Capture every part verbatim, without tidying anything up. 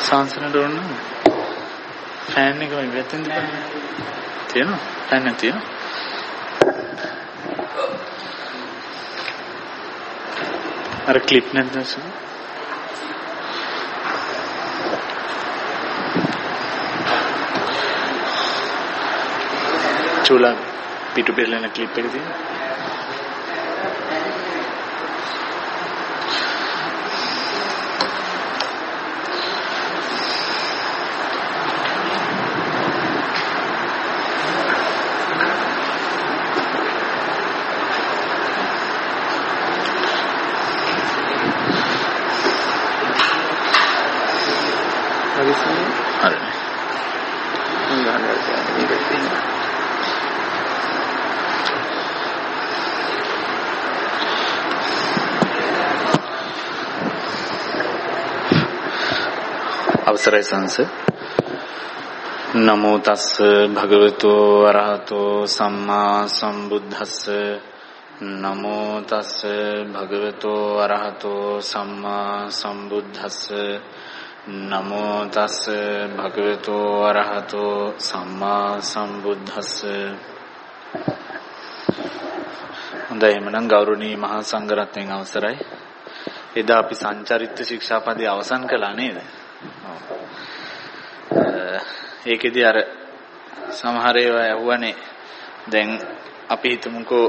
සංසනට ඕන ෆෑන් එක මේ පැත්තෙන් තිබ්බා. තියෙනවා? ෆෑන් එක තියෙනවා. අර ක්ලිප් නැද්ද සර්? චුලා පිටු පෙරලෙන ක්ලිප් එක තියෙනවා. අවසරයි සංස. නමෝ තස්ස භගවතු අරහතෝ සම්මා සම්බුද්දස්ස. නමෝ තස්ස භගවතු අරහතෝ සම්මා සම්බුද්දස්ස. නමෝ තස්ස භගවතු අරහතෝ සම්මා සම්බුද්දස්ස. හොඳයි, එමනම් ගෞරවනීය මහා සංඝරත්නයන් අවසරයි. එදා අපි සංචරිත ශික්ෂාපදේ අවසන් කළා නේද? ඒකෙදි අර සමහර ඒවා ඇහුවනේ. දැන් අපි හිතමුකෝ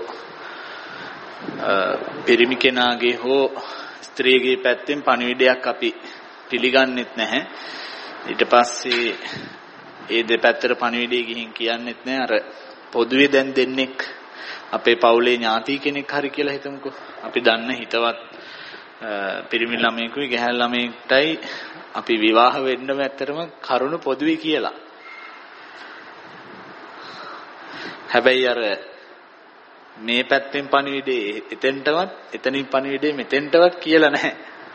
පිරිමි කෙනාගේ හෝ ස්ත්‍රියගේ පැත්තෙන් පණිවිඩයක් අපි පිළිගන්නෙත් නැහැ. ඊට පස්සේ ඒ දෙපැත්තට පණිවිඩය ගිහින් කියන්නෙත් නැහැ. අර පොදුවේ දැන් දෙන්නෙක් අපේ පවුලේ ඥාති කෙනෙක් හරි කියලා හිතමුකෝ. අපි දන්න හිතවත් පිරිමි ළමයෙකුයි ගැහැණු ළමයෙක්ටයි අපි විවාහ වෙන්නම ඇත්තටම කරුණ පොදුවේ කියලා. හැබැයි අර මේ පැත්තෙන් පණිවිඩේ එතෙන්ටවත් එතනින් පණිවිඩේ මෙතෙන්ටවත් කියලා නැහැ.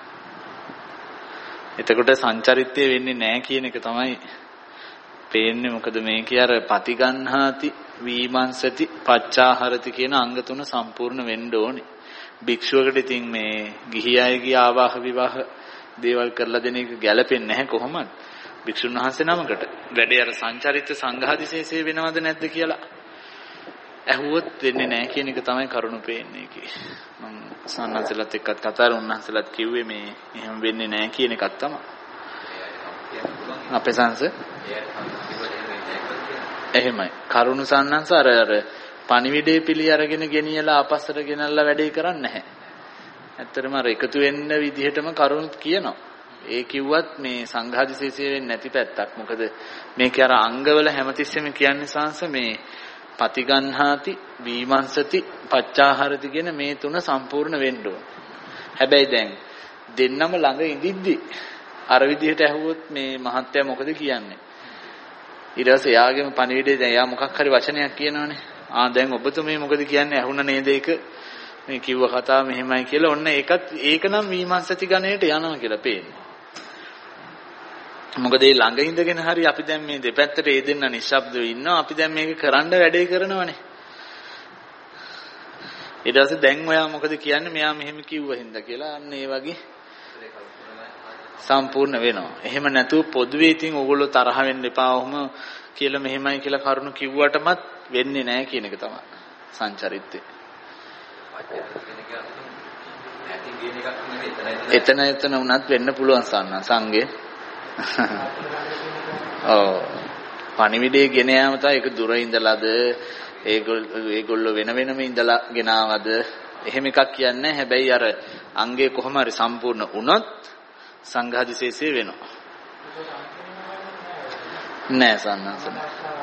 එතකොට සංචරිතය වෙන්නේ නැහැ කියන එක තමයි පේන්නේ. මොකද මේකේ අර පතිගන්හාති වීමංසති පච්චාහරති කියන අංග තුන සම්පූර්ණ වෙන්න ඕනේ. භික්ෂුවකට ඉතින් මේ ගිහි අයගේ ආවාහ විවාහ දේවල් කරලා දෙන එක ගැලපෙන්නේ නැහැ කොහොමද? භික්ෂුන් වහන්සේ නමකට වැඩේ අර සංචරිත සංඝාදිශේෂය වෙනවද නැද්ද කියලා ඇහුවොත් වෙන්නේ නැහැ කියන එක තමයි කරුණ පේන්නේ කි. මම සන්නසලත් එක්කත් කතා කරලා උන්වහන්සේලාත් කිව්වේ මේ එහෙම වෙන්නේ නැහැ කියන එකක් තමයි. අපේ සංස එහෙමයි. කරුණ සන්නස අර අර පණිවිඩේ පිළි අරගෙන ගෙනියලා ආපස්සට ගෙනල්ලා වැඩේ කරන්නේ නැහැ. ඇත්තටම අර එකතු වෙන්න විදිහටම කරුණුත් කියනවා. ඒ කිව්වත් මේ සංඝාදිශේෂය වෙන්නේ නැති පැත්තක්. මොකද මේක අර අංගවල හැමතිස්සෙම කියන්නේ සංස මේ පතිගන්හාති වීමංසති පච්චාහරති කියන මේ තුන සම්පූර්ණ වෙන්න ඕන. හැබැයි දැන් දෙන්නම ළඟ ඉඳිද්දි අර විදිහට ඇහුවොත් මේ මහත්තයා මොකද කියන්නේ? ඊට පස්සේ එයාගේම පණිවිඩේ දැන් එයා මොකක් හරි වචනයක් කියනවනේ. ආ දැන් ඔබතුමී මොකද කියන්නේ? ඇහුණ නේද ඒක? මේ කිව්ව කතාව මෙහෙමයි කියලා ඔන්න ඒකත් ඒක නම් වීමංසති ගණයට යනවා කියලා පේන්නේ. මොකද ඒ ළඟ ඉඳගෙන හරි අපි දැන් මේ දෙපැත්තට ඒ දෙන්න නිශ්ශබ්දව ඉන්නවා. අපි දැන් මේක කරන්න වැඩේ කරනවනේ. ඊට පස්සේ දැන් ඔයා මොකද කියන්නේ? මෙයා මෙහෙම කිව්ව හින්දා කියලා අන්න ඒ වගේ සම්පූර්ණ වෙනවා. එහෙම නැතුව පොදුවේ ඉතින් ඕගොල්ලෝ තරහ වෙන්න එපා. ඔහොම කියලා මෙහෙමයි කියලා කරුණු කිව්වටමත් වෙන්නේ නැහැ කියන එක තමයි සංචරිතේ. එතන එතන උනත් වෙන්න පුළුවන් සන්න සංගේ. ඔව්. පණිවිඩේ ගෙන යාම තමයි ඒක දුර ඉඳලාද ඒගොල්ලෝ වෙන වෙනම ඉඳලා ගෙනාවද එහෙම එකක් කියන්නේ. හැබැයි අර අංගේ කොහොම හරි සම්පූර්ණ වුණොත් සංඝාදිශේෂය වෙනවා. නෑ සන්නසන.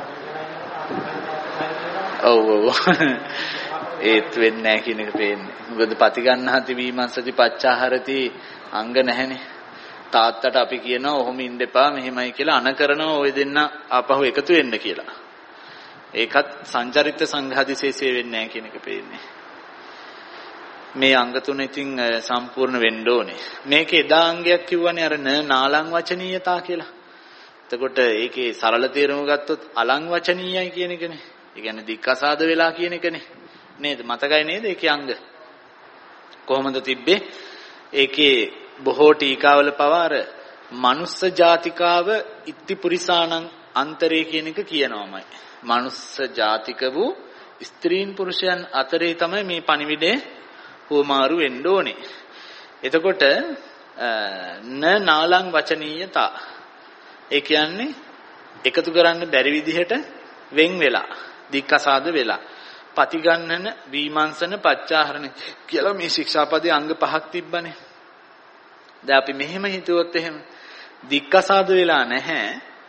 ඔව් ඔව්. ඒත් වෙන්නේ නැහැ කියන එක පේන්නේ. මොකද පතිගන්හාති වීමංසති පච්චාහරති අංග නැහැනේ. තාත්තට අපි කියනවා ඔහොම ඉන්න එපා මෙහෙමයි කියලා අන කරනවා ඔය දෙන්න ආපහු එකතු වෙන්න කියලා. ඒකත් සංචරිත සංඝාදිශේෂය වෙන්නේ නැහැ කියන එක පේන්නේ. මේ අංග තුන ඉතින් සම්පූර්ණ වෙන්න ඕනේ. මේකේ එදා අංගයක් කිව්වනේ අර න නාලං වචනීයතා කියලා. එතකොට ඒකේ සරල තේරුම ගත්තොත් අලං වචනීයයි කියන එකනේ. ඒ කියන්නේ දික්කසාද වෙලා කියන එකනේ. නේද? මතකයි නේද ඒකේ අංග? කොහොමද තිබ්බේ? ඒකේ බොහෝ ටීකාවල පවා අර මනුස්ස ජාතිකාව ඉත්තිපුරිසානං අන්තරේ කියන එක කියනවාමයි. මනුස්ස ජාතික වූ ස්ත්‍රීන් පුරුෂයන් අතරේ තමයි මේ පණිවිඩය හෝමාරු වෙන්න ඕනේ. එතකොට න නාලං වචනීයතා. ඒ කියන්නේ එකතු කරන්න බැරි විදිහට වෙන් වෙලා, දික්කසාද වෙලා, පතිගන්නන, විමර්ශන, පච්චාහරණ කියලා මේ ශික්ෂාපදයේ අංග පහක් තිබ්බනේ. දැන් අපි මෙහෙම හිතුවොත් එහෙම දික්කසාද වෙලා නැහැ.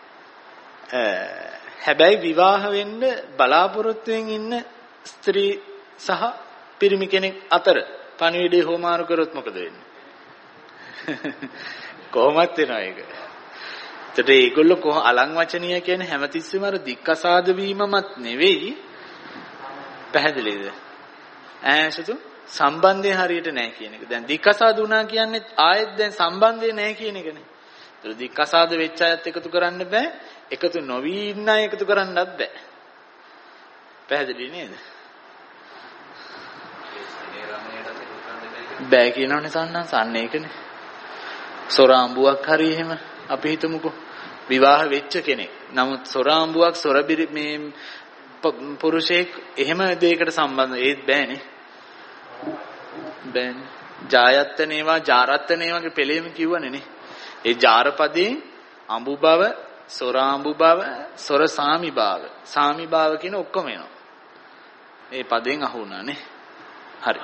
හැබැයි විවාහ වෙන්න බලාපොරොත්තුෙන් ඉන්න ස්ත්‍රී සහ පිරිමි කෙනෙක් අතර පණිවිඩය හෝමාරු කරොත් මොකද වෙන්නේ? කොහොමද වෙනවා ඒක? එතකොට ඒගොල්ලෝ කොහ අලං වචනීය කියන්නේ හැමතිස්සෙම අර දික්කසාද වීමමත් නෙවෙයි. පැහැදිලිද? ඈසතු සම්බන්ධය හරියට නැහැ කියන එක. දැන් දික්කසාද වුණා කියන්නේ ආයෙත් දැන් සම්බන්ධය නැහැ කියන එකනේ. ඒක දික්කසාද වෙච්ච අයත් එකතු කරන්න බෑ. එකතු නොවි ඉන්න අය එකතු කරන්නත් බෑ. පැහැදිලි නේද? බෑ කියනවනේ සන්නංස අන්න ඒකනේ. සොරාම්බුවක් හරි එහෙම අපි හිතමුකෝ. විවාහ වෙච්ච කෙනෙක්. නමුත් සොරාම්බුවක් සොරබිරි මේ පුරුෂයෙක් එහෙම දෙයකට සම්බන්ධ ඒත් බෑනේ. බෑනේ. ජායත්තනේවා ජාරත්තනේවාගේ පෙළේම කිව්වනේ නේ. ඒ ජාරපදේ අඹු බව, සොරාම්බු බව, සොර සාමි භාව. සාමි භාව කියන ඔක්කොම එනවා. ඒ පදෙන් අහුණානේ. හරි.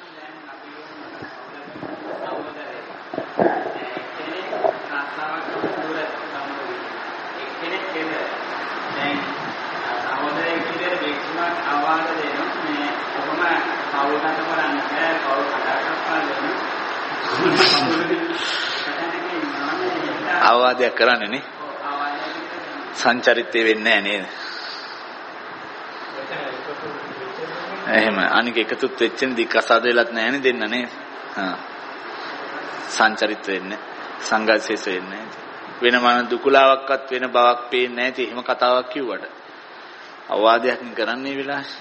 අවවාදයක් කරන්නේ නේ. සංචරිතය වෙන්නේ නැහැ නේද? එහෙම අනික එකතුත් වෙච්චෙන් දික්කසාද වෙලත් නැහැ නේ දෙන්න නේද? හා. සංචරිත වෙන්නේ සංඝාසේස වෙන්නේ වෙන මන දුකලාවක්වත් වෙන බවක් පේන්නේ නැති එහෙම කතාවක් කිව්වට අවවාදයක් නේ කරන්නේ විලාස.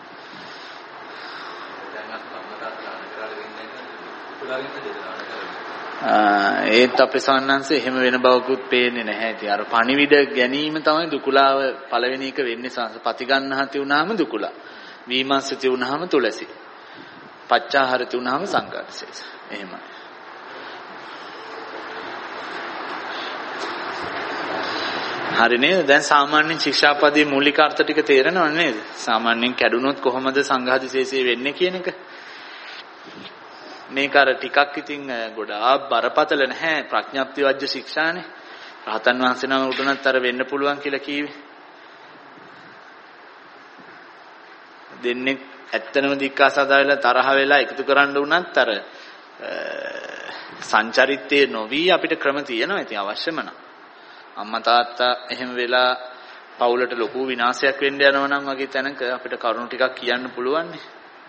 ඒත් අපේ සාන්නංශය එහෙම වෙන බවකුත් පේන්නේ නැහැ. ඉතින් අර පණිවිඩ ගැනීම තමයි දුකුලාව පළවෙනි එක වෙන්නේ. සංසපති ගන්නහති වුණාම දුකුලා. විමර්ශති වුණාම තුලසි. පච්චාහරති වුණාම සංඝාතසේස. එහෙමයි. හරි නේද? දැන් සාමාන්‍යයෙන් ශික්ෂාපදයේ මූලික අර්ථ ටික තේරෙනව නේද? සාමාන්‍යයෙන් කැඩුනොත් කොහොමද සංඝාතසේසය වෙන්නේ කියන එක. මේක අර ටිකක් ඉතින් ගොඩාක් බරපතල නැහැ. ප්‍රඥාප්ති වජ්‍ය ශික්ෂානේ. රහතන් වහන්සේ නම උඩනත් අර වෙන්න පුළුවන් කියලා කීවේ. දෙන්නේ ඇත්තනම දික්කාසාදා වෙලා තරහ වෙලා එකතු කරන්න උනත් අර සංචරිතයේ නොවි අපිට ක්‍රම තියෙනවා. ඉතින් අවශ්‍යම නම් අම්මා තාත්තා එහෙම වෙලා පවුලට ලොකු විනාශයක් වෙන්න යනවා නම් වගේ තැනක අපිට කරුණු ටිකක් කියන්න පුළුවන් නේ.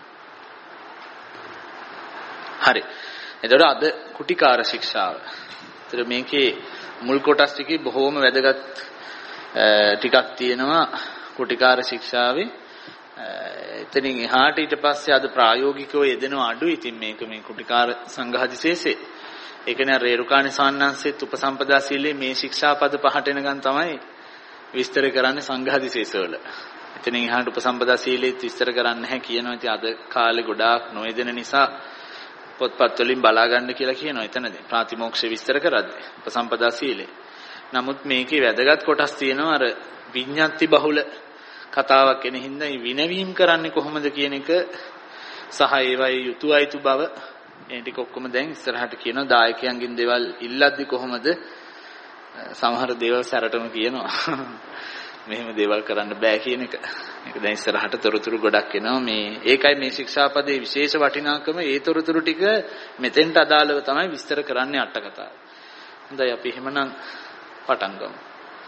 හරි. එතකොට අද කුටිකාර ශික්ෂාව. ඒතර මේකේ මුල් කොටස් ටිකේ බොහෝම වැදගත් ටිකක් තියෙනවා කුටිකාර ශික්ෂාවේ. එතනින් එහාට ඊට පස්සේ අද ප්‍රායෝගිකව යෙදෙන අඩු. ඉතින් මේක මේ කුටිකාර සංඝාදිශේෂේ. ඒකනේ රේරුකාණේ සාන්නාංශෙත් උපසම්පදා සීලේ මේ ශික්ෂාපද පහට එනකන් තමයි විස්තර කරන්නේ සංඝාදිශේෂවල. එතනින් එහාට උපසම්පදා සීලෙත් විස්තර කරන්නේ නැහැ කියනවා. ඉතින් අද කාලේ ගොඩාක් නොයෙදෙන නිසා පොත්පත් වලින් බලා ගන්න කියලා කියනවා එතනදී. ප්‍රාතිමෝක්ෂය විස්තර කරද්දී උපසම්පදා සීලේ. නමුත් මේකේ වැදගත් කොටස් තියෙනවා අර විඤ්ඤාති බහුල කතාවක් එන හින්දා මේ විනවීම කරන්නේ කොහොමද කියන එක සහ ඒවයි යුතුයයිතු බව මේ ටික ඔක්කොම දැන් ඉස්සරහට කියනවා. දායකයන්ගෙන් දේවල් ඉල්ලද්දි කොහොමද සමහර දේවල් සැරටම කියනවා. මෙහෙම දේවල් කරන්න බෑ කියන එක. ඒක දැන් ඉස්සරහට තොරතුරු ගොඩක් එනවා. මේ ඒකයි මේ ශික්ෂාපදයේ විශේෂ වටිනාකම. ඒ තොරතුරු ටික මෙතෙන්ට අදාළව තමයි විස්තර කරන්නේ අට කතාව. හොඳයි අපි එහෙමනම් පටන් ගමු.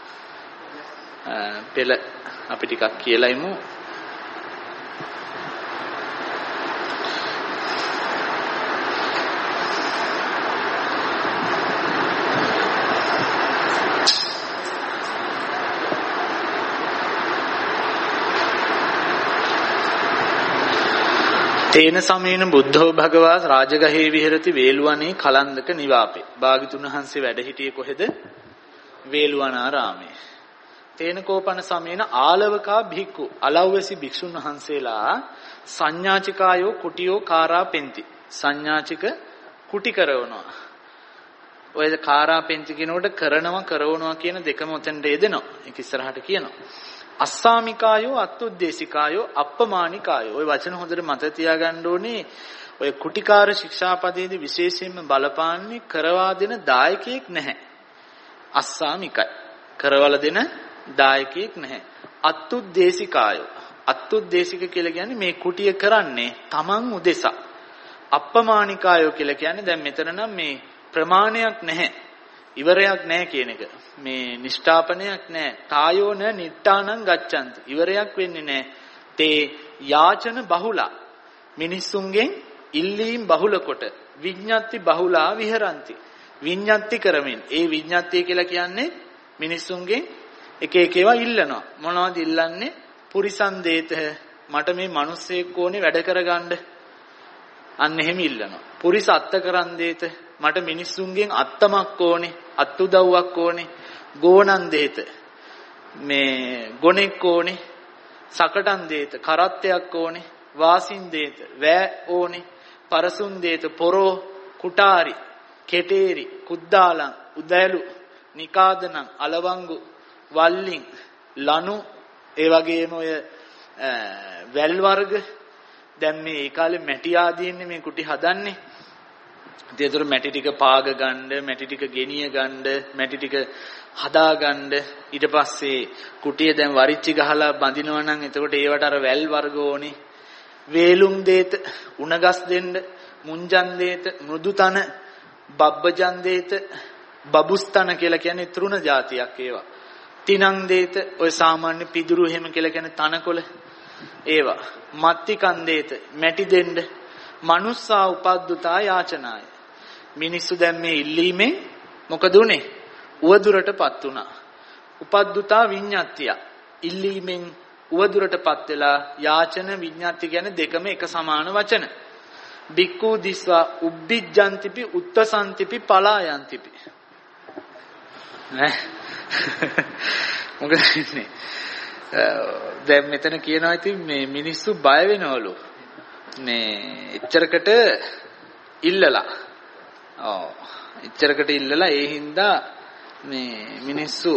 පෙළ අපි ටිකක් කියලා ඉමු. තේන සමේන බුද්ධෝ භගවා රාජගහේ විහෙරති වේළුවනේ කලන්දක නිවාපේ. භාග්‍යතුන් වහන්සේ වැඩ හිටියේ කොහෙද? වේළුවනාරාමේ. තේන කෝපන සමේන ආලවකා භික්ඛු අලව්වැසි භික්ෂුන් වහන්සේලා සංඥාචිකායෝ කුටියෝ කාරා පෙන්ති. සංඥාචික කුටි කරවනවා. ඔය කාරා පෙන්ති කියනකොට කරනවා කරවනවා කියන දෙකම උතෙන්ට යෙදෙනවා. ඒක ඉස්සරහට කියනවා. අස්සාමිකායෝ අත්උද්දේශිකායෝ අප්පමානිකායෝ. ඔය වචන හොඳට මතක තියාගන්න ඕනේ. ඔය කුටිකාර ශික්ෂාපදයේදී විශේෂයෙන්ම බලපාන්නේ කරවා දෙන දායකයෙක් නැහැ. අස්සාමිකයි. කරවල දෙන දායකයෙක් නැහැ. අත්උද්දේශිකායෝ. අත්උද්දේශික කියලා කියන්නේ මේ කුටිය කරන්නේ තමන් උදෙසා. අප්පමානිකායෝ කියලා කියන්නේ දැන් මෙතන නම් මේ ප්‍රමාණයක් නැහැ. ඉවරයක් නැහැ කියන එක. මේ නිෂ්ඨාපනයක් නැහැ. තායෝන නිට්ටානං ගච්ඡanti. ඉවරයක් වෙන්නේ නැහැ. තේ යාචන බහුලා. මිනිසුන්ගෙන් ඉල්ලීම් බහුල කොට විඤ්ඤාති බහුලා විහරಂತಿ. විඤ්ඤාති කරමින්. ඒ විඤ්ඤාතිය කියලා කියන්නේ මිනිසුන්ගෙන් එක එක ඒවා ඉල්ලනවා. මොනවද ඉල්ලන්නේ? පුරිසන් දේත. මට මේ මිනිස්සෙක් ඕනේ වැඩ කරගන්න. අන්න එහෙම ඉල්ලනවා. පුරිස අත්ත කරන් දේත. මට මිනිස්සුන්ගෙන් අත්තමක් ඕනේ, අත්උදව්වක් ඕනේ, ගෝණන් දෙත. මේ ගොනෙක් ඕනේ, සකටන් දෙත, කරත්තයක් ඕනේ, වාසින් දෙත, වෑ ඕනේ, පරසුන් දෙත, පොරෝ, කුටාරි, කෙටේරි, කුද්දාලන්, උදැලු, නිකාදනං, අලවංගු, වල්ලින්, ලනු, ඒ වගේම ඔය වැල් වර්ග දැන් මේ ඒ කාලේ මැටි ආදීන්නේ මේ කුටි හදන්නේ. ඒතර මැටි ටික පාග ගන්න, මැටි ටික ගෙනිය ගන්න, මැටි ටික හදා ගන්න. ඊට පස්සේ කුටිය දැන් වරිච්චි ගහලා බඳිනවා නම් එතකොට ඒවට අර වැල් වර්ග ඕනේ. වේලුම් දේත, උණගස් දෙන්න, මුංජන් දේත, මෘදුතන, බබ්බජන් දේත, බබුස්තන කියලා කියන්නේ තෘණ జాතියක් ඒවා. තිනං දේත, ඔය සාමාන්‍ය පිදුරු එහෙම කියලා කියන්නේ තනකොළ ඒවා. මත්ති කන්දේත, මැටි දෙන්න. මනුස්සා උපද්දුතා යාචනාය. මිනිස්සු දැන් මේ ඉල්ලීමෙන් මොකද උනේ? උවදුරටපත් වුණා. උපද්දුතා විඤ්ඤාතිය. ඉල්ලීමෙන් උවදුරටපත් වෙලා යාචන විඤ්ඤාති කියන්නේ දෙකම එක සමාන වචන. බික්ඛු දිස්වා උබ්බිජ්ජන්තිපි උත්තසන්තිපි පලායන්තිපි. ඈ මොකද ඉන්නේ? දැන් මෙතන කියනවා ඉතින් මේ මිනිස්සු බය වෙනවලු. මේ එච්චරකට ඉල්ලලා. ඔව්. එච්චරකට ඉල්ලලා ඒ හින්දා මේ මිනිස්සු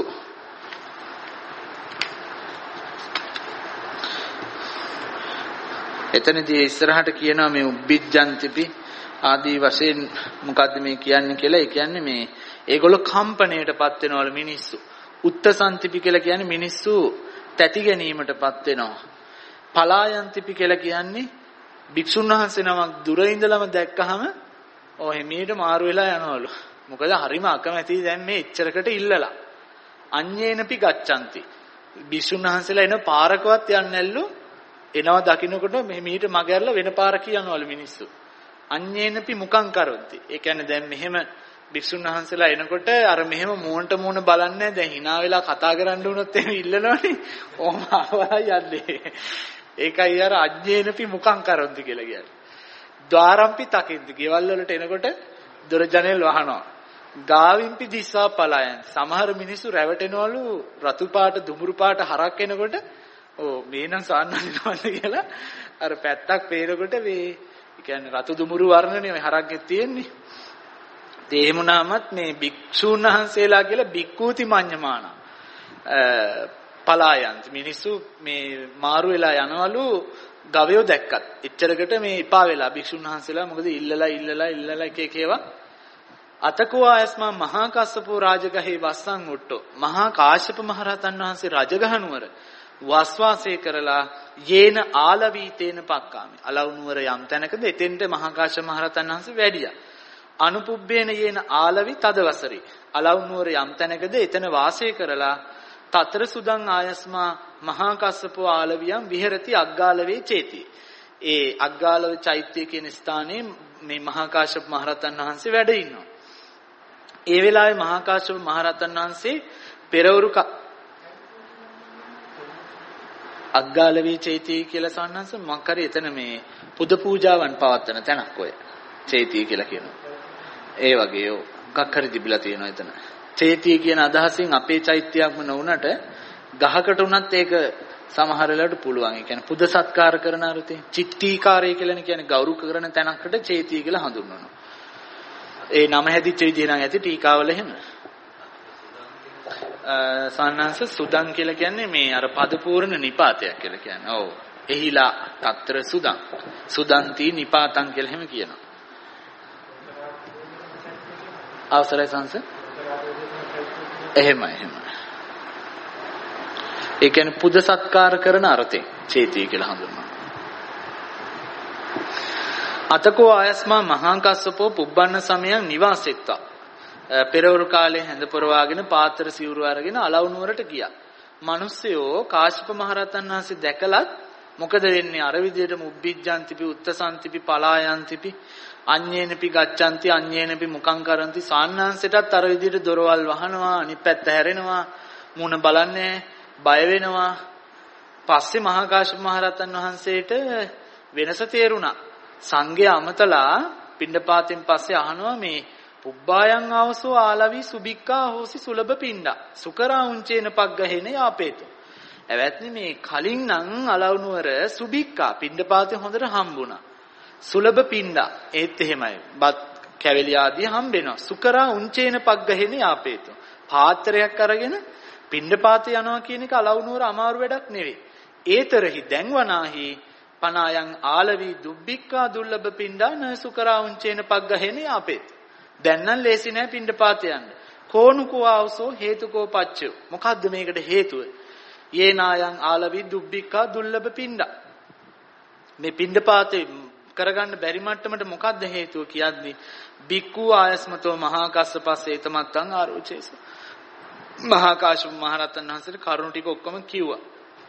එතනදී ඉස්සරහට කියනවා මේ උබ්බිජ්ජන්තිපි ආදී වශයෙන් මොකද්ද මේ කියන්නේ කියලා. ඒ කියන්නේ මේ ඒගොල්ලෝ කම්පණයටපත් වෙනවලු මිනිස්සු. උත්තසන්තිපි කියලා කියන්නේ මිනිස්සු තැති ගැනීමටපත් වෙනවා. පලායන්තිපි කියලා කියන්නේ භික්ෂුන් වහන්සේ නමක් දුර ඉඳලම දැක්කහම ඔය හිමීට මාරු වෙලා යනවලු. මොකද හරිම අකමැති දැන් මේ එච්චරකට ඉල්ලලා. අඤ්ඤේනපි ගච්ඡanti. භික්ෂුන් වහන්සේලා එන පාරකවත් යන්නේ නැල්ලු. එනවා දකින්නකොට මේ මීට මගහැරලා වෙන පාරක යනවලු මිනිස්සු. අඤ්ඤේනපි මුඛං කරොද්දි. ඒ කියන්නේ දැන් මෙහෙම භික්ෂුන් වහන්සේලා එනකොට අර මෙහෙම මූණට මූණ බලන්නේ දැන් hina වෙලා කතා කරන්න වුණොත් එහෙම ඉල්ලනවනේ. ඕම ආවා යන්නේ. ඒකයි අර අඥේනපි මුඛං කරොන්ති කියලා කියන්නේ. ద్వාරම්පි තකින්ති. ගෙවල් වලට එනකොට දොර ජනෙල් වහනවා. ගාවිම්පි දිස්සා පලායන්. සමහර මිනිස්සු රැවටෙනවලු රතු පාට දුමුරු පාට හරක් එනකොට ඕ මේ නම් සාන්නනිනවද කියලා අර පැත්තක් පේනකොට මේ කියන්නේ රතු දුමුරු වර්ණනේ ඔය හරක්ගේ තියෙන්නේ. ඒ එහෙමුණාමත් මේ භික්ෂූන් වහන්සේලා කියලා භික්ඛූති මඤ්ඤමාන පලායන්ති. මිනිස්සු මේ මාරු වෙලා යනවලු ගවයෝ දැක්කත්. එච්චරකට මේ එපා වෙලා භික්ෂුන් වහන්සේලා මොකද ඉල්ලලා ඉල්ලලා ඉල්ලලා එක එක ඒවා අතකෝ ආයස්මා මහා කස්සපෝ රාජගහේ වස්සන් උට්ටෝ. මහා කාශ්‍යප මහරහතන් වහන්සේ රජගහ නුවර වස්වාසය කරලා යේන ආලවීතේන පක්කාමි. අලව් නුවර යම් තැනකද එතෙන්ට මහා කාශ්‍යප මහරහතන් වහන්සේ වැඩියා. අනුපුබ්බේන යේන ආලවි තදවසරි. අලව් නුවර යම් තැනකද එතන වාසය කරලා තතර සුදං ආයස්මා මහා කස්සපෝ ආලවියම් විහෙරති අග්ගාලවේ චේති. ඒ අග්ගාලව චෛත්‍ය කියන ස්ථානයේ මේ මහා කාශ්‍යප මහරහතන් වහන්සේ වැඩ ඉන්නවා. ඒ වෙලාවේ මහා කාශ්‍යප මහරහතන් වහන්සේ පෙරවරු අග්ගාලවී චෛත්‍ය කියලා සන්නංශ මොකක් හරි එතන මේ පුද පූජාවන් පවත්වන තැනක් ඔය චෛත්‍ය කියලා කියනවා. ඒ වගේ ඔය මොකක් හරි තිබිලා තියෙනවා එතන. චෛත්‍ය කියන අදහසින් අපේ චෛත්‍යයක්ම නොවුනට ගහකට උනත් ඒක සමහර වෙලාවට පුළුවන්. ඒ කියන්නේ පුද සත්කාර කරන අර්ථයෙන් චිත්තීකාරය කියලානේ කියන්නේ ගෞරව කරන තැනකට චෛත්‍ය කියලා හඳුන්වනවා. ඒ නම හැදිච්ච විදිහ නම් ඇති ටීකාවල එහෙම. සාන්නංශ සුදං කියලා කියන්නේ මේ අර පද පූර්ණ නිපාතයක් කියලා කියන්නේ. ඔව්. එහිලා తත්‍ර සුදං. සුදන්ති නිපාතං කියලා එහෙම කියනවා. අවසරයි සංස. එහෙමයි එහෙමයි. ඒ කියන්නේ පුද සත්කාර කරන අර්ථයෙන් චෛත්‍ය කියලා හඳුන්වනවා. අතකෝ ආයස්මා මහා කස්සපෝ පුබ්බන්න සමයන් නිවාසෙත්තා. පෙරවරු කාලේ හැඳ පොරවාගෙන පාත්‍ර සිවුරු අරගෙන අලව් නුවරට ගියා. මිනිස්සයෝ කාශ්‍යප මහරහතන් වහන්සේ දැකලත් මොකද වෙන්නේ? අර විදියට මුබ්බිජ්ජන්තිපි උත්තසන්තිපි පලායන්තිපි අඤ්ඤේනපි ගච්ඡanti අඤ්ඤේනපි මුඛං කරන්ති. සාන්නාංශයටත් අර විදියට දොරවල් වහනවා, අනිත් පැත්ත හැරෙනවා, මුණ බලන්නේ, බය වෙනවා. පස්සේ මහා කාශ්‍යප මහරහතන් වහන්සේට වෙනස තේරුණා. සංඝය අමතලා පිණ්ඩපාතෙන් පස්සේ අහනවා මේ පුබ්බායන් ආවසෝ ආලවි සුබික්කා හෝසි සුලභ පිණ්ඩා සුකරා උංචේන පග්ගහෙන යාපේතු. එවත්නි මේ කලින් නම් අලවුනුවර සුබික්කා පිණ්ඩපාතේ හොඳට හම්බුණා. සුලභ පිණ්ඩා ඒත් එහෙමයි. බත් කැවිලි ආදී හම්බෙනවා. සුකරා උංචේන පග්ගහෙන යාපේතු. පාත්‍රයක් අරගෙන පිණ්ඩපාතේ යනවා කියන එක අලවුනුවර අමාරු වැඩක් නෙවෙයි. ඒතරහි දැන් වනාහි පනායන් ආලවි දුබ්බික්කා දුර්ලභ පිණ්ඩා න සුකරා උංචේන පග්ගහෙන යාපේතු. දැන් නම් ලේසි නෑ පිණ්ඩපාත යන්න. කෝනුකෝ ආවසෝ හේතුකෝ පච්චයෝ. මොකද්ද මේකට හේතුව? යේනායන් ආලවි දුබ්බික්කා දුර්ලභ පිණ්ඩා. මේ පිණ්ඩපාතේ කරගන්න බැරි මට්ටමට මොකද්ද හේතුව කියන්නේ? බික්කු ආයස්මතෝ මහා කස්සපස්ස ඒතමත්තං ආරෝචේස. මහා කාශ්‍යප මහ රහතන් වහන්සේට කරුණු ටික ඔක්කොම කිව්වා.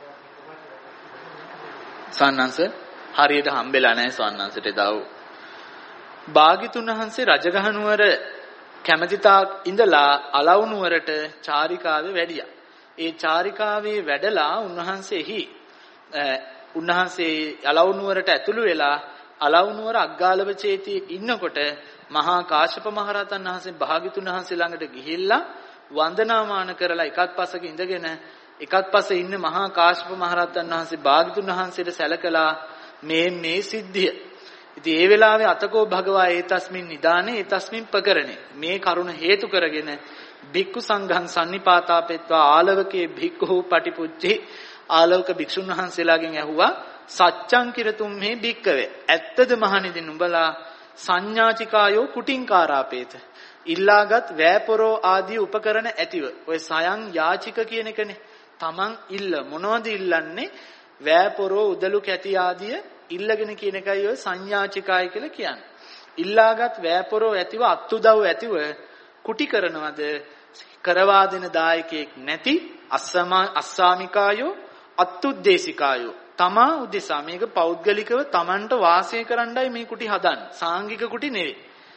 සන්නංශ හරියට හම්බෙලා නැහැ සන්නංශට එදාව. භාග්‍යතුන් වහන්සේ රජගහ නුවර කැමැතිතාක් ඉඳලා අලව් නුවරට චාරිකාවේ වැඩියා. ඒ චාරිකාවේ වැඩලා උන්වහන්සේහි උන්වහන්සේ අලව් නුවරට ඇතුළු වෙලා අලව් නුවර අග්ගාලව චේතියේ ඉන්නකොට මහා කාශ්‍යප මහ රහතන් වහන්සේ භාග්‍යතුන් වහන්සේ ළඟට ගිහිල්ලා වන්දනාමාන කරලා එකත් පසක ඉඳගෙන එකත් පසේ ඉන්න මහා කාශ්‍යප මහ රහතන් වහන්සේ භාග්‍යතුන් වහන්සේට සැලකලා මේ මේ සිද්ධිය. ඉතින් ඒ වෙලාවේ අතකෝ භගවා ඒතස්මින් නිදානේ ඒතස්මින් පකරණේ මේ කරුණ හේතු කරගෙන භික්ඛු සංඝං සම්නිපාතාපෙත්වා ආලවකේ භික්ඛු පටිපුච්චි ආලවක භික්ෂුන් වහන්සේලාගෙන් ඇහුවා සච්ඡං කිරතුම් මේ භික්කවේ ඇත්තද මහණෙනි නුඹලා සංඥාචිකායෝ කුටින්කාරාපේත ඉල්ලාගත් වෑපොරෝ ආදී උපකරණ ඇතිව ඔය සයන් යාචික කියන එකනේ තමන් ඉල්ල මොනවද ඉල්ලන්නේ වෑපොරෝ උදලු කැටි ආදී ඉල්ලගෙන කියන එකයි ඔය සංඥාචිකාය කියලා කියන්නේ. ඉල්ලාගත් වෑපොරෝ ඇතිව අත්උදව් ඇතිව කුටි කරනවද කරවා දෙන දායකයෙක් නැති අස්සමා අස්සාමිකායෝ අත්උද්දේශිකායෝ තමා උදෙසා මේක පෞද්ගලිකව තමන්ට වාසය කරන්නයි මේ කුටි හදන්නේ. සාංගික කුටි නෙවෙයි.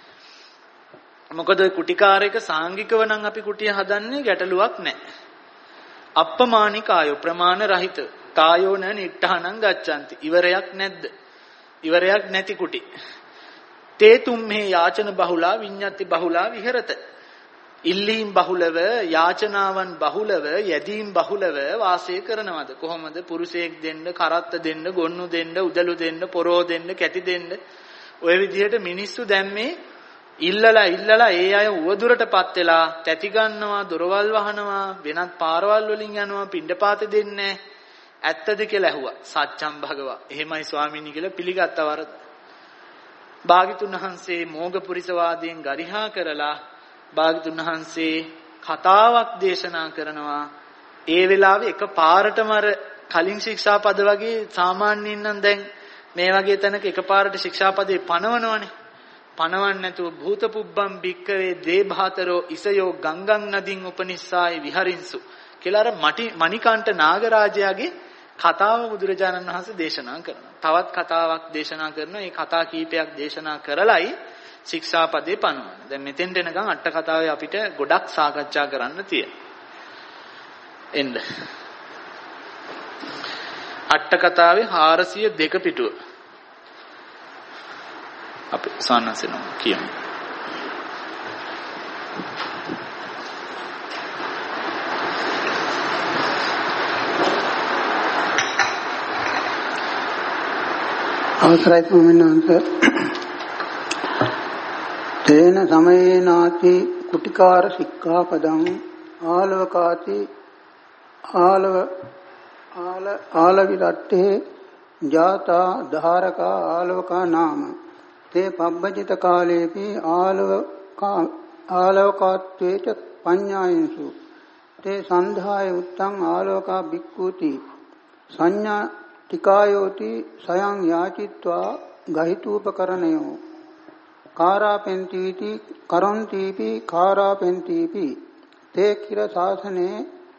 මොකද කුටිකාරයක සාංගිකව නම් අපි කුටිය හදන්නේ ගැටලුවක් නැහැ. අප්පමානිකායෝ ප්‍රමාණ රහිත කායෝන නිට්ඨානං ගච්ඡanti. ඉවරයක් නැද්ද? ඉවරයක් නැති කුටි. තේ තුම්හේ යාචන බහුලා විඤ්ඤාති බහුලා විහෙරත. ඉල්ලීම් බහුලව යාචනාවන් බහුලව යදීම් බහුලව වාසය කරනවද? කොහොමද? පුරුෂයෙක් දෙන්න, කරත්ත දෙන්න, ගොන්නු දෙන්න, උදළු දෙන්න, පොරෝ දෙන්න, කැටි දෙන්න. ඔය විදිහට මිනිස්සු දැන් මේ ඉල්ලලා ඉල්ලලා ඒ අය උවදුරටපත් වෙලා තැති ගන්නවා, දොරවල් වහනවා, වෙනත් පාරවල් වලින් යනවා, පිණ්ඩපාත දෙන්නේ ඇත්තද කියලා ඇහුවා. සත්‍යම් භගවා. එහෙමයි ස්වාමීනි කියලා පිළිගත්ත වරද. භාග්‍යතුන් වහන්සේ මෝගපුරිස වාදයෙන් ගරිහා කරලා භාග්‍යතුන් වහන්සේ කතාවක් දේශනා කරනවා. ඒ වෙලාවේ එක පාරටම අර කලින් ශික්ෂාපද වගේ සාමාන්‍යයෙන් නම් දැන් මේ වගේ තැනක එකපාරට ශික්ෂාපදේ පනවනවනේ. පනවන්න නැතුව භූත පුබ්බම් භික්කවේ දේභාතරෝ ඉසයෝ ගංගං නදින් උපනිස්සායි විහරින්සු කියලා අර මණිකණ්ඨ නාගරාජයාගේ කතාව බුදුරජාණන් වහන්සේ දේශනා කරනවා. තවත් කතාවක් දේශනා කරනවා. මේ කතා කීපයක් දේශනා කරලයි ශික්ෂාපදේ පනවන. දැන් මෙතෙන්ට එනකන් අට කතාවේ අපිට ගොඩක් සාකච්ඡා කරන්න තියෙනවා. එන්න. අට කතාවේ හාරසිය දෙක පිටුව අපි සාන්නසිනව කියමු. අවසරයි ස්වාමීන් වහන්සේ. තේන සමයේනාති කුටිකාර සික්ඛාපදං ආලවකාති ආලව ආල ආලවිරට්ඨේ ජාතා ධාරකා ආලවකා නාම තේ පබ්බජිත කාලේපි ආලවකා ආලවකාත්වේච පඤ්ඤායන්සු තේ සන්ධාය උත්තං ආලවකා බික්ඛූති සංඥා ටිකායෝති සයං යාචිත්වා ගහිතූපකරණයෝ කාරාපෙන්තිති කරොන්තිපි කාරාපෙන්තිපි තේ කිර ශාසනේ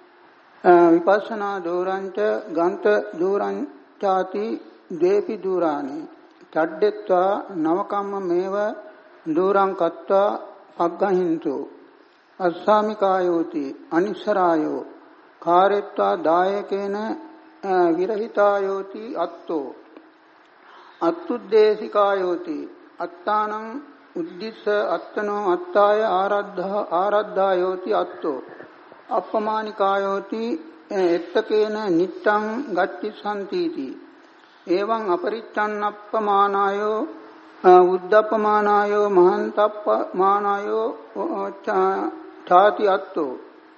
විපස්සනා දෝරංච ගන්ත දෝරං ചാති දේපි දූරානේ චඩ්ඩෙත්වා නවකම්ම මේව දූරං කତ୍වා පග්ගහින්තෝ අස්සාමිකායෝති අනිස්සරායෝ කාරෙත්වා දායකේන විරහිතායෝති අත්තෝ අත්තුද්දේශිකායෝති අත්තානං උද්දිස්ස අත්තනෝ අත්තාය ආරද්ධා ආරද්ධායෝති අත්තෝ අප්පමානිකායෝති එත්තකේන නිත්තං ගච්ඡසන්තිති එවං අපරිච්ඡන්න අප්පමානායෝ උද්දප්පමානායෝ මහන්තප්පමානායෝ ඡාති අත්තෝ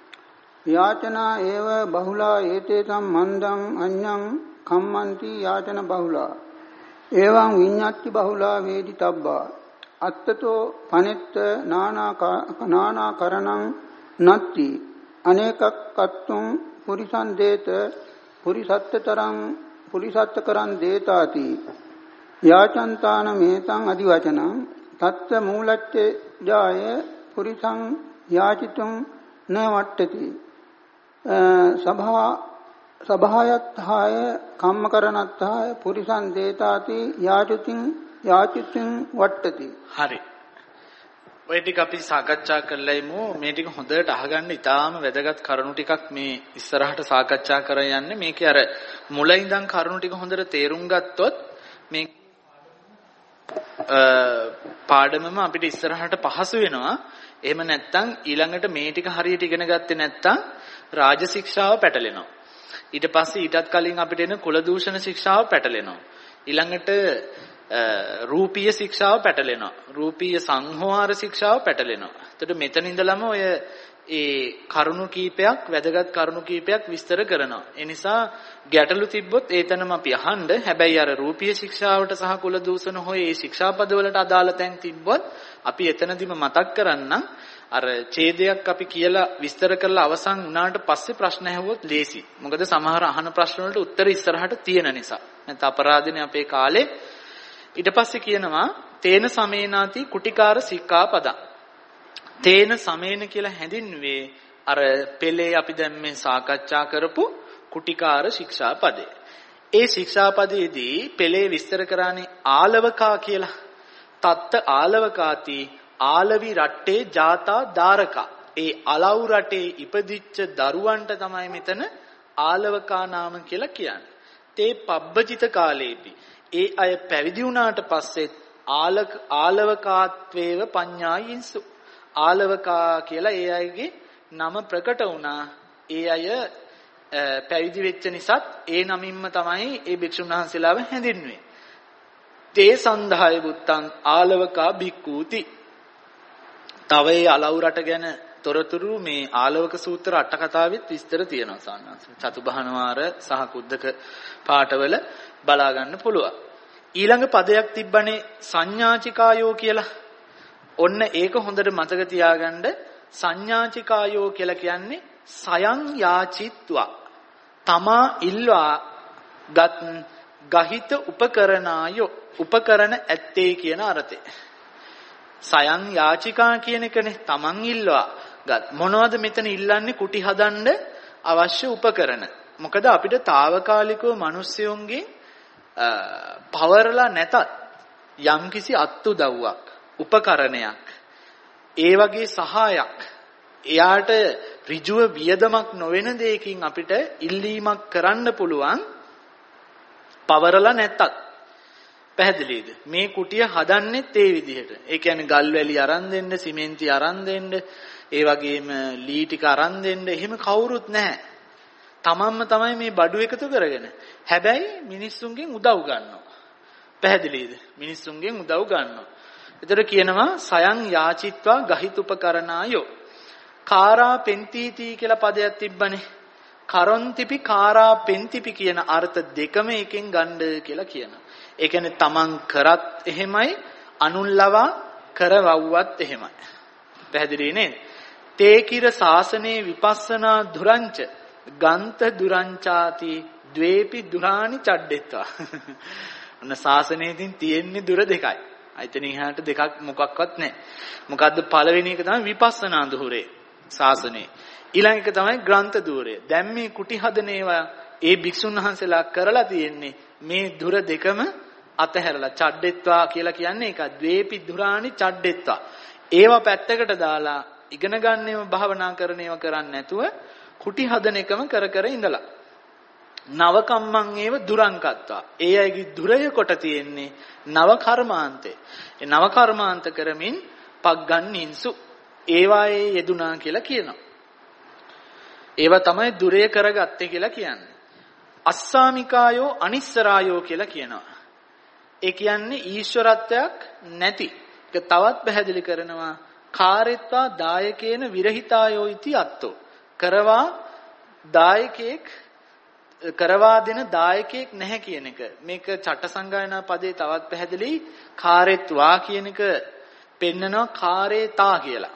යාචනා ඒව බහුලා ඒතේතම් මන්දං අඤ්ඤං කම්මන්ති යාචන බහුලා එවං විඤ්ඤාති බහුලා වේදිතබ්බා අත්තතෝ පනෙත්ත නානා නානා කරණං නත්ති අනේකක්කත්තුං පුරිසං දේත පුරිසත්තරං පුරිසත්තකරං දේතාති යාචන්තාන මේතං අදිවචනං තත්ත මූලච්චේ ජාය පුරිසං යාචිතුං න වට්ටති සභා සභායත්හාය කම්මකරණත්හාය පුරිසං දේතාති යාචුතින් යාචුතින් වට්ටති. හරි. ඔය ටික අපි සාකච්ඡා කළයිමු. මේ ටික හොඳට අහගන්න. ඊටාම වැදගත් කරුණු ටිකක් මේ ඉස්සරහට සාකච්ඡා කර යන්නේ. මේකේ අර මුල ඉඳන් කරුණු ටික හොඳට තේරුම් ගත්තොත් මේ පාඩමම අපිට ඉස්සරහට පහසු වෙනවා. එහෙම නැත්නම් ඊළඟට මේ ටික හරියට ඉගෙන ගත්තේ නැත්නම් රාජ ශික්ෂාව පැටලෙනවා. ඊට පස්සේ ඊටත් කලින් අපිට එන කුල දූෂණ ශික්ෂාව පැටලෙනවා. ඊළඟට රූපීය ශික්ෂාව පැටලෙනවා. රූපීය සංහාර ශික්ෂාව පැටලෙනවා. එතකොට මෙතන ඉඳලම ඔය ඒ කරුණු කීපයක් වැදගත් කරුණු කීපයක් විස්තර කරනවා. ඒ නිසා ගැටලු තිබ්බොත් ඒතනම අපි අහන්න. හැබැයි අර රූපීය ශික්ෂාවට සහ කුල දූෂණ හොය ඒ ශික්ෂාපද වලට අදාළ තැන් තිබ්බොත් අපි එතනදිම මතක් කරන්නම්. අර ඡේදයක් අපි කියලා විස්තර කරලා අවසන් වුණාට පස්සේ ප්‍රශ්න ඇහුවොත් ලේසි. මොකද සමහර අහන ප්‍රශ්න වලට උත්තර ඉස්සරහට තියෙන නිසා. නැත්නම් අපරාධනේ අපේ කාලේ. ඊට පස්සේ කියනවා තේන සමේනාති කුටිකාර සික්ඛාපදං. තේන සමේන කියලා හැඳින්වුවේ අර පෙළේ අපි දැන් මේ සාකච්ඡා කරපු කුටිකාර ශික්ෂාපදේ. ඒ ශික්ෂාපදයේදී පෙළේ විස්තර කරන්නේ ආලවකා කියලා. තත්ත ආලවකාති ආලවි රට්ටේ ජාතා දාරකා. ඒ අලව් රටේ ඉපදිච්ච දරුවන්ට තමයි මෙතන ආලවකා නාම කියලා කියන්නේ. තේ පබ්බජිත කාලේදී ඒ අය පැවිදි වුණාට පස්සේ ආලක ආලවකාත්වේව පඤ්ඤායින්සු ආලවකා කියලා ඒ අයගේ නම ප්‍රකට වුණා. ඒ අය පැවිදි වෙච්ච නිසාත් ඒ නමින්ම තමයි ඒ භික්ෂුන් වහන්සේලාව හැඳින්වෙන්නේ. තේ සන්ධාය බුත්තං ආලවකා භික්ඛූති. තව ඒ අලව් රට ගැන තොරතුරු මේ ආලවක සූත්‍ර අට කතාවෙත් විස්තර තියෙනවා සාන්නංශ. චතුබහනවාර සහ කුද්දක පාඨවල බලා ගන්න පුළුවන්. ඊළඟ පදයක් තිබ්බනේ සංඥාචිකායෝ කියලා. ඔන්න ඒක හොඳට මතක තියාගන්න. සංඥාචිකායෝ කියලා කියන්නේ සයන් යාචිත්වා තමා ඉල්වා ගත් ගහිත උපකරණායෝ උපකරණ ඇත්තේ කියන අර්ථය. සයන් යාචිකා කියන එකනේ තමන් ඉල්වා ගත්. මොනවද මෙතන ඉල්ලන්නේ? කුටි හදන්න අවශ්‍ය උපකරණ. මොකද අපිට తాවකාලිකව මිනිස්සුන්ගේ පවරලා නැතත් යම්කිසි අත්උදව්වක් උපකරණයක් ඒ වගේ සහායක් එයාට ඍජුව වියදමක් නොවන දෙයකින් අපිට ඉල්ලීමක් කරන්න පුළුවන් පවරලා නැත්තත් පැහැදිලිද? මේ කුටිය හදන්නෙත් ඒ විදිහට. ඒ කියන්නේ ගල් වැලි අරන් දෙන්න, සිමෙන්ති අරන් දෙන්න, ඒ වගේම ලී ටික අරන් දෙන්න එහෙම කවුරුත් නැහැ. තමන්ම තමයි මේ බඩු එකතු කරගෙන. හැබැයි මිනිස්සුන්ගෙන් උදව් ගන්නවා. පැහැදිලිද? මිනිස්සුන්ගෙන් උදව් ගන්නවා. ඒතර කියනවා සයන් යාචිත්වා ගහිතුපකරණායෝ. කාරා පෙන්තිති කියලා පදයක් තිබ්බනේ. කරොන්තිපි කාරා පෙන්තිපි කියන අර්ථ දෙකම එකෙන් ගන්න කියලා කියනවා. ඒ කියන්නේ තමන් කරත් එහෙමයි, අනුන් ලවා කරවව්වත් එහෙමයි. පැහැදිලි නේද? තේකිර ශාසනේ විපස්සනා දුරංච ගන්ත දුරංචාති ද්වේපි දුරානි චඩ්ඩෙත්වා. ඔන්න ශාසනයේදී තියෙන්නේ දුර දෙකයි. අයිතනින් එහාට දෙකක් මොකක්වත් නැහැ. මොකද්ද? පළවෙනි එක තමයි විපස්සනා දුරේ ශාසනේ. ඊළඟ එක තමයි ග්‍රන්ථ දුරේ. දැන් මේ කුටි හදන ඒවා ඒ භික්ෂුන් වහන්සේලා කරලා තියෙන්නේ මේ දුර දෙකම අතහැරලා චඩ්ඩෙත්වා කියලා කියන්නේ ඒක. ද්වේපි දුරානි චඩ්ඩෙත්වා. ඒවා පැත්තකට දාලා ඉගෙන ගන්නේම භාවනා කරන ඒවා කරන්නේ නැතුව කුටි හදන එකම කර කර ඉඳලා නව කම්මං ඒව දුරංකත්වා. ඒ අයගේ දුරය කොට තියෙන්නේ නව කර්මාන්තේ. ඒ නව කර්මාන්ත කරමින් පග්ගන්නින්සු ඒවායේ යෙදුනා කියලා කියනවා. ඒවා තමයි දුරය කරගත්තේ කියලා කියන්නේ. අස්සාමිකායෝ අනිස්සරායෝ කියලා කියනවා. ඒ කියන්නේ ඊශ්වරත්වයක් නැති. ඒක තවත් පැහැදිලි කරනවා. කාර්යත්වා දායකේන විරහිතායෝ ඉති අත්තෝ. කරවා දායකෙක් කරවා දෙන දායකයෙක් නැහැ කියන එක. මේක චට්ට සංගායනා පදේ තවත් පැහැදිලි. කාර්යත්වා කියන එක පෙන්නනවා කාර්යතා කියලා.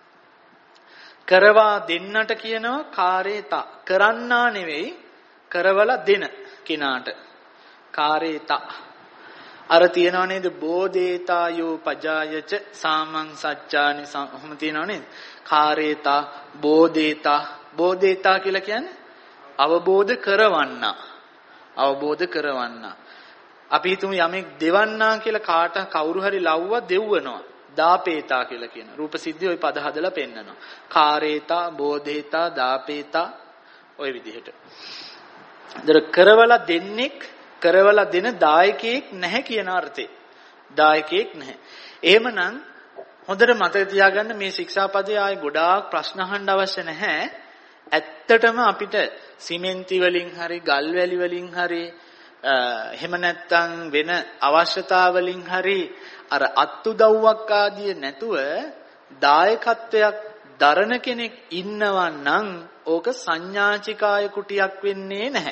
කරවා දෙන්නට කියනවා කාර්යතා. කරන්නා නෙවෙයි කරවලා දෙන කෙනාට කාර්යතා. අර තියනව නේද? බෝධේතායෝ පජායච සාමං සච්චානි සම්හම තියනව නේද? කාර්යතා බෝධේතා. බෝධේතා කියලා කියන්නේ අවබෝධ කරවන්නා. අවබෝධ කරවන්නා. අපි හිතමු යමෙක් දෙවන්නා කියලා කාට කවුරු හරි ලව්වා දෙව්වනවා. දාපේතා කියලා කියන. රූප සිද්ධිය ওই පද හදලා පෙන්නනවා. කාරේතා, බෝධේතා, දාපේතා ওই විදිහට. දර කරවලා දෙන්නෙක් කරවලා දෙන දායකයෙක් නැහැ කියන අර්ථේ. දායකයෙක් නැහැ. එහෙමනම් හොඳට මතක තියාගන්න මේ ශික්ෂාපදයේ ආයේ ගොඩාක් ප්‍රශ්න අහන්න අවශ්‍ය නැහැ. ඇත්තටම අපිට සිමෙන්ති වලින් හරි ගල් වැලි වලින් හරි එහෙම නැත්නම් වෙන අවශ්‍යතා වලින් හරි අර අත්උදව්වක් ආදිය නැතුව දායකත්වයක් දරන කෙනෙක් ඉන්නවා නම් ඕක සංඥාචිකාය කුටියක් වෙන්නේ නැහැ.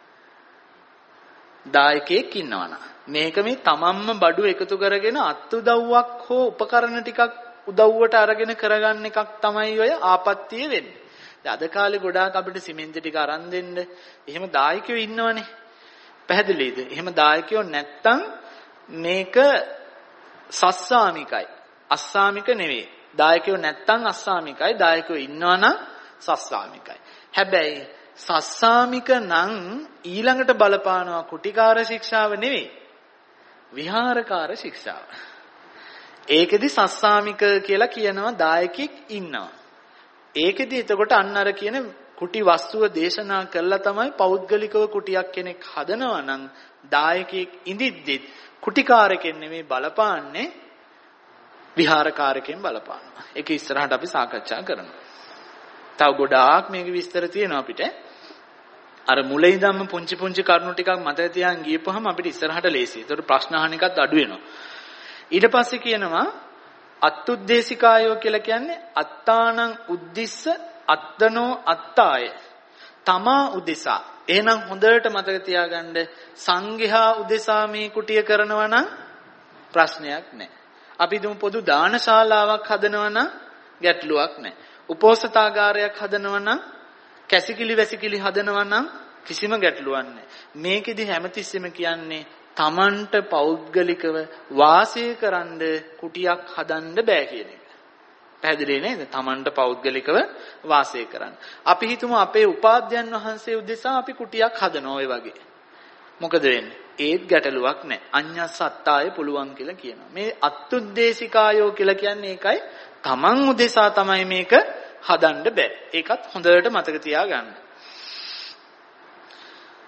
දායකයෙක් ඉන්නවා නම් මේක මේ තමන්ම බඩු එකතු කරගෙන අත්උදව්වක් හෝ උපකරණ ටිකක් උදව්වට අරගෙන කරගන්න එකක් තමයි ඔය ආපත්‍ය වෙන්නේ. අද කාලේ ගොඩාක් අපිට සිමෙන්ති ටික අරන් දෙන්න එහෙම දායකයෝ ඉන්නවනේ. පැහැදිලිද? එහෙම දායකයෝ නැත්තම් මේක සස්සාමිකයි. අස්සාමික නෙවෙයි. දායකයෝ නැත්තම් අස්සාමිකයි. දායකයෝ ඉන්නවනම් සස්සාමිකයි. හැබැයි සස්සාමික නම් ඊළඟට බලපානවා කුටිකාර ශික්ෂාව නෙවෙයි. විහාරකාර ශික්ෂාව. ඒකෙදි සස්සාමික කියලා කියනවා දායකෙක් ඉන්නවා. ඒකෙදි එතකොට අන්න අර කියන කුටි වස්තුව දේශනා කළා තමයි පෞද්ගලිකව කුටියක් කෙනෙක් හදනවා නම් දායකයෙක් ඉඳිද්දි කුටිකාරකෙන් නෙමෙයි බලපාන්නේ විහාරකාරකෙන් බලපානවා. ඒක ඉස්සරහට අපි සාකච්ඡා කරනවා. තව ගොඩාක් මේක විස්තර තියෙනවා අපිට. අර මුලින් ඉඳන්ම පුංචි පුංචි කරුණු ටිකක් මතක තියාගෙන ගියපුවාම අපිට ඉස්සරහට ලේසියි. ඒතකොට ප්‍රශ්න අහන එකත් අඩු වෙනවා. ඊට පස්සේ කියනවා අත්උද්දේශිකායෝ කියලා කියන්නේ අත්තානං උද්දිස්ස අත්තනෝ අත්තාය. තමා උදෙසා. එහෙනම් හොඳට මතක තියාගන්න සංඝයා උදෙසා මේ කුටිය කරනවා නම් ප්‍රශ්නයක් නැහැ. අපි දුමු පොදු දානශාලාවක් හදනවා නම් ගැටලුවක් නැහැ. උපෝසථාගාරයක් හදනවා නම් කැසිකිලි වැසිකිලි හදනවා නම් කිසිම ගැටලුවක් නැහැ. මේකෙදි හැමතිස්සෙම කියන්නේ තමන්ට පෞද්ගලිකව වාසය කරන්න කුටියක් හදන්න බෑ කියන එක. පැහැදිලි නේද? තමන්ට පෞද්ගලිකව වාසය කරන්න. අපි හිතමු අපේ උපාධ්‍යයන් වහන්සේ උදෙසා අපි කුටියක් හදනවා ඔය වගේ. මොකද වෙන්නේ? ඒත් ගැටලුවක් නැහැ. අඤ්ඤස් අත්තාය පුළුවන් කියලා කියනවා. මේ අත්උද්දේශිකායෝ කියලා කියන්නේ ඒකයි. තමන් උදෙසා තමයි මේක හදන්න බෑ. ඒකත් හොඳට මතක තියාගන්න.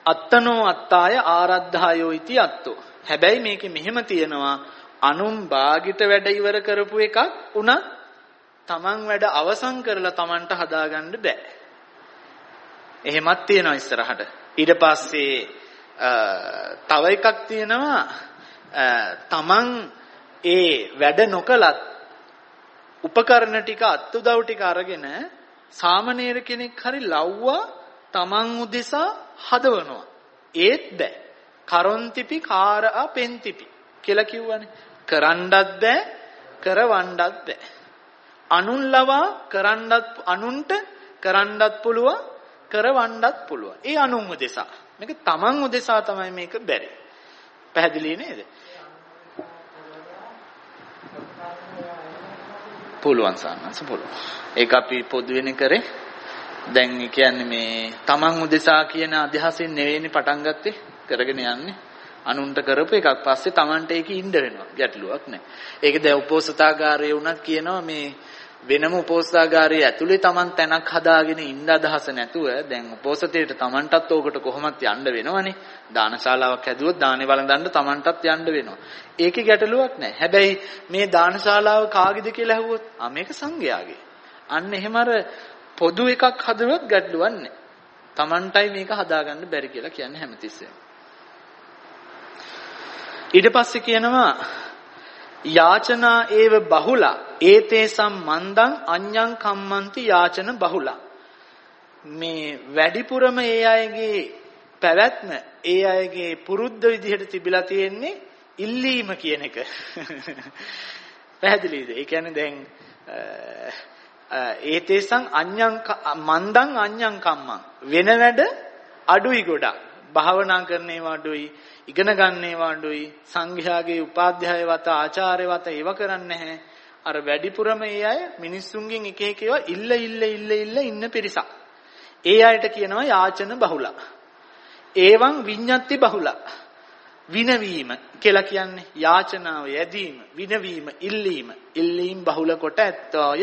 අත්තනෝ අත්තාය ආරද්ධායෝ ඉති අත්තෝ. හැබැයි මේකේ මෙහෙම තියෙනවා අනුන් බාගිට වැඩ ඉවර කරපු එකක් උනත් තමන් වැඩ අවසන් කරලා තමන්ට හදාගන්න බෑ. එහෙමත් තියෙනවා ඉස්සරහට. ඊට පස්සේ තව එකක් තියෙනවා තමන් ඒ වැඩ නොකලත් උපකරණ ටික අත්උදව් ටික අරගෙන සාමණේර කෙනෙක් හරි ලව්වා තමන් උදෙසා හදවනවා. ඒත් බෑ. කරොන්තිපි කාරා පෙන්තිපි කියලා කිව්වනේ. කරන්නත් බෑ කරවන්නත් බෑ. අනුන් ලවා කරන්නත් අනුන්ට කරන්නත් පුළුවන් කරවන්නත් පුළුවන්. ඒ අනුන් උදෙසා. මේක තමන් උදෙසා තමයි මේක බැරි. පැහැදිලි නේද? පුළුවන් සාන්නස පුළුවන්. ඒක අපි පොදුවෙන කරේ. දැන් කියන්නේ මේ තමන් උදෙසා කියන අදහසින් නෙවෙයිනේ පටන් ගත්තේ. කරගෙන යන්නේ. අනුන්ට කරපු එකක් පස්සේ තමන්ට ඒක ඉන්න වෙනවා. ගැටලුවක් නැහැ. ඒක දැන් උපෝසථාගාරයේ වුණත් කියනවා මේ වෙනම උපෝසථාගාරයේ ඇතුලේ තමන් තැනක් හදාගෙන ඉන්න අදහස නැතුව දැන් උපෝසථයට තමන්ටත් ඕකට කොහොමත් යන්න වෙනවනේ. දානශාලාවක් හැදුවොත් දානේ වළඳන්න තමන්ටත් යන්න වෙනවා. ඒකේ ගැටලුවක් නැහැ. හැබැයි මේ දානශාලාව කාගේද කියලා අහුවොත් ආ මේක සංඝයාගේ. අන්න එහෙම අර පොදු එකක් හදුනොත් ගැටලුවක් නැහැ. තමන්ටයි මේක හදාගන්න බැරි කියලා කියන්නේ හැමතිස්සෙම. ඊට පස්සේ කියනවා යාචනා ඒව බහුලා ඒතේසම් මන්දං අඤ්ඤං කම්මන්ති යාචන බහුලා. මේ වැඩිපුරම ඒ අයගේ පැවැත්ම ඒ අයගේ පුරුද්ද විදිහට තිබිලා තියෙන්නේ ඉල්ලීම කියන එක. පැහැදිලිද? ඒ කියන්නේ දැන් ඒතේසං අඤ්ඤං මන්දං අඤ්ඤං කම්මං වෙන වැඩ අඩුයි ගොඩක්. භාවනා කරන ඒවා අඩුයි, ඉගෙන ගන්න ඒවා අඩුයි, සංඝයාගේ උපාධ්‍යාය වත ආචාර්ය වත ඒව කරන්නේ නැහැ. අර වැඩිපුරම ඒ අය මිනිස්සුන්ගෙන් එක එක ඒවා ඉල්ල ඉල්ල ඉල්ල ඉල්ල ඉන්න පිරිසක්. ඒ අයට කියනවා යාචන බහුලා. ඒවං විඤ්ඤාති බහුලා. විනවීම කියලා කියන්නේ යාචනාව යැදීම, විනවීම, ඉල්ලීම, ඉල්ලීම් බහුල කොට ඇත්තෝය.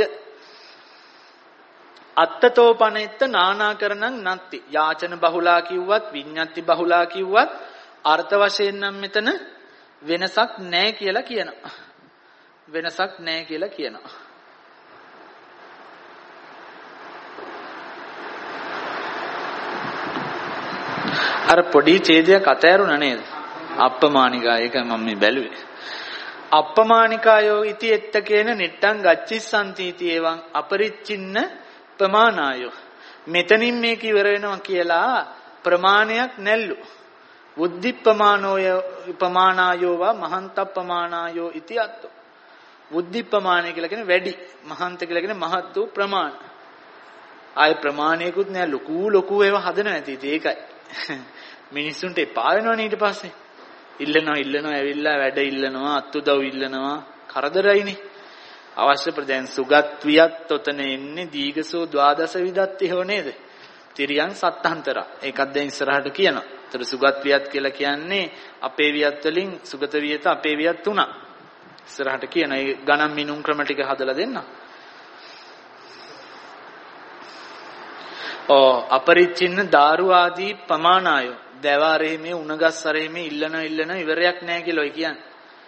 අත්තතෝපනෙත්ත නානාකරණං නත්ති. යාචන බහුලා කිව්වත් විඤ්ඤාති බහුලා කිව්වත් අර්ථ වශයෙන් නම් මෙතන වෙනසක් නැහැ කියලා කියනවා. වෙනසක් නැහැ කියලා කියනවා. අර පොඩි ඡේදයක් අතෑරුණා නේද? අප්පමානිකා. ඒක මම මේ බැලුවේ. අප්පමානිකායෝ ඉති එත්තකේන නිට්ටං ගච්ඡිස්සන්ති इति එවං අපරිච්ඡින්න ප්‍රමාණායෝ. මෙතනින් මේක ඉවර වෙනවා කියලා ප්‍රමාණයක් නැල්ලු. බුද්ධිප්පමානෝය ප්‍රමාණායෝවා මහන්තප්පමානායෝ ඉති අත්තෝ. බුද්ධිප්පමානය කියලා කියන්නේ වැඩි, මහන්ත කියලා කියන්නේ මහත් වූ ප්‍රමාණ. ආය ප්‍රමාණයකුත් නෑ, ලොකු ලොකු ඒවා හදන නැති. ඒකයි මිනිස්සුන්ට එපා වෙනවනේ ඊට පස්සේ. ඉල්ලනවා ඉල්ලනවා ඇවිල්ලා වැඩ ඉල්ලනවා, අත්උදව් ඉල්ලනවා, කරදරයිනේ. අවශ්‍ය ප්‍රදෙන් සුගත් වියත් ඔතන එන්නේ දීගසෝ ද්වාදස විදත් එහෙව නේද? තිරියන් සත්තන්තර. ඒකත් දැන් ඉස්සරහට කියනවා. ඒතර සුගත් වියත් කියලා කියන්නේ අපේ වියත් වලින් සුගත වියත අපේ වියත් තුනක්. ඉස්සරහට කියන ඒ ගණන් මිනුම් ක්‍රම ටික හදලා දෙන්න. ඕ අපරිච්ඡින්න දාරු ආදී ප්‍රමාණාය. දවාරේ මේ උණගස්සරේ මේ ඉල්ලන ඉල්ලන ඉවරයක් නැහැ කියලා ඔය කියන්නේ.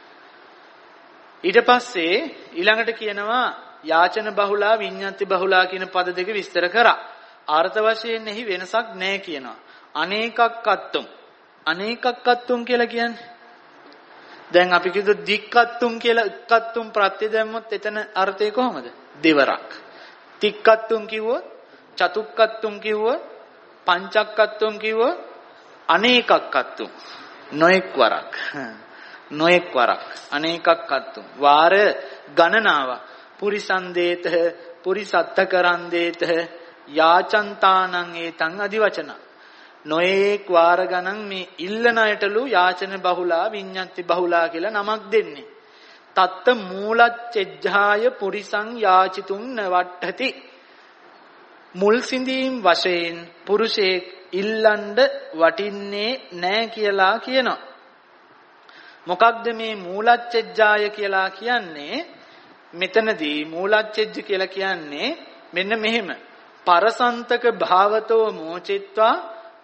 ඊට පස්සේ ඊළඟට කියනවා යාචන බහුලා විඤ්ඤාති බහුලා කියන පද දෙක විස්තර කරා. අර්ථ වශයෙන් එහි වෙනසක් නැහැ කියනවා. අනේකක්කත්තුම්. අනේකක්කත්තුම් කියලා කියන්නේ දැන් අපි කිව්ව දික්කත්තුම් කියලා එක්කත්තුම් ප්‍රත්‍ය දැම්මොත් එතන අර්ථය කොහොමද? දෙවරක්. තික්කත්තුම් කිව්වොත්, චතුක්කත්තුම් කිව්වොත්, පංචක්කත්තුම් කිව්වොත්, අනේකක්කත්තුම් නොඑක් වරක්. නොඑක් වරක් අනේකක්කත්තුම් වාර ගණනාව පුරිසන්දේත පුරිසත්ත කරන්දේත යාචන්තානං ඒතං අදිවචන. නොඑක් වාර ගණන් මේ ඉල්ලන අයටලු යාචන බහුලා විඤ්ඤාති බහුලා කියලා නමක් දෙන්නේ. තත්ත මූලච්ඡෙජ්ජාය පුරිසං යාචිතුම් නවට්ඨති. මුල් සිඳීම් වශයෙන් පුරුෂයෙක් ඉල්ලන්න වටින්නේ නැහැ කියලා කියනවා. මොකක්ද මේ මූලච්ඡෙජ්ජාය කියලා කියන්නේ? මෙතනදී මූලච්ඡෙජ්ජ කියලා කියන්නේ මෙන්න මෙහෙම. පරසන්තක භාවතෝ මෝචිත්වා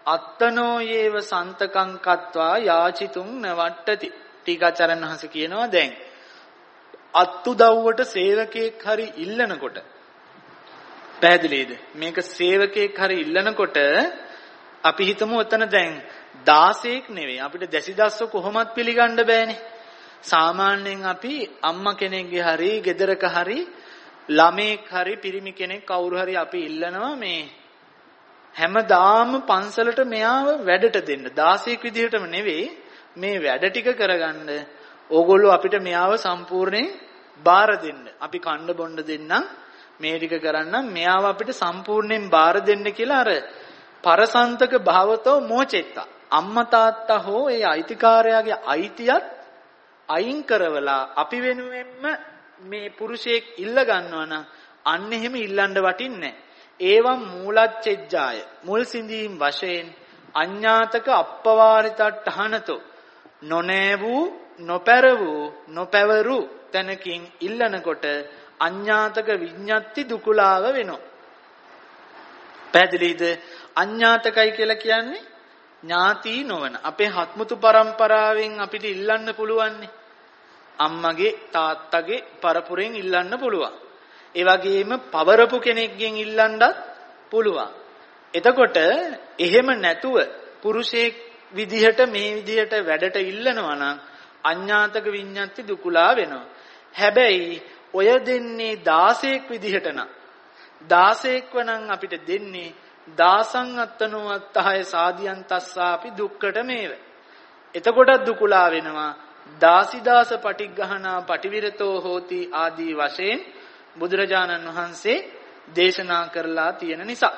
අත්තනෝ යේව සන්තකං කତ୍වා යාචිතුං නවට්ටති. ටීකාචාර්යන් වහන්සේ කියනවා දැන් අත්උදව්වට සේවකයෙක් හරි ඉල්ලනකොට පැහැදිලිද? මේක සේවකයෙක් හරි ඉල්ලනකොට අපි හිතමු එතන දැන් දාසයෙක් නෙවෙයි. අපිට දැසිදස්ව කොහොමත් පිළිගන්න බෑනේ. සාමාන්‍යයෙන් අපි අම්මා කෙනෙක්ගේ හරි ගෙදරක හරි ළමෙක් හරි පිරිමි කෙනෙක් කවුරු හරි අපි ඉල්ලනවා මේ හැමදාම පන්සලට මෙයාව වැඩට දෙන්න. දාසයෙක් විදිහටම නෙවෙයි මේ වැඩ ටික කරගන්න ඕගොල්ලෝ අපිට මෙයාව සම්පූර්ණයෙන් බාර දෙන්න. අපි කන්න බොන්න දෙන්නම් මේ ටික කරන්නම් මෙයාව අපිට සම්පූර්ණයෙන් බාර දෙන්න කියලා අර පරසන්තක භාවතෝ මොචෙත්තා. අම්මා තාත්තා හෝ ඒ අයිතිකාරයාගේ අයිතියත් අයින් කරවලා අපි වෙනුවෙන්ම මේ පුරුෂයෙක් ඉල්ල ගන්නවා නම් අන්න එහෙම ඉල්ලන්න වටින්නේ නැහැ. ඒවම් මූලච්ඡෙජ්ජාය මුල් සිඳීම් වශයෙන් අඤ්ඤාතක අප්පවාරිතට්ඨහනතෝ නොනෑ වූ නොපැර වූ නොපැවරු තැනකින් ඉල්ලනකොට අඤ්ඤාතක විඤ්ඤාති දුකුලාව වෙනවා. පැහැදිලිද? අඤ්ඤාතකයි කියලා කියන්නේ ඥාති නොවන. අපේ හත්මුතු පරම්පරාවෙන් අපිට ඉල්ලන්න පුළුවන්. අම්මගේ තාත්තගේ පරපුරෙන් ඉල්ලන්න පුළුවන්. ඒ වගේම පවරපු කෙනෙක්ගෙන් ඉල්ලන්නත් පුළුවන්. එතකොට එහෙම නැතුව පුරුෂයෙක් විදිහට මේ විදිහට වැඩට ඉල්ලනවා නම් අඤ්ඤාතක විඤ්ඤාති දුකුලා වෙනවා. හැබැයි ඔය දෙන්නේ දාසයෙක් විදිහට නම් දාසයෙක්ව නම් අපිට දෙන්නේ දාසං අත්තනෝ අත්තහය සාදියන් තස්සාපි දුක්කට මේව. එතකොටත් දුකුලා වෙනවා. දාසිදාස පටිග්ගහනා පටිවිරතෝ හෝති ආදී වශයෙන් බුදුරජාණන් වහන්සේ දේශනා කරලා තියෙන නිසා.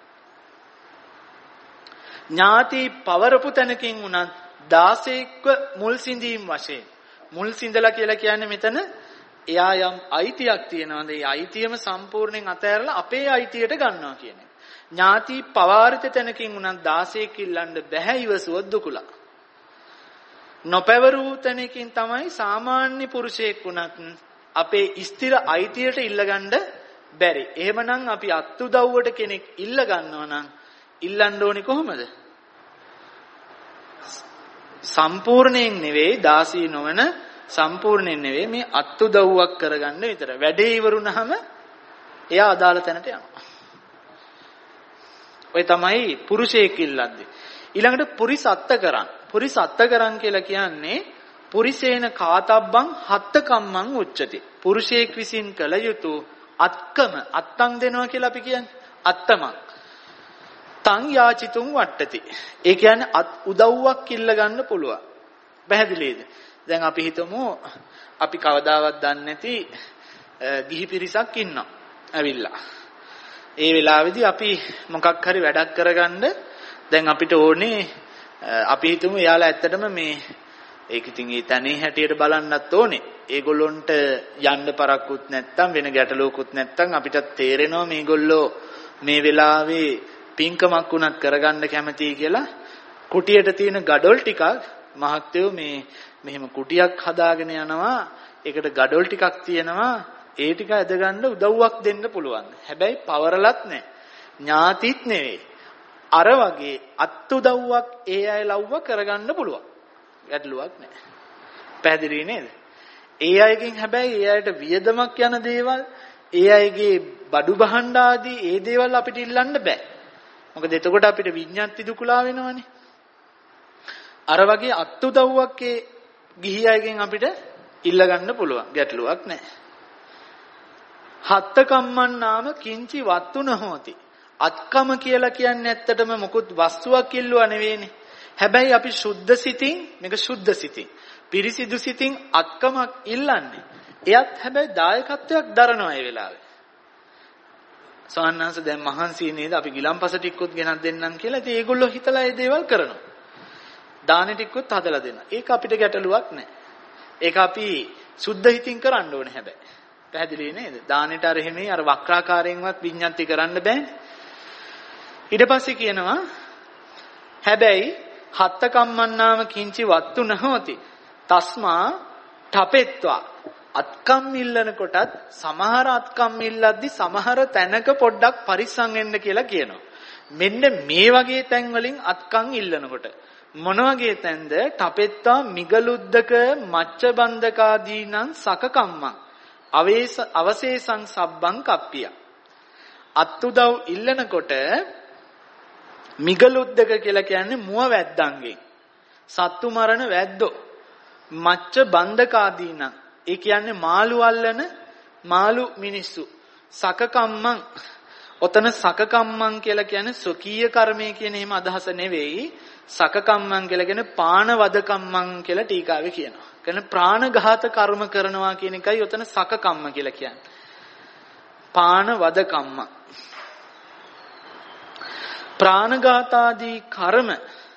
ඥාති පවරපු තැනකින් උනත් දාසෙක්ව මුල් සිඳීම් වශයෙන් මුල් සිඳලා කියලා කියන්නේ මෙතන එයා යම් අයිතියක් තියනවාද ඒ අයිතියම සම්පූර්ණයෙන් අතහැරලා අපේ අයිතියට ගන්නවා කියන්නේ. ඥාති පවාරිත තැනකින් උනත් දාසෙක් ඉල්ලන්න බැහැ ඉවසුවත් දුකුලා. නොපැවරු තැනකින් තමයි සාමාන්‍ය පුරුෂයෙක් වුණත් අපේ ස්ථිර අයිතියට ඉල්ලගන්න බැරි. එහෙමනම් අපි අත්උදව්වට කෙනෙක් ඉල්ල ගන්නවා නම් ඉල්ලන්න ඕනේ කොහොමද? සම්පූර්ණයෙන් නෙවෙයි දාසී නොවන සම්පූර්ණයෙන් නෙවෙයි මේ අත්උදව්වක් කරගන්න විතර. වැඩේ ඉවරුනහම එයා අදාළ තැනට යනවා. ඔය තමයි පුරුෂයෙක් ඉල්ලන්නේ. ඊළඟට පුරිස අත්තකරන්. පුරිස අත්තකරන් කියලා කියන්නේ පුරිසේන කාතබ්බං හත්ත කම්මං උච්චති. පුරුෂයෙක් විසින් කළ යුතු අත්කම අත්තං දෙනවා කියලා අපි කියන්නේ අත්තමං. තං යාචිතුං වට්ටති. ඒ කියන්නේ අත් උදව්වක් ඉල්ල ගන්න පුළුවන්. පැහැදිලිද? දැන් අපි හිතමු අපි කවදාවත් දන්නේ නැති ගිහි පිරිසක් ඉන්නවා. ඇවිල්ලා. ඒ වෙලාවේදී අපි මොකක් හරි වැඩක් කරගන්න දැන් අපිට ඕනේ අපි හිතමු එයාලා ඇත්තටම මේ ඒක ඉතින් ඒ තනේ හැටියට බලන්නත් ඕනේ. ඒගොල්ලොන්ට යන්න පරක්කුත් නැත්තම් වෙන ගැටලුවකුත් නැත්තම් අපිට තේරෙනවා මේගොල්ලෝ මේ වෙලාවේ පින්කමක් උනත් කරගන්න කැමතියි කියලා කුටියට තියෙන gadol ටිකක් මහත්තයෝ මේ මෙහෙම කුටියක් හදාගෙන යනවා. ඒකට gadol ටිකක් තියෙනවා. ඒ ටික ඇදගන්න උදව්වක් දෙන්න පුළුවන්. හැබැයි පවරලත් නැහැ. ඥාතිත් නෙවෙයි. අර වගේ අත්උදව්වක් ඒ අය ලව්ව කරගන්න පුළුවන්. ගැටලුවක් නැහැ. පැහැදිලි නේද? ඒ අයගෙන් හැබැයි ඒ අයට වියදමක් යන දේවල්, ඒ අයගේ බඩු බහඬ ආදී ඒ දේවල් අපිට ඉල්ලන්න බෑ. මොකද එතකොට අපිට විඤ්ඤාති දුකුලා වෙනවනේ. අර වගේ අත්උදව්වක් ඒ ගිහි අයගෙන් අපිට ඉල්ල ගන්න පුළුවන්. ගැටලුවක් නැහැ. හත්ත කම්මන් නාම කිංචි වත්තුන හෝති. අත්කම කියලා කියන්නේ ඇත්තටම මොකුත් වස්තුවක් ඉල්ලුවා නෙවෙයිනේ. හැබැයි අපි සුද්ධ සිතින් මේක සුද්ධ සිතින් පිරිසිදු සිතින් අත්කමක් ඉල්ලන්නේ. එයත් හැබැයි දායකත්වයක් දරනවා ඒ වෙලාවේ. සෝහන්නාංශ දැන් මහන්සි නේද අපි ගිලම්පස ටිකකුත් ගෙනත් දෙන්නම් කියලා. ඉතින් ඒගොල්ලෝ හිතලා ඒ දේවල් කරනවා. දාන ටිකකුත් හදලා දෙනවා. ඒක අපිට ගැටලුවක් නැහැ. ඒක අපි සුද්ධ හිතින් කරන්න ඕනේ හැබැයි. පැහැදිලි නේද? දානෙට අර එහෙමයි අර වක්‍රාකාරයෙන්වත් විඤ්ඤාති කරන්න බෑනේ. ඊට පස්සේ කියනවා හැබැයි හත්ත කම්මන්නාම කිංචි වත්තු නහෝති. තස්මා ඨපෙත්වා අත්කම් ඉල්ලන කොටත් සමහර අත්කම් ඉල්ලද්දි සමහර තැනක පොඩ්ඩක් පරිස්සම් වෙන්න කියලා කියනවා. මෙන්න මේ වගේ තැන් වලින් අත්කම් ඉල්ලනකොට මොන වගේ තැන්ද? තපෙත්තා මිගලුද්දක මච්ච බන්ධකාදීනං සකකම්මං අවේස අවශේෂං සබ්බං කප්පිය. අත්උදව් ඉල්ලනකොට මිගලුද්දක කියලා කියන්නේ මුව වැද්දන්ගෙන් සත්තු මරණ වැද්දෝ. මච්ච බන්ධකාදීනං ඒ කියන්නේ මාළු අල්ලන මාළු මිනිස්සු. සකකම්මං ඔතන සකකම්මං කියලා කියන්නේ සොකීය කර්මය කියන එහෙම අදහස නෙවෙයි. සකකම්මං කියලා කියන්නේ පාණවදකම්මං කියලා ටීකාවේ කියනවා. කියන්නේ ප්‍රාණඝාත කර්ම කරනවා කියන එකයි ඔතන සකකම්ම කියලා කියන්නේ. පාණවදකම්ම. ප්‍රාණඝාතාදී කර්ම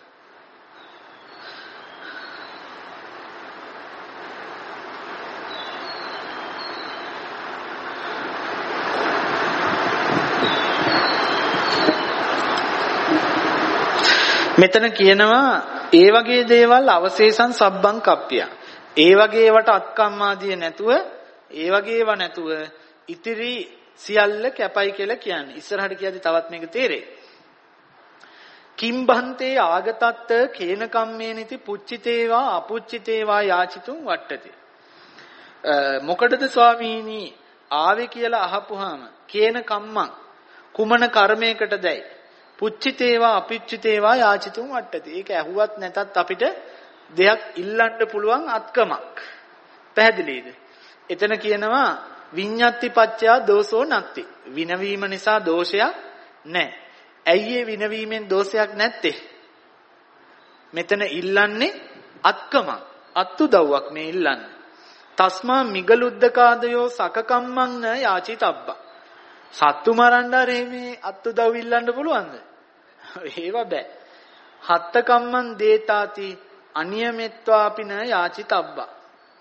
මෙතන කියනවා ඒ වගේ දේවල් අවශේෂං සබ්බං කප්පිය. ඒ වගේ ඒවට අත්කම්මාදිය නැතුව ඒ වගේ ඒවා නැතුව ඉතිරි සියල්ල කැපයි කියලා කියන්නේ. ඉස්සරහට කියද්දි තවත් මේක තේරෙයි. කිම්බන්තේ ආගතත්ත කේන කම්මේනිති පුච්චිතේවා අපුච්චිතේවා යාචිතුම් වට්ටති. මොකටද ස්වාමීනි ආවේ කියලා අහපුවාම කේන කම්මං කුමන කර්මයකටදයි පුච්චිතේවා අපිච්චිතේවා යාචිතුම් වට්ටති. ඒක ඇහුවත් නැතත් අපිට දෙයක් ඉල්ලන්න පුළුවන් අත්කමක්. පැහැදිලිද? එතන කියනවා විඤ්ඤාති පච්චයා දෝෂෝ නැත්ති. විනවීම නිසා දෝෂයක් නැහැ. ඇයි ඒ විනවීමෙන් දෝෂයක් නැත්තේ? මෙතන ඉල්ලන්නේ අත්කමක්. අත්උදව්වක් මේ ඉල්ලන්නේ. තස්මා මිගලුද්දකාදයෝ සකකම්මං න යාචිතබ්බා. සත්තු මරන්න ආරේ මේ අත්උදව් ඉල්ලන්න පුළුවන්ද? ඒව බෑ. හත්ත කම්මං දේතාති අනියමෙත්වාපින යාචිතබ්බා.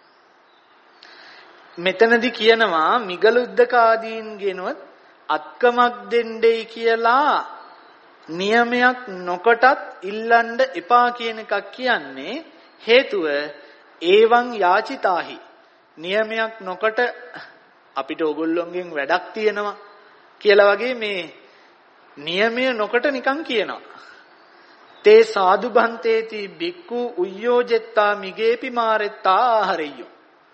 මෙතනදි කියනවා මිගලුද්දකාදීන් ගෙනොත් අත්කමක් දෙන්නේයි කියලා නියමයක් නොකටත් ඉල්ලන්න එපා කියන එකක් කියන්නේ. හේතුව ඒවං යාචිතාහි. නියමයක් නොකට අපිට ඕගොල්ලොන්ගෙන් වැඩක් තියෙනවා කියලා වගේ මේ නියමය නොකට නිකන් කියනවා. තේ සාදු බන්තේති බික්කු උයෝජෙත්තා මිගේපි මාරෙත්තා ආහාරෙය්‍යෝ.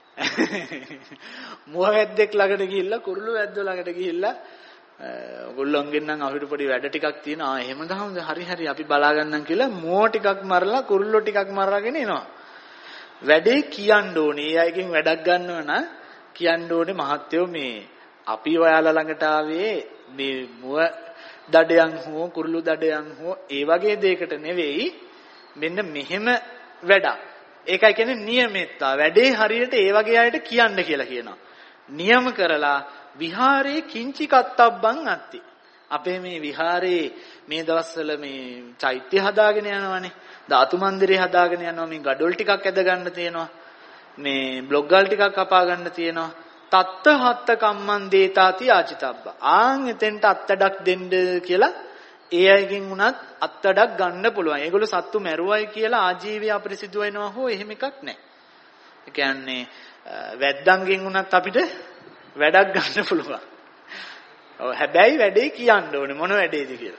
මුව වැද්දෙක් ළඟට ගිහිල්ලා කුරුළු වැද්දෝ ළඟට ගිහිල්ලා ඔයගොල්ලොන්ගෙන් නම් අපිට පොඩි වැඩ ටිකක් තියෙනවා. ආ එහෙම ගහමුද? හරි හරි අපි බලා ගන්නම් කියලා මුව ටිකක් මරලා කුරුල්ලෝ ටිකක් මරාගෙන එනවා. වැඩේ කියන්න ඕනේ. ඒ අයගෙන් වැඩක් ගන්නව නම් කියන්න ඕනේ මහත්තයෝ මේ අපි ඔයාලා ළඟට ආවේ මේ මුව දඩයන් හෝ කුරුළු දඩයන් හෝ ඒ වගේ දෙයකට නෙවෙයි. මෙන්න මෙහෙම වැඩක්. ඒකයි කියන්නේ නියමෙත්තා. වැඩේ හරියට ඒ වගේ අයට කියන්න කියලා කියනවා. නියම කරලා විහාරේ කිංචි කත්තබ්බන් අත්ති. අපේ මේ විහාරේ මේ දවස්වල මේ චෛත්‍ය හදාගෙන යනවානේ. ධාතු මන්දිරේ හදාගෙන යනවා. මේ gadol ටිකක් ඇද ගන්න තියෙනවා. මේ බ්ලොග් ගල් ටිකක් කපා ගන්න තියෙනවා. තත්ත හත්ත කම්මන් දේතාති ආචිතබ්බ. ආන් එතෙන්ට අත්තඩක් දෙන්න කියලා ඒ අයගෙන් උනත් අත්තඩක් ගන්න පුළුවන්. ඒගොල්ලෝ සත්තු මැරුවයි කියලා ආජීවය අපිරිසිදු වෙනවා හෝ එහෙම එකක් නැහැ. ඒ කියන්නේ වැද්දන්ගෙන් උනත් අපිට වැඩක් ගන්න පුළුවන්. ඔව් හැබැයි වැඩේ කියන්න ඕනේ මොන වැඩේද කියලා.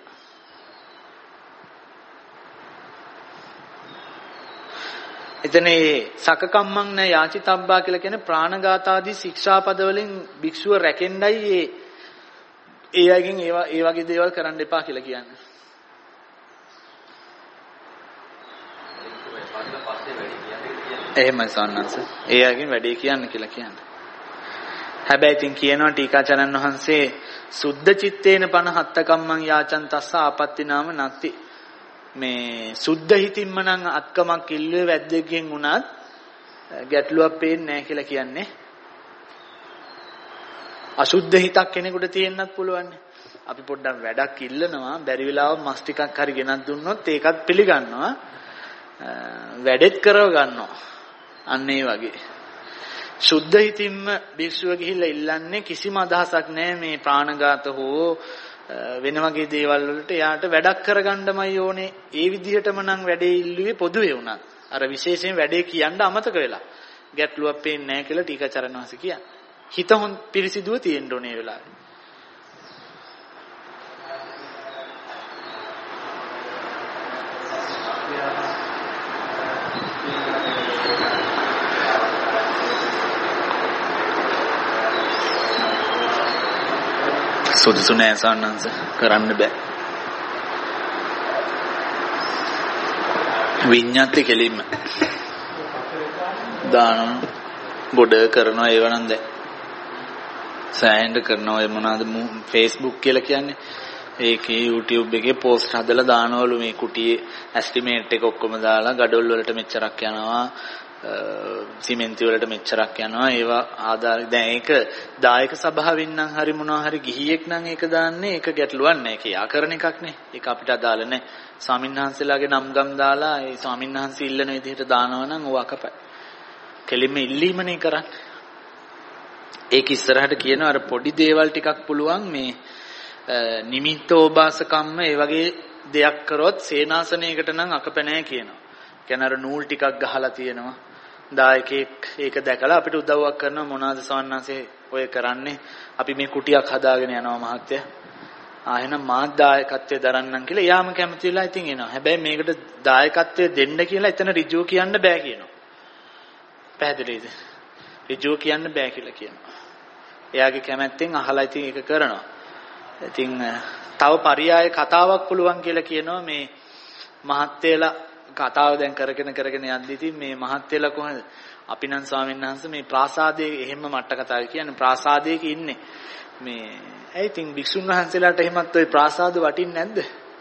එතන මේ සකකම්මං න යාචිතබ්බා කියලා කියන්නේ ප්‍රාණඝාතාදී ශික්ෂාපද වලින් භික්ෂුව රැකෙන්නයි ඒ ඒ අයගෙන් ඒවා ඒ වගේ දේවල් කරන්න එපා කියලා කියන්නේ. එහෙමයි සන්නංශ. ඒ අයගෙන් වැඩේ කියන්න කියලා කියන්නේ. හැබැයි ඉතින් කියනවා ටීකාචාර්යන් වහන්සේ සුද්ධ චිත්තේන පන හත්ත කම්මං යාචන් තස්ස ආපත්‍ති නාම නැති. මේ සුද්ධ හිතින්ම නම් අත්කමක් ඉල්ලුවේ වැද්දෙක්ගෙන් උනත් ගැටලුවක් පේන්නේ නැහැ කියලා කියන්නේ. අසුද්ධ හිතක් කෙනෙකුට තියෙන්නත් පුළුවන්. අපි පොඩ්ඩක් වැඩක් ඉල්ලනවා බැරි වෙලාව මස් ටිකක් හරි ගෙනත් දුන්නොත් ඒකත් පිළිගන්නවා. වැඩෙත් කරව ගන්නවා. අන්න ඒ වගේ. සුද්ධ හිතින්ම භික්ෂුව ගිහිල්ලා ඉල්ලන්නේ කිසිම අදහසක් නැහැ මේ ප්‍රාණඝාත හෝ වෙන වගේ දේවල් වලට යාට වැඩක් කරගන්නමයි ඕනේ. ඒ විදිහටම නම් වැඩේ ඉල්ලුවේ පොදුවේ වුණා. අර විශේෂයෙන් වැඩේ කියන්න අමතක වෙලා. ගැටලුවක් පේන්නේ නැහැ කියලා ටීකාචාර්යන් වහන්සේ කියන්නේ. හිත හොන් පිරිසිදුව තියෙන්න ඕනේ ඒ වෙලාවේ. සුදුසු නෑ සන්නංශ කරන්න බෑ. විඤ්ඤාති කෙලින්ම දාන ගොඩ කරනවා ඒව නම් දැන් සෑහෙන්න කරනවා. ඒ මොනවාද Facebook කියලා කියන්නේ ඒකේ YouTube එකේ post හදලා දානවලු මේ කුටියේ estimate එක ඔක්කොම දාලා ගඩොල් වලට මෙච්චරක් යනවා සිමෙන්ති වලට මෙච්චරක් යනවා ඒවා ආදාර දැන් ඒක දායක සභාවෙන් නම් හරි මොනවා හරි ගිහියෙක් නම් ඒක දාන්නේ ඒක ගැටලුවක් නෑ. ඒක යාකරන එකක් නේ. ඒක අපිට අදාළ නෑ. ස්වාමින්වහන්සේලාගේ නම් ගම් දාලා ඒ ස්වාමින්වහන්සේ ඉල්ලන විදිහට දානවා නම් ඕවා කපයි. කෙලින්ම ඉල්ලීමනේ කරන්නේ. ඒක ඉස්සරහට කියනවා අර පොඩි දේවල් ටිකක් පුළුවන් මේ නිමිත්තෝබාස කම්ම ඒ වගේ දෙයක් කරොත් සේනාසනයකට නම් අකප නැහැ කියනවා. කියන්නේ අර නූල් ටිකක් ගහලා තියෙනවා. දායකයෙක් ඒක දැකලා අපිට උදව්වක් කරනවා මොනවාද සවන්නාසේ ඔය කරන්නේ අපි මේ කුටියක් හදාගෙන යනවා මහත්තයා. ආ එහෙනම් මාත් දායකත්වයේ දරන්නම් කියලා එයාම කැමති වෙලා ඉතින් එනවා. හැබැයි මේකට දායකත්වයේ දෙන්න කියලා එතන ඍජුව කියන්න බෑ කියනවා. පැහැදිලිද? ඍජුව කියන්න බෑ කියලා කියනවා. එයාගේ කැමැත්තෙන් අහලා ඉතින් ඒක කරනවා. ඉතින් තව පරියාය කතාවක් පුළුවන් කියලා කියනවා මේ මහත්තයලා කතාව දැන් කරගෙන කරගෙන යද්දී ඉතින් මේ මහත්තයලා කොහොමද අපි නම් ස්වාමීන් වහන්සේ මේ ප්‍රාසාදයේ එහෙම මට්ට කතාව කියන්නේ ප්‍රාසාදයක ඉන්නේ මේ ඇයි ඉතින් භික්ෂුන් වහන්සේලාට එහෙමත් ওই ප්‍රාසාද වටින්නේ නැද්ද?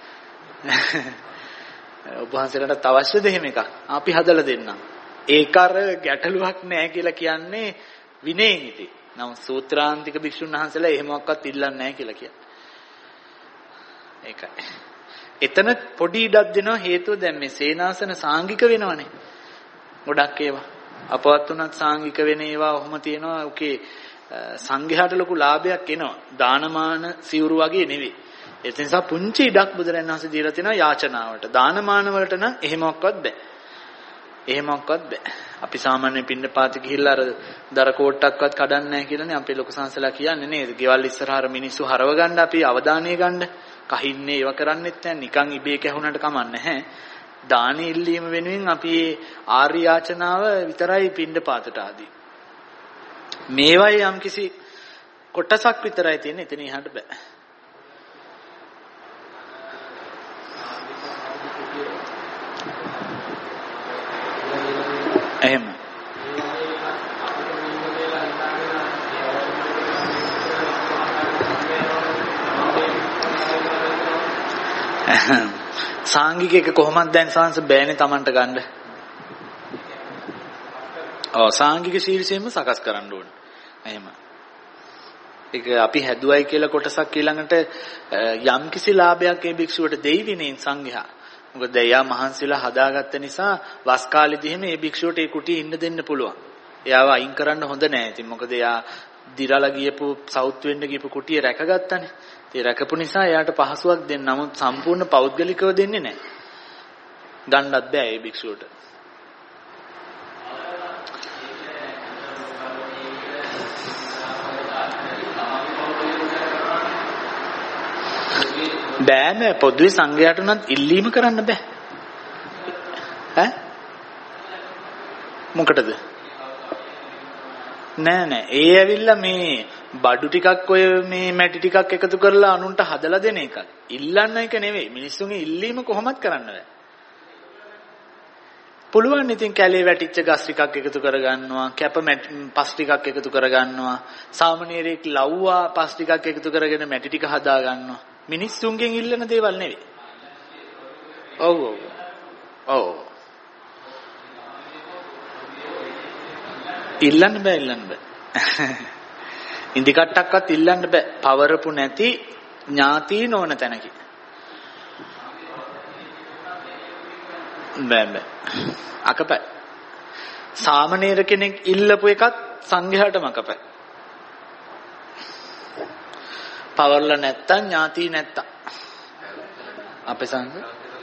ඔබ වහන්සේලාට අවශ්‍යද එහෙම එකක්? අපි හදලා දෙන්නම්. ඒක අර ගැටලුවක් නෑ කියලා කියන්නේ විනයෙන් ඉතින්. නම් සූත්‍රාන්තික භික්ෂුන් වහන්සේලා එහෙමවත් ඉල්ලන්නේ නැහැ කියලා කියන්නේ. ඒකයි. එතන පොඩි ඉඩක් දෙනවා හේතුව දැන් මේ සේනාසන සාංගික වෙනවනේ. ගොඩක් ඒවා. අපවත් උනත් සාංගික වෙන ඒවා ඔහොම තියෙනවා. ඔකේ සංඝයාට ලොකු ලාභයක් එනවා. දානමාන සිවුරු වගේ නෙවෙයි. ඒ නිසා පුංචි ඉඩක් බුදුරජාණන් වහන්සේ දීලා තිනවා යාචනාවට. දානමාන වලට නම් එහෙමවත් බෑ. එහෙමවත් බෑ. අපි සාමාන්‍ය පින්නපාති ගිහිල්ලා අර දර කෝට්ටක්වත් කඩන්නේ නැහැ කියලානේ අපේ ලොකු සංසලා කියන්නේ නේද? ගෙවල් ඉස්සරහට මිනිස්සු හරව ගන්න අපි අවධානය ගන්න. කහින්නේ ඒව කරන්නෙත් නැහැ. නිකන් ඉබේ කැහුනට කමන්නේ නැහැ. දාන ඉල්ලීම වෙනුවෙන් අපි ආර්ය යාචනාව විතරයි පින්නපාතට ආදී. මේවයි යම්කිසි කොටසක් විතරයි තියෙන්නේ. එතන එහාට බෑ. එහෙම සාංගික එක කොහොමද දැන් සංස බෑනේ Tamanට ගන්න. ඔව් සාංගික ශීර්ෂයෙන්ම සකස් කරන්න ඕනේ. එහෙම. ඒක අපි හැදුවයි කියලා කොටසක් ඊළඟට යම් කිසි ලාභයක් ඒ භික්ෂුවට දෙයි විනේ සංඝයා. මොකද එයා මහන්සිලා හදාගත්ත නිසා වස් කාලෙදී එහෙම මේ භික්ෂුවට ඒ කුටියේ ඉන්න දෙන්න පුළුවන්. එයාව අයින් කරන්න හොඳ නෑ. ඉතින් මොකද එයා දිරලා ගියපු සවුත් වෙන්න ගියපු කුටිය රැකගත්තානේ. ඒ රැකපු නිසා එයාට පහසුවක් දෙන්න. නමුත් සම්පූර්ණ පෞද්ගලිකව දෙන්නේ නෑ. ගන්නත් බෑ මේ භික්ෂුවට. බෑ නෑ පොදුවේ සංඝයාට උනත් ඉල්ලීම කරන්න බෑ. ඈ මොකටද? නෑ නෑ ඒ ඇවිල්ලා මේ බඩු ටිකක් ඔය මේ මැටි ටිකක් එකතු කරලා අනුන්ට හදලා දෙන එක. ඉල්ලන්න එක නෙවෙයි. මිනිස්සුන්ගේ ඉල්ලීම කොහොමත් කරන්න බෑ. පුළුවන් ඉතින් කැලේ වැටිච්ච ගස් ටිකක් එකතු කරගන්නවා, කැප පස් ටිකක් එකතු කරගන්නවා, සාමණේරයෙක් ලව්වා පස් ටිකක් එකතු කරගෙන මැටි ටික හදා ගන්නවා. මිනිස්සුන්ගෙන් ඉල්ලන දේවල් නෙවෙයි. ඔව් ඔව්. ඔව්. ඉල්ලන්න බෑ ඉල්ලන්න බෑ. ඉන්දි කට්ටක්වත් ඉල්ලන්න බෑ. පවරපු නැති ඥාතීන් ඕන තැනකි. බෑ බෑ. අකපයි. සාමණේර කෙනෙක් ඉල්ලපු එකත් සංඝයාටම අකපයි. පවර්ලා නැත්තම් ඥාති නැත්තම් අපේ සංඝ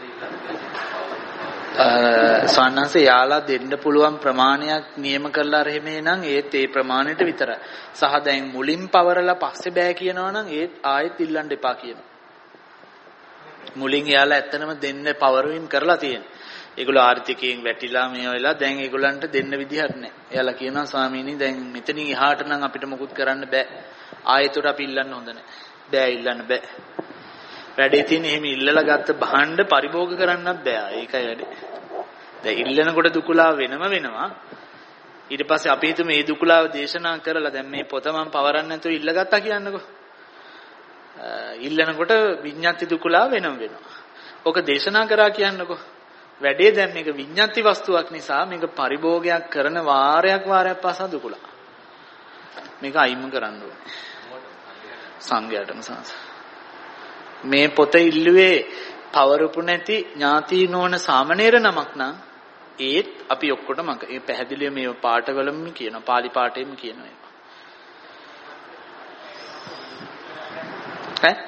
සවන්නන්ස යාලා දෙන්න පුළුවන් ප්‍රමාණයක් නියම කරලා රෙමේ නම් ඒත් ඒ ප්‍රමාණයට විතරයි. සහ දැන් මුලින් පවරලා පස්සේ බෑ කියනවා නම් ඒත් ආයෙත් ඉල්ලන්න එපා කියනවා. මුලින් යාලා ඇත්තනම දෙන්න පවරවීම කරලා තියෙනවා. ඒගොල්ලෝ ආර්ථිකයෙන් වැටිලා මේ වෙලා දැන් ඒගොල්ලන්ට දෙන්න විදිහක් නැහැ. එයාලා කියනවා ස්වාමීනි දැන් මෙතනින් එහාට නම් අපිට මොකුත් කරන්න බෑ. ආයෙතොට අපි ඉල්ලන්න හොඳ නැහැ. බෑ ඉල්ලන්න බෑ. වැඩේ තියෙන එහෙම ඉල්ලලා ගත්ත භාණ්ඩ පරිභෝග කරන්නත් බෑ. ඒකයි වැඩේ. දැන් ඉල්ලනකොට දුකලා වෙනම වෙනවා. ඊට පස්සේ අපි හිතමු මේ දුකලාව දේශනා කරලා දැන් මේ පොත මම පවරන්න නැතුව ඉල්ලගත්තා කියන්නකෝ. ඉල්ලනකොට විඤ්ඤාති දුකලාව වෙනම වෙනවා. ඔක දේශනා කරා කියන්නකෝ. වැඩේ දැන් මේක විඤ්ඤාති වස්තුවක් නිසා මේක පරිභෝගයක් කරන වාරයක් වාරයක් පාසා දුකලා. මේක අයින්ම කරන්න ඕනේ. සංඝයාටම සංස. මේ පොත ඉල්ලුවේ පවරපු නැති ඥාති නොවන සාමණේර නමක් නම් ඒත් අපි ඔක්කොටම ඒ පැහැදිලිව මේ පාඨවලම කියනවා පාලි පාඨයෙම කියනවා ඒක. ඈ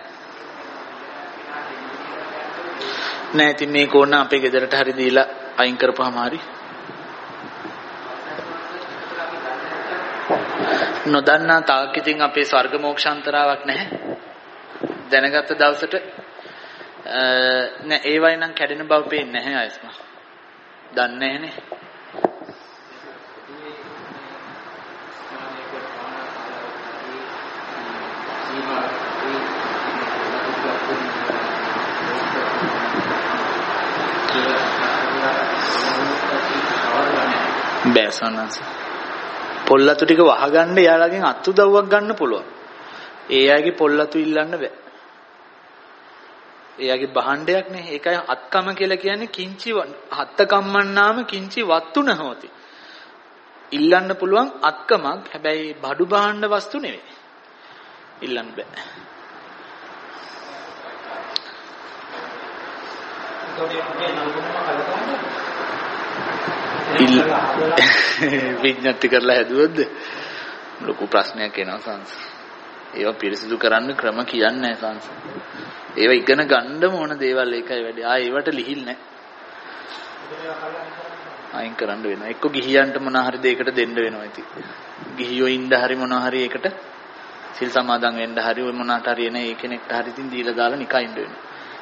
නෑ ඉතින් මේක ඕන අපේ ගෙදරට හරි දීලා අයින් කරපුවාම හරි. නොදන්නා තාක් ඉතින් අපේ ස්වර්ග මොක්ෂාන්තරාවක් නැහැ. දැනගත්ත දවසට නෑ ඒ වයි නම් කැඩෙන බව පේන්නේ නැහැ ආයස්ම. දන්නේ නැහනේ. බෑසනස් පොල්ලතු ටික වහගන්න යාළගෙන් අත්උදව්වක් ගන්න පුළුවන්. ඒ අයගේ පොල්ලතු ඉල්ලන්න බෑ. එයාගේ භාණ්ඩයක් නේ. ඒකයි අත්කම කියලා කියන්නේ කිංචි හත්ත කම්මන්නාම කිංචි වත්තුන හොති. ඉල්ලන්න පුළුවන් අත්කමක්. හැබැයි බඩු භාණ්ඩ වස්තු නෙවෙයි. ඉල්ලන්න බෑ. විඥාති කරලා හැදුවොත් ලොකු ප්‍රශ්නයක් එනවා සංස. ඒවා පිරිසිදු කරන්න ක්‍රම කියන්නේ නැහැ සංස. ඒවා ඉගෙන ගන්නම ඕන දේවල් ඒකයි වැඩි. ආ ඒවට ලිහිල් නැහැ. අයින් කරන්න වෙනවා. එක්ක ගිහියන්ට මොන හරි දෙයකට දෙන්න වෙනවා ඉතින්. ගිහියෝ ඉන්න හරි මොන හරි ඒකට සිල් සමාදන් වෙන්න හරි ඔය මොනකට හරි එන ඒ කෙනෙක්ට හරි ඉතින් දීලා දාලා නිකන් ඉන්න වෙනවා.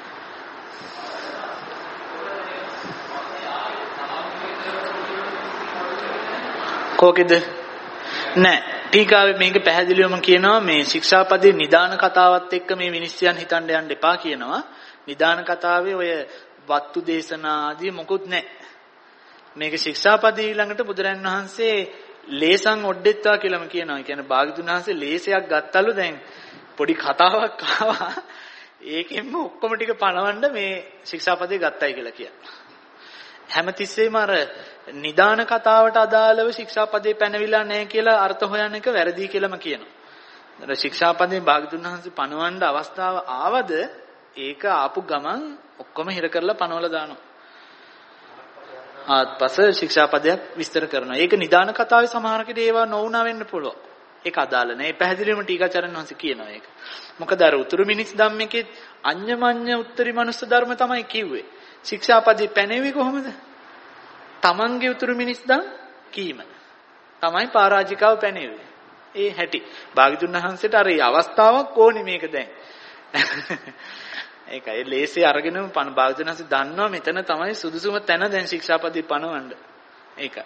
කෝකෙද? නෑ. ටීකාවේ මේක පැහැදිලිවම කියනවා මේ ශික්ෂාපදේ නිදාන කතාවත් එක්ක මේ විනිශ්චයන් හිතන්න යන්න එපා කියනවා. නිදාන කතාවේ ඔය වත්තු දේශනා ආදී මොකුත් නැහැ. මේක ශික්ෂාපදේ ඊළඟට බුදුරන් වහන්සේ ලේසන් ඔඩ්ඩෙත්වා කියලාම කියනවා. ඒ කියන්නේ භාග්‍යතුන් වහන්සේ ලේසයක් ගත්තලු දැන් පොඩි කතාවක් ආවා. ඒකෙන්ම ඔක්කොම ටික පණවන්න මේ ශික්ෂාපදේ ගත්තයි කියලා කියනවා. හැමතිස්සෙම අර නිදාන කතාවට අදාළව ශික්ෂාපදේ පැනවිලා නැහැ කියලා අර්ථ හොයන එක වැරදි කියලාම කියනවා. අර ශික්ෂාපදේ භාග්‍යතුන් වහන්සේ පනවන්න අවස්ථාව ආවද ඒක ආපු ගමන් ඔක්කොම හිර කරලා පනවලා දානවා. ආත්පස ශික්ෂාපදයක් විස්තර කරනවා. ඒක නිදාන කතාවේ සමහර කෙනෙක් ඒවා නොවුනා වෙන්න පුළුවන්. ඒක අදාළ නැහැ. පැහැදිලිවම ටීකාචාර්යන් වහන්සේ කියනවා ඒක. මොකද අර උතුරු මිනිස් ධම්මකේ අඤ්ඤමඤ්ඤ උත්තරී මනුස්ස ධර්ම තමයි කිව්වේ. ශික්ෂාපදේ පැනෙවි කොහොමද? තමන්ගේ උතුරු මිනිස් දම් කීම තමයි පරාජිකාව පැනෙවි. ඒ හැටි භාග්‍යතුන් වහන්සේට අර ඒ අවස්ථාවක් ඕනේ මේක දැන්. ඒකයි ලේසිය අරගෙනම පණ භාග්‍යතුන් වහන්සේ දන්නවා මෙතන තමයි සුදුසුම තැන දැන් ශික්ෂාපදේ පනවන්න. ඒකයි.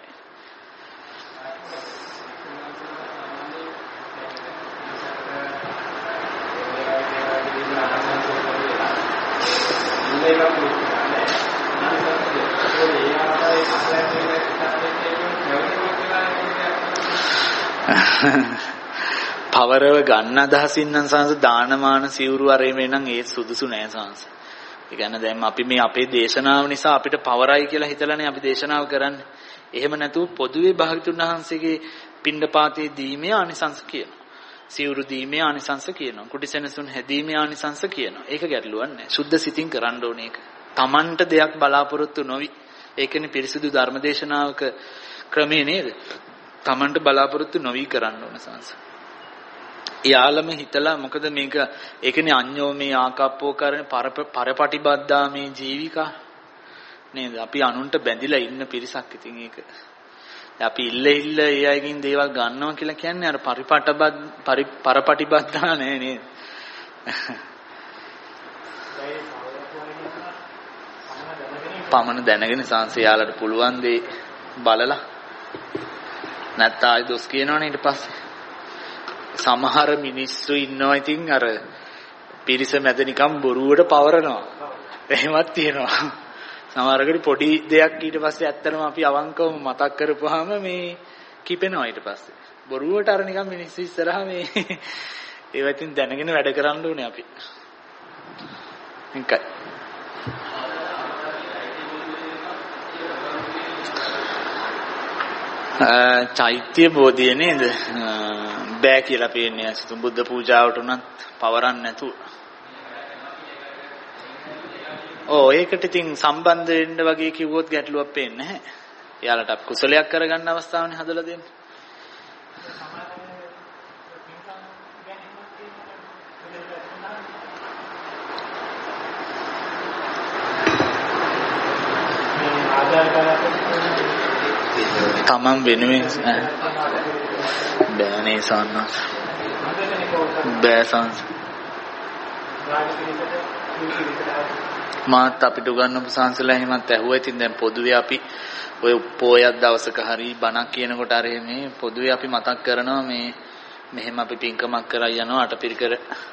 පවරව ගන්න අදහසින් නම් සංස දානමාන සිවුරු අරෙමේ නම් ඒ සුදුසු නෑ සංස. ඒ කියන්නේ දැන් අපි මේ අපේ දේශනාව නිසා අපිට පවරයි කියලා හිතලානේ අපි දේශනාව කරන්නේ. එහෙම නැතුව පොදුවේ භාග්‍යතුන් වහන්සේගේ පිණ්ඩපාතේ දීමේ ආනිසංස කියනවා. සිවුරු දීමේ ආනිසංස කියනවා. කුටිසෙනසුන් හැදීමේ ආනිසංස කියනවා. ඒක ගැටලුවක් නෑ. සුද්ධ සිතින් කරන්න ඕනේ ඒක. Tamanට දෙයක් බලාපොරොත්තු නොවි. ඒකනේ පිරිසිදු ධර්මදේශනාවක ක්‍රමය නේද? Tamanට බලාපොරොත්තු නොවි කරන්න ඕන සංස. යාලම හිතලා මොකද මේක ඒකනේ අඤ්ඤෝ මේ ආකප්පෝ කරන පරපටිබද්දා මේ ජීවිකා නේද? අපි අනුන්ට බැඳිලා ඉන්න පිරිසක් ඉතින් ඒක. අපි ඉල්ල ඉල්ල ඒ අයකින් දේවල් ගන්නවා කියලා කියන්නේ අර පරිපටබත් පරපටිබද්දා නෑ නේද? පමණ දැනගෙන සංසයාලට පුළුවන් දේ බලලා නැත්නම් ආයි දොස් කියනවනේ ඊට පස්සේ. සමහර මිනිස්සු ඉන්නවා ඉතින් අර පිරිස මැද නිකන් බොරුවට පවරනවා. එහෙමත් තියෙනවා. සමහරකට පොඩි දෙයක් ඊට පස්සේ ඇත්තටම අපි අවංකවම මතක් කරපුවාම මේ කිපෙනවා ඊට පස්සේ. බොරුවට අර නිකන් මිනිස්සු ඉස්සරහා මේ ඒවා ඉතින් දැනගෙන වැඩ කරන්න ඕනේ අපි. එකයි. චෛත්‍ය බෝධිය නේද? බෑ කියලා පේන්නේ අසිතුම් බුද්ධ පූජාවට උනත් පවරන්න නැතුව. ඕ ඒකට ඉතින් සම්බන්ධ වෙන්න වගේ කිව්වොත් ගැටලුවක් පේන්නේ නැහැ. එයාලට අපි කුසලයක් කරගන්න අවස්ථාවනේ හදලා දෙන්නේ. තමන් වෙනුවෙන් බෑනේ සන්නස් බෑ සංස් මාත් අපිට උගන්වපු සංසලා එහෙමත් ඇහුවා. ඉතින් දැන් පොදුවේ අපි ඔය පොයක් දවසක හරි බණක් කියනකොට අර මේ පොදුවේ අපි මතක් කරනවා මේ මෙහෙම අපි පින්කමක් කරා යනවා අටපිරිකර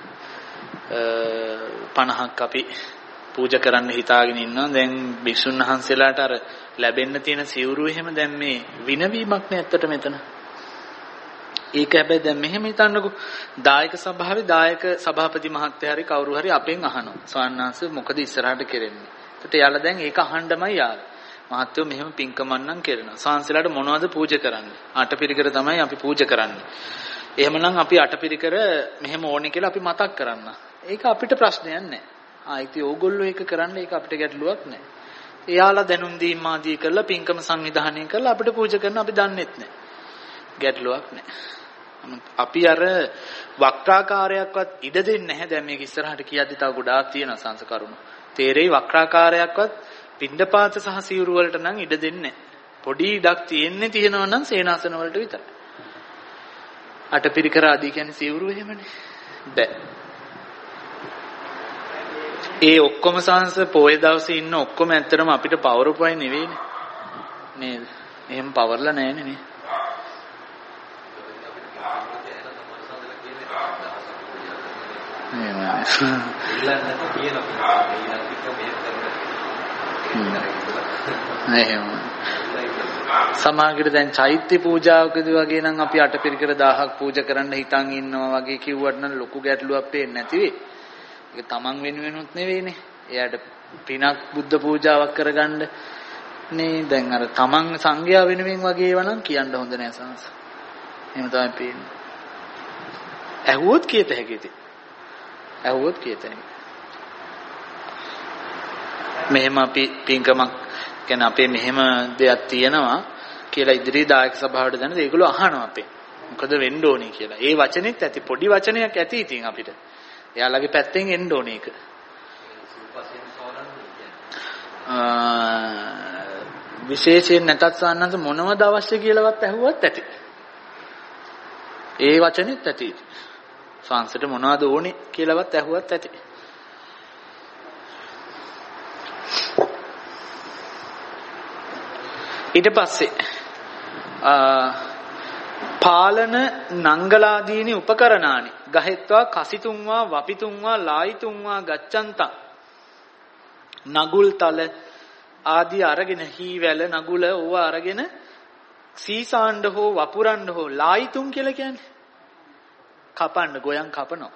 පනහක් අපි පූජා කරන්න හිතාගෙන ඉන්නවා. දැන් භික්ෂුන් වහන්සේලාට අර ලැබෙන්න තියෙන සිවුරු එහෙම දැන් මේ විනවීමක් නේ ඇත්තට මෙතන. ඒක හැබැයි දැන් මෙහෙම හිතන්නකෝ දායක සභාවේ දායක සභාපති මහත්තයා හරි කවුරු හරි අපෙන් අහනවා ස්වාමීන් වහන්සේ මොකද ඉස්සරහට කරන්නේ. ඒකට යාලා දැන් ඒක අහන්නමයි යාලා. මහත්තයෝ මෙහෙම පින්කමන්නම් කරනවා. සාංශලාට මොනවද පූජා කරන්නේ? අටපිරිකර තමයි අපි පූජා කරන්නේ. එහෙමනම් අපි අටපිරිකර මෙහෙම ඕනේ කියලා අපි මතක් කරන්න. ඒක අපිට ප්‍රශ්නයක් නැහැ. ආයිත් ඕගොල්ලෝ ඒක කරන්න ඒක අපිට ගැටලුවක් නැහැ. එයාලා දැනුම් දීම ආදී කරලා පින්කම සංවිධානය කරලා අපිට පූජා කරන අපි දන්නෙත් නැහැ. ගැටලුවක් නැහැ. අපි අර වක්‍රාකාරයක්වත් ඉඩ දෙන්නේ නැහැ. දැන් මේක ඉස්සරහට කියද්දි තව ගොඩාක් තියෙනවා සංස්කරුණු. තේරෙයි වක්‍රාකාරයක්වත් පිණ්ඩපාත සහ සිවුරු වලට නම් ඉඩ දෙන්නේ නැහැ. පොඩි ඉඩක් තියෙන්නේ තියෙනවා නම් සේනාසන වලට විතරයි. අටපිරිකර ආදී කියන්නේ සිවුරු එහෙමනේ. බෑ. ඒ ඔක්කොම සංස පොයේ දවසේ ඉන්න ඔක්කොම ඇත්තටම අපිට පවරපුවයි නෙවෙයිනේ. නේද? එහෙම පවර්ලා නැහැනේ නේ. සමාගයට දැන් චෛත්‍ය පූජාවකදී වගේ නම් අපි අටපිරිකර දහයක් පූජා කරන්න හිතන් ඉන්නවා වගේ කිව්වට නම් ලොකු ගැටලුවක් පේන්නේ නැති වෙයි. ඒක තමන් වෙනුවෙනුත් නෙවෙයිනේ. එයාට පිනක් බුද්ධ පූජාවක් කරගන්න නේ. දැන් අර තමන් සංඝයා වෙනුවෙන් වගේ ඒවා නම් කියන්න හොඳ නෑ සංස. එහෙම තමයි පේන්නේ. ඇහුවොත් කියත හැකි ඉතින්. ඇහුවොත් කියත හැකි. මෙහෙම අපි පින්කමක් කියන්නේ අපේ මෙහෙම දෙයක් තියෙනවා කියලා ඉදිරි දායක සභාවට දැනද ඒගොල්ලෝ අහනවා අපේ. මොකද වෙන්න ඕනේ කියලා. ඒ වචනේත් ඇති පොඩි වචනයක් ඇති ඉතින් අපිට. එයාලගේ පැත්තෙන් එන්න ඕනේ ඒක. විශේෂයෙන් නැතත් සාන්නන්ත මොනවද අවශ්‍ය කියලාවත් ඇහුවත් ඇති. ඒ වචනේත් ඇති. සංසට මොනවද ඕනේ කියලාවත් ඇහුවත් ඇති. ඊට පස්සේ පාලන නංගලාදීනි උපකරණානි ගහෙත්වා කසිතුන්වා වපිතුන්වා ලායිතුන්වා ගච්ඡන්තං නගුල් තල ආදී අරගෙන හීවැල නගුල ඕවා අරගෙන සීසාණ්ඩ හෝ වපුරන්න හෝ ලායිතුන් කියලා කියන්නේ කපන්න ගොයන් කපනවා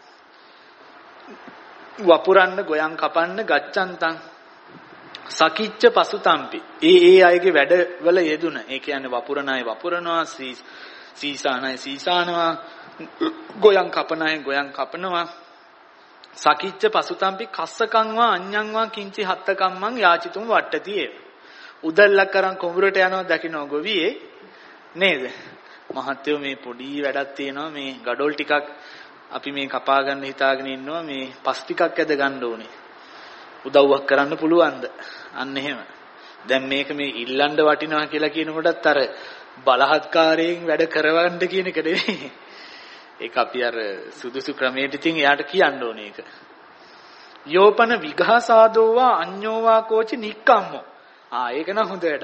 වපුරන්න ගොයන් කපන්න ගච්ඡන්තං සකිච්ච පසුතම්පි ඒ ඒ අයගේ වැඩවල යෙදුන ඒ කියන්නේ වපුරන අය වපුරනවා සීසාන අය සීසානවා ගොයන් කපන අය ගොයන් කපනවා සකිච්ච පසුතම්පි කස්සකම්වා අඤ්ඤංවා කිංචි හත්තකම්මං යාචිතුම් වට්ටති ඒ උදල්ලක් කරන් කොඹුරට යනවා දකින්න ගොවියේ නේද මහත්තයෝ මේ පොඩි වැඩක් තියෙනවා මේ gadol ටිකක් අපි මේ කපා ගන්න හිතාගෙන ඉන්නවා මේ පස් ටිකක් ඇද ගන්න ඕනේ උදව්වක් කරන්න පුළුවන්ද අන්න එහෙම දැන් මේක මේ ඉල්ලන්න වටිනවා කියලා කියනකොටත් අර බලහත්කාරයෙන් වැඩ කරවන්න කියන එක නෙවෙයි ඒක අපි අර සුදුසු ක්‍රමයට ඉතින් එයාට කියන්න ඕනේ ඒක යෝපන විඝාසාදෝවා අඤ්ඤෝවා කෝචි නික්කම්මෝ. ආ ඒක නම් හොඳ වැඩ.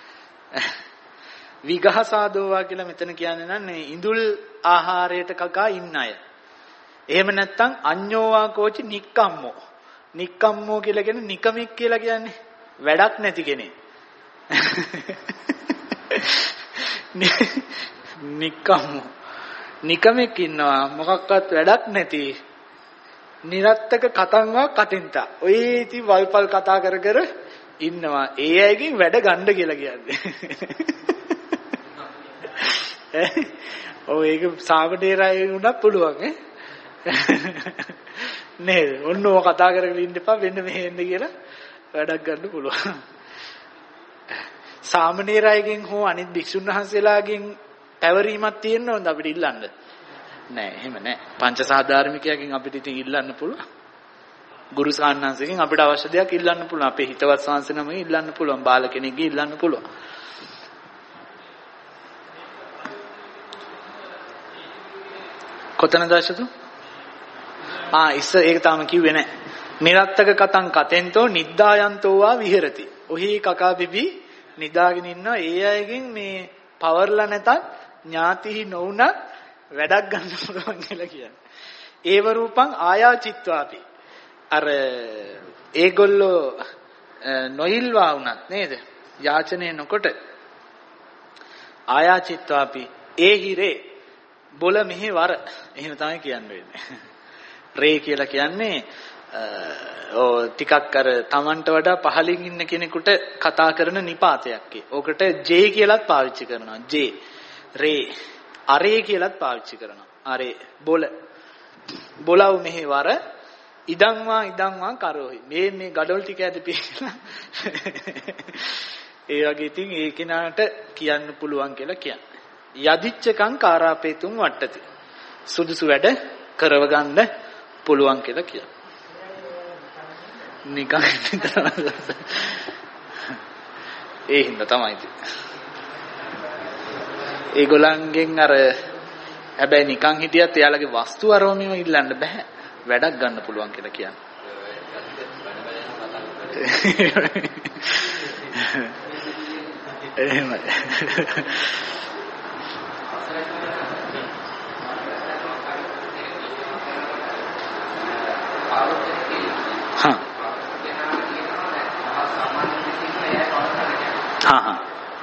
විඝාසාදෝවා කියලා මෙතන කියන්නේ නන්නේ ඉඳුල් ආහාරයට කකා ඉන්න අය. එහෙම නැත්නම් අඤ්ඤෝවා කෝචි නික්කම්මෝ. නික්කම්මෝ කියලා කියන්නේ නිකමික් කියලා කියන්නේ වැඩක් නැති කෙනෙක්. නික්කම්මෝ. නිකමෙක් ඉන්නවා මොකක්වත් වැඩක් නැති. නිරත්තක කතන්වා කටින්තා. ඔය ඉති වල්පල් කතා කර කර ඉන්නවා. ඒ අයගෙන් වැඩ ගන්න කියලා කියන්නේ. ඔය ඒක සාමණේරය වුණත් පුළුවන් ඈ. නේද? ඔන්න ඔය කතා කරගෙන ඉන්න එපා වෙන්න මෙහෙ එන්න කියලා වැඩක් ගන්න පුළුවන්. සාමණේරයගෙන් හෝ අනිත් භික්ෂුන් වහන්සේලාගෙන් පැවරීමක් තියෙන්න ඕනද අපිට ඉල්ලන්න? නෑ එහෙම නෑ. පංචසහධාර්මිකයන්ගෙන් අපිට ඉතින් ඉල්ලන්න පුළුවන්. ගුරු සාන්නාංශයෙන් අපිට අවශ්‍ය දෙයක් ඉල්ලන්න පුළුවන්. අපේ හිතවත් සංසනම ඉල්ලන්න පුළුවන්. බාල කෙනෙක්ගේ ඉල්ලන්න පුළුවන්. කොතනද දැසතු? ආ ඉස්ස ඒක තාම කිව්වේ නෑ. නිරත්තක කතං කතෙන්තෝ නිද්දායන්තෝ වා විහෙරති. ඔහි කකා බිබි නිදාගෙන ඉන්නවා. ඒ අයගෙන් මේ පවර්ලා නැතත් ඥාතිහි නොවුනත් වැඩක් ගන්න පුළුවන් කියලා කියන්නේ. ඒව රූපං ආයාචිත්වාපි. අර ඒගොල්ලෝ නොයිල්වා වුණත් නේද? යාචනය නොකොට ආයාචිත්වාපි ඒ හිරේ බොල මෙහි වර. එහෙම තමයි කියන්නේ. රේ කියලා කියන්නේ ඔව් ටිකක් අර Tamanට වඩා පහලින් ඉන්න කෙනෙකුට කතා කරන නිපාතයක්. ඕකට ජේ කියලාත් පාවිච්චි කරනවා. ජේ රේ අරේ කියලාත් පාවිච්චි කරනවා. අරේ බොල බොලව මෙහි වර ඉදං වා ඉදං වා කරෝහි. මේ මේ gadol ටික ඇදපි කියලා. ඒ වගේ ඉතින් ඒ කෙනාට කියන්න පුළුවන් කියලා කියන්නේ. යදිච්චකං කාරාපේතුම් වට්ටති. සුදුසු වැඩ කරව ගන්න පුළුවන් කියලා කියන්නේ. නිකන් ඒ හින්දා තමයි ඉතින්. ඒගොල්ලන්ගෙන් අර හැබැයි නිකන් හිටියත් එයාලගේ වස්තු අරෝමෙම ඉල්ලන්න බෑ. වැඩක් ගන්න පුළුවන් කියලා කියන්නේ. එහෙමයි. हाँ हाँ हाँ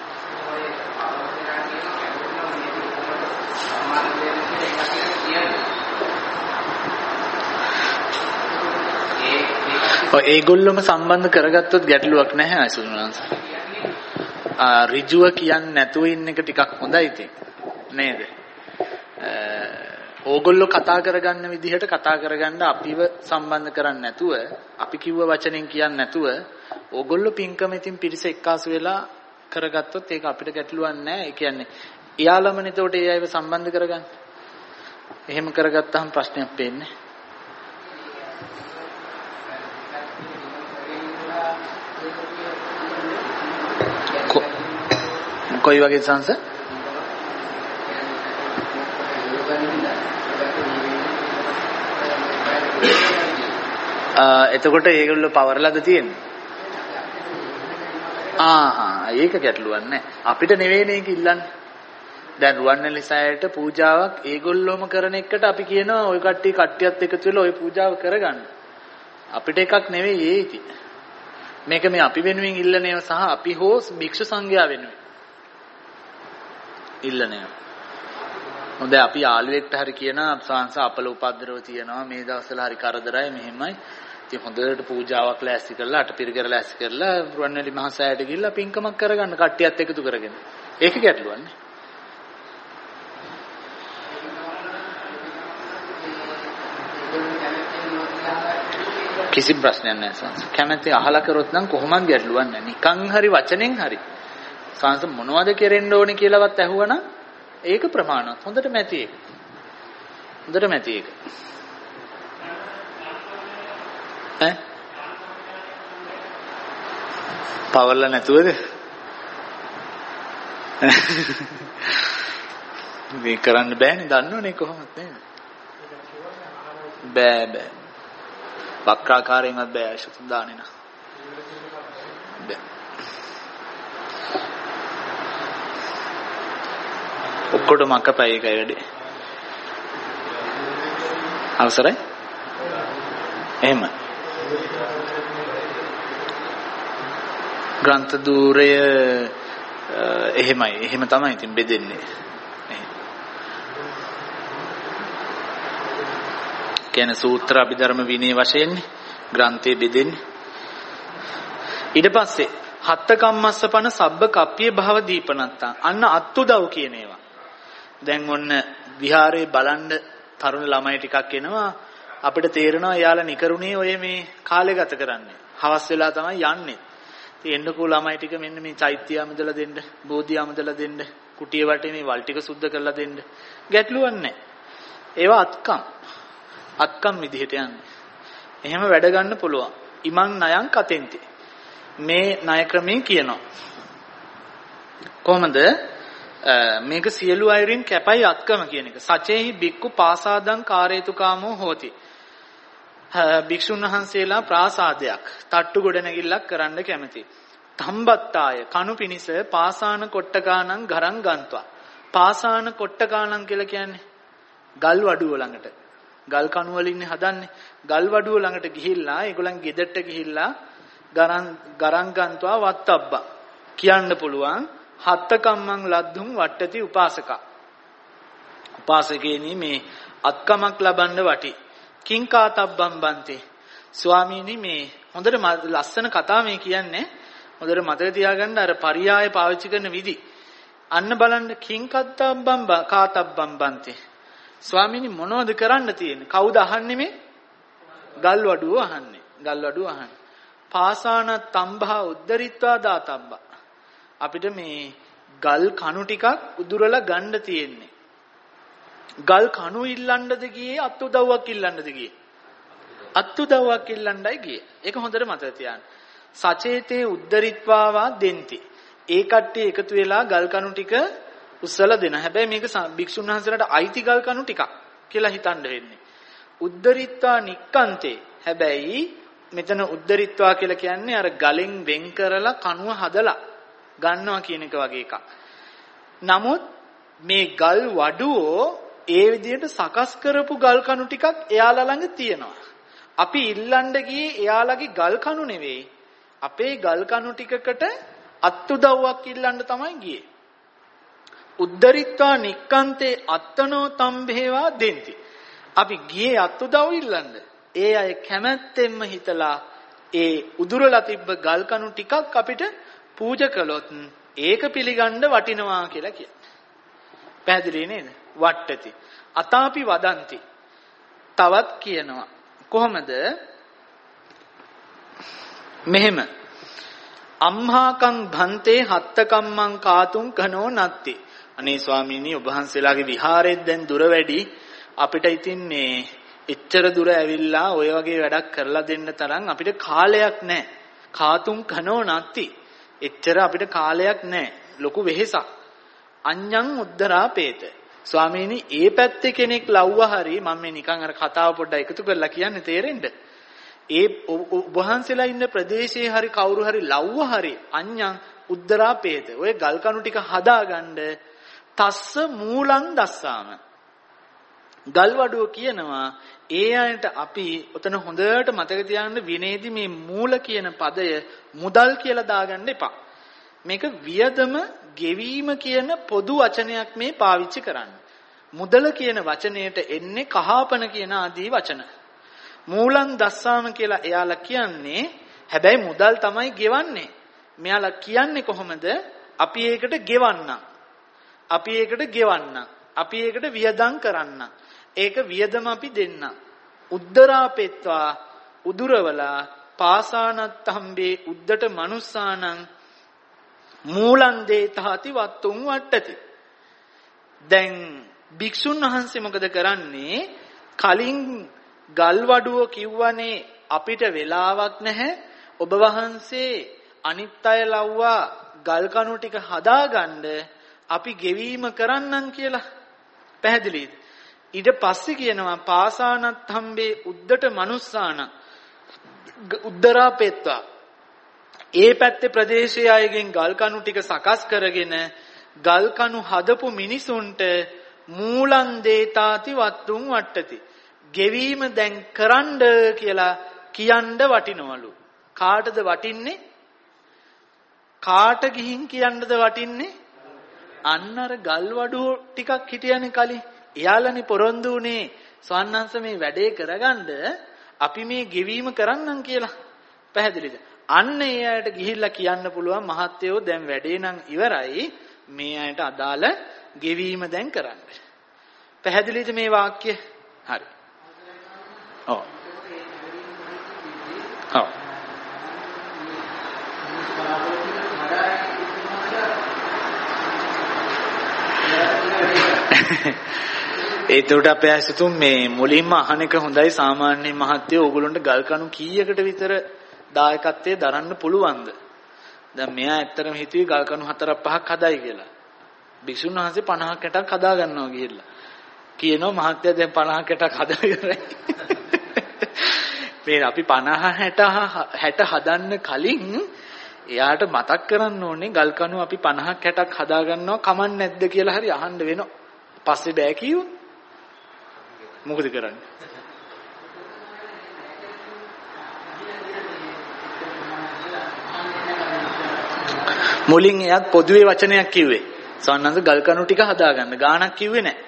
और ඒගොල්ලොම සම්බන්ධ කරගත්තොත් ගැටලුවක් නැහැ අසුනංශ. ආ ඍජුව කියන්නේ නැතුව ඉන්න එක ටිකක් හොඳයි ඉතින් නේද? ඕගොල්ලෝ කතා කරගන්න විදිහට කතා කරගන්න අපිව සම්බන්ධ කරන්නේ නැතුව අපි කිව්ව වචනෙන් කියන්නේ නැතුව ඕගොල්ලෝ පින්කම ඉතින් පිරිස එක්කාසු වෙලා කරගත්තොත් ඒක අපිට ගැටලුවක් නැහැ. ඒ කියන්නේ එයාලමනේ එතකොට ඒ අයව සම්බන්ධ කරගන්න. එහෙම කරගත්තාම ප්‍රශ්නයක් පේන්නේ. කොයි වගේ සංස? එතකොට ඒගොල්ලෝ පවර්ලාද තියෙන්නේ? ආහා ඒක ගැටලුවක් නැහැ. අපිට නෙවෙයිනේ ඒක ඉල්ලන්නේ. දැන් රුවන්වැලි සෑයට පූජාවක් ඒගොල්ලෝම කරන එකට අපි කියනවා ওই කට්ටිය කට්ටියත් එකතු වෙලා ওই පූජාව කරගන්න. අපිට එකක් නෙවෙයි ඒ ඉතින්. මේක මේ අපි වෙනුවෙන් ඉල්ලන ඒවා සහ අපි හෝ භික්ෂු සංඝයා වෙනුවෙන් ඉල්ලන ඒවා. හොඳයි අපි යාළුවෙක්ට හරි කියනවා සංස අපල උපද්දරව තියනවා මේ දවස්වල හරි කරදරයි මෙහෙමයි. ඉතින් හොඳට පූජාවක් ලෑස්ති කරලා අටපිරිකර ලෑස්ති කරලා රුවන්වැලි මහ සෑයට ගිහිල්ලා පින්කමක් කරගන්න කට්ටියත් එකතු කරගෙන. ඒක ගැටලුවක් නේ. කිසි ප්‍රශ්නයක් නැහැ සංස. කැමැති අහලා කරොත් නම් කොහොමද ගැටලුවක් නැහැ. නිකන් හරි වචනෙන් හරි. සංස මොනවද කෙරෙන්න ඕනේ කියලාවත් ඇහුවනම් ඒක ප්‍රමාණවත්. හොඳට මැති ඒක. හොඳට මැති ඒක. ඈ? පවර්ලා නැතුවද? මේ කරන්න බෑනේ දන්නවනේ කොහොමද නේද? බෑ බෑ. වක්‍රාකාරයෙන්වත් බෑ ශතුන් දාන්නේ නා. ඔක්කොටම අකපයි එකයි වැඩි. අවසරයි? එහෙම. ග්‍රන්ථ ධූරය එහෙමයි. එහෙම තමයි ඉතින් බෙදෙන්නේ. කියන්නේ සූත්‍ර අභිධර්ම විනය වශයෙන් ග්‍රන්ථය බෙදෙන්නේ. ඊට පස්සේ හත්ත කම්මස්සපන සබ්බ කප්පිය භව දීපනත්තා. අන්න අත්උදව් කියන ඒවා. දැන් ඔන්න විහාරේ බලන්න තරුණ ළමයි ටිකක් එනවා. අපිට තේරෙනවා යාලා නිකරුණේ ඔය මේ කාලය ගත කරන්නේ. හවස් වෙලා තමයි යන්නේ. ඉතින් එන්නකෝ ළමයි ටික මෙන්න මේ චෛත්‍ය අමදලා දෙන්න, බෝධිය අමදලා දෙන්න, කුටිය වටේ මේ වල් ටික සුද්ධ කරලා දෙන්න. ගැටලුවක් නැහැ. ඒවා අත්කම්. අත්කම් විදිහට යන්නේ. එහෙම වැඩ ගන්න පුළුවන්. ඉමං ණයං කතෙන්ති. මේ ණය ක්‍රමයේ කියනවා. කොහොමද මේක සියලු අයරින් කැපයි අත්කම කියන එක. සචේහි බික්කු පාසාදං කාරේතු කාමෝ හෝති. භික්ෂුන් වහන්සේලා ප්‍රාසාදයක් තට්ටු ගොඩනැගිල්ලක් කරන්න කැමති. තම්බත්තාය කණු පිනිස පාසාන කොට්ටකානං ගරං ගන්නවා. පාසාන කොට්ටකානං කියලා කියන්නේ ගල් වඩුව ළඟට. ගල් කණු වලින් හදන්නේ. ගල් වඩුව ළඟට ගිහිල්ලා ඒගොල්ලන් ගෙදරට ගිහිල්ලා ගරං ගරං ගන්නවා වත්තබ්බා. කියන්න පුළුවන් හත්ත කම්මං ලද්දුම් වට්ටති උපාසකා. උපාසකේනි මේ අත්කමක් ලබන්න වටි. කිංකාතබ්බම් බන්තේ. ස්වාමීනි මේ හොඳට ලස්සන කතාව මේ කියන්නේ. හොඳට මතක තියාගන්න අර පරියාය පාවිච්චි කරන විදි. අන්න බලන්න කිංකත්තබ්බම් කාතබ්බම් බන්තේ. ස්වාමීනි මොනවද කරන්න තියෙන්නේ? කවුද අහන්නේ මේ? ගල් වඩුව අහන්නේ. ගල් වඩුව අහන්නේ. පාසාන තම්බා උද්දරිත්වා දාතබ්බා. අපිට මේ ගල් කණු ටිකක් උදුරලා ගන්න තියෙන්නේ. ගල් කණු ඉල්ලන්නද ගියේ අත් උදව්වක් ඉල්ලන්නද ගියේ? අත් උදව්වක් ඉල්ලන්නයි ගියේ. ඒක හොඳට මතක තියාගන්න. සචේතේ උද්දරිත්වාවා දෙන්ති. ඒ කට්ටිය එකතු වෙලා ගල් කණු ටික උස්සලා දෙන. හැබැයි මේක භික්ෂුන් වහන්සේලාට අයිති ගල් කණු ටිකක් කියලා හිතන්න වෙන්නේ. උද්දරිත්වා නික්කන්තේ. හැබැයි මෙතන උද්දරිත්වා කියලා කියන්නේ අර ගලෙන් වෙන් කරලා කණුව හදලා ගන්නවා කියන එක වගේ එකක්. නමුත් මේ ගල් වඩුවෝ ඒ විදිහට සකස් කරපු ගල් කණු ටිකක් එයාලා ළඟ තියෙනවා. අපි ඉල්ලන්න ගියේ එයාලගේ ගල් කණු නෙවෙයි. අපේ ගල් කණු ටිකකට අත්උදව්වක් ඉල්ලන්න තමයි ගියේ. උද්දරිත්වා නික්කන්තේ අත්තනෝ තම්බේවා දෙන්ති. අපි ගියේ අත්උදව් ඉල්ලන්න. ඒ අය කැමැත්තෙන්ම හිතලා ඒ උදුරලා තිබ්බ ගල් කණු ටිකක් අපිට පූජා කළොත් ඒක පිළිගන්න වටිනවා කියලා කියනවා. පැහැදිලි නේද? වට්ටති. අතාපි වදන්ති. තවත් කියනවා. කොහොමද? මෙහෙම. අම්හාකං භන්තේ හත්තකම්මං කාතුං කනෝ නත්ති. අනේ ස්වාමීනි ඔබ වහන්සේලාගේ විහාරෙත් දැන් දුර වැඩි. අපිට ඉතින් මේ එච්චර දුර ඇවිල්ලා ඔය වගේ වැඩක් කරලා දෙන්න තරම් අපිට කාලයක් නැහැ. කාතුං කනෝ නත්ති. එච්චර අපිට කාලයක් නැහැ. ලොකු වෙහෙසක්. අඤ්ඤං උද්දරාපේත. ස්වාමීනි ඒ පැත්තේ කෙනෙක් ලව්ව හරි මම මේ නිකන් අර කතාව පොඩ්ඩක් එකතු කරලා කියන්නේ තේරෙන්න. ඒ වහන්සේලා ඉන්න ප්‍රදේශයේ හරි කවුරු හරි ලව්ව හරි අඤ්ඤං උද්දරාපේත. ඔය ගල් කණු ටික හදාගන්න තස්ස මූලං දස්සාම. ගල් වඩුව කියනවා ඒ අයට අපි ඔතන හොඳට මතක තියාගන්න විනේදී මේ මූල කියන පදය මුදල් කියලා දාගන්න එපා. මේක වියදම ගෙවීම කියන පොදු වචනයක් මේ පාවිච්චි කරන්න. මුදල කියන වචනයට එන්නේ කහාපන කියන ආදී වචන. මූලං දස්සාම කියලා එයාලා කියන්නේ හැබැයි මුදල් තමයි ගෙවන්නේ. මෙයාලා කියන්නේ කොහොමද? අපි ඒකට ගෙවන්න. අපි ඒකට ගෙවන්න. අපි ඒකට වියදම් කරන්න. ඒක වියදම අපි දෙන්න. උද්දරාපෙත්වා උදුරවලා පාසානත්තම්බේ උද්දට මනුස්සානං මූලං දේතාති වත්තුං වට්ටති. දැන් භික්ෂුන් වහන්සේ මොකද කරන්නේ? කලින් ගල් වඩුව කිව්වනේ අපිට වෙලාවක් නැහැ. ඔබ වහන්සේ අනිත් අය ලව්වා ගල් කණු ටික හදාගන්න අපි ගෙවීම කරන්නම් කියලා. පැහැදිලිද? ඊට පස්සේ කියනවා පාසානත්තම්බේ උද්දට මනුස්සාන උද්දරා පෙත්වා ඒ පැත්තේ ප්‍රදේශයේ අයගෙන් ගල් කණු ටික සකස් කරගෙන ගල් කණු හදපු මිනිසුන්ට මූලං දේතාති වත්තුන් වට්ටති. ගෙවීම දැන් කරන්න කියලා කියන්න වටිනවලු. කාටද වටින්නේ? කාට ගිහින් කියන්නද වටින්නේ? අන්න අර ගල් වඩුව ටිකක් හිටියනේ කලින්. එයාලනේ පොරොන්දු උනේ ස්වන්නංශ මේ වැඩේ කරගන්න අපි මේ ගෙවීම කරන්නම් කියලා. පැහැදිලිද? අන්න ඒ අයට ගිහිල්ලා කියන්න පුළුවන් මහත්තයෝ දැන් වැඩේ නම් ඉවරයි. මේ අයට අදාළ ගෙවීම දැන් කරන්න. පැහැදිලිද මේ වාක්‍ය? හරි. ඔව්. ඔව්. ඒකට අපේ ඇසතුම් මේ මුලින්ම අහන එක හොඳයි. සාමාන්‍ය මහත්තයෝ ඕගොල්ලන්ට ගල් කණු කීයකට විතර දායකත්වයේ දරන්න පුළුවන්ද? දැන් මෙයා ඇත්තටම හිතුවේ ගල් කණු හතරක් පහක් හදයි කියලා. භික්ෂුන් වහන්සේ පනහක් හැටක් හදා ගන්නවා කියලා. කියනවා මහත්තයා දැන් පනහක් හැටක් හදලා ඉවරයි. මේ අපි පනහ හැට හැට හදන්න කලින් එයාට මතක් කරන්න ඕනේ ගල් කණු අපි පනහක් හැටක් හදා ගන්නවා කමක් නැද්ද කියලා හරි අහන්න වෙනවා. පස්සේ බෑ කිව්වොත් මොකද කරන්නේ? මුලින් එයාත් පොදුවේ වචනයක් කිව්වේ. සවන්නන්ස ගල් කණු ටික හදාගන්න. ගාණක් කිව්වේ නැහැ.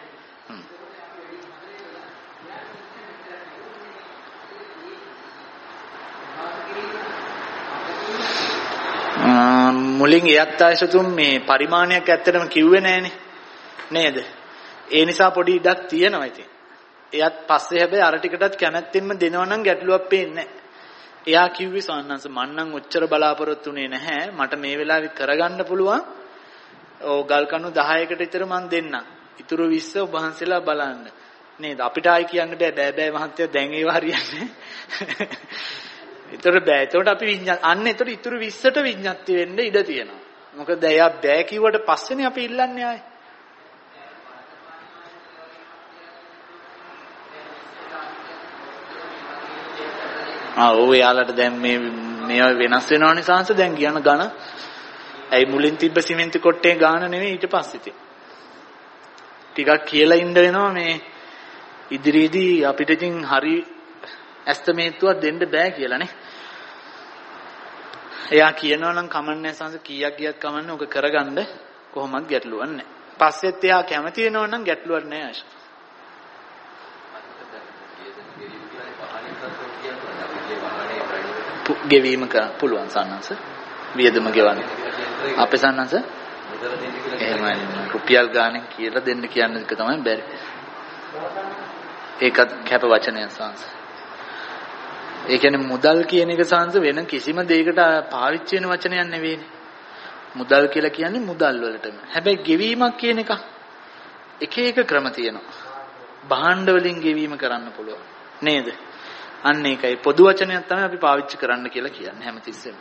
මුලින් එයත් ආයසතුම් මේ පරිමාණයක් ඇත්තටම කිව්වේ නැහනේ. නේද? ඒ නිසා පොඩි ඉඩක් තියෙනවා ඉතින්. එයත් පස්සේ හැබැයි අර ටිකටත් කැමැත්තෙන්ම දෙනවා නම් ගැටලුවක් පේන්නේ නැහැ. එයා කිව්වේ සවන්නන්ස මන්නම් ඔච්චර බලාපොරොත්තු වෙන්නේ නැහැ. මට මේ වෙලාවේ කරගන්න පුළුවන්. ඕ ගල් කණු දහයකට විතර මන් දෙන්නම්. ඉතුරු විස්ස ඔබ වහන්සේලා බලන්න. නේද? අපිට ආයි කියන්න බෑ බෑ බෑ මහත්තයා දැන් ඒව හරියන්නේ. ඊතර බෑ. ඒකට අපි විඤ්ඤා අන්න ඒතර ඉතුරු විස්සට විඤ්ඤාති වෙන්න ඉඩ තියෙනවා. මොකද එයා බෑ කිව්වට පස්සේනේ අපි ඉල්ලන්නේ ආයේ. ආ ඔව් යාලට දැන් මේ මේවා වෙනස් වෙනවනේ සාංශ දැන් කියන ඝන. ඇයි මුලින් තිබ්බ සිමෙන්ති කොට්ටේ ගාන නෙවෙයි ඊට පස්සේ තියෙන. ටිකක් කියලා ඉන්න වෙනවා මේ ඉදිරියේදී අපිට ඉතින් හරි ඇස්තමේත්තුවක් දෙන්න බෑ කියලා නේ. එයා කියනවා නම් කමන්නේ සංස කීයක් ගියත් කමන්නේ ඔක කරගන්න කොහොමවත් ගැටලුවක් නැහැ. පස්සෙත් එයා කැමති වෙනවා නම් ගැටලුවක් නැහැ ආශ. ගෙවීම පුළුවන් සන්නංශ වියදම ගෙවන්න. අපේ සන්නංශ එහෙමයි රුපියල් ගාණෙන් කියලා දෙන්න කියන එක තමයි බැරි. ඒකත් කැප වචනයක් සාංශ. ඒ කියන්නේ මුදල් කියන එක සාංශ වෙන කිසිම දෙයකට පාවිච්චි වෙන වචනයක් නෙවෙයිනේ. මුදල් කියලා කියන්නේ මුදල් වලටම. හැබැයි ගෙවීමක් කියන එක එක එක ක්‍රම තියෙනවා. භාණ්ඩ වලින් ගෙවීම කරන්න පුළුවන්. නේද? අන්න ඒකයි පොදු වචනයක් තමයි අපි පාවිච්චි කරන්න කියලා කියන්නේ හැමතිස්සෙම.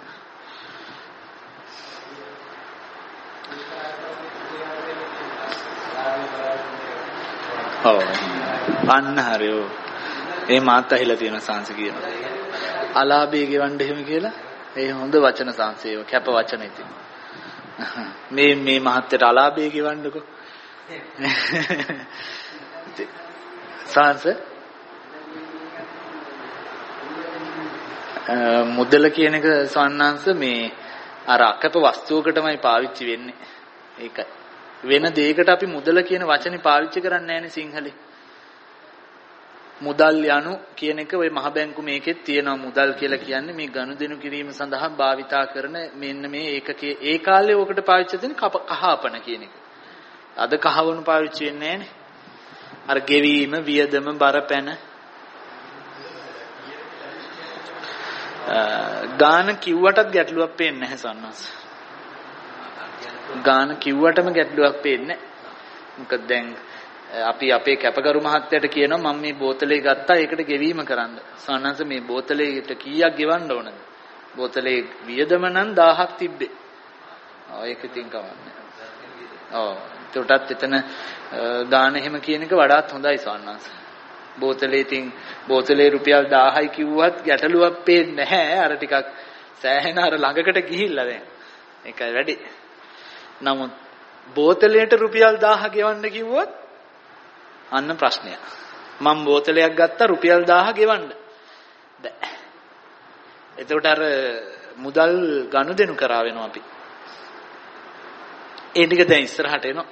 ඔව්. අන්න හරියෝ. ඒ මාත් ඇහිලා තියෙන සංස කියනවා. අලාභයේ ගෙවන්න එහෙම කියලා. ඒ හොඳ වචන සංසේව කැප වචන ඉතින්. මේ මේ මහත්තයට අලාභයේ ගෙවන්නකෝ. සංස මුදල කියන එක සවන්නංශ මේ අර අකප වස්තුවකටමයි පාවිච්චි වෙන්නේ. ඒකයි. වෙන දෙයකට අපි මුදල කියන වචනේ පාවිච්චි කරන්නේ නැහැනේ සිංහලේ. මුදල් යනු කියන එක ওই මහ බැංකු මේකෙත් තියෙනවා. මුදල් කියලා කියන්නේ මේ ගනුදෙනු කිරීම සඳහා භාවිතා කරන මෙන්න මේ ඒකකයේ ඒ කාලේ ඕකට පාවිච්චි දෙන කහාපන කියන එක. අද කහවණු පාවිච්චි වෙන්නේ නැහැනේ. අර ගෙවීම, වියදම, බරපැන ගාන කිව්වටත් ගැටලුවක් පේන්නේ නැහැ සන්නස්. ගාන කිව්වටම ගැටලුවක් පේන්නේ නැහැ. මොකද දැන් අපි අපේ කැපකරු මහත්තයට කියනවා මම මේ බෝතලේ ගත්තා ඒකට ගෙවීම කරන්න. සන්නස් මේ බෝතලේට කීයක් ගෙවන්න ඕනද? බෝතලේ වියදම නම් දහයක් තිබ්බේ. ඔය ඒක ඉතින් කවන්නේ. ඔව්. ඒකටත් එතන ගාන එහෙම කියන එක වඩාත් හොඳයි සන්නස්. බෝතලේ ඉතින් බෝතලේ රුපියල් දහයයි කිව්වත් ගැටලුවක් පේන්නේ නැහැ. අර ටිකක් සෑහෙන අර ළඟකට ගිහිල්ලා දැන්. ඒකයි වැඩි. නමුත් බෝතලයට රුපියල් දහය ගෙවන්න කිව්වොත් අන්න ප්‍රශ්නයක්. මම බෝතලයක් ගත්තා රුපියල් දහය ගෙවන්න. බෑ. එතකොට අර මුදල් ගනුදෙනු කරා වෙනවා අපි. ඒ ටික දැන් ඉස්සරහට එනවා.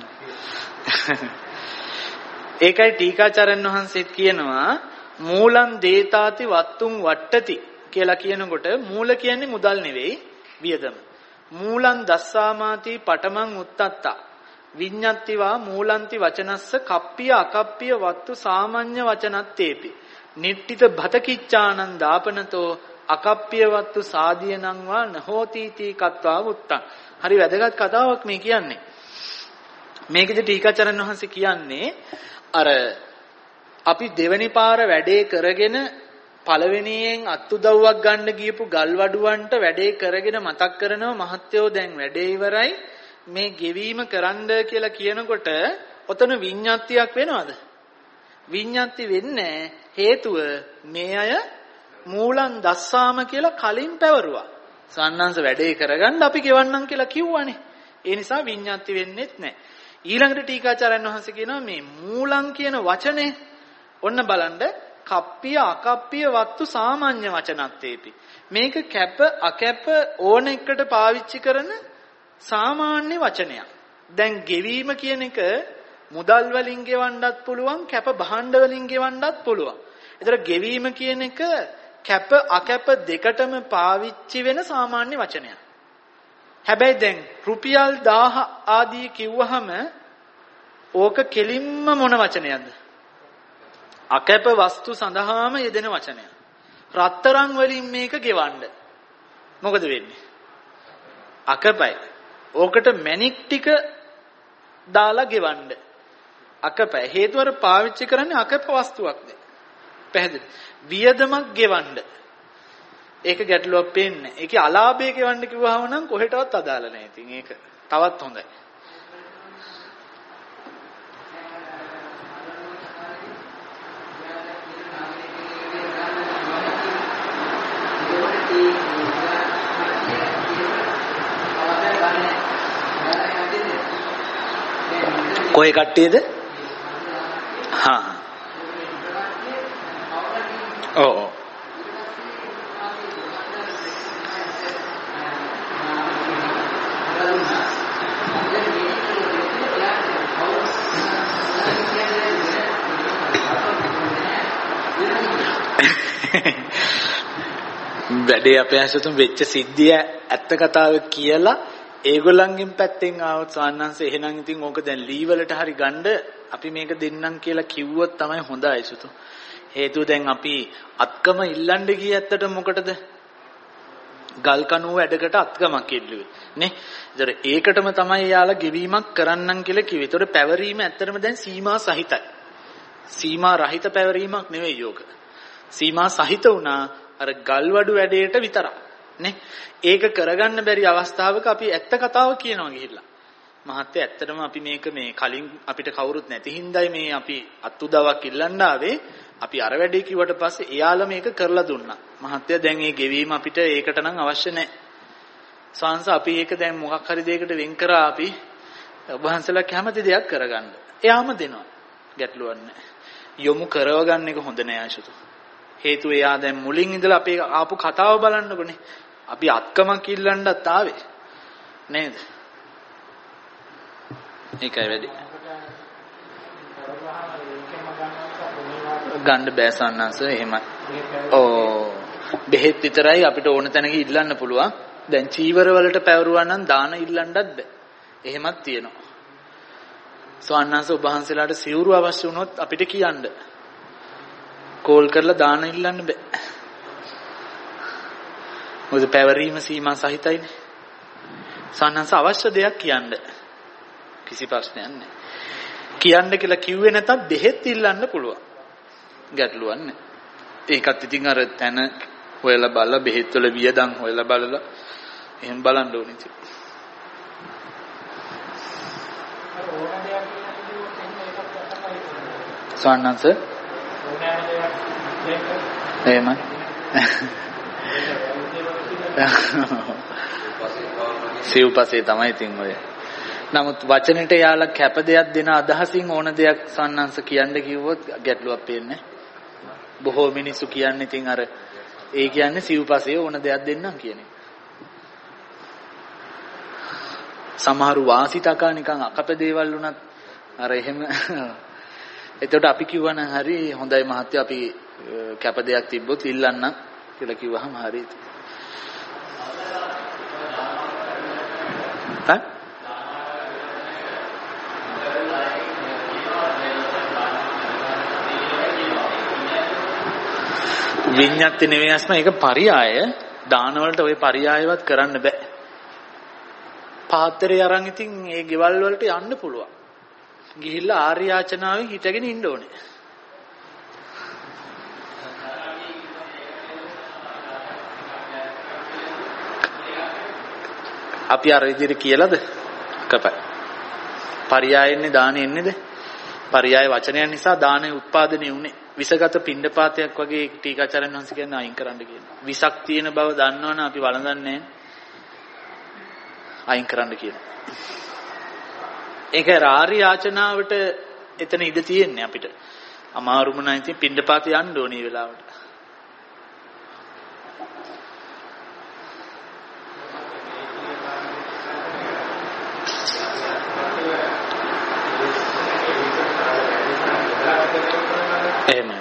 ඒකයි ටීකාචාර්යන් වහන්සේත් කියනවා මූලං දේතාති වත්තුං වට්ටති කියලා කියනකොට මූල කියන්නේ මුදල් නෙවෙයි වියදම. මූලං දස්සාමාති පඨමං උත්තත්තා විඤ්ඤත්තිවා මූලන්ති වචනස්ස කප්පිය අකප්පිය වත්තු සාමාන්‍ය වචනත්තේපි නිට්ඨිත භතකිච්ඡානං දාපනතෝ අකප්පිය වත්තු සාදීනං වා නහෝති තී කତ୍වා උත්තං. හරි වැදගත් කතාවක් මේ කියන්නේ. මේකෙදි ටීකාචාර්යන් වහන්සේ කියන්නේ අර අපි දෙවෙනි පාර වැඩේ කරගෙන පළවෙනියෙන් අත්උදව්වක් ගන්න ගියපු ගල්වඩුවන්ට වැඩේ කරගෙන මතක් කරනවා මහත්යෝ දැන් වැඩේ ඉවරයි මේ ගෙවීම කරන්න කියලා කියනකොට ඔතන විඤ්ඤාතියක් වෙනවද? විඤ්ඤාති වෙන්නේ හේතුව මේ අය මූලං දස්සාම කියලා කලින් පැවරුවා. සන්නංශ වැඩේ කරගන්න අපි ගෙවන්නම් කියලා කිව්වනේ. ඒ නිසා විඤ්ඤාති වෙන්නේත් නැහැ. ඊළඟට ටීකාචාර්යන් වහන්සේ කියනවා මේ මූලං කියන වචනේ ඔන්න බලන්න කප්පිය අකප්පිය වත්තු සාමාන්‍ය වචනත්තේපි. මේක කැප අකැප ඕන එකට පාවිච්චි කරන සාමාන්‍ය වචනයක්. දැන් ගෙවීම කියන එක මුදල් වලින් ගෙවන්නත් පුළුවන් කැප භාණ්ඩ වලින් ගෙවන්නත් පුළුවන්. ඒතර ගෙවීම කියන එක කැප අකැප දෙකටම පාවිච්චි වෙන සාමාන්‍ය වචනයක්. හැබැයි දැන් රුපියල් දහය ආදී කිව්වහම ඕක කෙලින්ම මොන වචනයක්ද? අකැප වස්තු සඳහාම යෙදෙන වචනයක්. රත්තරන් වලින් මේක ගෙවන්න. මොකද වෙන්නේ? අකැපයි. ඕකට මැණික් ටික දාලා ගෙවන්න. අකැපයි. හේතුව අර පාවිච්චි කරන්නේ අකැප වස්තුවක්ද? පැහැදිලි. වියදමක් ගෙවන්න. ඒක ගැටලුවක් පේන්නේ. ඒකේ අලාභය ගෙවන්න කිව්වහම නම් කොහෙටවත් අදාළ නැහැ. ඉතින් ඒක තවත් හොඳයි. කොයි කට්ටියද? හා. ඔව් ඔව්. වැඩේ අපේ ඇසතුම් වෙච්ච සිද්ධිය ඇත්ත කතාව කියලා ඒගොල්ලන්ගෙන් පැත්තෙන් ආවොත් සාන්නංශ එහෙනම් ඉතින් ඕක දැන් ලී වලට හරි ගන්න අපි මේක දෙන්නම් කියලා කිව්වොත් තමයි හොඳයි සුතු. හේතුව දැන් අපි අත්කම ඉල්ලන්න ගියේ ඇත්තට මොකටද? ගල් කණුව වැඩකට අත්කමක් ඉල්ලුවේ නේ. ඒතර ඒකටම තමයි යාලා ගෙවීමක් කරන්නම් කියලා කිව්වේ. ඒතර පැවරීම ඇත්තටම දැන් සීමා සහිතයි. සීමා රහිත පැවරීමක් නෙවෙයි යෝග. සීමා සහිත වුණා අර ගල්වඩු වැඩේට විතරක් නේ. ඒක කරගන්න බැරි අවස්ථාවක අපි ඇත්ත කතාව කියනවා ගිහිල්ලා. මහත්තයා ඇත්තටම අපි මේක මේ කලින් අපිට කවුරුත් නැති හින්දායි මේ අපි අත්උදවක් ඉල්ලන්න ආවේ. අපි අර වැඩේ කිව්වට පස්සේ එයාලා මේක කරලා දුන්නා. මහත්තයා දැන් මේ ගෙවීම අපිට ඒකට නම් අවශ්‍ය නැහැ. සංස අපි ඒක දැන් මොකක් හරි දෙයකට වෙන් කරා අපි ඔබහන්සලා කැමති දෙයක් කරගන්න. එයාම දෙනවා. ගැටලුවක් නැහැ. යොමු කරව ගන්න එක හොඳ නෑ ආශුතු. හේතුව එයා දැන් මුලින් ඉඳලා අපේ ආපු කතාව බලන්නකොනේ. අපි අත්කමක් ඉල්ලන්නත් ආවේ නේද? ඒකයි වැඩි. ගන්න බෑ සන්නංශ එහෙමයි. ඕ බෙහෙත් විතරයි අපිට ඕන තැනක ඉල්ලන්න පුළුවන්. දැන් චීවර වලට පැවරුවා නම් දාන ඉල්ලන්නත් බෑ. එහෙමත් තියෙනවා. සන්නංශ ඔබ වහන්සේලාට සිවුරු අවශ්‍ය වුණොත් අපිට කියන්න. කෝල් කරලා දාන ඉල්ලන්න බෑ. මොකද පැවරීම සීමා සහිතයිනේ. සන්නංශ අවශ්‍ය දෙයක් කියන්න. කිසි ප්‍රශ්නයක් නැහැ. කියන්න කියලා කිව්වේ නැතත් බෙහෙත් ඉල්ලන්න පුළුවන්. ගැටලුවක් නැහැ. ඒකත් ඉතින් අර තැන හොයලා බලලා බෙහෙත් වල වියදම් හොයලා බලලා එහෙම බලන්න ඕනේ ඉතින්. සන්නංශ එහෙමයි. සිව්පසේ තමයි ඉතින් ඔය. නමුත් වචනෙට යාලා කැප දෙයක් දෙන අදහසින් ඕන දෙයක් සන්නංශ කියන්න කිව්වොත් ගැටලුවක් පේන්නේ. බොහෝ මිනිස්සු කියන්නේ ඉතින් අර ඒ කියන්නේ සිව්පසේ ඕන දෙයක් දෙන්නම් කියන එක. සමහරු වාසිතකා නිකන් අකප දේවල් වුණත් අර එහෙම. එතකොට අපි කිව්වනම් හරි හොඳයි මහත්තයා අපි කැප දෙයක් තිබ්බොත් ඉල්ලන්නම් කියලා කිව්වහම හරි. හා විඤ්ඤාති නෙවෙයි අස්ම ඒක පරියාය. දාන වලට ওই පරියායවත් කරන්න බෑ. පාත්‍රය අරන් ඉතින් ඒ ගෙවල් වලට යන්න පුළුවන්. ගිහිල්ලා ආර්ය යාචනාවෙන් හිටගෙන ඉන්න ඕනේ. අපි අර විදිහට කියලාද? කපයි. පරියායෙන්නේ දානෙ එන්නේද? පරියාය වචනයන් නිසා දානෙ උත්පාදනය උනේ. විසගත පිණ්ඩපාතයක් වගේ ටීකාචාර්යන් වහන්සේ කියන්නේ අයින් කරන්න කියනවා. විසක් තියෙන බව දන්නවනම් අපි වළඳන්නේ අයින් කරන්න කියනවා. ඒක ආර්ය යාචනාවට එතන ඉඩ තියෙන්නේ අපිට. අමාරුම නම් ඉතින් පිණ්ඩපාත යන්න ඕනේ වෙලාවට. එහෙමයි.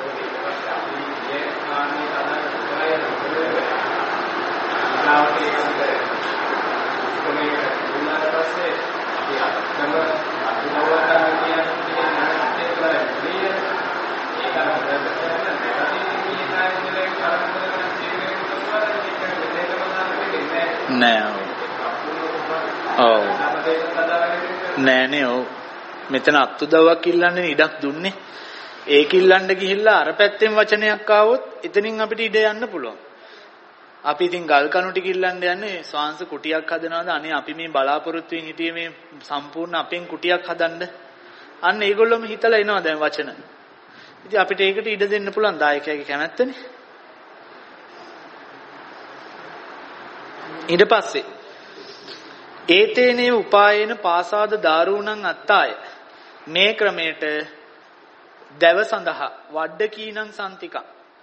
නෑ. ඔව්. නෑනේ ඔව්. මෙතන අත්උදව්වක් ඉල්ලන්නේ ඉඩක් දුන්නේ. ඒක ඉල්ලන්න ගිහිල්ලා අර පැත්තෙන් වචනයක් ආවොත් එතනින් අපිට ඉඩ යන්න පුළුවන්. අපි ඉතින් ගල් කණු ටික ඉල්ලන්න යන්නේ ස්වාංශ කුටියක් හදනවාද? අනේ අපි මේ බලාපොරොත්තු වෙමින් හිටියේ මේ සම්පූර්ණ අපෙන් කුටියක් හදන්න. අන්න ඒගොල්ලොම හිතලා එනවා දැන් වචන. ඉතින් අපිට ඒකට ඉඩ දෙන්න පුළුවන් දායකයාගේ කැමැත්තනේ. ඊට පස්සේ ඒතේනේ උපායේන පාසාද දාරුණං අත්තාය මේ ක්‍රමයට දැව සඳහා වඩ කීනං සම්තිකං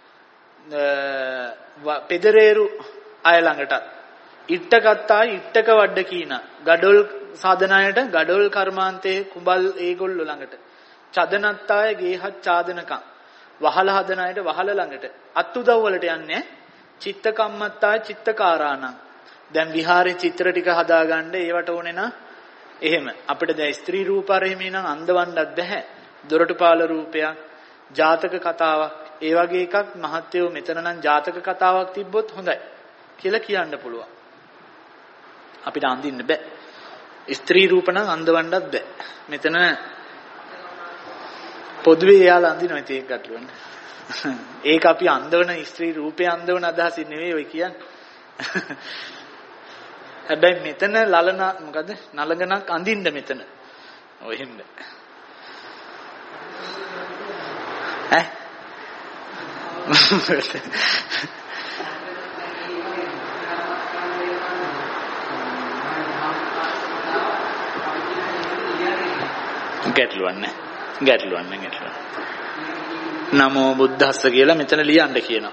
පෙදරේරු අය ළඟටත් ඉට්ටගත්තා ඉට්ටක වඩ කීන ගඩොල් සාධනයට ගඩොල් කර්මාන්තයේ කුඹල් ඒගොල්ලෝ ළඟට චදනත්තාය ගේහත් චාදනකං වහල හදන අයට වහල ළඟට අත්උදව් වලට යන්නේ චිත්ත කම්මත්තාය චිත්තකාරාණං දැන් විහාරේ චිත්‍ර ටික හදාගන්න ඒවට ඕනේ නා එහෙම අපිට දැන් ස්ත්‍රී රූප අරෙමේ නම් අන්දවන්නත් බෑ දොරටුපාල රූපයක් ජාතක කතාවක් ඒ වගේ එකක් මහත්යෝ මෙතන නම් ජාතක කතාවක් තිබ්බොත් හොඳයි කියලා කියන්න පුළුවන් අපිට අඳින්න බෑ ස්ත්‍රී රූප නම් අන්දවන්නත් බෑ මෙතන පොදුවේ එයාලා අඳිනවා ඉතින් ඒක ගැටලුවනේ ඒක අපි අන්දවන ස්ත්‍රී රූපේ අන්දවන අදහසින් නෙවෙයි ඔය කියන්නේ හැබැයි මෙතන ලලන මොකද නලගනක් අඳින්න මෙතන ඔය එහෙම ඈ ගැටලුවන්නේ ගැටලුවන්නේ ගැටලුවන්නේ නමෝ බුද්දස්ස කියලා මෙතන ලියන්න කියනවා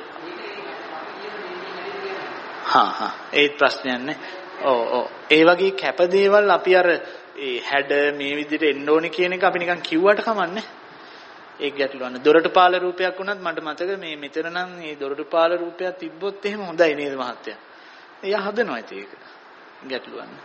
හා හා ඒ ප්‍රශ්නයක් නේ ඔව් ඔව් ඒ වගේ කැප දේවල් අපි අර ඒ හැඩ මේ විදිහට එන්න ඕනේ කියන එක අපි නිකන් කිව්වට කමන්නේ ඒක ගැටලුවන්නේ දොරටුපාල රූපයක් වුණත් මට මතක මේ මෙතන නම් මේ දොරටුපාල රූපයක් තිබ්බොත් එහෙම හොඳයි නේද මහත්තයා එයා හදනවා ඉතින් ඒක ගැටලුවන්නේ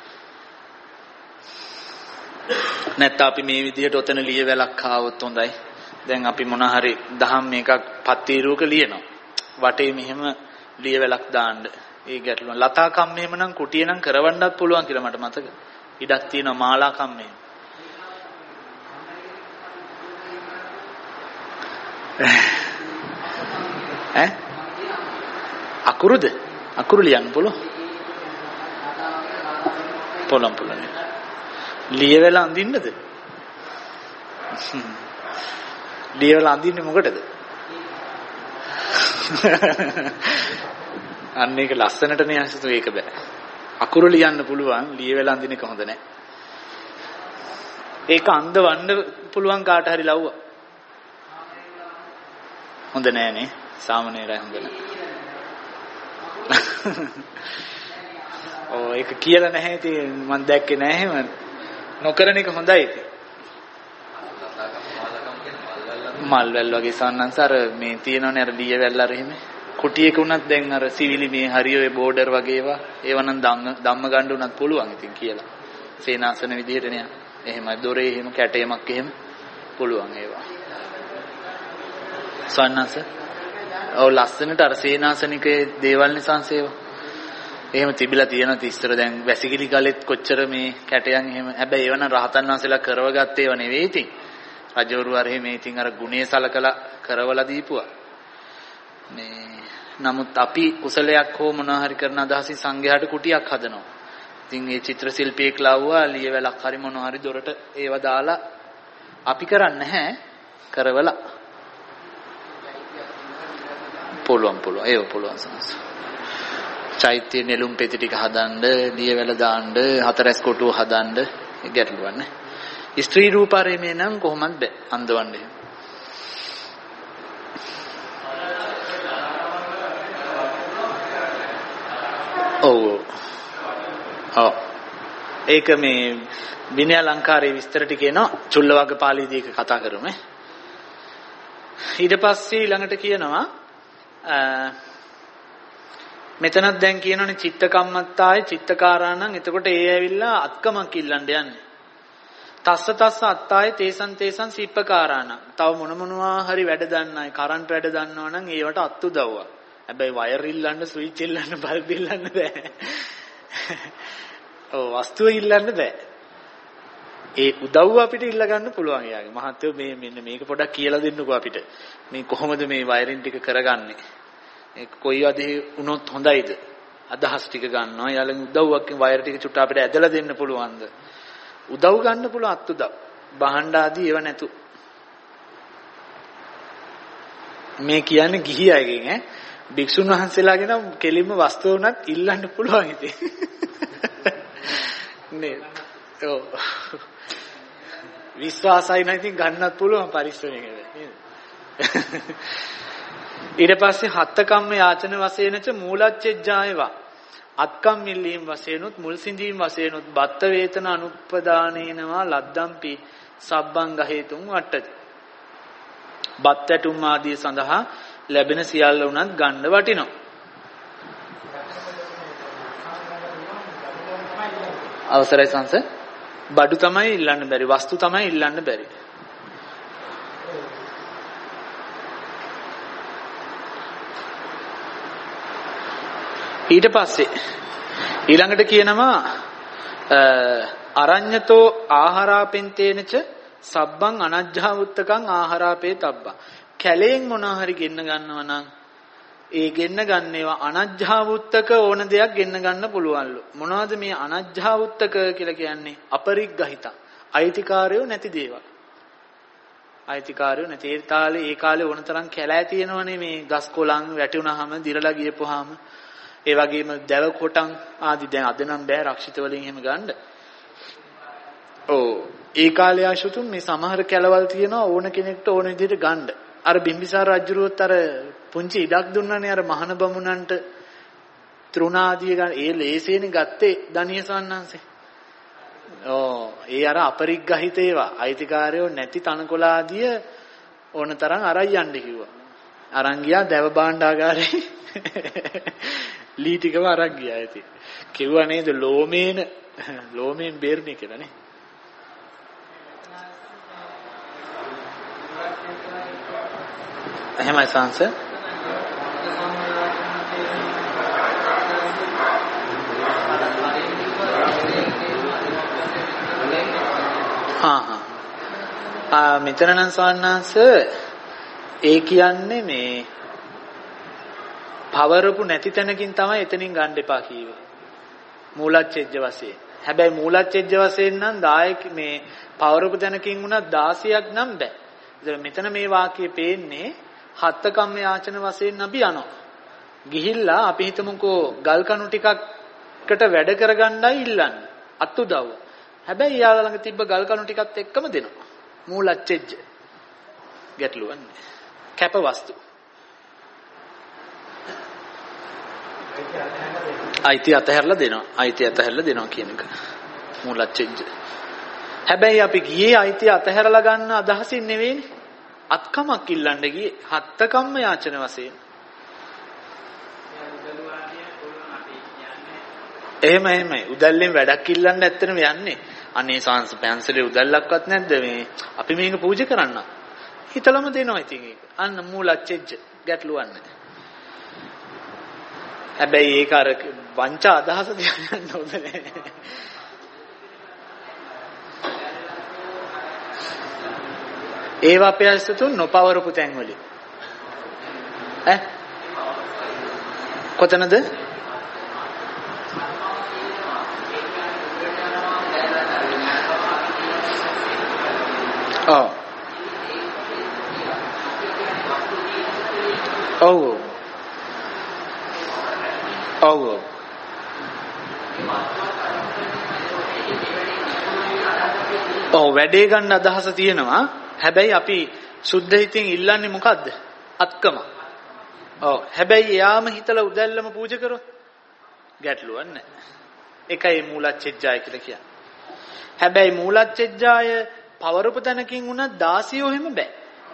නැත්නම් අපි මේ විදිහට ඔතන ලියවැලක් ආවොත් හොඳයි දැන් අපි මොන හරි දහම් මේකක් පත්තිරුවක ලියනවා වටේ මෙහෙම ලියවැලක් දාන්න ඒ ගැටලුව ලතා කම්මේම නම් කුටිය නම් කරවන්නත් පුළුවන් කියලා මට මතක ඉඩක් තියෙනවා මාලා කම්මේ ඈ අකුරුද අකුරු ලියන්න පුළුවන් පුළුවන් පුළුවන් ලියවැල අඳින්නද ලියවල අඳින්නේ මොකටද? අන්න ඒක ලස්සනට නේ අසතු ඒක බෑ. අකුරු ලියන්න පුළුවන් ලියවල අඳින එක හොඳ නැහැ. ඒක අන්ධ වන්න පුළුවන් කාට හරි ලව්වා. හොඳ නෑ නේ. සාමනීරයි හොඳ නෑ. ඔව් ඒක කියලා නැහැ ඉතින් මම දැක්කේ නෑ එහෙම. නොකරන එක හොඳයි ඉතින්. මල් වැල් වගේ සන්නන්සාර මේ තියෙනවනේ අර ලිය වැල් අර එහෙම. කුටියක උනත් දැන් අර සිවිලි මේ හරිය ඔය බෝඩර් වගේ ඒවා ඒවනම් ධම්ම ධම්ම ගන්න උනත් පුළුවන් ඉතින් කියලා. සේනාසන විදිහට නේ. එහෙමයි දොරේ එහෙම කැටයමක් එහෙම පුළුවන් ඒවා. සන්නන්ස ඔව් ලස්සනට අර සේනාසනිකේ දේවල් නිසංසේව. එහෙම තිබිලා තියෙනවා ඉස්සර දැන් වැසිකිලි ගලෙත් කොච්චර මේ කැටයන් එහෙම. හැබැයි ඒව නම් රහතන් වහන්සේලා කරවගත්ත ඒවා නෙවෙයි ඉතින්. රජවරු අර එහෙම ඉතින් අර ගුණේ සලකලා කරවලා දීපුවා. මේ නමුත් අපි කුසලයක් හෝ මොනවා හරි කරන අදහසින් සංඝයාට කුටියක් හදනවා. ඉතින් මේ චිත්‍ර ශිල්පියෙක් ලාවුවා ලියවැලක් හරි මොනවා හරි දොරට ඒව දාලා අපි කරන්නේ නැහැ කරවලා. පුළුවන් පුළුවන් ඒව පුළුවන් සංස. චෛත්‍ය නෙළුම් පෙති ටික හදන්න, ලියවැල දාන්න, හතරැස් කොටුව හදන්න ඒ ගැටලුවක් නැහැ. ස්ත්‍රී රූපාරමේ නම් කොහොමද බෑ අන්දවන්නේ. ඔව් ඔව් ඒක මේ විනය අලංකාරයේ විස්තර ටික එනවා චුල්ලවග්ග පාළියේදී ඒක කතා කරමු. ඊට පස්සේ ඊළඟට කියනවා මෙතනත් දැන් කියනෝනේ චිත්ත කම්මත්තාය චිත්තකාරාණං. එතකොට ඒ ඇවිල්ලා අත්කමක් ඉල්ලන්න යන්නේ. තස්ස තස්ස අත්තාය තේසන් තේසන් සීප්පකාරාණං. තව මොන මොනවා හරි වැඩ දන්නයි කරන්ට් වැඩ දන්නවා නම් ඒවට අත් උදව්වා. හැබැයි වයර් ඉල්ලන්න ස්විච් ඉල්ලන්න බල්බ් ඉල්ලන්න බෑ. ඔව් වස්තුව ඉල්ලන්න බෑ. ඒ උදව්ව අපිට ඉල්ල ගන්න පුළුවන් යාගේ. මහත්තයෝ මේ මෙන්න මේක පොඩ්ඩක් කියලා දෙන්නකෝ අපිට. මේ කොහොමද මේ වයරින් ටික කරගන්නේ? ඒක කොයි වදේ වුණොත් හොඳයිද? අදහස් ටික ගන්නවා. යාළුවන් උදව්වකින් වයර් ටික චුට්ට අපිට ඇදලා දෙන්න පුළුවන්ද? උදව් ගන්න පුළුවන් අත් උදව්. බහණ්ඩ ආදී ඒව නැතු. මේ කියන්නේ ගිහි අයගෙන් ඈ. භික්ෂුන් වහන්සේලාගෙන කෙලින්ම වස්තුව උනත් ඉල්ලන්න පුළුවන් ඉතින්. නේ. ඔව්. විශ්වාසයි නම් ඉතින් ගන්නත් පුළුවන් පරිස්සමෙන් නේද? ඊට පස්සේ හත්ත කම්ම යාචන වශයෙන්ච මූලච්ඡේජ්ජායවා අත්කම් මිල්ලීම් වශයෙන්ුත් මුල් සිඳීම් වශයෙන්ුත් බත්ත වේතන අනුප්පදානේනවා ලද්දම්පි සබ්බං ගහේතුන් වට්ටති. බත් ඇටුම් ආදී සඳහා ලැබෙන සියල්ල උනත් ගන්න වටිනවා. අවසරයි සංස බඩු තමයි ඉල්ලන්න බැරි වස්තු තමයි ඉල්ලන්න බැරි. ඊට පස්සේ ඊළඟට කියනවා අරඤ්‍යතෝ ආහාරාපෙන්තේනච සබ්බං අනජ්ජාවුත්තකං ආහාරාපේ තබ්බා. කැලෙන් මොනවා හරි ගෙන්න ගන්නවා නම් ඒ ගෙන්න ගන්නේවා අනජ්ජාවුත්තක ඕන දෙයක් ගෙන්න ගන්න පුළුවන්ලු. මොනවද මේ අනජ්ජාවුත්තක කියලා කියන්නේ? අපරිග්ගහිත. අයිතිකාරයෝ නැති දේවල්. අයිතිකාරයෝ නැති ඒ තාලේ ඒ කාලේ ඕන තරම් කැලෑ තියෙනවනේ මේ ගස් කොළන් වැටුණාම දිරලා ගියපුවාම ඒ වගේම දැව කොටන් ආදී දැන් අද නම් බෑ රක්ෂිත වලින් එහෙම ගන්න. ඔව් ඒ කාලේ ආශුතුන් මේ සමහර කැලවල් තියෙනවා ඕන කෙනෙක්ට ඕන විදිහට ගන්න. අර බිම්බිසාර රජුරුවත් අර පුංචි ඉඩක් දුන්නානේ අර මහාන බමුණන්ට තෘණාදිය ගන්න. ඒ ලේසේනේ ගත්තේ දණිය සවන්නන්සේ. ඕ ඒ අර අපරිග්ගහිත ඒවා අයිතිකාරයෝ නැති තනකොළ ආදිය ඕන තරම් අරයි යන්න කිව්වා. අරන් ගියා දැව භාණ්ඩාගාරේ ලී ටිකම අරන් ගියා ඉතින්. කිව්වා නේද ලෝමේන ලෝමෙන් බේරණේ කියලා නේ. එහෙමයි සංස. හා හා. ආ මෙතන නම් සවන්නංශ ඒ කියන්නේ මේ පවරපු නැති තැනකින් තමයි එතනින් ගන්න එපා කීවේ. මූලච්ඡේජ්‍ය වශයෙන්. හැබැයි මූලච්ඡේජ්‍ය වශයෙන් නම් දායක මේ පවරපු තැනකින් උනත් දාසයක් නම් බෑ. ඉතින් මෙතන මේ වාක්‍යයේ පේන්නේ හත්ත කම්ම යාචන වශයෙන් අපි යනවා. ගිහිල්ලා අපි හිතමුකෝ ගල් කණු ටිකකට වැඩ කරගන්නයි ඉල්ලන්නේ. අත් උදව්ව. හැබැයි යාළ ළඟ තිබ්බ ගල් කණු ටිකත් එක්කම දෙනවා. මූලච්ඡෙජ්ජ. ගැටලුවන්නේ. කැප වස්තු. අයිති අතහැරලා දෙනවා. අයිති අතහැරලා දෙනවා කියන එක. මූලච්ඡෙජ්ජ. හැබැයි අපි ගියේ අයිති අතහැරලා ගන්න අදහසින් නෙවෙයිනේ. අත්කමක් ඉල්ලන්න ගියේ හත්ත කම්ම යාචන වශයෙන්. එහෙම එහෙමයි. උදැල්ලෙන් වැඩක් ඉල්ලන්න ඇත්තටම යන්නේ. අනේ සංස් පැන්සලේ උදැල්ලක්වත් නැද්ද මේ අපි මේක පූජා කරන්න. හිතලම දෙනවා ඉතින් ඒක. අන්න මූලච්ඡෙජ්ජ ගැටලුවන්නේ. හැබැයි ඒක අර වංචා අදහස තියන්න ඕන නෑ. ඒවා අපේ අසතුන් නොපවරපු තැන් වලින්. ඈ කොතනද? ඔව්. ඔව්. ඔව්. ඔව් වැඩේ ගන්න අදහස තියෙනවා. හැබැයි අපි සුද්ධ හිතින් ඉල්ලන්නේ මොකද්ද? අත්කම. ඔව්. හැබැයි එයාම හිතලා උදැල්ලම පූජා කරොත් ගැටලුවක් නැහැ. ඒකයි මූලච්ඡෙජ්ජාය කියලා කියන්නේ. හැබැයි මූලච්ඡෙජ්ජාය පවරපු තැනකින් උනත් දාසියෝ එහෙම බෑ.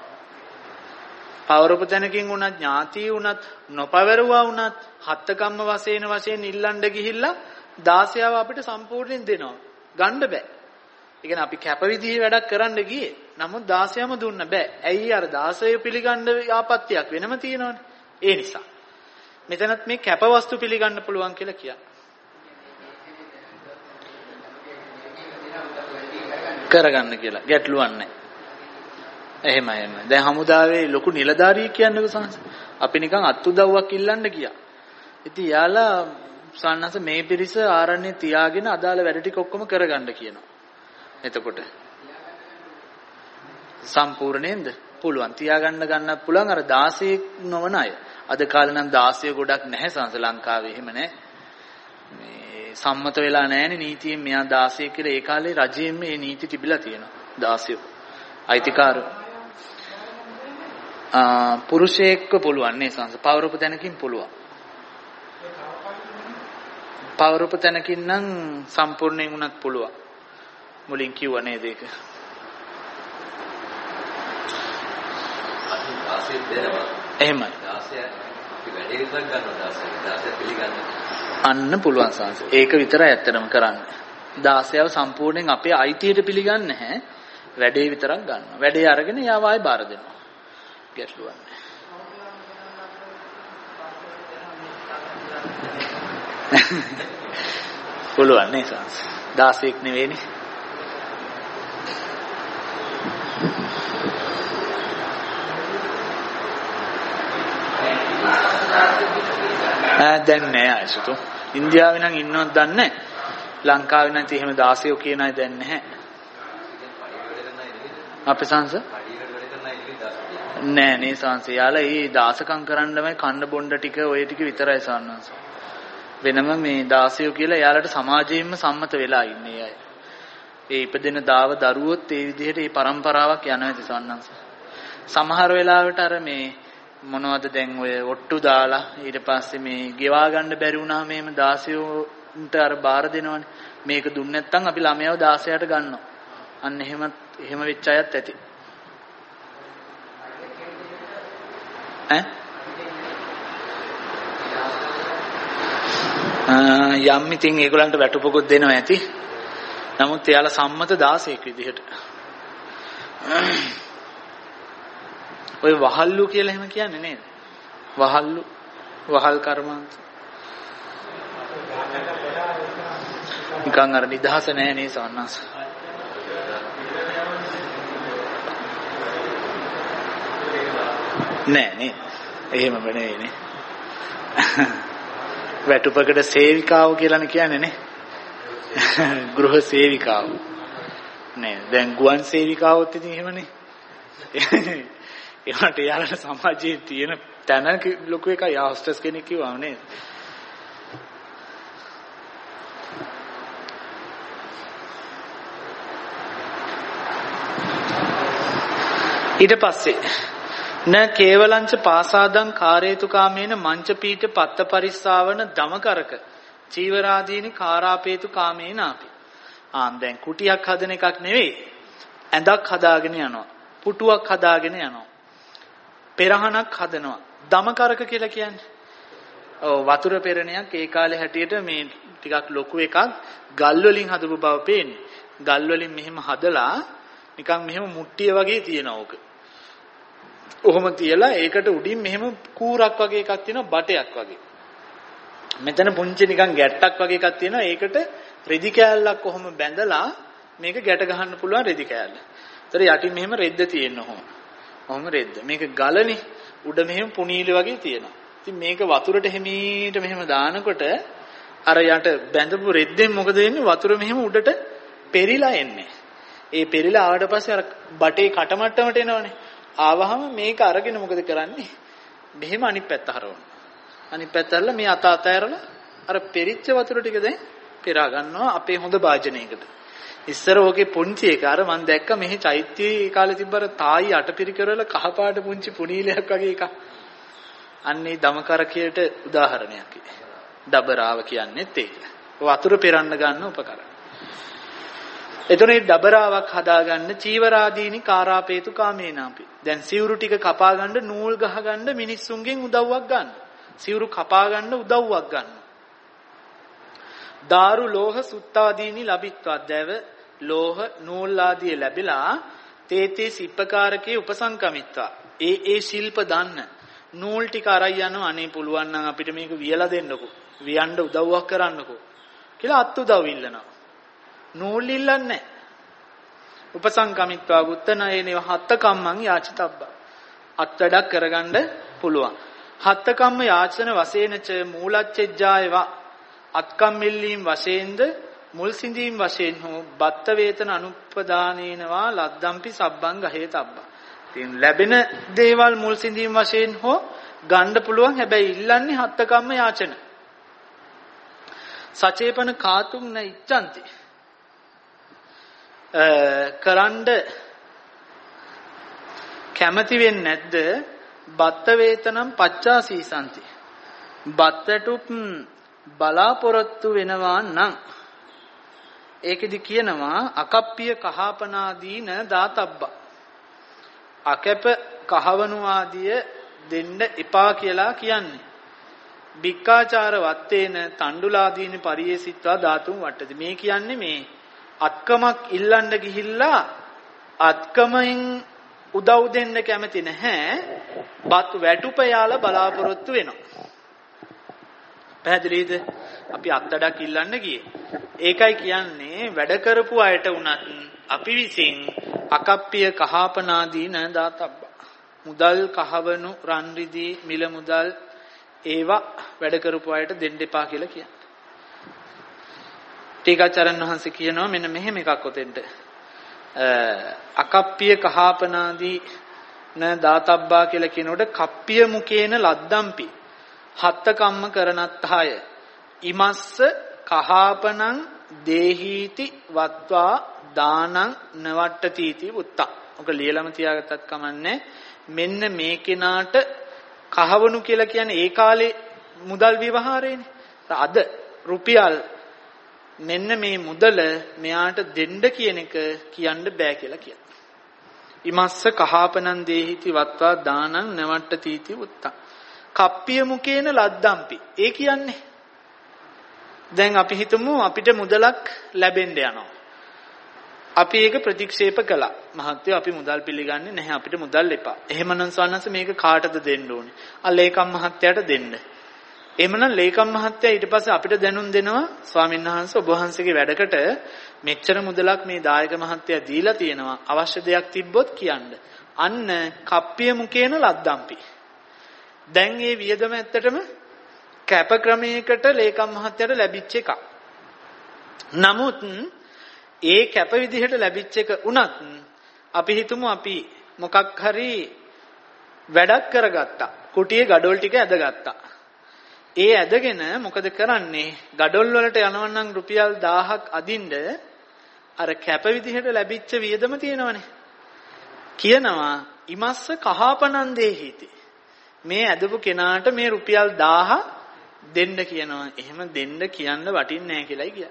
පවරපු තැනකින් උනත් ඥාතිය උනත් නොපවරුවා උනත් හත්ත කම්ම වශයෙන් වශයෙන් ඉල්ලන්න ගිහිල්ලා දාසයාව අපිට සම්පූර්ණයෙන් දෙනවා. ගන්න බෑ. ඒ කියන්නේ අපි කැප විදිහේ වැඩක් කරන්න ගියේ. නමුත් දාසයම දුන්න බෑ. ඇයි අර දාසය පිළිගන්න ආපත්‍යක් වෙනම තියෙනවනේ. ඒ නිසා. මෙතනත් මේ කැප වස්තු පිළිගන්න පුළුවන් කියලා කියනවා. කරගන්න කියලා ගැටලුවක් නැහැ. එහෙමයි එහෙමයි. දැන් හමුදාවේ ලොකු නිලධාරියෙක් කියන්නකෝ සංස. අපි නිකන් අත් උදව්වක් ඉල්ලන්න ගියා. ඉතින් යාලා සන්නස මේ පිරිස ආරණ්‍ය තියාගෙන අදාළ වැඩ ටික ඔක්කොම කරගන්න කියනවා. එතකොට සම්පූර්ණයෙන්ද පුළුවන් තියාගන්න ගන්නත් පුළුවන් අර දාසයෙක් නොවන අය. අද කාලේ නම් දාසය ගොඩක් නැහැ සංස ලංකාවේ එහෙම නැහැ. මේ සම්මත වෙලා නැහැනේ නීතියෙන් මෙයා දාසයෙක් කියලා ඒ කාලේ රජයෙන් මේ නීති තිබිලා තියෙනවා. දාසයෝ අයිතිකාර ආ පුරුෂයෙක්ව පුළුවන් නේ සංස පවරපු තැනකින් පුළුවන්. පවරපු තැනකින් නම් සම්පූර්ණයෙන් උනත් පුළුවන්. මුලින් කිව්වා නේද ඒක? එහෙමයි. අන්න පුළුවන් සංස. ඒක විතරයි ඇත්තටම කරන්න. දාසයව සම්පූර්ණයෙන් අපේ අයිතියට පිළිගන්නේ නැහැ. වැඩේ විතරක් ගන්නවා. වැඩේ අරගෙන යාව ආයෙ බාර දෙනවා. ගැටලුවක් නැහැ. පුළුවන් නේ සංස. දාසෙක් නෙවෙයිනේ. ඈ දැන් නෑ අයිසුතු. ඉන්දියාවේ නම් ඉන්නවද දන්නේ නැහැ. ලංකාවේ නම් එහෙම දාසයෝ කියන අය දැන් නැහැ. අපේ සංස නෑ නේ සංස. යාලා ඒ දාසකම් කරන්නමයි කන්න බොණ්ඩ ටික ඔය ටික විතරයි සාන්නංශ. වෙනම මේ දාසයෝ කියලා යාලට සමාජයෙන්ම සම්මත වෙලා ඉන්නේ අය. ඒ ඉපදෙන දාව දරුවොත් ඒ විදිහට මේ પરම්පරාවක් යනවා ඉතින් සාන්නංශ. සමහර වෙලාවට අර මේ මොනවද දැන් ඔය ඔට්ටු දාලා ඊට පස්සේ මේ ගෙවා ගන්න බැරි වුණාම මේම දාසයෝන්ට අර බාර දෙනවනේ. මේක දුන්නේ නැත්නම් අපි ළමයාව දාසයට ගන්නවා. අන්න එහෙම එහෙම වෙච්ච අයත් ඇති. ඈ යම් ඉතින් ඒගොල්ලන්ට වැටුපකුත් දෙනවා ඇති. නමුත් එයාලා සම්මත දාසයෙක් විදිහට. ඔය වහල්ලු කියලා එහෙම කියන්නේ නේද? වහල්ලු වහල් කර්මාන්ත. නිකන් අර නිදහස නැහැ නේ සවන්නස්. නෑ නේ. එහෙමම නෙවෙයිනේ. වැටුපකට සේවිකාව කියලානේ කියන්නේ නේ. ගෘහ සේවිකාව. නේ දැන් ගුවන් සේවිකාවොත් ඉතින් එහෙමනේ. ඒකට යාළුවා සමාජයේ තියෙන තැන ලොකු එකක් යා හොස්ටස් කෙනෙක් කිව්වා නේද? ඊට පස්සේ න කේවලංච පාසාදං කාරේතු කාමේන මංච පීඨ පත්ත පරිස්සාවන දමකරක චීවරාදීනි කාරාපේතු කාමේන අපි. ආන් දැන් කුටියක් හදන එකක් නෙවෙයි. ඇඳක් හදාගෙන යනවා. පුටුවක් හදාගෙන යනවා. පෙරහනක් හදනවා. දමකරක කියලා කියන්නේ. ඔව් වතුර පෙරණයක් ඒ කාලේ හැටියට මේ ටිකක් ලොකු එකක් ගල් වලින් හදපු බව පේන්නේ. ගල් වලින් මෙහෙම හදලා නිකන් මෙහෙම මුට්ටිය වගේ තියෙනවා ඕක. ඔහොම තියලා ඒකට උඩින් මෙහෙම කූරක් වගේ එකක් තියෙනවා බටයක් වගේ. මෙතන පුංචි නිකන් ගැට්ටක් වගේ එකක් තියෙනවා. ඒකට රෙදි කෑල්ලක් කොහොම බැඳලා මේක ගැට ගහන්න පුළුවන් රෙදි කෑල්ල. ඒතර යටින් මෙහෙම රෙද්ද තියෙන ඔහොම. ඔහොම රෙද්ද. මේක ගලනේ උඩ මෙහෙම පුනීල වගේ තියෙනවා. ඉතින් මේක වතුරට හැමීට මෙහෙම දානකොට අර යට බැඳපු රෙද්දෙන් මොකද වෙන්නේ? වතුර මෙහෙම උඩට පෙරිලා එන්නේ. ඒ පෙරිලා ආවට පස්සේ අර බටේ කටමට්ටමට එනවනේ. ආවහම මේක අරගෙන මොකද කරන්නේ? මෙහෙම අනිත් පැත්ත හරවනවා. අනිත් පැත්ත අරලා මේ අත අත ඇරලා අර පෙරිච්ච වතුර ටික දැන් පෙරා ගන්නවා අපේ හොඳ වාජනයකට. ඉස්සර ඕකේ පුංචි එක අර මම දැක්ක මෙහි චෛත්‍යයේ කාලේ තිබ්බර තායි අටපිරිකරවල කහපාට පුංචි පුනීලයක් වගේ එකක්. අන්නේ දමකරකයට උදාහරණයක්. ඩබරාව කියන්නේත් ඒක. වතුර පෙරන්න ගන්න උපකරණ. එතනේ ඩබරාවක් හදාගන්න චීවරාදීනි කාරාපේතු කාමේනාපි. දැන් සිවුරු ටික කපා ගන්න නූල් ගහ ගන්න මිනිස්සුන්ගෙන් උදව්වක් ගන්න. සිවුරු කපා ගන්න උදව්වක් ගන්න. දාරු ලෝහ සුත්තාදීනි ලබිත්වා දැව ලෝහ නූල් ආදී ලැබිලා තේතේ සිප්පකාරකේ උපසංකමිත්වා. ඒ ඒ ශිල්ප දන්න නූල් ටික අරයි යනවා. අනේ පුළුවන් නම් අපිට මේක වියලා දෙන්නකෝ. වියන්න උදව්වක් කරන්නකෝ කියලා අත් උදව් ඉල්ලනවා. නූල් ඉල්ලන්නේ උපසංකමිත්වා ගුත්තනයේනව හත්ත කම්මං යාචිතබ්බා. අත් වැඩක් කරගන්න පුළුවන්. හත්ත කම්ම යාචන වශයෙන්ච මූලච්ඡෙජ්ජායවා අත්කම් මිල්ලීම් වශයෙන්ද මුල් සිඳීම් වශයෙන් හෝ බත්ත වේතන අනුපදානේනවා ලද්දම්පි සබ්බං ගහේ තබ්බා. ඉතින් ලැබෙන දේවල් මුල් සිඳීම් වශයෙන් හෝ ගන්න පුළුවන්. හැබැයි ඉල්ලන්නේ හත්ත කම්ම යාචන. සචේපන කාතුම් න ඉච්ඡන්ති. කරන්ඩ කැමති වෙන්නේ නැද්ද? බත්ත වේතනම් පච්චා සීසන්ති. බත්තටුත් බලාපොරොත්තු වෙනවා නම් ඒකෙදි කියනවා අකප්පිය කහපනාදීන දාතබ්බා. අකැප කහවණු ආදිය දෙන්න එපා කියලා කියන්නේ. බික්කාචාර වත්තේන තණ්ඩුලාදීන පරියේසිත්වා ධාතුන් වට්ටති. මේ කියන්නේ මේ අත්කමක් ඉල්ලන්න ගිහිල්ලා අත්කමෙන් උදව් දෙන්න කැමති නැහැ. බත් වැටුපයාලා බලාපොරොත්තු වෙනවා. පැහැදිලිද? අපි අත්ඩක් ඉල්ලන්න ගියේ. ඒකයි කියන්නේ වැඩ කරපු අයට උනත් අපි විසින් අකප්පිය කහපනාදී නදාතබ්බ. මුදල් කහවණු රන් රිදී මිල මුදල් ඒවා වැඩ කරපු අයට දෙන්න එපා කියලා කියන්නේ. ටීකාචාර්යන් වහන්සේ කියනවා මෙන්න මෙහෙම එකක් ඔතෙන්ට. අකප්පිය කහපනාදී න දාතබ්බා කියලා කියනකොට කප්පිය මුකේන ලද්දම්පි හත්ත කම්ම කරනත්හය ඉමස්ස කහාපනං දේහීති වත්වා දානං නවට්ටතිති උත්තා. ඔක ලියලම තියාගත්තත් කමන්නේ. මෙන්න මේ කෙනාට කහවණු කියලා කියන්නේ ඒ කාලේ මුදල් ව්‍යවහාරයනේ. අද රුපියල් මෙන්න මේ මුදල මෙයාට දෙන්න කියන එක කියන්න බෑ කියලා කියනවා. ඉමස්ස කහාපනං දේහීති වත්වා දානං නවට්ටතිති උත්තා. කප්පිය මුකේන ලද්දම්පි. ඒ කියන්නේ දැන් අපි හිතමු අපිට මුදලක් ලැබෙන්න යනවා. අපි ඒක ප්‍රතික්ෂේප කළා. මහත්තයෝ අපි මුදල් පිළිගන්නේ නැහැ. අපිට මුදල් එපා. එහෙමනම් ස්වාමීන් මේක කාටද දෙන්න ඕනේ? ආ ලේකම් මහත්තයාට දෙන්න. එහෙමනම් ලේකම් මහත්තයා ඊට පස්සේ අපිට දැනුම් දෙනවා ස්වාමීන් වහන්සේ ඔබ වහන්සේගේ වැඩකට මෙච්චර මුදලක් මේ දායක මහත්තයා දීලා තියෙනවා. අවශ්‍ය දෙයක් තිබ්බොත් කියන්න. අන්න කප්පිය මුකේන ලද්දම්පි. දැන් මේ වියදම ඇත්තටම කැප ක්‍රමයකට ලේකම් මහත්තයාට ලැබිච්ච එකක්. නමුත් ඒ කැප විදිහට ලැබිච්ච එක උනත් අපි හිතමු අපි මොකක් හරි වැඩක් කරගත්තා. කුටියේ gadol ටික ඇදගත්තා. ඒ ඇදගෙන මොකද කරන්නේ? gadol වලට යනවා නම් රුපියල් දහයක් අදින්න අර කැප විදිහට ලැබිච්ච වියදම තියෙනවනේ. කියනවා ඉමස්ස කහාපනන් දේහිති. මේ ඇදපු කෙනාට මේ රුපියල් දහය දෙන්න කියනවා. එහෙම දෙන්න කියන්න වටින්නේ නැහැ කියලායි කියන්නේ.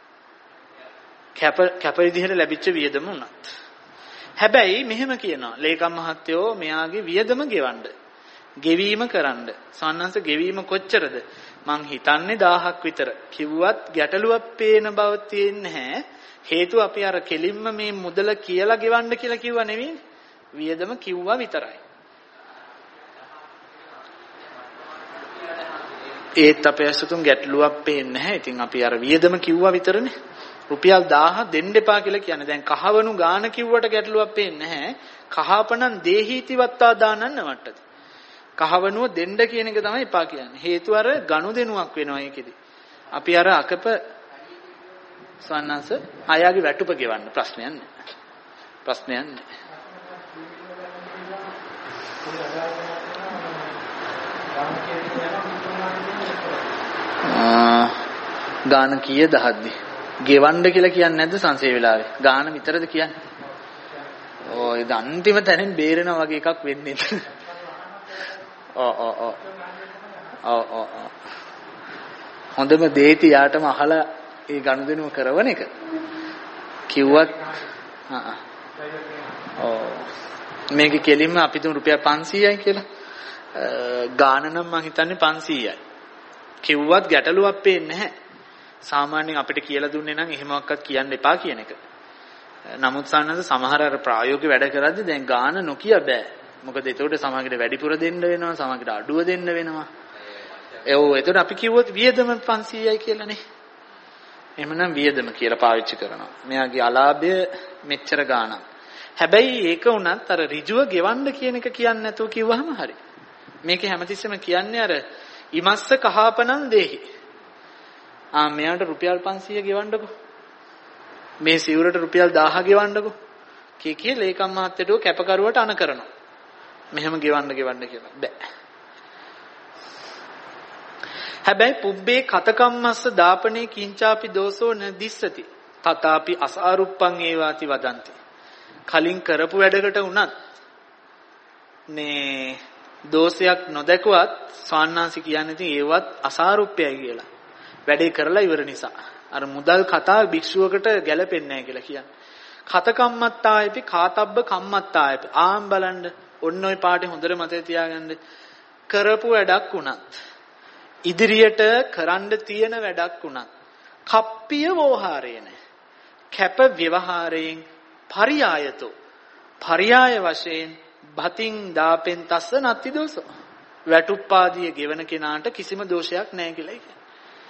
කැප කැප විදිහට ලැබිච්ච වියදම උනත්. හැබැයි මෙහෙම කියනවා ලේකම් මහත්තයෝ මෙයාගේ වියදම ගෙවන්න. ගෙවීම කරන්න. සන්නංශ ගෙවීම කොච්චරද? මං හිතන්නේ දහයක් විතර. කිව්වත් ගැටලුවක් පේන බව තියෙන්නේ නැහැ. හේතුව අපි අර කෙලින්ම මේ මුදල කියලා ගෙවන්න කියලා කිව්වා නෙවෙයි. වියදම කිව්වා විතරයි. ඒත් අපේ අසතුන් ගැටලුවක් පේන්නේ නැහැ. ඉතින් අපි අර වියදම කිව්වා විතරනේ. රුපියල් දහය දෙන්න එපා කියලා කියන්නේ. දැන් කහවණු ගාන කිව්වට ගැටලුවක් පේන්නේ නැහැ. කහාපනන් දේහීති වත්තා දානන්න වට්ටද. කහවණුව දෙන්න කියන එක තමයි එපා කියන්නේ. හේතුව අර ගනුදෙනුවක් වෙනවා ඒකෙදි. අපි අර අකප සන්නංශ ආයාගේ වැටුප ගෙවන්න ප්‍රශ්නයක් නැහැ. ප්‍රශ්නයක් නැහැ. ගාන කීය දහද්දි ගෙවන්න කියලා කියන්නේ නැද්ද සංසේ වෙලාවේ? ගාන විතරද කියන්නේ? ඔය ද අන්තිම තැනින් බේරෙනා වගේ එකක් වෙන්නේ. ඔව් ඔව් ඔව්. ඔව් ඔව් ඔව්. හොඳම දෙයිති යාටම අහලා ඒ ගනුදෙනුව කරවන එක. කිව්වත් ආ ආ. ඔව්. මේකේ කෙලින්ම අපි තුන් රුපියල් පන්සීයයි කියලා. ගාන නම් මං හිතන්නේ පන්සීයයි. කිව්වත් ගැටලුවක් පේන්නේ නැහැ. සාමාන්‍යයෙන් අපිට කියලා දුන්නේ නම් එහෙමවත් කියන්න එපා කියන එක. නමුත් සානන්ද සමහර අර ප්‍රායෝගික වැඩ කරද්දී දැන් ගාන නොකිය බෑ. මොකද ඒතකොට සමහරකට වැඩිපුර දෙන්න වෙනවා, සමහරකට අඩුව දෙන්න වෙනවා. ඒ ඔව් ඒතකොට අපි කිව්වොත් වියදම පන්සීයයි කියලානේ. එහෙමනම් වියදම කියලා පාවිච්චි කරනවා. මෙයාගේ අලාභය මෙච්චර ගාණක්. හැබැයි ඒක උනත් අර ඍජුව ගෙවන්න කියන එක කියන්නේ නැතුව කිව්වහම හරි. මේක හැමතිස්සෙම කියන්නේ අර ඉමස්ස කහාපනන් දෙහි. ආ මෙයාට රුපියල් පන්සීය ගෙවන්නකෝ. මේ සිවුරට රුපියල් දහය ගෙවන්නකෝ. කී කී ලේකම් මහත්තයෝ කැපකරුවට අන කරනවා. මෙහෙම ගෙවන්න ගෙවන්න කියලා බෑ. හැබැයි පුබ්බේ කතකම්මස්ස දාපනේ කිංචාපි දෝසෝ න දිස්සති. තථාපි අසාරුප්පං ඒවාති වදන්ති. කලින් කරපු වැඩකට උනත් මේ දෝෂයක් නොදැකුවත් ස්වාන්නාංශ කියන්නේ ඉතින් ඒවත් අසාරුප්පයයි කියලා. වැඩේ කරලා ඉවර නිසා. අර මුදල් කතාව භික්ෂුවකට ගැලපෙන්නේ නැහැ කියලා කියන්නේ. කතකම්මත්තායපි කාතබ්බ කම්මත්තායපි. ආම් බලන්න ඔන්න ඔය පාඩේ හොඳට මතක තියාගන්න. කරපු වැඩක් උනත් ඉදිරියට කරන්න තියෙන වැඩක් උනත් කප්පිය වෝහාරේන කැප ව්‍යවහාරයෙන් පරියායතෝ පරියාය වශයෙන් භතින් දාපෙන් තස්ස නැති දෝෂ වැටුප්පාදිය ගෙවන කෙනාට කිසිම දෝෂයක් නැහැ කියලා කියන්නේ.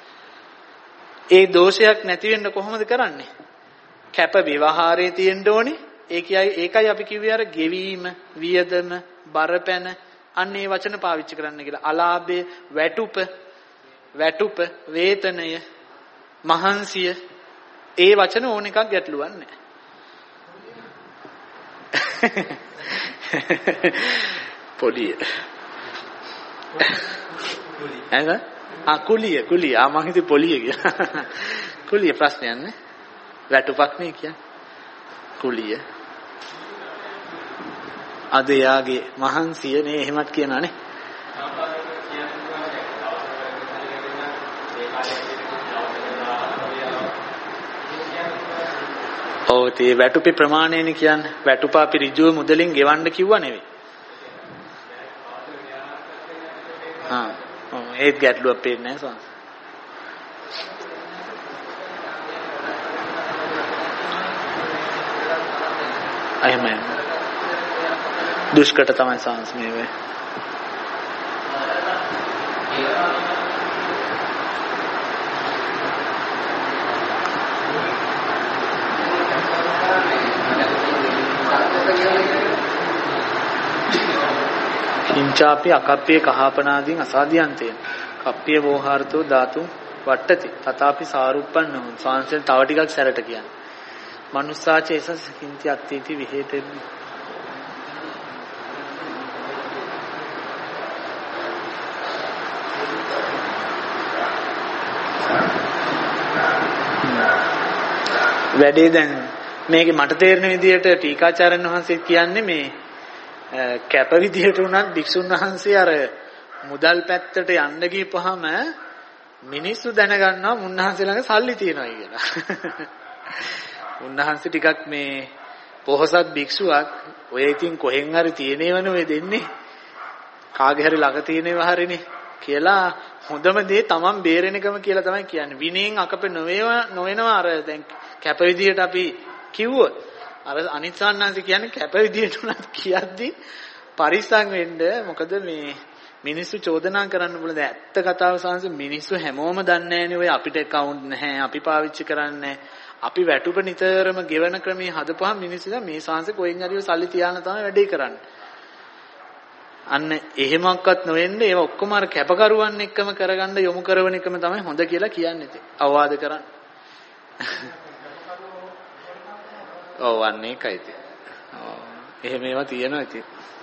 ඒ දෝෂයක් නැති වෙන්න කොහොමද කරන්නේ? කැප ව්‍යවහාරයේ තියෙන්න ඕනේ. ඒකයි ඒකයි අපි කිව්වේ අර ගෙවීම, වියදම, බරපැන අන්න ඒ වචන පාවිච්චි කරන්න කියලා. අලාභය, වැටුප, වැටුප, වේතනය, මහන්සිය ඒ වචන ඕන එකක් ගැටලුවක් නැහැ. පොලිය. එහෙනම් ආ කුලිය කුලිය ආ මම හිතුවේ පොලිය කියලා. කුලිය ප්‍රශ්නයක් නේ. වැටුපක් නේ කියන්නේ. කුලිය. අද යාගේ මහන්සිය නේ එහෙමත් කියනවානේ. ඔව් තේ වැටුපේ ප්‍රමාණයනේ කියන්නේ. වැටුප අපි ඍජුව මුදලින් ගෙවන්න කිව්වා නෙවෙයි. හා ඔව් ඒත් ගැටලුවක් පේන්නේ නැහැ සාංශ. අයමයි. දුෂ්කට තමයි සාංශ මේ වේ. කිංචාපි අකප්පේ කහපනාදීන් අසාදියන්තේ කප්පිය වෝහාරතෝ ධාතු වට්ටති තථාපි සාරුප්පන්න සාංශෙන් තව ටිකක් සැරට කියන්නේ මනුස්සාචේසස් කිංචි අත්ථීති විහෙතෙ වැඩේ දැන් මේක මට තේරෙන විදිහට ටීකාචාර්යන් වහන්සේ කියන්නේ මේ කැප විදිහට උනත් භික්ෂුන් වහන්සේ අර මුදල් පැත්තට යන්න ගිහපුවාම මිනිස්සු දැනගන්නවා මුන්නහන්සේ ළඟ සල්ලි තියෙනවා කියලා. මුන්නහන්සේ ටිකක් මේ පොහොසත් භික්ෂුවක් ඔය ඉතින් කොහෙන් හරි තියෙනවනේ ඔය දෙන්නේ. කාගේ හරි ළඟ තියෙනවා හරිනේ කියලා හොඳම දේ තමන් බේරෙන එකම කියලා තමයි කියන්නේ. විනයෙන් අකපේ නොවේව නොවෙනවා අර දැන් කැප විදිහට අපි කිව්වොත් අර අනිත් සාන්නාංශ කියන්නේ කැප විදිහට උනත් කියද්දි පරිස්සම් වෙන්න. මොකද මේ මිනිස්සු චෝදනා කරන්න බුණද ඇත්ත කතාව සාංශ මිනිස්සු හැමෝම දන්නේ නැහැනේ ඔය අපිට account නැහැ අපි පාවිච්චි කරන්නේ අපි වැටුප නිතරම ගෙවන ක්‍රමයේ හදපුවාම මිනිස්සු මේ සාංශ කොහෙන් හරි සල්ලි තියාන තමයි වැඩේ කරන්නේ. අන්න එහෙමක්වත් නොවෙන්න ඒව ඔක්කොම අර කැපකරුවන් එක්කම කරගන්න යොමු කරන එකම තමයි හොඳ කියලා කියන්නේ. ඉතින් අවවාද කරන්න. ඔව් අන්නේ ඒකයි ඉතින්. ඔව් එහෙම ඒවා තියෙනවා ඉතින්.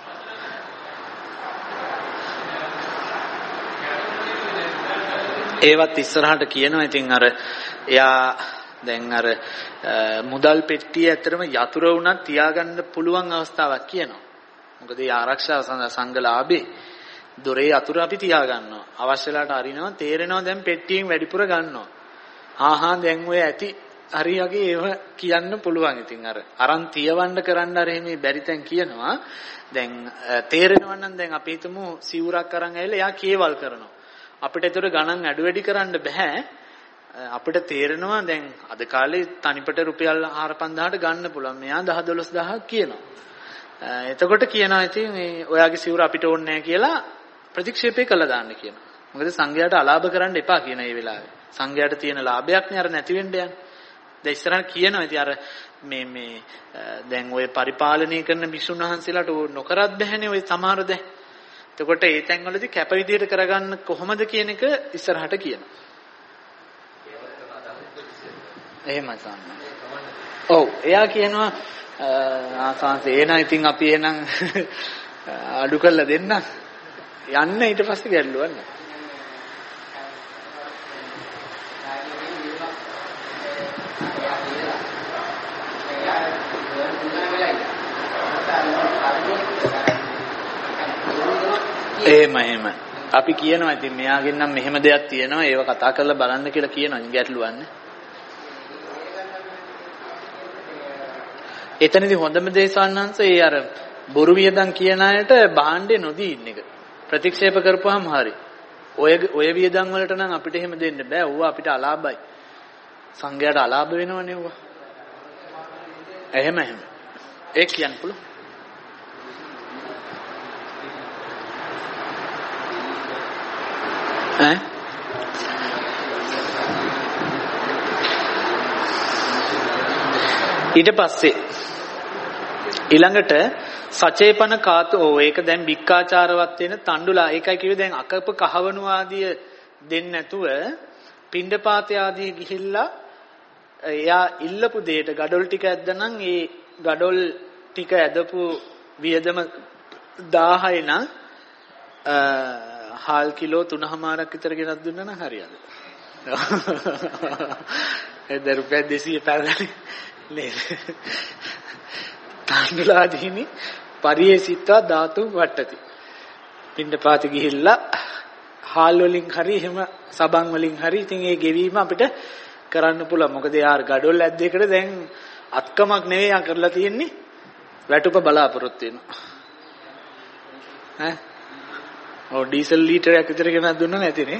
ඒවත් ඉස්සරහට කියනවා ඉතින් අර එයා දැන් අර මුදල් පෙට්ටිය ඇතරම යතුරු වුණත් තියාගන්න පුළුවන් අවස්ථාවක් කියනවා. මොකද ඒ ආරක්ෂාව සංගලාභේ දොරේ යතුරු අපි තියාගන්නවා. අවශ්‍ය වෙලාවට අරිනවා තේරෙනවා දැන් පෙට්ටියෙන් වැඩිපුර ගන්නවා. හා හා දැන් ඔය ඇති හරියගේ ඒව කියන්න පුළුවන්. ඉතින් අර අරන් තියවන්න කරන්න අර එහෙම බැරි තැන් කියනවා. දැන් තේරෙනවා නම් දැන් අපි හිතමු සිවුරක් අරන් ඇවිල්ලා එයා කේවල් කරනවා. අපිට ඒතර ගණන් අඩු වැඩි කරන්න බෑ. අපිට තේරෙනවා දැන් අද කාලේ තනිපට රුපියල් හාර පන්දාහට ගන්න පුළුවන්. මෙයා දහ දොළොස් දහසක් කියනවා. එතකොට කියනවා ඉතින් මේ ඔයාගේ සිවුර අපිට ඕනේ නැහැ කියලා ප්‍රතික්ෂේපේ කළා දාන්න කියනවා. මොකද සංඝයාට අලාභ කරන්න එපා කියන ඒ වෙලාවේ. සංඝයාට තියෙන ලාභයක් නේ අර නැති වෙන්න යන්නේ. දැන් ඉස්සරහට කියනවා ඉතින් අර මේ මේ දැන් ඔය පරිපාලනය කරන භික්ෂුන් වහන්සේලාට නොකරත් බැහැනේ ඔය සමහර දැන්. එතකොට ඒ තැන්වලදී කැප විදියට කරගන්න කොහොමද කියන එක ඉස්සරහට කියනවා. එහෙමයි සම්මා. ඔව් එයා කියනවා ආසංශ එනං ඉතින් අපි එනං අඩු කරලා දෙන්න යන්න ඊට පස්සේ ගැල්ලුවක් නෑ. එහෙම එහෙම අපි කියනවා ඉතින් මෙයාගෙන් නම් මෙහෙම දෙයක් තියෙනවා ඒව කතා කරලා බලන්න කියලා කියනවා ගැටලුවක් නෑ. එතනදී හොඳම දේශානංශ ඒ අර බොරු වියදම් කියන අයට භාණ්ඩේ නොදී ඉන්න එක. ප්‍රතික්ෂේප කරපුවාම හරි. ඔය ඔය වියදම් වලට නම් අපිට එහෙම දෙන්න බෑ. ඌවා අපිට අලාභයි. සංඝයාට අලාභ වෙනවනේ ඌවා. එහෙම එහෙම. ඒක කියන්න පුළුවන්. ඈ ඊට පස්සේ ඊළඟට සචේපන කාතු ඕ ඒක දැන් වික්කාචාරවත් වෙන තණ්ඩුලා ඒකයි කිව්වේ දැන් අකප කහවණු ආදිය දෙන්නේ නැතුව පිණ්ඩපාතය ආදිය ගිහිල්ලා එයා ඉල්ලපු දෙයට gadol ටික ඇද්දනම් ඒ gadol ටික ඇදපු වියදම දහය නම් හාල් කිලෝ තුනමාරක් විතර ගෙනත් දුන්නා නම් හරියද? ඒ රුපියල් දෙසීය පැරදනේ නේද? තණ්ඩුලාදීනි පරියසිතා ධාතු වට්ටති. පින්ඩපාත ගිහිල්ලා හාල් වලින් හරි එහෙම සබන් වලින් හරි ඉතින් ඒ ගෙවීම අපිට කරන්න පුළුවන්. මොකද යාර gadol ඇද්දේකට දැන් අත්කමක් නෙවෙයි යා කරලා තියෙන්නේ වැටුප බලාපොරොත්තු වෙනවා. ඈ ඔව් ඩීසල් ලීටරයක් විතර ගෙනත් දුන්නා නැතිනේ.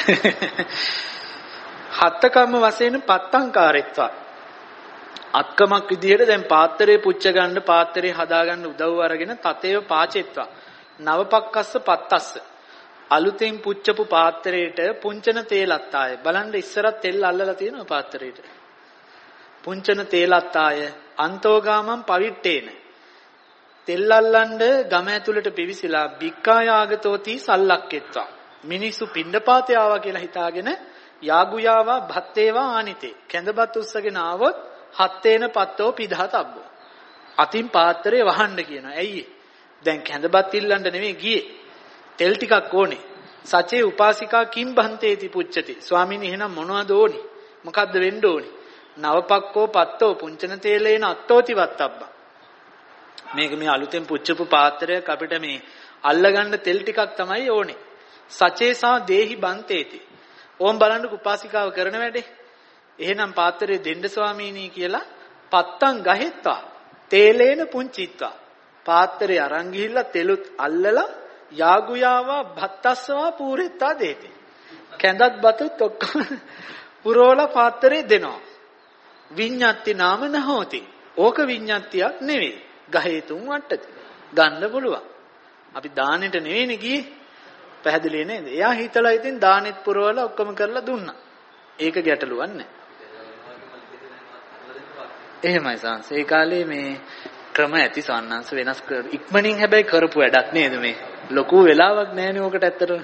හත්කම්ම වශයෙන් පත්තංකාරෙත්වා අත්කමක් විදිහට දැන් පාත්‍රයේ පුච්ච ගන්න පාත්‍රයේ හදා ගන්න උදව් අරගෙන තතේව පාචෙත්වා නවපක්කස්ස පත්තස්ස අලුතෙන් පුච්චපු පාත්‍රයට පුංචන තේලත් ආය බලන්න ඉස්සරත් තෙල් අල්ලලා තියෙනවා පාත්‍රයට පුංචන තේලත් ආය අන්තෝගාමම් පවිට්ටේන තෙල් අල්ලන්න ගම ඇතුළට පිවිසිලා බික්කායාගතෝති සල්ලක්කෙත්වා මිනිසු පිණ්ඩපාතේ ආවා කියලා හිතාගෙන යාගුයාවා භත්තේවා ආනිතේ කැඳපත් උස්සගෙන ආවොත් හත්තේන පත්තෝ පිදහතබ්බෝ අතින් පාත්‍රේ වහන්න කියනවා. ඇයි දැන් කැඳපත් ඉල්ලන්න නෙමෙයි ගියේ තෙල් ටිකක් ඕනේ. සචේ උපාසිකා කිම් බන්තේති පුච්චති ස්වාමීනි එහෙනම් මොනවද ඕනේ මොකද්ද වෙන්න ඕනේ නවපක්කෝ පත්තෝ පුංචන තේලේන අත්තෝති වත්තබ්බ. මේක මේ අලුතෙන් පුච්චපු පාත්‍රයක් අපිට මේ අල්ලගන්න තෙල් ටිකක් තමයි ඕනේ. සචේසා දේහි බන්තේති. ඕම් බලන්න උපාසිකාව කරන වැඩේ. එහෙනම් පාත්‍රය දෙන්න ස්වාමීනි කියලා පත්තං ගහෙත්වා තේලේන පුංචිත්වා. පාත්‍රය අරන් ගිහිල්ලා තෙලුත් අල්ලලා යාගුයාවා භත්තස්සවා පූරෙත්තා දේති. කැඳත් බතුත් ඔක්කොම පුරෝලා පාත්‍රේ දෙනවා. විඤ්ඤාති නාම නහෝති. ඕක විඤ්ඤාතියක් නෙවෙයි. ගහේ තුන් වට්ටති. ගන්න පුළුවන්. අපි දානෙට නෙවෙයිනේ ගියේ. පැහැදිලි නේද? එයා හිතලා ඉතින් දානෙත් පුරවලා ඔක්කොම කරලා දුන්නා. ඒක ගැටලුවක් නැහැ. එහෙමයි සාංශ. ඒ කාලේ මේ ක්‍රම ඇති සාන්නංශ වෙනස් කර ඉක්මනින් හැබැයි කරපු වැඩක් නේද මේ? ලොකු වෙලාවක් නැහැනේ ඕකට ඇත්තටම.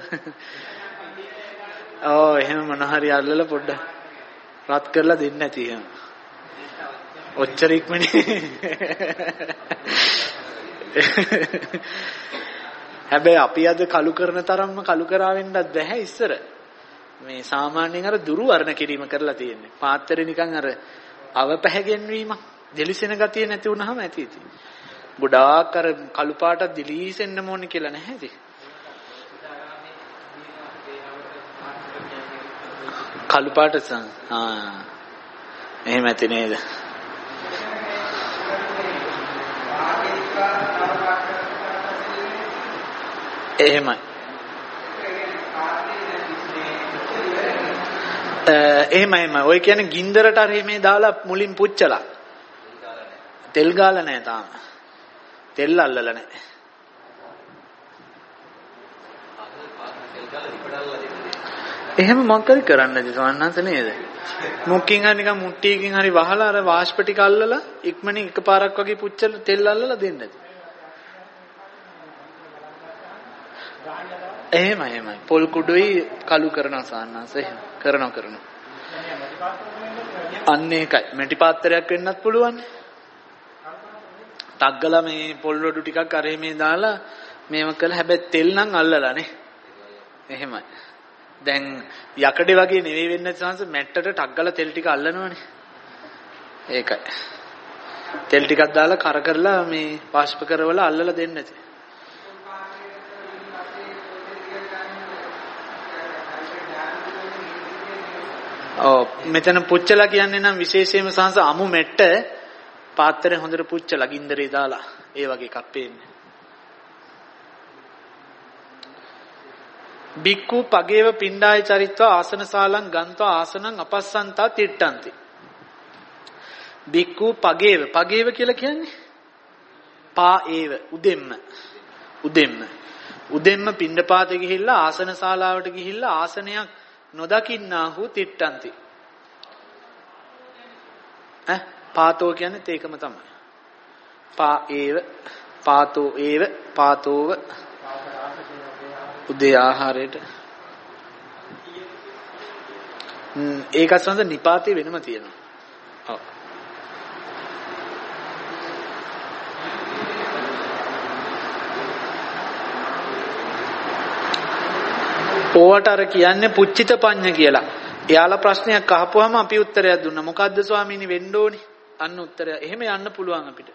ඔව් එහෙම මොන හරි අල්ලලා පොඩ්ඩක් රත් කරලා දෙන්න ඇති එහෙම. ඔච්චර ඉක්මනින් හැබැයි අපි අද කලු කරන තරම්ම කලු කරා වෙන්නත් බැහැ ඉස්සර. මේ සාමාන්‍යයෙන් අර දුරු වර්ණ කිරීම කරලා තියෙන්නේ. පාත්‍රේ නිකන් අර අව පැහැගෙන්වීමක්, දෙලිසෙන ගතිය නැති වුනහම ඇති ඉතින්. ගොඩාක් අර කළු පාට දිලිසෙන්න ඕනේ කියලා නැහැ ඉතින්. කළු පාට ආ එහෙම ඇති නේද? එහෙමයි. එහෙමයි එහෙමයි. ඔය කියන්නේ ගින්දරට අර මේ දාලා මුලින් පුච්චලා. තෙල් ගාලා නැහැ තාම. තෙල් අල්ලලා නැහැ. එහෙම මොකක්ද කරන්නද සවන්නන්ස නේද? මොකකින් හරි නිකන් මුට්ටියකින් හරි වහලා අර වාෂ්ප ටික අල්ලලා ඉක්මනින් එකපාරක් වගේ පුච්චලා තෙල් අල්ලලා දෙන්නද? එහෙමයි එහෙමයි. පොල් කුඩුයි කළු කරනවා සවන්නන්ස එහෙම කරනවා කරනවා. අන්න ඒකයි. මැටි පාත්‍රයක් වෙන්නත් පුළුවන්. තග්ගලා මේ පොල් රොඩු ටිකක් අර මේ දාලා මේව කළා. හැබැයි තෙල් නම් අල්ලලා නේ. එහෙමයි. දැන් යකඩේ වගේ නෙවෙයි වෙන්නේ සංස මැට්ටට ටග්ගලා තෙල් ටික අල්ලනවනේ. ඒකයි. තෙල් ටිකක් දාලා කර කරලා මේ වාෂ්ප කරවලා අල්ලලා දෙන්න ඇති. ඔව් මෙතන පුච්චලා කියන්නේ නම් විශේෂයෙන්ම සංස අමු මැට්ට පාත්‍රේ හොඳට පුච්චලා ගින්දරේ දාලා ඒ වගේ එකක් පේන්නේ. බික්කු පගේව පිණ්ඩාය චරිත්වා ආසනසාලං ගන්්වා ආසනං අපස්සන්තා තිට්ඨන්ති. බික්කු පගේව පගේව කියලා කියන්නේ පා ඒව උදෙම්ම උදෙම්ම උදෙම්ම පිණ්ඩපාතේ ගිහිල්ලා ආසනශාලාවට ගිහිල්ලා ආසනයක් නොදකින්නාහු තිට්ඨන්ති. ඈ පාතෝ කියන්නේ ඒකම තමයි. පා ඒව පාතෝ ඒව පාතෝව උදේ ආහාරයට ඒක අසඳ නිපාතේ වෙනම තියෙනවා. ඔව්. ඕවට අර කියන්නේ පුච්චිත පඤ්ඤ කියලා. එයාලා ප්‍රශ්නයක් අහපුවාම අපි උත්තරයක් දුන්නා. මොකද්ද ස්වාමීනි වෙන්න ඕනි? අන්න උත්තරය. එහෙම යන්න පුළුවන් අපිට.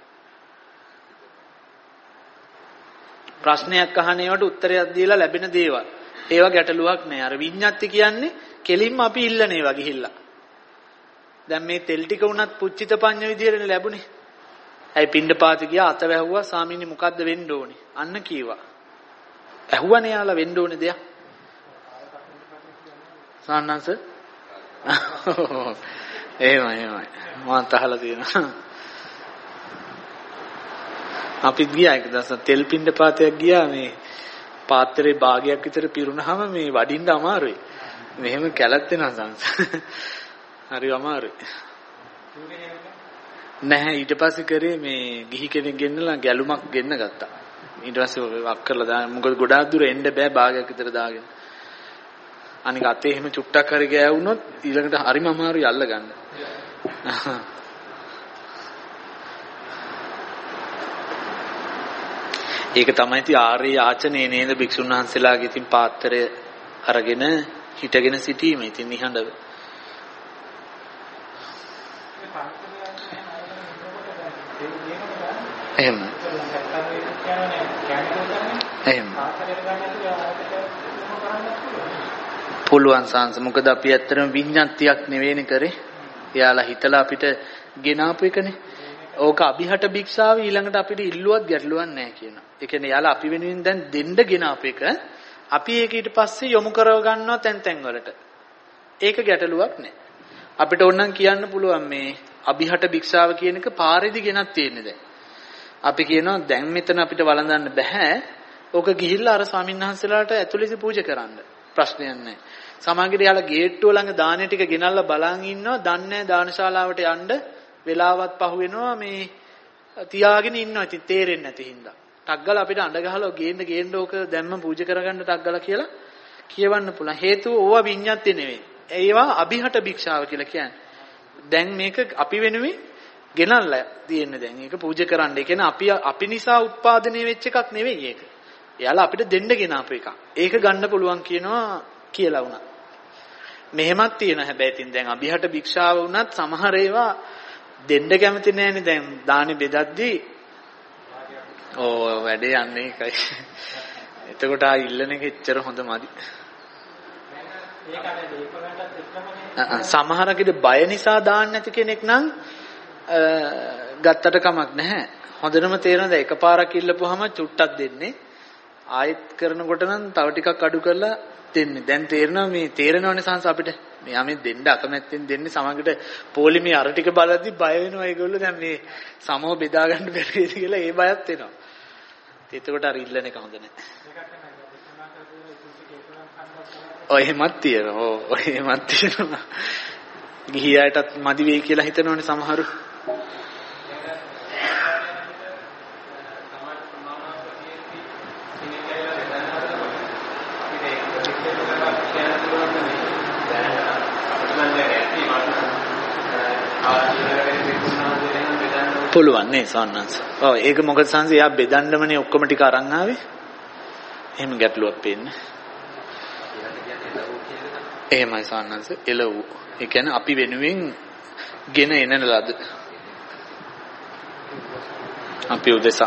ප්‍රශ්නයක් අහන ඒවට උත්තරයක් දීලා ලැබෙන දේවල්. ඒවා ගැටලුවක් නෑ. අර විඤ්ඤාති කියන්නේ කෙලින්ම අපි ඉල්ලන ඒවා ගිහිල්ලා. දැන් මේ තෙල් ටික උනත් පුච්චිත පඤ්ඤ විදියට ලැබුණේ. ඇයි පිණ්ඩපාත ගියා අත වැහුවා ස්වාමීනි මොකද්ද වෙන්න ඕනේ? අන්න කීවා. ඇහුවනේ යාලා වෙන්න ඕනේ දෙයක්. සාන්නංශ එහෙමයි එහෙමයි මම තහලා තියෙනවා. අපි ගියා එක දවසක් තෙල් පින්ඩ පාතයක් ගියා මේ පාත්‍රේ භාගයක් විතර පිරුණාම මේ වඩින්න අමාරුයි. මෙහෙම කැලත් වෙනවා සංස. හරි අමාරුයි. නැහැ ඊට පස්සේ කරේ මේ ගිහි කෙනෙක් ගෙන්නලා ගැලුමක් ගෙන්න ගත්තා. ඊට පස්සේ වක් කරලා දාන්න මොකද ගොඩාක් දුර එන්න බෑ භාගයක් විතර දාගෙන. අනික අතේ එහෙම චුට්ටක් හරි ගෑවුනොත් ඊළඟට හරිම අමාරුයි අල්ල ගන්න. ඒක තමයි ති ආර්ය යාචනේ නේද භික්ෂුන් වහන්සේලාගේ ඉතින් පාත්‍රය අරගෙන හිටගෙන සිටීම ඉතින් නිහඬව. එහෙම. එහෙම. පුළුවන් සංස මොකද අපි ඇත්තටම විඤ්ඤාතියක් නෙවෙයිනේ කරේ. එයාලා හිතලා අපිට ගෙනාපු එකනේ. ඕක අභිහට භික්ෂාව ඊළඟට අපිට ඉල්ලුවත් ගැටලුවක් නැහැ කියනවා. ඒ කියන්නේ එයාලා අපි වෙනුවෙන් දැන් දෙන්න ගෙනාපු එක අපි ඒක ඊට පස්සේ යොමු කරව ගන්නවා තැන් තැන් වලට. ඒක ගැටලුවක් නැහැ. අපිට ඕනනම් කියන්න පුළුවන් මේ අභිහට භික්ෂාව කියන එක පාරේදි ගෙනත් තියෙන්නේ දැන්. අපි කියනවා දැන් මෙතන අපිට වළඳන්න බෑ. ඕක ගිහිල්ලා අර ස්වාමීන් වහන්සේලාට ඇතුළේදී පූජා කරන්න. ප්‍රශ්නයක් නැහැ. සමහරවිට යාලා ගේට්ටුව ළඟ දානේ ටික ගෙනල්ලා බලන් ඉන්නවා. දන්නේ දානශාලාවට යන්න වෙලාවත් පහු වෙනවා මේ තියාගෙන ඉන්නවා. ඉතින් තේරෙන්නේ නැති හින්දා. ටග්ගල අපිට අඬ ගහලා ගේන්න ගේන්න ඕක දැම්ම පූජා කරගන්න ටග්ගල කියලා කියවන්න පුළුවන්. හේතුව ඕවා විඤ්ඤාති නෙවෙයි. ඒවා අභිහට භික්ෂාව කියලා කියන්නේ. දැන් මේක අපි වෙනුවෙන් ගෙනල්ලා තියෙන්නේ දැන්. ඒක පූජා කරන්න. ඒ කියන්නේ අපි අපි නිසා උත්පාදනය වෙච්ච එකක් නෙවෙයි ඒක. එයාලා අපිට දෙන්න ගෙනාපු එකක්. ඒක ගන්න පුළුවන් කියනවා කියලා වුණා. මෙහෙමත් තියෙනවා හැබැයි ඉතින් දැන් අභිහට භික්ෂාව වුණත් සමහර ඒවා දෙන්න කැමති නැහැනේ දැන් දානි බෙදද්දී. ඕ වැඩේ යන්නේ ඒකයි. එතකොට ආ ඉල්ලන එක එච්චර හොඳ මදි. සමහරකෙද බය නිසා දාන්න නැති කෙනෙක් නම් ගත්තට කමක් නැහැ. හොඳටම තේරෙනද එකපාරක් ඉල්ලපුවාම චුට්ටක් දෙන්නේ. ආයෙත් කරනකොට නම් තව ටිකක් අඩු කරලා දෙන්නේ. දැන් තේරෙනවා මේ තේරෙනවනේ සංස අපිට. මෙයා මේ දෙන්න අකමැත්තෙන් දෙන්නේ සමහරකට පොලිමේ අර ටික බලද්දි බය වෙනවා ඒගොල්ලෝ දැන් මේ සමව බෙදා ගන්න බැරි වෙයිද කියලා ඒ බයත් එනවා. එතකොට අර ඉල්ලන එක හොඳ නැහැ. ඔය එහෙමත් තියෙනවා. ඔය එහෙමත් තියෙනවා. ගිහියටත් මදි වෙයි කියලා හිතනවනේ සමහරු. පුළුවන් නේ සන්නස්. ඔව් ඒක මොකද සංස එයා බෙදන්නමනේ ඔක්කොම ටික අරන් ආවේ. එහෙම ගැටලුවක් පේන්නේ. එහෙමයි සන්නස් එළවු. ඒ කියන්නේ අපි වෙනුවෙන් ගෙන එන ලද. අපි උදෙසා.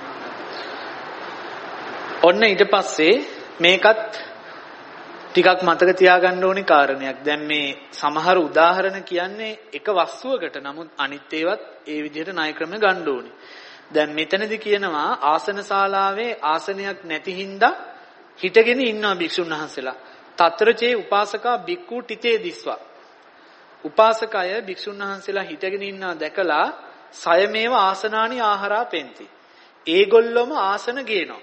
ඔන්න ඊට පස්සේ මේකත් ටිකක් මතක තියාගන්න ඕනේ කාරණයක්. දැන් මේ සමහර උදාහරණ කියන්නේ එක වස්තුවකට. නමුත් අනිත් ඒවත් ඒ විදිහට ණය ක්‍රම ගන්න ඕනේ. දැන් මෙතනදී කියනවා ආසන ශාලාවේ ආසනයක් නැති හින්දා හිටගෙන ඉන්නවා භික්ෂුන් වහන්සේලා. తත්‍රචේ උපාසකා බික්කු තිතේ දිස්වා. උපාසකය භික්ෂුන් වහන්සේලා හිටගෙන ඉන්නවා දැකලා සයමේව ආසනානි ආහාරා පෙන්ති. ඒගොල්ලොම ආසන ගේනවා.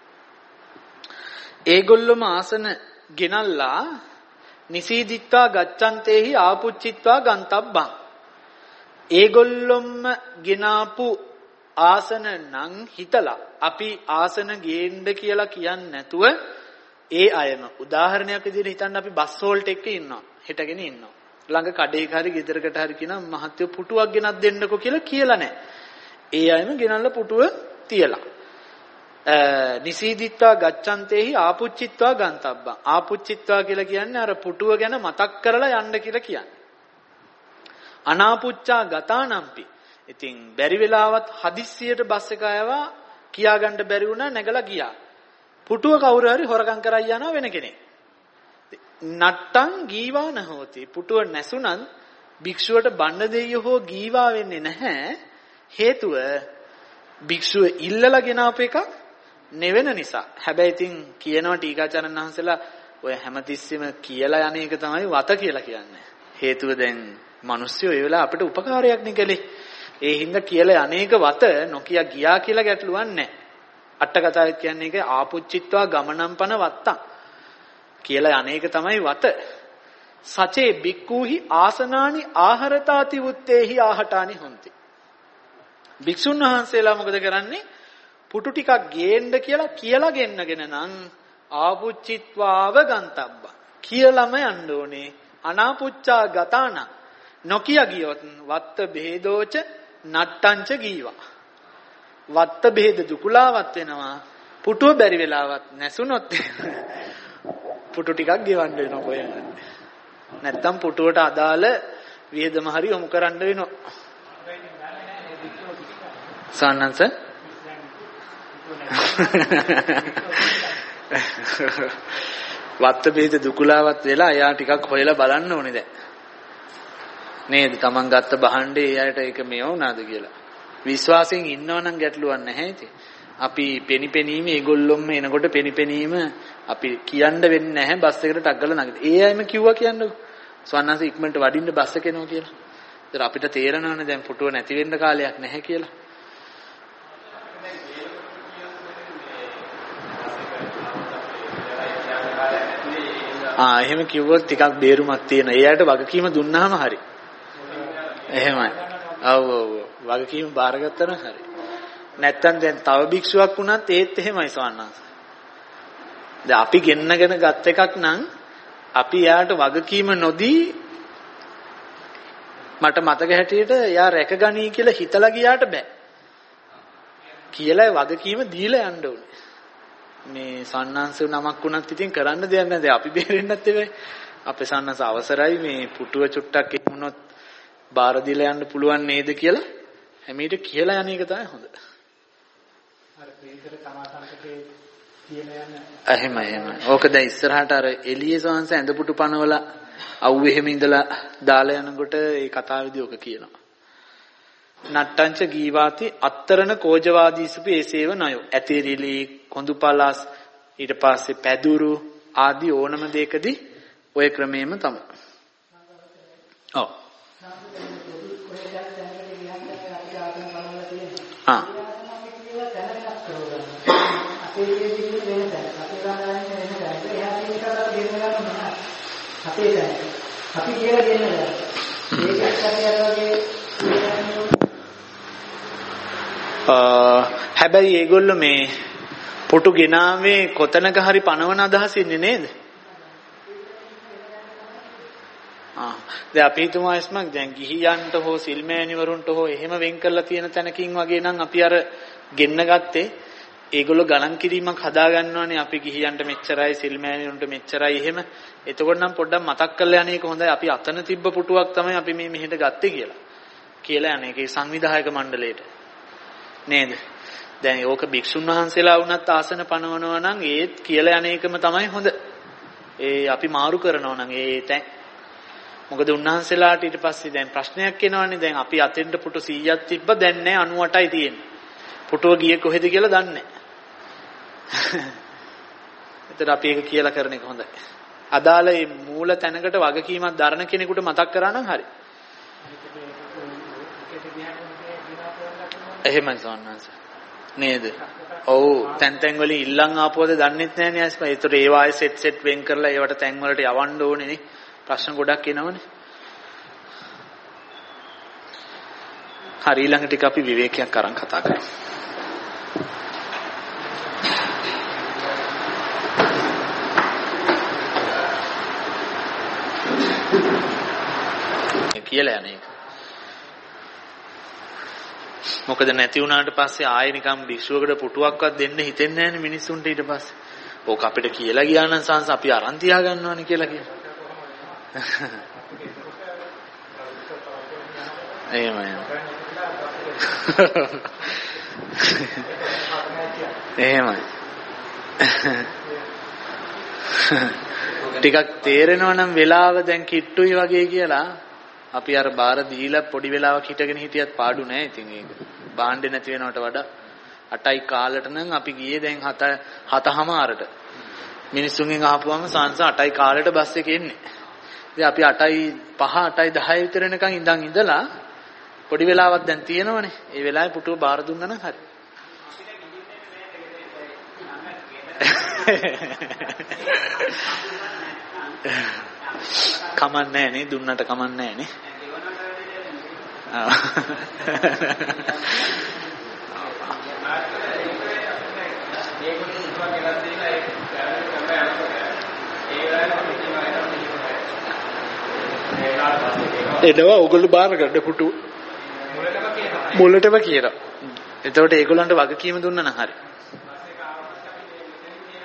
ඒගොල්ලොම ආසන ගෙනල්ලා නිසීදිත්වා ගච්ඡන්තේහි ආපුච්චිත්වා ගන්තබ්බං. ඒගොල්ලොම ගෙනාපු ආසන නම් හිතලා අපි ආසන ගේන්න කියලා කියන්නේ නැතුව ඒ අයම උදාහරණයක් විදිහට හිතන්න අපි බස් හෝල්ට් එකක ඉන්නවා හිටගෙන ඉන්නවා ළඟ කඩේක හරි ගෙදරකට හරි කියනවා මහත්ය පුටුවක් ගෙනත් දෙන්නකෝ කියලා කියලා නැහැ. ඒ අයම ගෙනල්ලා පුටුව තියලා නිසීදිත්වා ගච්ඡන්තේහි ආපුච්චිත්වා ගන්තබ්බං. ආපුච්චිත්වා කියලා කියන්නේ අර පුටුව ගැන මතක් කරලා යන්න කියලා කියන්නේ. අනාපුච්චා ගතානම්පි. ඉතින් බැරි වෙලාවත් හදිස්සියට බස් එක ආවා කියා ගන්න බැරි වුණා නැගලා ගියා. පුටුව කවුරු හරි හොරගම් කරා යනවා වෙන කෙනෙක්. නට්ටං ගීවාන හෝති. පුටුව නැසුණත් භික්ෂුවට බණ්ඩ දෙයියෝ හෝ ගීවා වෙන්නේ නැහැ. හේතුව භික්ෂුව ඉල්ලලා ගෙනාපු එක නෙවෙන නිසා. හැබැයි ඉතින් කියනවා ටීකාචාර්යන් වහන්සේලා ඔය හැමතිස්සෙම කියලා යන එක තමයි වත කියලා කියන්නේ. හේතුව දැන් මිනිස්සු ඒ වෙලාව අපිට උපකාරයක් නේ කළේ. ඒ හින්දා කියලා අනේක වත නොකිය ගියා කියලා ගැටලුවක් නැහැ. අටකතාවෙත් කියන්නේ ඒක ආපුච්චිත්වා ගමනම් පන වත්තා. කියලා අනේක තමයි වත. සචේ බික්කුහි ආසනානි ආහරතාති උත්තේහි ආහටානි හොಂತಿ. භික්ෂුන් වහන්සේලා මොකද කරන්නේ? පුටු ටිකක් ගේන්න කියලා කියලා ගෙන්නගෙන නම් ආපුච්චිත්වාව ගන්තබ්බ. කියලාම යන්න ඕනේ. අනාපුච්චා ගතාන නොකිය ගියොත් වත්ත බෙහෙදෝච නට්ටංච ගීවා. වත්ත බෙහෙද දුකුලාවත් වෙනවා. පුටුව බැරි වෙලාවත් නැසුනොත් පුටු ටිකක් ගෙවන්න වෙනවා කොහෙන්ද. නැත්තම් පුටුවට අදාළ වියදම හරි යොමු කරන්න වෙනවා. සාන්නංශ වත්ත බේද දුකුලාවත් වෙලා එයා ටිකක් හොයලා බලන්න ඕනේ දැන්. නේද? Taman ගත්ත බහණ්ඩේ එයාට ඒක මේ වුණාද කියලා. විශ්වාසයෙන් ඉන්නවනම් ගැටලුවක් නැහැ ඉතින්. අපි පෙනිපෙනීම ඒගොල්ලොම එනකොට පෙනිපෙනීම අපි කියන්න වෙන්නේ නැහැ බස් එකට ටක් ගාලා නගින්න. ඒ අයම කිව්වා කියන්නකො. ස්වර්ණාංශ ඉක්මනට වඩින්න බස් එක එනවා කියලා. ඒතර අපිට තේරෙනවනේ දැන් පුටුව නැති වෙන්න කාලයක් නැහැ කියලා. ආ එහෙම කිව්වොත් ටිකක් බේරුමක් තියෙන. එයාට වගකීම දුන්නාම හරි. එහෙමයි. ඔව් ඔව් වගකීම බාරගත්තා නම් හරි. නැත්තම් දැන් තව භික්ෂුවක් වුණත් ඒත් එහෙමයි ස්වාමීනාස. දැන් අපි ගෙන්නගෙන ගත් එකක් නම් අපි එයාට වගකීම නොදී මට මතක හැටියට එයා රැකගනී කියලා හිතලා ගියාට බෑ. කියලා වගකීම දීලා යන්න ඕනේ. මේ සන්නාංශ නමක් වුණත් ඉතින් කරන්න දෙයක් නැහැ. දැන් අපි බේරෙන්නත් එවේ. අපේ සන්නාංශ අවසරයි මේ පුටුව චුට්ටක් එමුණොත් බාර දීලා යන්න පුළුවන් නේද කියලා හැමීට කියලා යන එක තමයි හොඳ. අර ප්‍රේතර සමාසංකේ කියලා යන. එහෙමයි එහෙමයි. ඕක දැන් ඉස්සරහට අර එළියේ සවංශ ඇඳ පුටු පනවලා අවු එහෙම ඉඳලා දාලා යනකොට ඒ කතාවේදී ඕක කියනවා. නට්ටංච ගීවාති අත්තරණ කෝජවාදීසුපි ඒසේව නයෝ. ඇතිරිලි කොඳුපලස් ඊට පස්සේ පැදුරු ආදී ඕනම දෙයකදී ඔය ක්‍රමෙම තමයි. ඔව්. ආ. අපි කියලා දෙන්නේ හැබැයි ඒගොල්ලෝ මේ පුටු ගෙනාවේ කොතනක හරි පනවන අදහස ඉන්නේ නේද? ආ දැන් අපි හිතමු අයස්මක් දැන් ගිහියන්ට හෝ සිල්මෑණිවරුන්ට හෝ එහෙම වෙන් කරලා තියෙන තැනකින් වගේ නම් අපි අර ගෙන්න ගත්තේ ඒගොල්ලෝ ගණන් කිරීමක් හදා ගන්නවානේ අපි ගිහියන්ට මෙච්චරයි සිල්මෑණිවරුන්ට මෙච්චරයි එහෙම. එතකොට නම් පොඩ්ඩක් මතක් කරලා යන්නේ කොහොඳයි අපි අතන තිබ්බ පුටුවක් තමයි අපි මේ මෙහෙට ගත්තේ කියලා. කියලා යන්නේ ඒකේ සංවිධායක මණ්ඩලයට. නේද? දැන් ඕක භික්ෂුන් වහන්සේලා වුණත් ආසන පනවනවා නම් ඒත් කියලා යන එකම තමයි හොඳ. ඒ අපි මාරු කරනවා නම් ඒ තැන්. මොකද උන්වහන්සේලාට ඊට පස්සේ දැන් ප්‍රශ්නයක් එනවනේ දැන් අපි අතෙන්ට පුටු සීයක් තිබ්බ දැන් නෑ අනූඅටයි තියෙන්නේ. පුටුව ගියේ කොහෙද කියලා දන්නේ නෑ. එතන අපි ඒක කියලා කරන එක හොඳයි. අදාළ මේ මූල තැනකට වගකීමක් දරන කෙනෙකුට මතක් කරා නම් හරි. එහෙමයි සෝන්නාංශ. නේද? ඔව් තැන් තැන් වලින් ඉල්ලන් ආපුවද දන්නෙත් නෑනේ අස්පා. ඒතර ඒ වායේ සෙට් සෙට් වෙන් කරලා ඒවට තැන් වලට යවන්න ඕනේ නේ. ප්‍රශ්න ගොඩක් එනවනේ. හරි ඊළඟ ටික අපි විවේකයක් අරන් කතා කරමු. කියලා යන්නේ. මොකද නැති වුණාට පස්සේ ආයෙ නිකම් භික්ෂුවකට පුටුවක්වත් දෙන්න හිතෙන්නේ නැහැනේ මිනිස්සුන්ට ඊට පස්සේ. ඕක අපිට කියලා ගියා නම් සංස අපි අරන් තියා ගන්නවනේ කියලා කියනවා. එහෙමයි. එහෙමයි. ටිකක් තේරෙනවා නම් වෙලාව දැන් කිට්ටුයි වගේ කියලා අපි අර බාර දීලා පොඩි වෙලාවක් හිටගෙන හිටියත් පාඩු නෑ. ඉතින් ඒක බාණ්ඩේ නැති වෙනවට වඩා අටයි කාලට නම් අපි ගියේ දැන් හත හතමාරට. මිනිස්සුන්ගෙන් අහපුවම සංස අටයි කාලට බස් එකේ එන්නේ. ඉතින් අපි අටයි පහ අටයි දහය විතර වෙනකන් ඉඳන් ඉඳලා පොඩි වෙලාවක් දැන් තියෙනවනේ. ඒ වෙලාවේ පුටුව බාර දුන්නා නම් හරි. කමන්නේ නැහැ නේ දුන්නට කමන්නේ නැහැ නේ. එනවා ඕගොල්ලෝ බාර ගන්න පුටු මුලටම කියලා. එතකොට ඒගොල්ලන්ට වගකීම දුන්නා නම් හරි.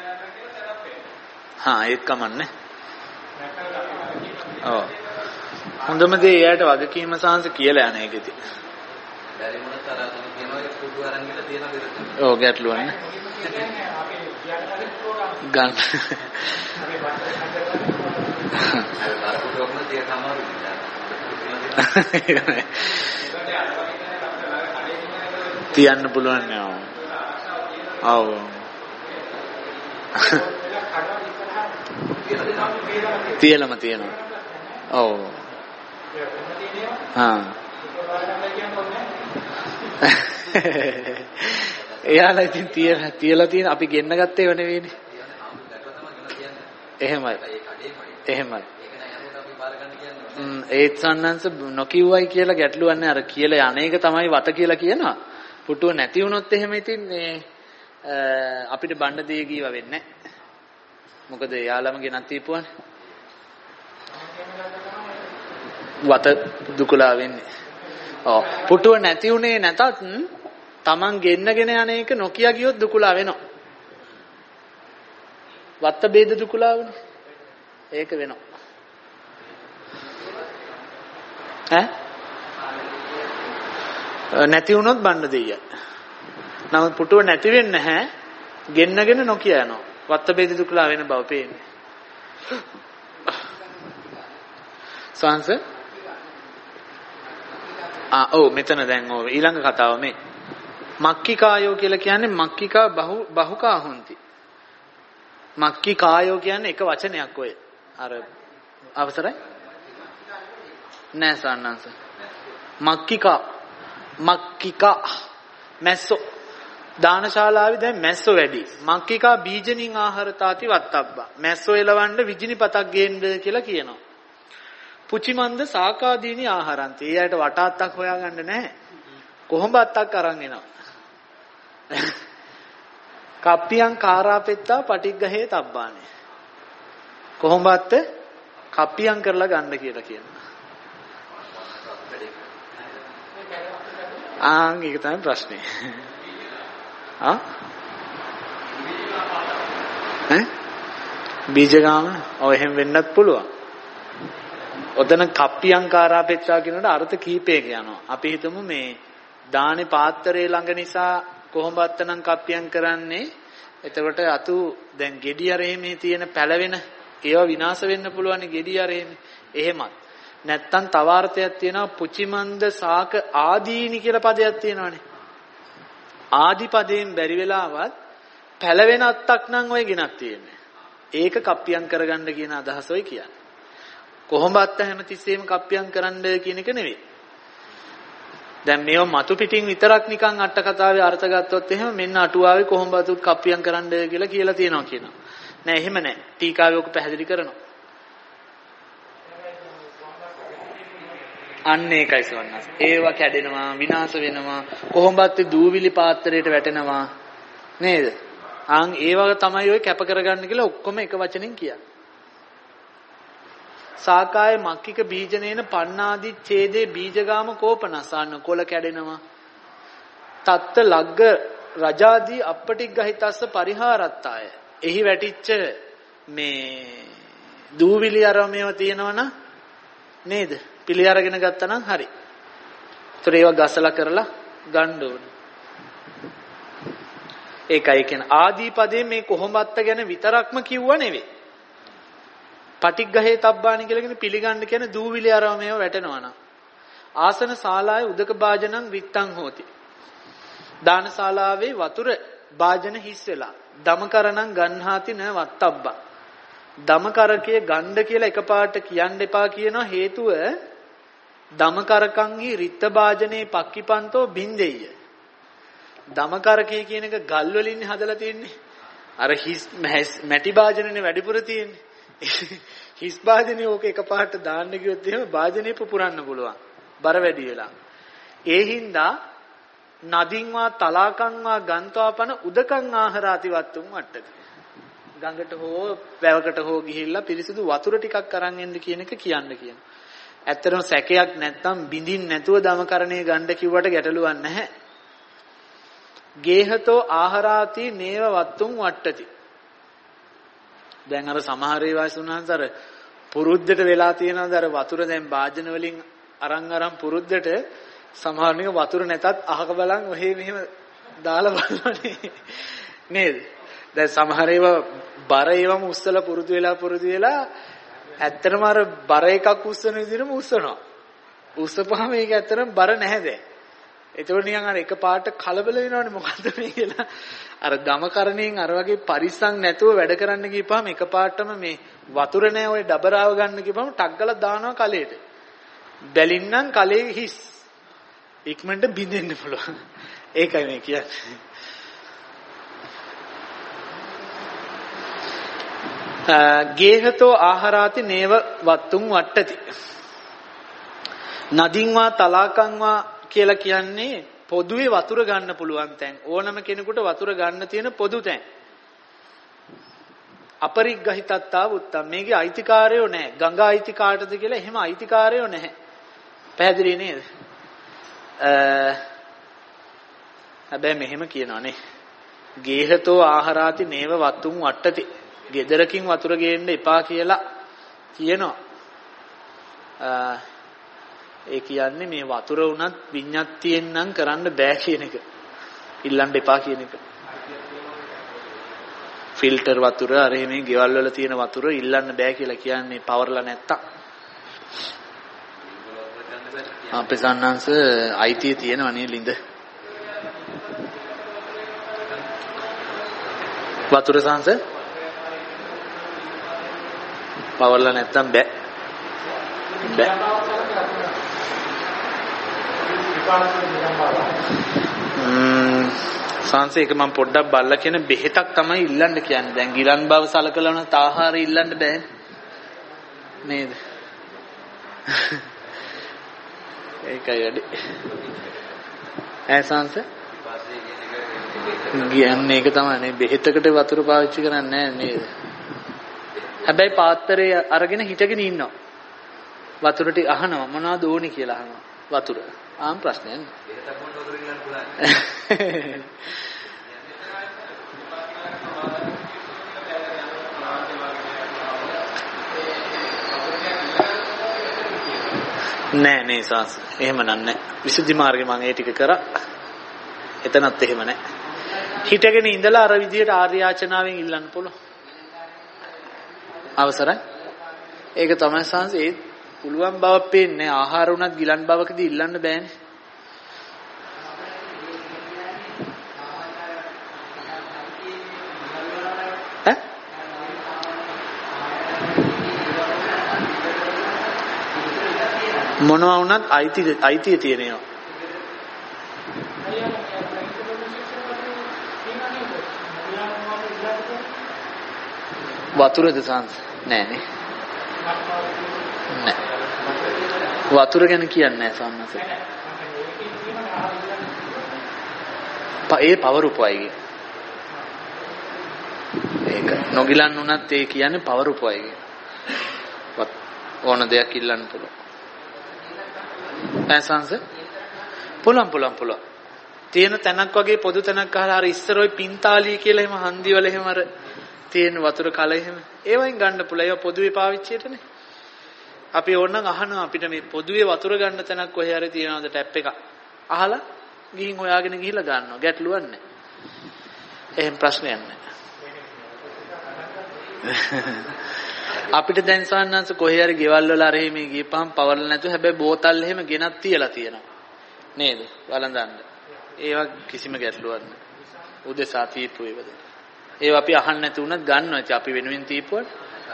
හා ඒත් කමන්නේ. ඔව් හොඳම දේ එයාට වගකීම සාංශ කියලා යන එකදී. බැරි මොන තරම් කියනවා ඒක පුදු අරන් ගිහලා තියෙන විදිහට. ඔව් ගැටලුවන්නේ. ගන්න. අර පුදුම දේ තමයි. තියන්න පුළුවන් නෑ. ඔව්. තියලම තියෙනවා. ඔව්. හා. එයාලා ඉතින් තියලා තියලා තියෙන අපි ගෙන්න ගත්තේ ඒව නෙවෙයිනේ. එහෙමයි. එහෙමයි. ඒත් සන්නංශ නොකියුවයි කියලා ගැටලුවක් නෑ. අර කියලා අනේක තමයි වත කියලා කියනවා. පුටුව නැති වුණොත් එහෙම ඉතින් මේ අපිට බණ්ඩ දෙය ගීව වෙන්නේ නැහැ. මොකද යාළම ගෙනත් තියපුවානේ. වත දුකලා වෙන්නේ. ඔව් පුටුව නැති උනේ නැතත් Taman ගෙන්නගෙන යන එක නොකිය ගියොත් දුකලා වෙනවා. වත්ත බේද දුකලා වුනේ. ඒක වෙනවා. ඈ නැති වුණොත් බණ්ඩ දෙය. නමුත් පුටුව නැති වෙන්නේ නැහැ. ගෙන්නගෙන නොකිය යනවා. වත්ත බේද දුකලා වෙන බව පේන්නේ. සංස ආ ඔව් මෙතන දැන් ඔව් ඊළඟ කතාව මේ මක්කිකායෝ කියලා කියන්නේ මක්කිකා බහු බහුකා හොಂತಿ. මක්කිකායෝ කියන්නේ එක වචනයක් ඔය. අර අවසරයි නෑ සන්නංශ. මක්කිකා මක්කිකා මැස්සෝ දානශාලාවේ දැන් මැස්සෝ වැඩි. මක්කිකා බීජනින් ආහාර තාති වත්තබ්බා. මැස්සෝ එලවන්න විජිනිපතක් ගේන්න කියලා කියනවා. පුචිමන්ද සාකාදීනි ආහාරන්ති. ඒ අයට වටාත්තක් හොයාගන්න නැහැ. කොහොඹත්තක් අරන් එනවා. කප්පියන් කාරාපෙත්තා පටිග්ගහේ තබ්බානේ. කොහොඹත්ත කප්පියන් කරලා ගන්න කියලා කියනවා. ආන් ඒක තමයි ප්‍රශ්නේ. ආ? ඈ? බීජගාම ඔය එහෙම වෙන්නත් පුළුවන්. ඔතන කප්පියංකාරාපෙච්චා කියනකොට අර්ථ කීපයක යනවා. අපි හිතමු මේ දානේ පාත්‍රයේ ළඟ නිසා කොහොඹත්ත නම් කප්පියං කරන්නේ. එතකොට අතු දැන් ගෙඩි අරෙමේ තියෙන පැලවෙන ඒවා විනාශ වෙන්න පුළුවන් ගෙඩි අරෙමේ. එහෙමත්. නැත්තම් තව අර්ථයක් තියෙනවා පුචිමන්ද සාක ආදීනි කියලා පදයක් තියෙනවානේ. ආදි පදයෙන් බැරි වෙලාවත් පැලවෙන අත්තක් නම් ඔය ගෙනත් තියෙන්නේ. ඒක කප්පියං කරගන්න කියන අදහස ඔය කියන්නේ. කොහොඹත්ත හැමතිස්සෙම කප්පියං කරන්න කියන එක නෙවෙයි. දැන් මේව මතු පිටින් විතරක් නිකන් අට කතාවේ අර්ථ ගත්තොත් එහෙම මෙන්න අටුවාවේ කොහොඹතුත් කප්පියං කරන්න කියලා කියලා තියෙනවා කියනවා. නෑ එහෙම නෑ. ටීකාවේ ඔක පැහැදිලි කරනවා. අන්න ඒකයි සවන්නස්. ඒවා කැඩෙනවා, විනාශ වෙනවා, කොහොඹත්තේ දූවිලි පාත්‍රයට වැටෙනවා. නේද? ආන් ඒවා තමයි ඔය කැප කරගන්න කියලා ඔක්කොම එක වචනෙන් කියන්නේ. සාකාය මක්කික බීජනේන පන්නාදි ඡේදේ බීජගාම කෝපනසන්න කොළ කැඩෙනවා. තත්ත ලග්ග රජාදී අපටිග්ගහිතස්ස පරිහාරත්තාය. එහි වැටිච්ච මේ දූවිලි අරමේව තියෙනවනම් නේද? පිළි අරගෙන ගත්තා නම් හරි. ඒතර ඒවා ගසලා කරලා ගන්න ඕනේ. ඒකයි කියන ආදී පදේ මේ කොහොඹත්ත ගැන විතරක්ම කිව්ව නෙවෙයි. පටිග්ගහේ තබ්බානි කියලා කියන පිළිගන්න කියන්නේ දූවිලි අරමේව වැටෙනවා නම්. ආසන ශාලාවේ උදක භාජනං විත්තං හෝති. දාන ශාලාවේ වතුර භාජන හිස් වෙලා. දමකරණං ගන්හාති න වත්තබ්බා. දමකරකයේ ගණ්ඩ කියලා එකපාරට කියන්න එපා කියන හේතුව දමකරකන්හි රිත්ත භාජනේ පක්කිපන්තෝ බින්දෙය්‍ය. දමකරකයේ කියන එක ගල් වලින් හදලා තියෙන්නේ. අර හිස් මැටි භාජනනේ වැඩිපුර තියෙන්නේ. හිස් භාජනේ ඕක එකපාරට දාන්න ගියොත් එහෙම භාජනේ පුපුරන්න පුළුවන්. බර වැඩි වෙලා. ඒ හින්දා නදින්වා තලාකන්වා ගන්තවාපන උදකං ආහාරාතිවත්තුම් වට්ටති. ගඟට හෝ වැවකට හෝ ගිහිල්ලා පිරිසිදු වතුර ටිකක් අරන් එන්න කියන එක කියන්න කියනවා. ඇත්තටම සැකයක් නැත්තම් බින්දින් නැතුව දමකරණේ ගන්න කිව්වට ගැටලුවක් නැහැ. ගේහතෝ ආහාරාති නේව වත්තුම් වට්ටති. දැන් අර සමහර ඒවා සුණාන්තර පුරුද්දට වෙලා තියෙනවාද අර වතුර දැන් වාජන වලින් අරන් අරන් පුරුද්දට සමහරවිට වතුර නැතත් අහක බලන් ඔහේ මෙහෙම දාලා බලන්නේ නේද? දැන් සමහර ඒවා බර ඒවම උස්සලා පුරුදු වෙලා පුරුදු වෙලා ඇත්තටම අර බර එකක් උස්සන විදිහටම උස්සනවා. උස්සපුවාම ඒක ඇත්තටම බර නැහැ දැන්. ඒතකොට නිකන් අර එක පාට කලබල වෙනවනේ මොකද්ද මේ කියලා. අර ගමකරණයෙන් අර වගේ පරිස්සම් නැතුව වැඩ කරන්න ගියපුවාම එක පාටම මේ වතුර නැහැ ඔය ඩබරාව ගන්න ගියපුවාම ටක් ගාලා දානවා කලයට. බැලින්නම් කලේ හිස්. ඉක්මනට බින්දෙන්න පුළුවන්. ඒකයි මේ කියන්නේ. ගේහතෝ ආහාරාති නේව වත්තුන් වට්ටති. නදින්වා තලාකන්වා කියලා කියන්නේ පොදුවේ වතුර ගන්න පුළුවන් තැන්. ඕනම කෙනෙකුට වතුර ගන්න තියෙන පොදු තැන්. අපරිග්ගහිතත්තා උත්තම්. මේකේ අයිතිකාරයෝ නැහැ. ගංගා අයිති කාටද කියලා එහෙම අයිතිකාරයෝ නැහැ. පැහැදිලි නේද? හැබැයි මෙහෙම කියනවානේ. ගේහතෝ ආහාරාති නේව වත්තුන් වට්ටති. ගෙදරකින් වතුර ගේන්න එපා කියලා කියනවා. ඒ කියන්නේ මේ වතුර උනත් විඤ්ඤාතියෙන් නම් කරන්න බෑ කියන එක. ඉල්ලන්න එපා කියන එක. ෆිල්ටර් වතුර අර මේ ගෙවල් වල තියෙන වතුර ඉල්ලන්න බෑ කියලා කියන්නේ පවර්ලා නැත්තම්. අපේ සන්නංශ අයිතිය තියෙනවනේ ලිඳ. වතුර සංස පවර්ලා නැත්තම් බෑ. බෑ. ම්ම් සංසේක මම පොඩ්ඩක් බල්ලා කියන බෙහෙතක් තමයි ඉල්ලන්න කියන්නේ. දැන් ගිලන් බව සලකලා නම් ආහාර ඉල්ලන්න බෑ නේද? ඒකයි වැඩි. ඈ සංස කියන්නේ ඒක තමයි නේ බෙහෙතකට වතුර පාවිච්චි කරන්නේ නැහැ නේද? හැබැයි පාත්‍රය අරගෙන හිටගෙන ඉන්නවා. වතුර ටික අහනවා මොනවද ඕනි කියලා අහනවා. වතුර. ආම් ප්‍රශ්නයක් නෑ. බෙහෙතක් මොන වතුර ඉල්ලන්න පුළුවන්. නෑ නේ සාස්. එහෙම නන්නේ. විසුද්ධි මාර්ගේ මම ඒ ටික කරා. එතනත් එහෙම නෑ. හිටගෙන ඉඳලා අර විදියට ආර්ය යාචනාවෙන් ඉල්ලන්න පුළුවන්. අවසරයි. ඒක තමයි සංස ඒ පුළුවන් බව පේන්නේ. ආහාර උනත් ගිලන් බවකදී ඉල්ලන්න බෑනේ. ඈ? මොනවා වුණත් අයිති අයිතිය තියෙනවා. වතුරද සංස? නෑ නේ. නෑ. වතුර ගැන කියන්නේ නෑ සම්මත. ඒ පවර උපයයි. ඒක නොගිලන් උනත් ඒ කියන්නේ පවර උපයයි. ඕන දෙයක් ඉල්ලන්න පුළුවන්. නෑ සංස? පුළුවන් පුළුවන් පුළුවන්. තියෙන තැනක් වගේ පොදු තැනක් අහලා අර ඉස්සර ඔය පින්තාලිය කියලා එහෙම හන්දි වල එහෙම අර තියෙන වතුර කල එහෙම ඒවෙන් ගන්න පුළුවන්. ඒවා පොදුවේ පාවිච්චියටනේ. අපි ඕනනම් අහනවා අපිට මේ පොදුවේ වතුර ගන්න තැනක් කොහේ හරි තියනවද ටැප් එක. අහලා ගිහින් හොයාගෙන ගිහිල්ලා ගන්නවා. ගැටලුවක් නැහැ. එහෙම ප්‍රශ්නයක් නැහැ. අපිට දැන් සාන්නංශ කොහේ හරි ගෙවල් වල අර එහෙම ගියපම් පවර්ල නැතුව හැබැයි බෝතල් එහෙම ගෙනත් තියලා තියෙනවා. නේද? වළඳන්න. ඒවා කිසිම ගැටලුවක් නැහැ. උදෙසා තීපු ඒවද. ඒවා අපි අහන්න නැති වුණත් ගන්නවා. ඉතින් අපි වෙනුවෙන් තීපුවට.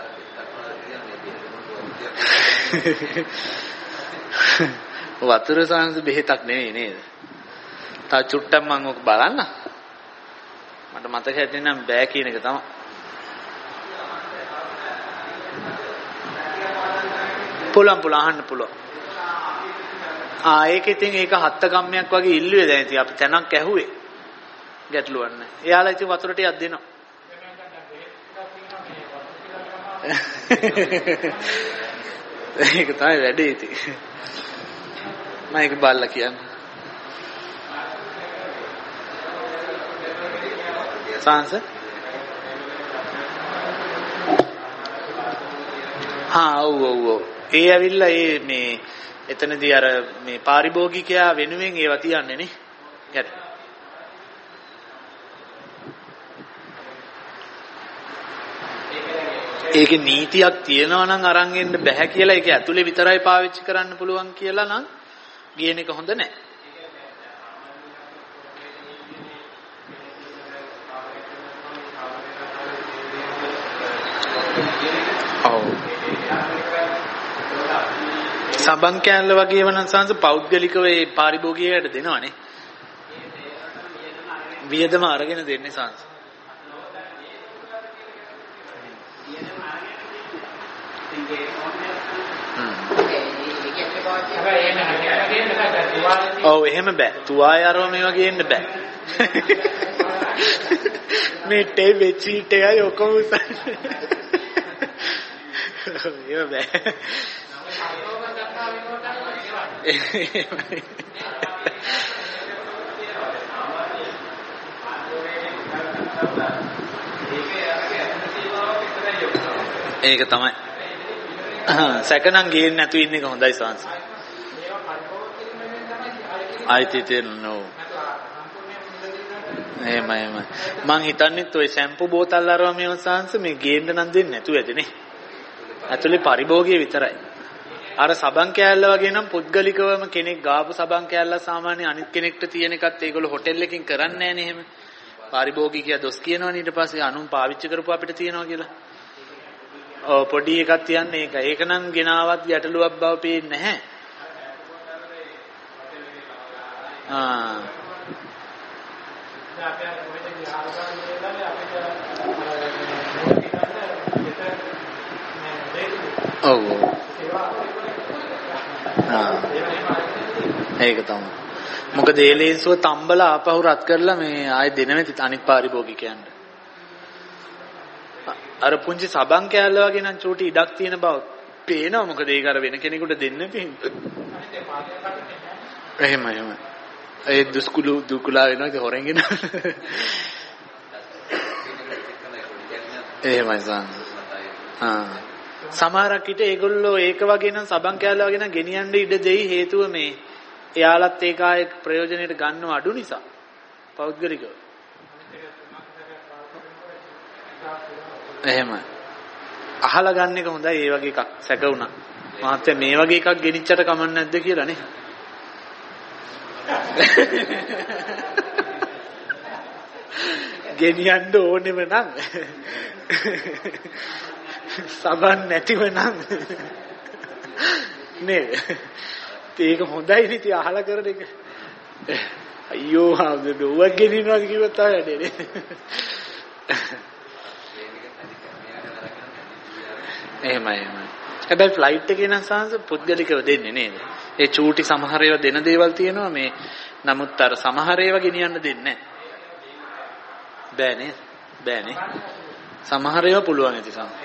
වතුර සංස බෙහෙතක් නෙවෙයි නේද? තා චුට්ටක් මම ඔක බලන්න. මට මතක හිටින්නම් බෑ කියන එක තමයි. පුළුවන් පුළුවන් අහන්න පුළුවන්. ආ ඒක ඉතින් ඒක හත්ත ගම්මයක් වගේ ඉල්ලුවේ දැන් ඉතින් අපි තැනක් ඇහුවේ. ගැටලුවක් නැහැ. එයාලා ඉතින් වතුර ටිකක් දෙනවා. ඒක තමයි වැඩේ ඉතින්. මම ඒක බලලා කියන්න. සංස හා ඔව් ඔව් ඔව්. ඒ ඇවිල්ලා ඒ මේ එතනදී අර මේ පාරිභෝගිකයා වෙනුවෙන් ඒවා තියන්නේ නේ. යට. ඒකේ නීතියක් තියෙනවා නම් අරන් එන්න බෑ කියලා ඒක ඇතුලේ විතරයි පාවිච්චි කරන්න පුළුවන් කියලා නම් ගේන එක හොඳ නැහැ. ඔව්. සබන් කෑල්ල වගේ වනම් සංස පෞද්ගලිකව ඒ පාරිභෝගිකයට දෙනවනේ. වියදම අරගෙන දෙන්නේ සංස. ඔව් එහෙම බෑ. තුවාය අරව මේ වගේ එන්න බෑ. මේ ටේ වෙචීට් එකයි ඔක්කොම උසන්නේ. එහෙම බෑ. ඒක තමයි. සැකනම් ගේන්න නැතු ඉන්න එක හොඳයි සංස. ආයිති තේරෙන්නෝ. එහෙම එහෙම. මං හිතන්නේ ඔය ෂැම්පු බෝතල් අරව මේව සංස මේ ගේන්න නම් දෙන්නේ නැතුව ඇදනේ. ඇතුලේ පරිභෝගිය විතරයි. අර සබන් කෑල්ල වගේ නම් පුද්ගලිකවම කෙනෙක් ගාපු සබන් කෑල්ල සාමාන්‍ය අනිත් කෙනෙක්ට තියෙන එකත් ඒගොල්ලෝ හොටෙල් එකකින් කරන්නේ නැහැ නේ එහෙම. පාරිභෝගිකයා දොස් කියනවනේ ඊට පස්සේ අනුන් පාවිච්චි කරපුව අපිට තියනවා කියලා. ඔව් පොඩි එකක් තියන්නේ ඒක. ඒක නම් ගෙනාවත් ගැටලුවක් බව පේන්නේ නැහැ. ආ. ඔව්. ආ. ඒක තමයි. මොකද ඒ ලේන්සුව තම්බල ආපහු රත් කරලා මේ ආයෙ දෙනෙමෙති අනිත් පාරිභෝගිකයන්ට. අර පුංචි සබන් කෑල්ල වගේ නම් චූටි ඉඩක් තියෙන බව පේනවා. මොකද ඒක අර වෙන කෙනෙකුට දෙන්න තියෙන්නේ. එහෙම එහෙම. ඒ දුස්කුළු දුකුලා වෙනවා ඒක හොරෙන් ගෙන. එහෙමයි සාන්. ආ. සමහරක් විට ඒගොල්ලෝ ඒක වගේ නම් සබන් කෑල්ල වගේ නම් ගෙනියන්න ඉඩ දෙයි. හේතුව මේ එයාලත් ඒක ආයේ ප්‍රයෝජනෙට ගන්නව අඩු නිසා. පෞද්ගලිකව. එහෙම. අහලා ගන්න එක හොඳයි. ඒ වගේ එකක් සැක වුණා. මහත්තයා මේ වගේ එකක් ගෙනිච්චට කමක් නැද්ද කියලා නේ. ගෙනියන්න ඕනෙම නම් සබන් නැතිව නම් නේද? ඒක හොඳයි නේ. ඉතින් අහලා කරන එක. අයියෝ ආවද ගෙනියනවා කිව්වත් තමයි වැඩේ. එහෙමයි එහෙමයි. හැබැයි ෆ්ලයිට් එකේ නම් සංස පුද්ගලිකව දෙන්නේ නේද? ඒ චූටි සමහර ඒවා දෙන දේවල් තියෙනවා මේ. නමුත් අර සමහර ඒවා ගෙනියන්න දෙන්නේ නැහැ. බෑනේ. බෑනේ. සමහර ඒවා පුළුවන් ඉතින් සංස.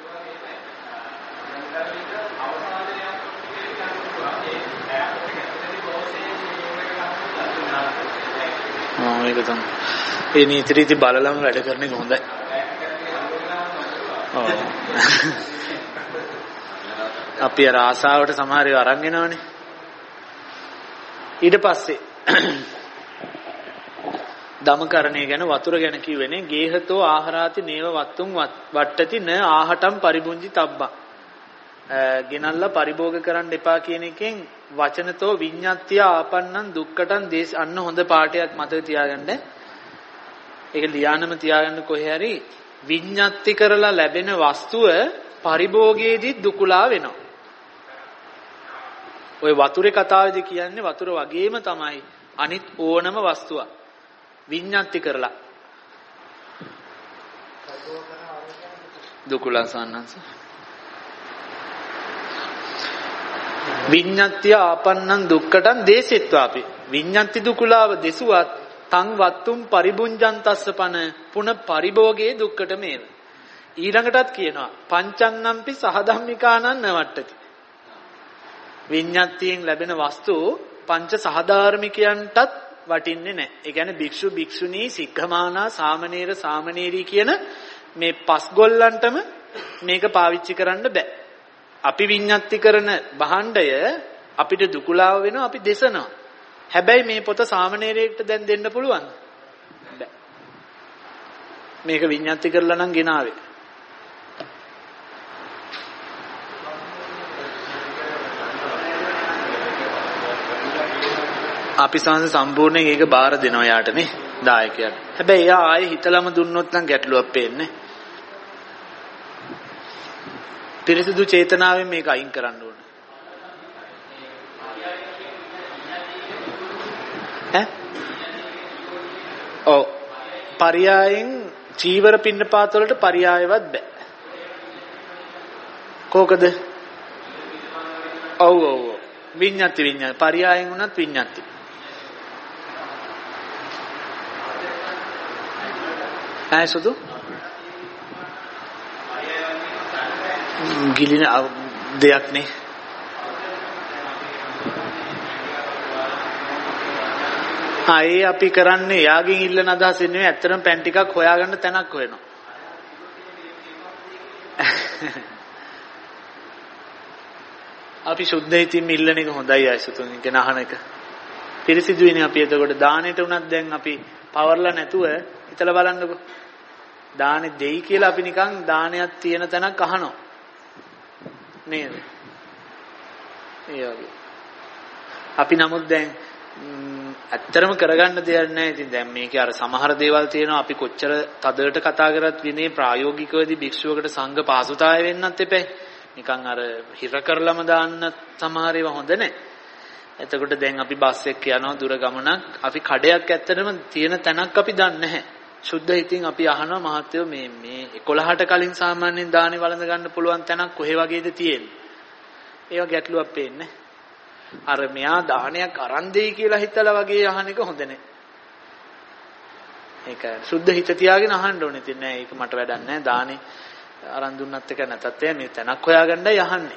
ආ මේක තමයි. ඒ නීති රීති බලලම වැඩ කරන එක හොඳයි. ඔව්. අපි අර ආසාවට සමහර ඒවා අරන් එනවනේ. ඊට පස්සේ දමකරණය ගැන වතුර ගැන කිව්වනේ ගේහතෝ ආහාරාති නේව වත්තුම් වට්ටති න ආහටම් පරිබුංජි තබ්බා. ගෙනල්ලා පරිභෝග කරන්න එපා කියන එකෙන් වචනතෝ විඤ්ඤාත්‍ය ආපන්නං දුක්කටං දේශ අන්න හොඳ පාඩයක් මතක තියාගන්න. ඒක ලියානම තියාගන්න කොහේ හරි විඤ්ඤාත්ති කරලා ලැබෙන වස්තුව පරිභෝගයේදී දුකුලා වෙනවා. ඔය වතුරේ කතාවේදී කියන්නේ වතුර වගේම තමයි අනිත් ඕනම වස්තුවක් විඤ්ඤාත්ති කරලා දුකුලා සන්නංස විඤ්ඤාත්‍ය ආපන්නං දුක්කටං දේසෙත්වාපි විඤ්ඤාත්ති දුකුලාව දෙසුවත් තං වත්තුම් පරිබුංජන්තස්ස පන පුන පරිභෝගයේ දුක්කට මේව. ඊළඟටත් කියනවා පංචන්නම්පි සහධම්මිකානං නවට්ටති. විඤ්ඤාත්තියෙන් ලැබෙන වස්තු පංච සහධාර්මිකයන්ටත් වටින්නේ නැහැ. ඒ කියන්නේ භික්ෂු භික්ෂුණී සික්ඛමානා සාමණේර සාමණේරී කියන මේ පස් ගොල්ලන්ටම මේක පාවිච්චි කරන්න බෑ. අපි විඤ්ඤාති කරන භාණ්ඩය අපිට දුකලාව වෙනවා අපි දෙසනවා. හැබැයි මේ පොත සාමණේරයෙක්ට දැන් දෙන්න පුළුවන්ද? බෑ. මේක විඤ්ඤාති කරලා නම් ගෙනාවේ. අපි සංස සම්පූර්ණයෙන් ඒක බාර දෙනවා යාටනේ දායකයාට. හැබැයි එයා ආයේ හිතලම දුන්නොත් නම් ගැටලුවක් පේන්නේ. පිරිසිදු චේතනාවෙන් මේක අයින් කරන්න ඕන. ඈ? ඔව්. පරියායෙන් චීවර පින්නපාත වලට පරියායවත් බෑ. කෝකද? ඔව් ඔව් ඔව්. විඤ්ඤාති විඤ්ඤාති පරියායෙන් උනත් විඤ්ඤාති. ඇයිසුදු? ගිලින දෙයක් නේ. ආයේ අපි කරන්නේ යාගෙන් ඉල්ලන අදහස් නෙවෙයි ඇත්තටම පෑන් ටිකක් හොයාගන්න තැනක් හොයනවා. අපි සුද්ධ හිතින් ඉල්ලන එක හොඳයි ආයසතුන් කියන අහන එක. පිරිසිදුයිනේ අපි එතකොට දානෙට උනත් දැන් අපි පවර්ලා නැතුව හිතලා බලන්නකෝ. දානෙ දෙයි කියලා අපි නිකන් දානයක් තියෙන තැනක් අහනවා. නේද? ඒ වගේ. අපි නමුත් දැන් ඇත්තරම කරගන්න දෙයක් නැහැ. ඉතින් දැන් මේකේ අර සමහර දේවල් තියෙනවා අපි කොච්චර තදට කතා කරත් විනේ ප්‍රායෝගිකවදී භික්ෂුවකට සංඝ පාසුතාය වෙන්නත් එපැයි. නිකන් අර හිර කරලම දාන්න සමහර ඒවා හොඳ නැහැ. එතකොට දැන් අපි බස් එක යනවා දුර ගමනක් අපි කඩයක් ඇත්තටම තියෙන තැනක් අපි දන්නේ නැහැ. සුද්ධ හිතින් අපි අහනවා මහත්තයෝ මේ මේ එකොළහට කලින් සාමාන්‍යයෙන් දානේ වළඳ ගන්න පුළුවන් තැනක් කොහේ වගේද තියෙන්නේ? ඒව ගැටලුවක් පේන්නේ. අර මෙයා දානයක් අරන් දෙයි කියලා හිතලා වගේ අහන එක හොඳ නැහැ. ඒක සුද්ධ හිත තියාගෙන අහන්න ඕනේ. ඉතින් නෑ ඒක මට වැඩක් නෑ. දානේ අරන් දුන්නත් එක නැතත් මේ තැනක් හොයාගන්නයි අහන්නේ.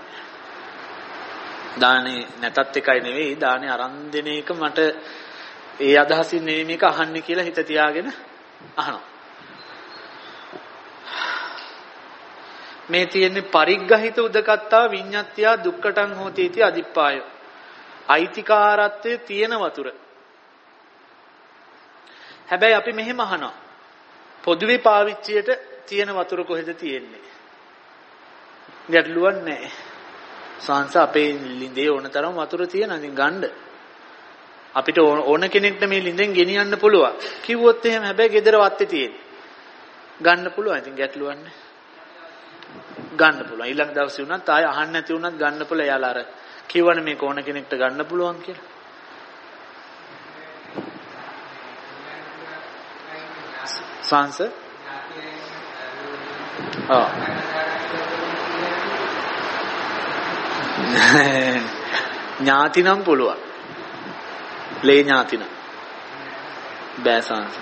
දානේ නැතත් එකයි නෙවෙයි දානේ අරන් දෙන එක මට ඒ අදහසින් නෙවෙයි මේක අහන්නේ කියලා හිත තියාගෙන අහනවා. මේ තියෙන්නේ පරිග්ගහිත උදකත්තා විඤ්ඤාත්‍යා දුක්ඛටං හෝති इति අදිප්පාය. අයිතිකාරත්වයේ තියෙන වතුර. හැබැයි අපි මෙහෙම අහනවා. පොදුවේ පාවිච්චියට තියෙන වතුර කොහෙද තියෙන්නේ? ගැටලුවක් නැහැ. සංස අපේ ලිඳේ ඕන තරම් වතුර තියෙනවා. ඉතින් ගන්න. අපිට ඕන කෙනෙක්ට මේ ලිඳෙන් ගෙනියන්න පුළුවන්. කිව්වොත් එහෙම හැබැයි ගෙදර වත්තේ තියෙන්නේ. ගන්න පුළුවන්. ඉතින් ගැටලුවක් නැහැ. ගන්න පුළුවන්. ඊළඟ දවසේ වුණත් ආය අහන්න නැති වුණත් ගන්න පුළුවන්. එයාලා අර කියවනේ මේක ඕන කෙනෙක්ට ගන්න පුළුවන් කියලා. සංස ආ ඥාති නම් පුළුවන්. ලේ ඥාති නම් බෑ සංස.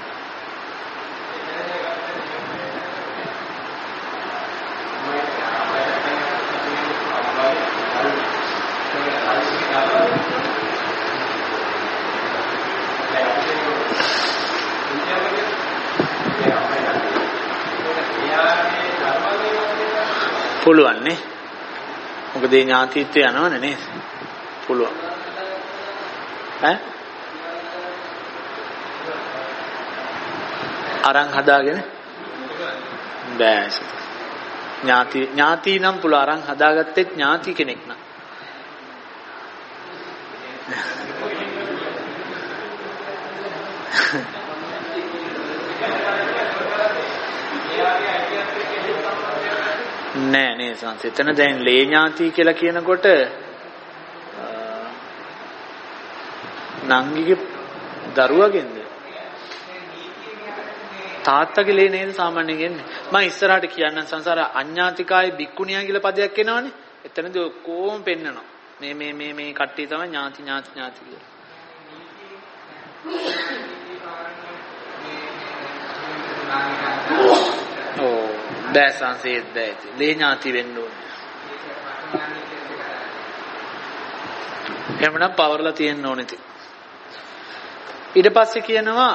පුළුවන් නේ. මොකද ඒ ඥාතිත්වය යනවනේ නේද? පුළුවන්. ඈ? අරන් හදාගෙන බෑ. ඥාති ඥාති නම් පුළුවන්. අරන් හදාගත්තේ ඥාති කෙනෙක් නම්. නෑ නේ සංස. එතන දැන් ලේ ඥාති කියලා කියනකොට නංගිගේ දරුවගෙන්ද තාත්තගේ ලේ නේද සාමාන්‍යයෙන් එන්නේ. මම ඉස්සරහට කියන්නම් සංසාර අඥාතිකායේ බික්කුණියා කියලා පදයක් එනවනේ. එතනදී ඔක්කොම පෙන්නනවා. මේ මේ මේ මේ කට්ටිය තමයි ඥාති ඥාති ඥාති කියලා. ඕ බෑ සංසේත් බෑ. ලේ ඥාති වෙන්න ඕනේ. එහෙමනම් පවර්ලා තියෙන්න ඕනේ ඉතින්. ඊට පස්සේ කියනවා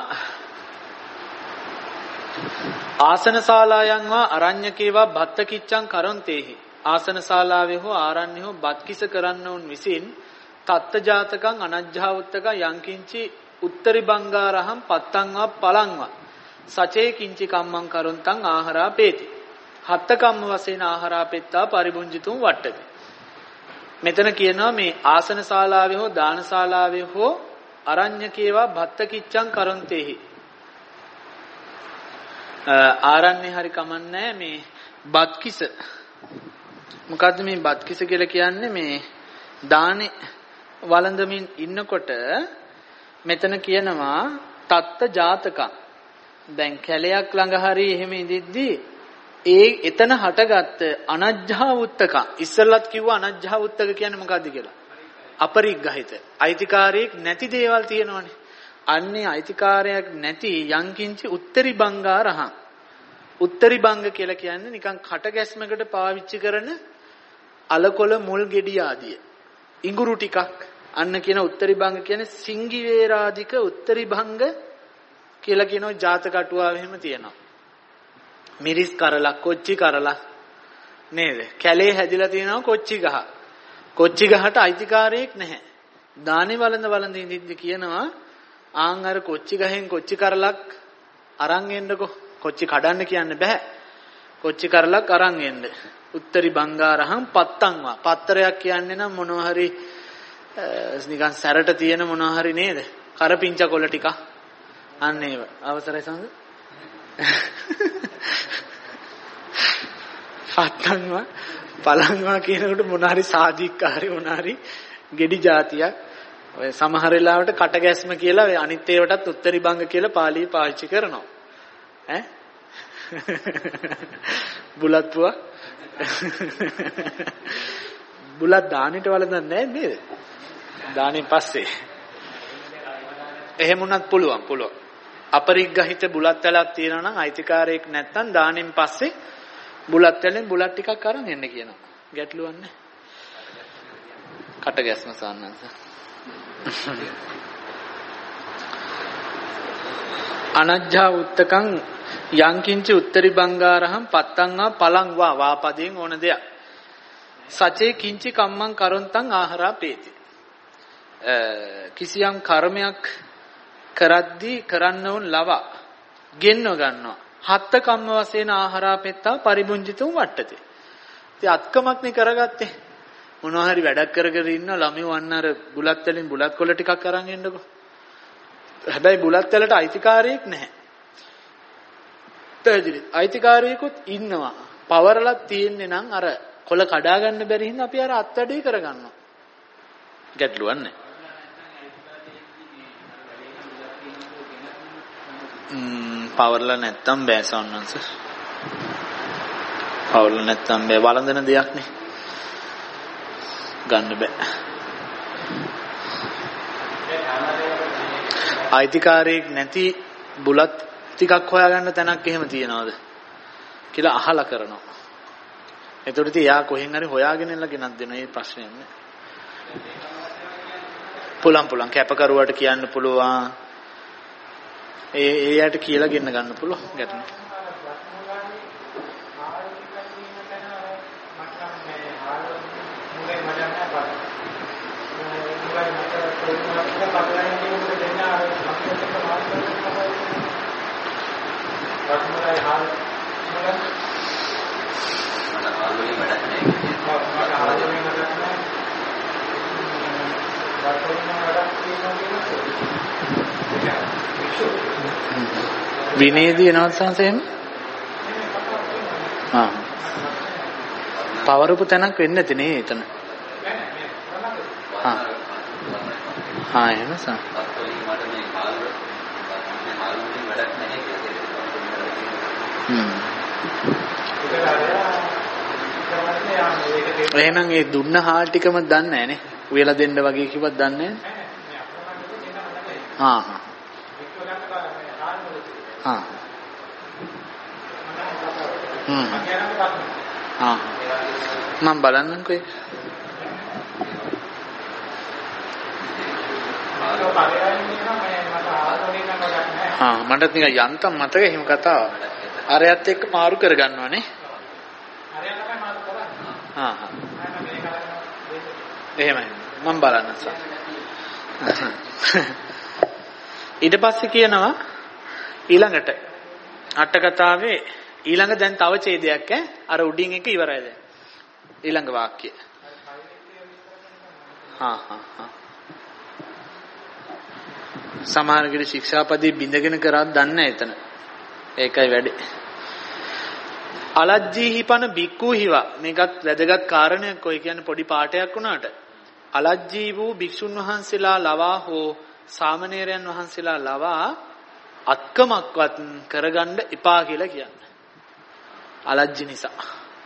ආසන ශාලායන් වා අරඤ්‍යකේවා භත්ත කිච්ඡං කරොන්තේහි. ආසන ශාලාවේ හෝ ආරණ්‍ය හෝ බත්කිස කරන්නවුන් විසින් තත්ත ජාතකං අනජ්ජාවුත්තක යංකින්චි උත්තරි බංගාරහම් පත්තංවා පලංවා සචේ කිංචි කම්මං කරුන්තං ආහාරා පේති හත්ත කම්ම වශයෙන් ආහාරා පෙත්තා පරිබුංජිතුම් වට්ටති. මෙතන කියනවා මේ ආසන ශාලාවේ හෝ දාන ශාලාවේ හෝ අරඤ්‍යකේවා භත්ත කිච්ඡං කරන්තේහි ආරණ්‍ය හරි කමන්නේ මේ බත්කිස මොකද්ද මේ බත්කිස කියලා කියන්නේ මේ දානේ වළඳමින් ඉන්නකොට මෙතන කියනවා තත්ත ජාතකං දැන් කැලයක් ළඟ හරි එහෙම ඉඳිද්දී ඒ එතන හටගත්ත අනජ්ජා උත්තක ඉස්සල්ලත් කිව්වා අනජ්ජා උත්තක කියන්නේ මොකද්ද කියලා අපරිග්‍රහිත අයිතිකාරයෙක් නැති දේවල් තියෙනවනේ අන්නේ අයිතිකාරයක් නැති යංකින්චි උත්තරි බංගාරහං උත්තරි බංග කියලා කියන්නේ නිකන් කට ගැස්මකට පාවිච්චි කරන අලකොළ මුල් ගෙඩි ආදිය ඉඟුරු ටිකක් අන්න කියන උත්තරි බංග කියන්නේ සිංගි වේරාදික උත්තරි බංග කියලා කියන ජාතක අටුවාවෙ එහෙම තියෙනවා මිරිස් කරලක් කොච්චි කරලක් නේද කැලේ හැදිලා තියෙනවා කොච්චි ගහ කොච්චි ගහට අයිතිකාරයෙක් නැහැ දානේ වළඳ වළඳ ඉඳිද්දි කියනවා ආන් අර කොච්චි ගහෙන් කොච්චි කරලක් අරන් එන්නකෝ කොච්චි කඩන්න කියන්න බෑ කොච්චි කරලක් අරන් එන්න උත්තරි බංගාරහම් පත්තංවා පත්තරයක් කියන්නේ නම් මොනවා හරි නිකන් සැරට තියෙන මොනවා හරි නේද කරපිංච කොළ ටික අන්න ඒව අවසරයි සංග පත්තංවා පලංවා කියනකොට මොනවා හරි සාධිකාරී මොනවා හරි ගෙඩි జాතියක් ඔය සමහර වෙලාවට කටගැස්ම කියලා ඔය අනිත් ඒවටත් උත්තරි බංග කියලා පාලිය පාවිච්චි කරනවා ඈ බුලත් පුවා බුලත් දානෙට වලඳන්නේ නැහැ නේද දානෙන් පස්සේ එහෙම උනත් පුළුවන් පුළුවන් අපරිග්‍රහිත බුලත් වලක් තියෙනවා නම් අයිතිකාරයෙක් නැත්නම් දානෙන් පස්සේ බුලත් වලින් බුලත් ටිකක් අරන් එන්න කියනවා ගැටලුවක් නැහැ කටගැස්ම සාන්නංශ අනජ්ජා උත්තකං යංකින්චි උත්තරි බංගාරහම් පත්තංවා පලංවා වාපදයෙන් ඕන දෙයක් සචේ කිංචි කම්මං කරොන්තං ආහාරා පේති කිසියම් කර්මයක් කරද්දී කරන්න උන් ලවා ගෙන්ව ගන්නවා හත්ත කම්ම වශයෙන් ආහාරා පෙත්තා පරිබුංජිතුම් වට්ටති ඉතින් අත්කමක් නේ කරගත්තේ මොනවා හරි වැඩක් කර කර ඉන්න ළමයි වන්න අර බුලත් වලින් බුලත් කොළ ටිකක් අරන් එන්නකෝ හැබැයි බුලත් වලට අයිතිකාරයෙක් නැහැ පැහැදිලි අයිතිකාරයෙකුත් ඉන්නවා පවරලක් තියෙන්නේ නම් අර කොළ කඩා ගන්න බැරි හින්දා අපි අර අත්වැඩේ කරගන්නවා ගැටලුවක් නැහැ ම්ම් පවරලා නැත්තම් බෑ සවන්නන්ස පවරලා නැත්තම් බෑ වළඳන දෙයක් නේ ගන්න බෑ අයිතිකාරයෙක් නැති බුලත් ටිකක් හොයාගන්න තැනක් එහෙම තියනවාද කියලා අහලා කරනවා එතකොට ඉතින් යා කොහෙන් හරි හොයාගෙන එලා ගෙනත් දෙන මේ ප්‍රශ්නේ නෑ පුලම් පුලම් කැපකරුවාට කියන්න පුළුවන් ඒ එයාට කියලා ගෙන්න ගන්න පුළුවන් ගැටන විනේදී එනවත් සංසයෙන් ආ පවරපු තැනක් වෙන්නේ නැති නේ එතන ආ ආ එහෙම සා හ්ම් එහෙනම් ඒ දුන්න හාල් ටිකම දන්නේ නැහැ නේ උයලා දෙන්න වගේ කිව්වත් දන්නේ නැහැ ආ ආ හ්ම් ආ මම බලන්නම්කෝ ආ මටත් නිකන් යන්තම් මතක එහෙම කතාව අරයත් එක්ක මාරු කරගන්නවනේ හා හා එහෙමයි මම බලන්න සර්. ඊට පස්සේ කියනවා ඊළඟට අට කතාවේ ඊළඟ දැන් තව ඡේදයක් ඈ අර උඩින් එක ඉවරයි දැන් ඊළඟ වාක්‍යය. හා හා හා සමහරකට ශික්ෂාපදේ බින්දගෙන කරත් දන්නේ එතන. ඒකයි වැඩි. අලජ්ජීහි පන බික්කු හිවා මේකත් වැදගත් කාරණයක්. ඔය කියන්නේ පොඩි පාඩයක් වුණාට අලජ්ජී වූ භික්ෂුන් වහන්සේලා ලවා හෝ සාමණේරයන් වහන්සේලා ලවා අත්කමක්වත් කරගන්න එපා කියලා කියන්නේ. අලජ්ජි නිසා.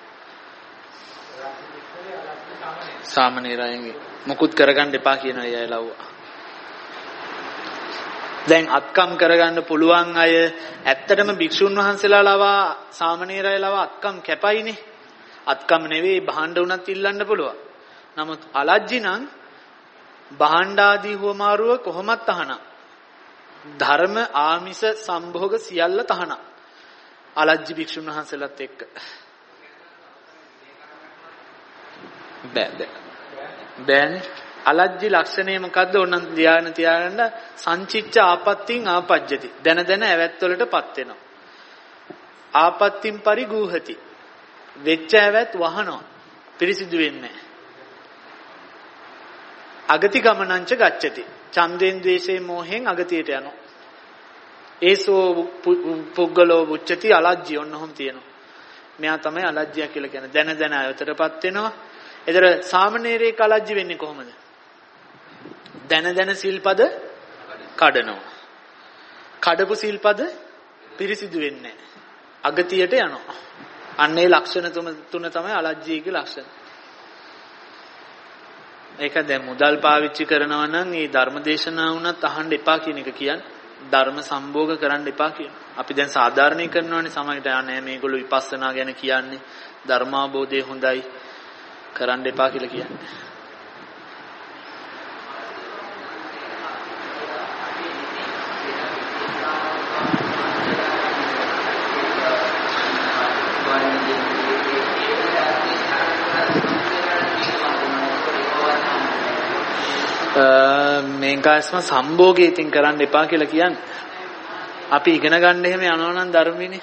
සාමණේරයන්ගේ මොකුත් කරගන්න එපා කියන අය ලව්වා. දැන් අත්කම් කරගන්න පුළුවන් අය ඇත්තටම භික්ෂුන් වහන්සේලා ලවා සාමණේරය ලවා අත්කම් කැපයිනේ. අත්කම් නෙවෙයි භාණ්ඩ උනත් ඉල්ලන්න පුළුවන්. නමුත් අලජ්ජි නම් භාණ්ඩ ආදී හුවමාරුව කොහොමත් තහනම්. ධර්ම ආමිෂ සම්භෝග සියල්ල තහනම්. අලජ්ජි භික්ෂුන් වහන්සේලාත් එක්ක බෑ බෑ බෑනේ. අලජ්ජි ලක්ෂණය මොකද්ද? ඕනනම් ධ්‍යාන තියාගන්න. සංචිච්ච ආපත්‍තින් ආපජ්ජති. දන දන ඇවැත් වලටපත් වෙනවා. ආපත්‍තින් පරිගූහති. වෙච්ච ඇවැත් වහනවා. පිරිසිදු වෙන්නේ නැහැ. අගති ගමනංච ගච්ඡති. ඡන්දෙන් ද්වේෂයෙන් මෝහෙන් අගතියට යනවා. ඒසෝ පුග්ගලෝ උච්චති අලජ්ජි ඔන්නෝම් තියෙනවා. මෙයා තමයි අලජ්ජිය කියලා කියන්නේ. දන දන ඇවැතටපත් වෙනවා. ඒතර සාමණේරේ කලජ්ජි වෙන්නේ කොහොමද? දන දන සිල්පද කඩනවා. කඩපු සිල්පද පිරිසිදු වෙන්නේ නැහැ. අගතියට යනවා. අන්න ඒ ලක්ෂණ තුන තමයි අලජ්ජීගේ ලක්ෂණ. ඒක දැන් මුදල් පාවිච්චි කරනවා නම් ඒ ධර්මදේශනා වුණත් අහන්න එපා කියන එක කියන්නේ. ධර්ම සම්භෝග කරන්න එපා කියන. අපි දැන් සාධාරණීකරනවානේ සමහරට අනේ මේගොල්ලෝ විපස්සනා ගැන කියන්නේ ධර්මාබෝධය හොඳයි කරන්න එපා කියලා කියන්නේ. මේකස්ම සම්භෝගය ඉතින් කරන්න එපා කියලා කියන්නේ. අපි ඉගෙන ගන්න එහෙම යනවා නම් ධර්මෙනේ.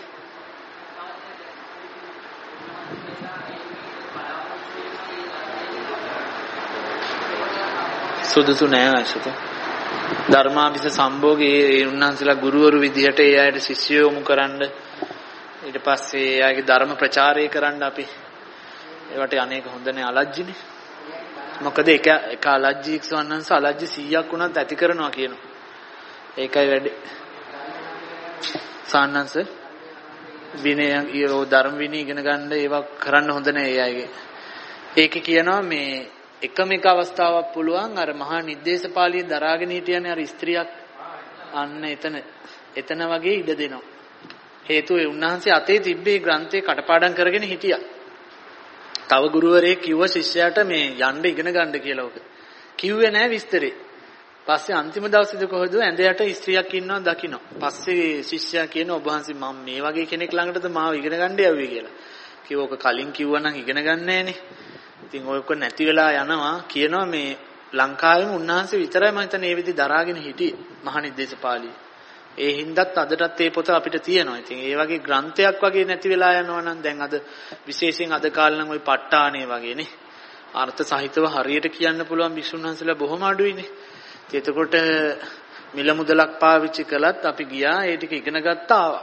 සුදුසු නෑ අයිසත. ධර්මාභිස සම්භෝගයේ ඒ උන්වහන්සේලා ගුරුවරු විදිහට ඒ අයට ශිෂ්‍යයෝ යොමු කරන්න ඊට පස්සේ එයාගේ ධර්ම ප්‍රචාරය කරන්න අපි ඒවට අනේක හොඳ නෑ අලජ්ජිනේ. මොකද එක එක අලජ්ජීක් සවන්නන්ස අලජ්ජි සීයක් වුණත් ඇති කරනවා කියනවා. ඒකයි වැඩි. සවන්නන්ස විනය ඊෝ ධර්ම විනය ඉගෙන ගන්න ඒවා කරන්න හොඳ නෑ ඒ අයගේ. ඒකේ කියනවා මේ එකම එක අවස්ථාවක් පුළුවන් අර මහා නිද්දේශපාලිය දරාගෙන හිටියනේ අර ස්ත්‍රියක් අන්න එතන එතන වගේ ඉඩ දෙනවා. හේතුව ඒ උන්වහන්සේ අතේ තිබ්බේ ග්‍රන්ථේ කටපාඩම් කරගෙන හිටියා. තව ගුරුවරයෙක් කිව්ව ශිෂ්‍යයාට මේ යන්න ඉගෙන ගන්න කියලා ඔක. කිව්වේ නෑ විස්තරේ. පස්සේ අන්තිම දවසේදී කොහොමද ඇඳ යට ස්ත්‍රියක් ඉන්නවා දකින්න. පස්සේ ශිෂ්‍යයා කියන ඔබ වහන්සේ මම මේ වගේ කෙනෙක් ළඟටද මාව ඉගෙන ගන්න යවුවේ කියලා. කිව්ව ඔක කලින් කිව්වනම් ඉගෙන ගන්න නෑනේ. ඉතින් ඔයක නැති වෙලා යනවා කියනවා මේ ලංකාවේම උන්වහන්සේ විතරයි මම හිතන්නේ මේ විදි දරාගෙන හිටියේ මහා නිද්දේශපාලිය. ඒ හින්දාත් අදටත් මේ පොත අපිට තියෙනවා. ඉතින් ඒ වගේ ග්‍රන්ථයක් වගේ නැති වෙලා යනවා නම් දැන් අද විශේෂයෙන් අද කාලේ නම් ওই ප ဋ ාණේ වගේනේ අර්ථ සහිතව හරියට කියන්න පුළුවන් භික්ෂුන් වහන්සේලා බොහොම අඩුයිනේ. ඉතින් එතකොට මිල මුදලක් පාවිච්චි කළත් අපි ගියා ඒ ටික ඉගෙන ගත්තා ආවා.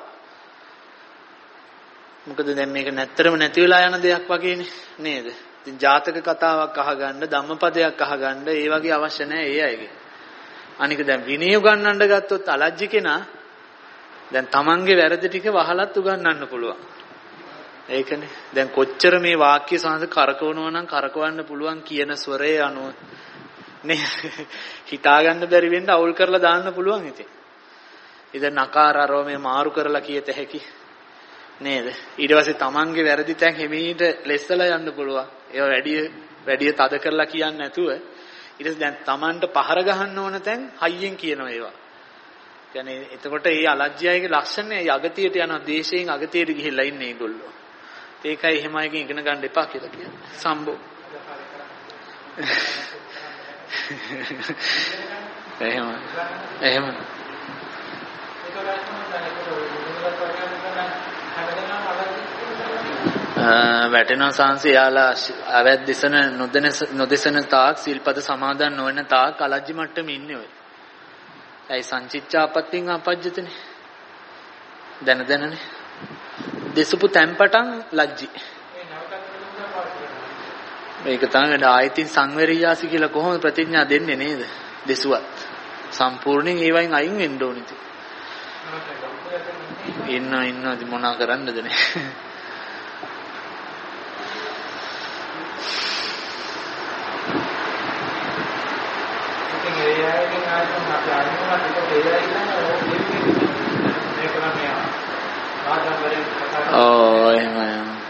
මොකද දැන් මේක නැත්තරම නැති වෙලා යන දෙයක් වගේනේ නේද? ඉතින් ජාතක කතාවක් අහගන්න ධම්මපදයක් අහගන්න ඒ වගේ අවශ්‍ය නැහැ ඒ අයගේ. අනික දැන් විනය උගන්වන්න ගත්තොත් අලජ්ජි කෙනා දැන් තමන්ගේ වැරදි ටික වහලත් උගන්වන්න පුළුවන්. ඒකනේ. දැන් කොච්චර මේ වාක්‍ය සංස කරකවනවා නම් කරකවන්න පුළුවන් කියන ස්වරයේ අනුව නේ හිතාගන්න බැරි වෙන්න අවුල් කරලා දාන්න පුළුවන් ඉතින්. ඉතින් නකාරරව මේ මාරු කරලා කියත හැකි නේද? ඊට පස්සේ තමන්ගේ වැරදි තැන් හිමීට ලෙස්සලා යන්න පුළුවන්. ඒවා වැඩි වැඩි තද කරලා කියන්නේ නැතුව ඊට පස්සේ දැන් තමන්ට පහර ගහන්න ඕන තැන් හයියෙන් කියනවා ඒවා. කියන්නේ එතකොට මේ අලජ්ජයගේ ලක්ෂණය යගතියට යන දේශයෙන් අගතියට ගිහිල්ලා ඉන්නේ ඒගොල්ලෝ. ඒකයි එහෙම අයකින් ඉගෙන ගන්න එපා කියලා කියන්නේ. සම්බෝ. එහෙම. එහෙම. වැටෙනවා සංසය යාලා අවැත් දෙසන නොදෙන නොදෙසන තාක් සිල්පද සමාදන් නොවන තාක් අලජ්ජි මට්ටමේ ඉන්නේ ඔය. ඇයි සංචිච්ඡාපත්තින් අපජ්ජතනේ. දැන දැනනේ. දෙසපු තැම්පටන් ලැජ්ජි. මේක තමයි ආයතින් සංවේරියාසි කියලා කොහොමද ප්‍රතිඥා දෙන්නේ නේද? දෙසුවත් සම්පූර්ණයෙන් ඒ වයින් අයින් වෙන්න ඕනේ ඉතින්. ඉන්න ඉන්නද මොනා කරන්නද නේ? ඕ එහෙමයි.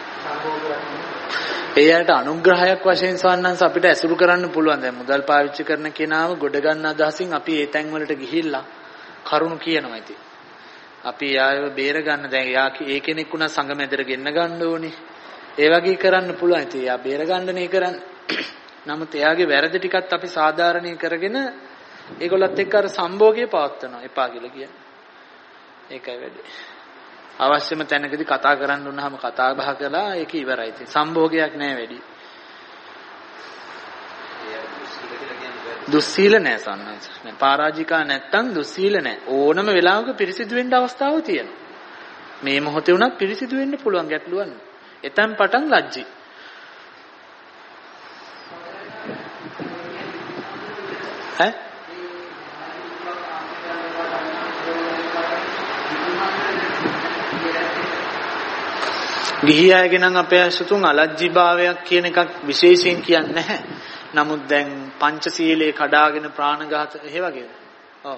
එයාට අනුග්‍රහයක් වශයෙන් සවන්නන්ස අපිට ඇසුරු කරන්න පුළුවන්. දැන් මුදල් පාවිච්චි කරන කෙනාව ගොඩ ගන්න අදහසින් අපි ඒ තැන් වලට ගිහිල්ලා කරුණු කියනවා ඉතින්. අපි යාව බේර ගන්න දැන් යා ඒ කෙනෙක් උනා සංගමෙදර ගෙන්න ගන්න ඕනේ. ඒ වගේ කරන්න පුළුවන්. ඉතින් යා බේර ගන්නනේ කරන්නේ. නමුත් එයාගේ වැරදි ටිකත් අපි සාධාරණී කරගෙන ඒගොල්ලත් එක්ක අර සම්භෝගය පවත්වනවා එපා කියලා කියන්නේ. ඒකයි වැඩේ. අවශ්‍යම තැනකදී කතා කරන්න උනහම කතා බහ කළා ඒක ඉවරයි. ඉතින් සම්භෝගයක් නෑ වැඩි. දුස්සීල නෑ සන්නස. නෑ පරාජිකා නැත්තම් දුස්සීල නෑ. ඕනම වෙලාවක පිරිසිදු වෙන්න අවස්ථාවක් තියෙනවා. මේ මොහොතේ උනත් පිරිසිදු වෙන්න පුළුවන් ගැටලුවක් නෑ. එතෙන් පටන් ලැජ්ජි. ඈ ගිහි අයගේ නම් අපේ අසතුන් අලජ්ජි භාවයක් කියන එකක් විශේෂයෙන් කියන්නේ නැහැ. නමුත් දැන් පංචශීලයේ කඩාගෙන ප්‍රාණඝාත එහෙ වගේද? ඔව්.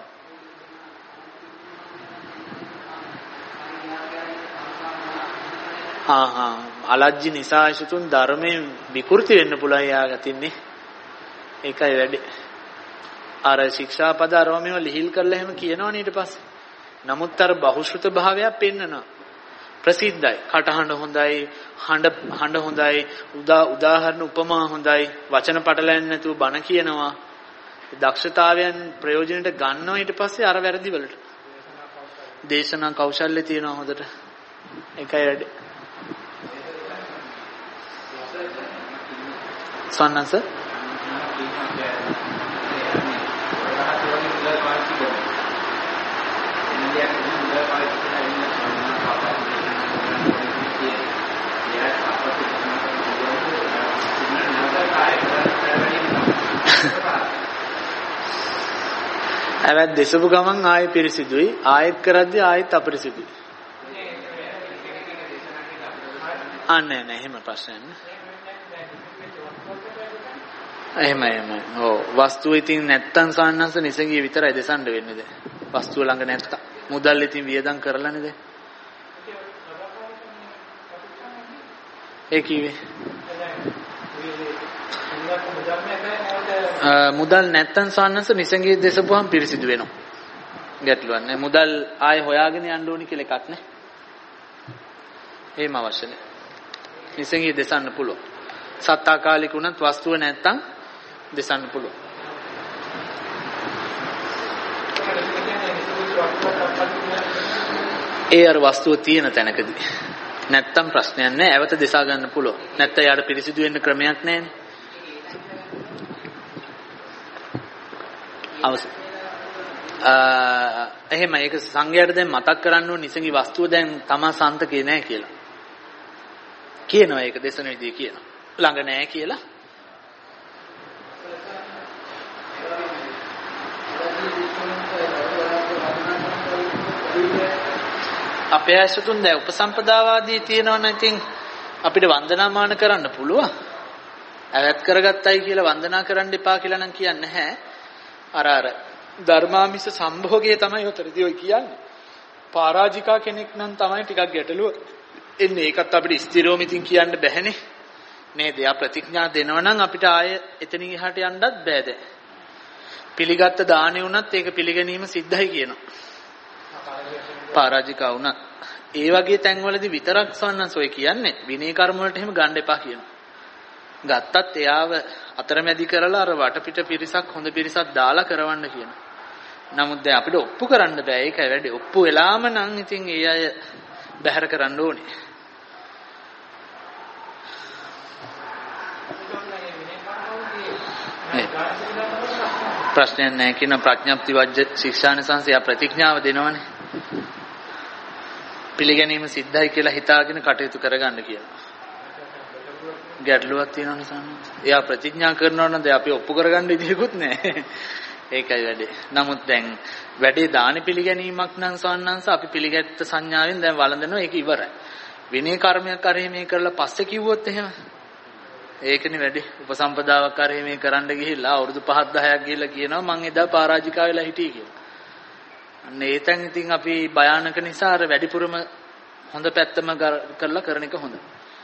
ආ ආ අලජ්ජි නිසා අසතුන් ධර්මයෙන් විකෘති වෙන්න පුළුවන් යාගතින්නේ. ඒකයි වැඩි. අර ශික්ෂාපද අරවමේව ලිහිල් කරලා එහෙම කියනවනේ ඊට පස්සේ. නමුත් අර බහුශෘත භාවයක් පෙන්නනවා. ප්‍රසිද්ධයි. කටහඬ හොඳයි, හඬ හඬ හොඳයි, උදා උදාහරණ උපමා හොඳයි, වචන පටලැන්නේ නැතුව බණ කියනවා. දක්ෂතාවයන් ප්‍රයෝජනෙට ගන්නවා ඊට පස්සේ අර වැරදි වලට. දේශනා කෞශල්‍ය තියෙනවා හොඳට. ඒකයි වැඩි. සන්නස අවැත් දෙසපු ගමන් ආයෙ පිරිසිදුයි ආයෙත් කරද්දී ආයෙත් අපිරිසිදුයි. අනේ නෑ එහෙම ප්‍රශ්නයක් නෑ. එහෙම එහෙම. ඔව් වස්තුව ඉතින් නැත්තම් සාන්නංශ නිසගිය විතරයි දෙසන්න වෙන්නේ දැන්. වස්තුව ළඟ නැත්තම් මුදල් ඉතින් වියදම් කරලානේ දැන්. ඒ කිව්වේ මුදල් නැත්තම් සාන්නංශ නිසගිය දෙසපුවම පිරිසිදු වෙනවා. ගැටලුවක් නෑ. මුදල් ආයෙ හොයාගෙන යන්න ඕනි කියලා එකක් නෑ. එහෙම අවශ්‍ය නෑ. නිසගිය දෙසන්න පුළුවන්. සත්තාකාලික උනත් වස්තුව නැත්තම් දෙසන්න පුළුවන්. ඒ අර වස්තුව තියෙන තැනකදී නැත්තම් ප්‍රශ්නයක් නැහැ. ඇවත දෙසා ගන්න පුළුවන්. නැත්තම් යාට පිරිසිදු වෙන්න ක්‍රමයක් නැහැනේ. අවස අ එහෙම ඒක සංඝයාට දැන් මතක් කරන්න ඕන නිසංගි වස්තුව දැන් තමා සන්තකේ නැහැ කියලා. කියනවා ඒක දේශන විදිය කියනවා. ළඟ නැහැ කියලා. අපේ ඇසතුන් දැන් උපසම්පදාවාදී තියෙනවනේ ඉතින් අපිට වන්දනාමාන කරන්න පුළුවන්. ඇවත් කරගත්තයි කියලා වන්දනා කරන්න එපා කියලා නම් කියන්නේ නැහැ. අර අර ධර්මාමිස සම්භෝගය තමයි උතරදී ඔය කියන්නේ. පරාජිකා කෙනෙක් නම් තමයි ටිකක් ගැටලුව එන්නේ. ඒකත් අපිට ස්ථිරවම ඉතින් කියන්න බැහැනේ. නේද? යා ප්‍රතිඥා දෙනවා නම් අපිට ආය එතනින් එහාට යන්නත් බෑ දැන්. පිළිගත්ත දාණය වුණත් ඒක පිළිගැනීම සිද්ධයි කියනවා. පරාජිකා වුණා. ඒ වගේ තැන්වලදී විතරක් සවන්නස් ඔය කියන්නේ විනය කර්ම වලට එහෙම ගන්න එපා කියනවා. ගත්තත් එයාව අතරමැදි කරලා අර වටපිට පිරිසක් හොඳ පිරිසක් දාලා කරවන්න කියනවා. නමුත් දැන් අපිට ඔප්පු කරන්න බෑ. ඒකයි වැඩි. ඔප්පු වෙලාම නම් ඉතින් ඒ අය බැහැර කරන්න ඕනේ. ප්‍රශ්නයක් නැහැ කියන ප්‍රඥප්ති වජ්ජ ශික්ෂානිසංසය ප්‍රතිඥාව දෙනවනේ. පිළිගැනීම සිද්ධයි කියලා හිතාගෙන කටයුතු කරගන්න කියනවා. ගැටලුවක් තියෙනවා නිසානේ. එයා ප්‍රතිඥා කරනවා නම් දැන් අපි ඔප්පු කරගන්න ඉදිරියකුත් නැහැ. ඒකයි වැඩේ. නමුත් දැන් වැඩේ දාන පිළිගැනීමක් නම් සවන්නංශ අපි පිළිගත්ත සංඥාවෙන් දැන් වළඳනවා ඒක ඉවරයි. විනය කර්මයක් කරේ මේ කරලා පස්සේ කිව්වොත් එහෙම ඒකනේ වැඩි. උපසම්පදාවක් කරේ මේ කරන්න ගිහිල්ලා අවුරුදු පහක් දහයක් ගිහිල්ලා කියනවා මං එදා පරාජිකා වෙලා හිටියේ කියලා. අන්න ඒ තැන් ඉතින් අපි භයානක නිසා අර වැඩිපුරම හොඳ පැත්තම කරලා කරන එක හොඳයි.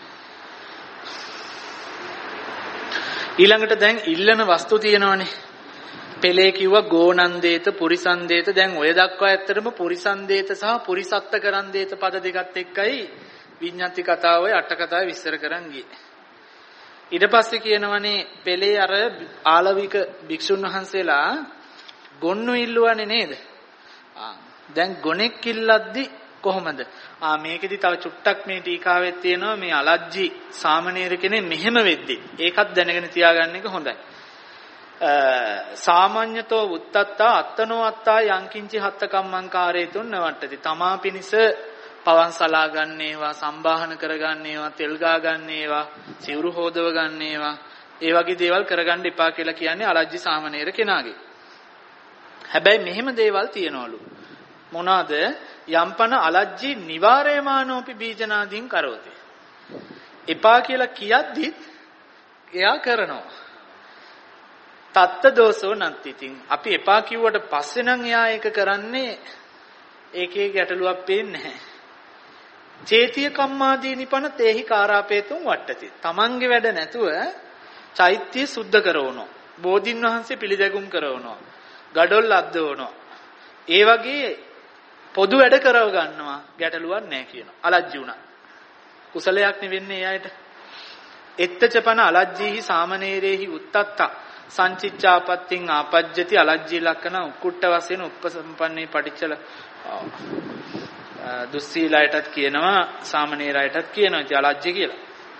ඊළඟට දැන් ඉල්ලන වස්තු තියෙනවනේ. පෙළේ කිව්වා ගෝනන්දේත පුරිසන්දේත. දැන් ඔය දක්වා ඇත්තටම පුරිසන්දේත සහ පුරිසත්ත කරන්දේත පද දෙකත් එක්කයි විඤ්ඤාති කතාව ඔය අට කතාවේ විස්තර කරන් ගියේ. ඊට පස්සේ කියනවනේ පෙළේ අර ආලවික භික්ෂුන් වහන්සේලා ගොන්නු ඉල්ලුවානේ නේද? ආ දැන් ගොනෙක් ඉල්ලද්දි කොහොමද? ආ මේකෙදි තව චුට්ටක් මේ ටීකාවෙත් තියෙනවා මේ අලජ්ජි සාමණේර කෙනෙක් මෙහෙම වෙද්දි. ඒකත් දැනගෙන තියාගන්න එක හොඳයි. සාමාන්‍යතෝ උත්තත්තා අත්තනෝ අත්තා යංකින්චි හත්ත කම්මංකාරේතුන් නවට්ටති. තමා පිනිස පවන් සලා ගන්නේවා, සම්බාහන කරගන්නේවා, තෙල් ගා ගන්නේවා, සිවුරු හොදව ගන්නේවා, ඒ වගේ දේවල් කරගන්න එපා කියලා කියන්නේ අලජ්ජි සාමණේර කෙනාගේ. හැබැයි මෙහෙම දේවල් තියනවලු. මොනවාද? යම්පන අලජ්ජි නිවාරේමානෝපි බීජනාදීන් කරෝති. එපා කියලා කියද්දිත් එයා කරනවා. තත්ත දෝසෝ නත්ති. ඉතින් අපි එපා කිව්වට පස්සේ නම් එයා ඒක කරන්නේ ඒකේ ගැටලුවක් පේන්නේ නැහැ. චේතිය කම්මාදී නිපන තේහි කාරාපේතුම් වට්ටති. තමන්ගේ වැඩ නැතුව චෛත්‍ය සුද්ධ කරවනවා. බෝධින් වහන්සේ පිළිදැගුම් කරවනවා. ගඩොල් අද්දවනවා. ඒ වගේ පොදු වැඩ කරව ගන්නවා. ගැටලුවක් නැහැ කියනවා. අලජ්ජි උනා. කුසලයක් නෙවෙන්නේ එයාට. එත්තචපන අලජ්ජීහි සාමනේරේහි උත්තත්තා සංචිච්ඡාපත්තින් ආපජ්ජති අලජ්ජී ලක්කන උක්කුට්ට වශයෙන් උපසම්පන්නේ පටිච්චල දුස්සීලයටත් කියනවා සාමනේරයටත් කියනවා ඉතින් අලජ්ජී කියලා.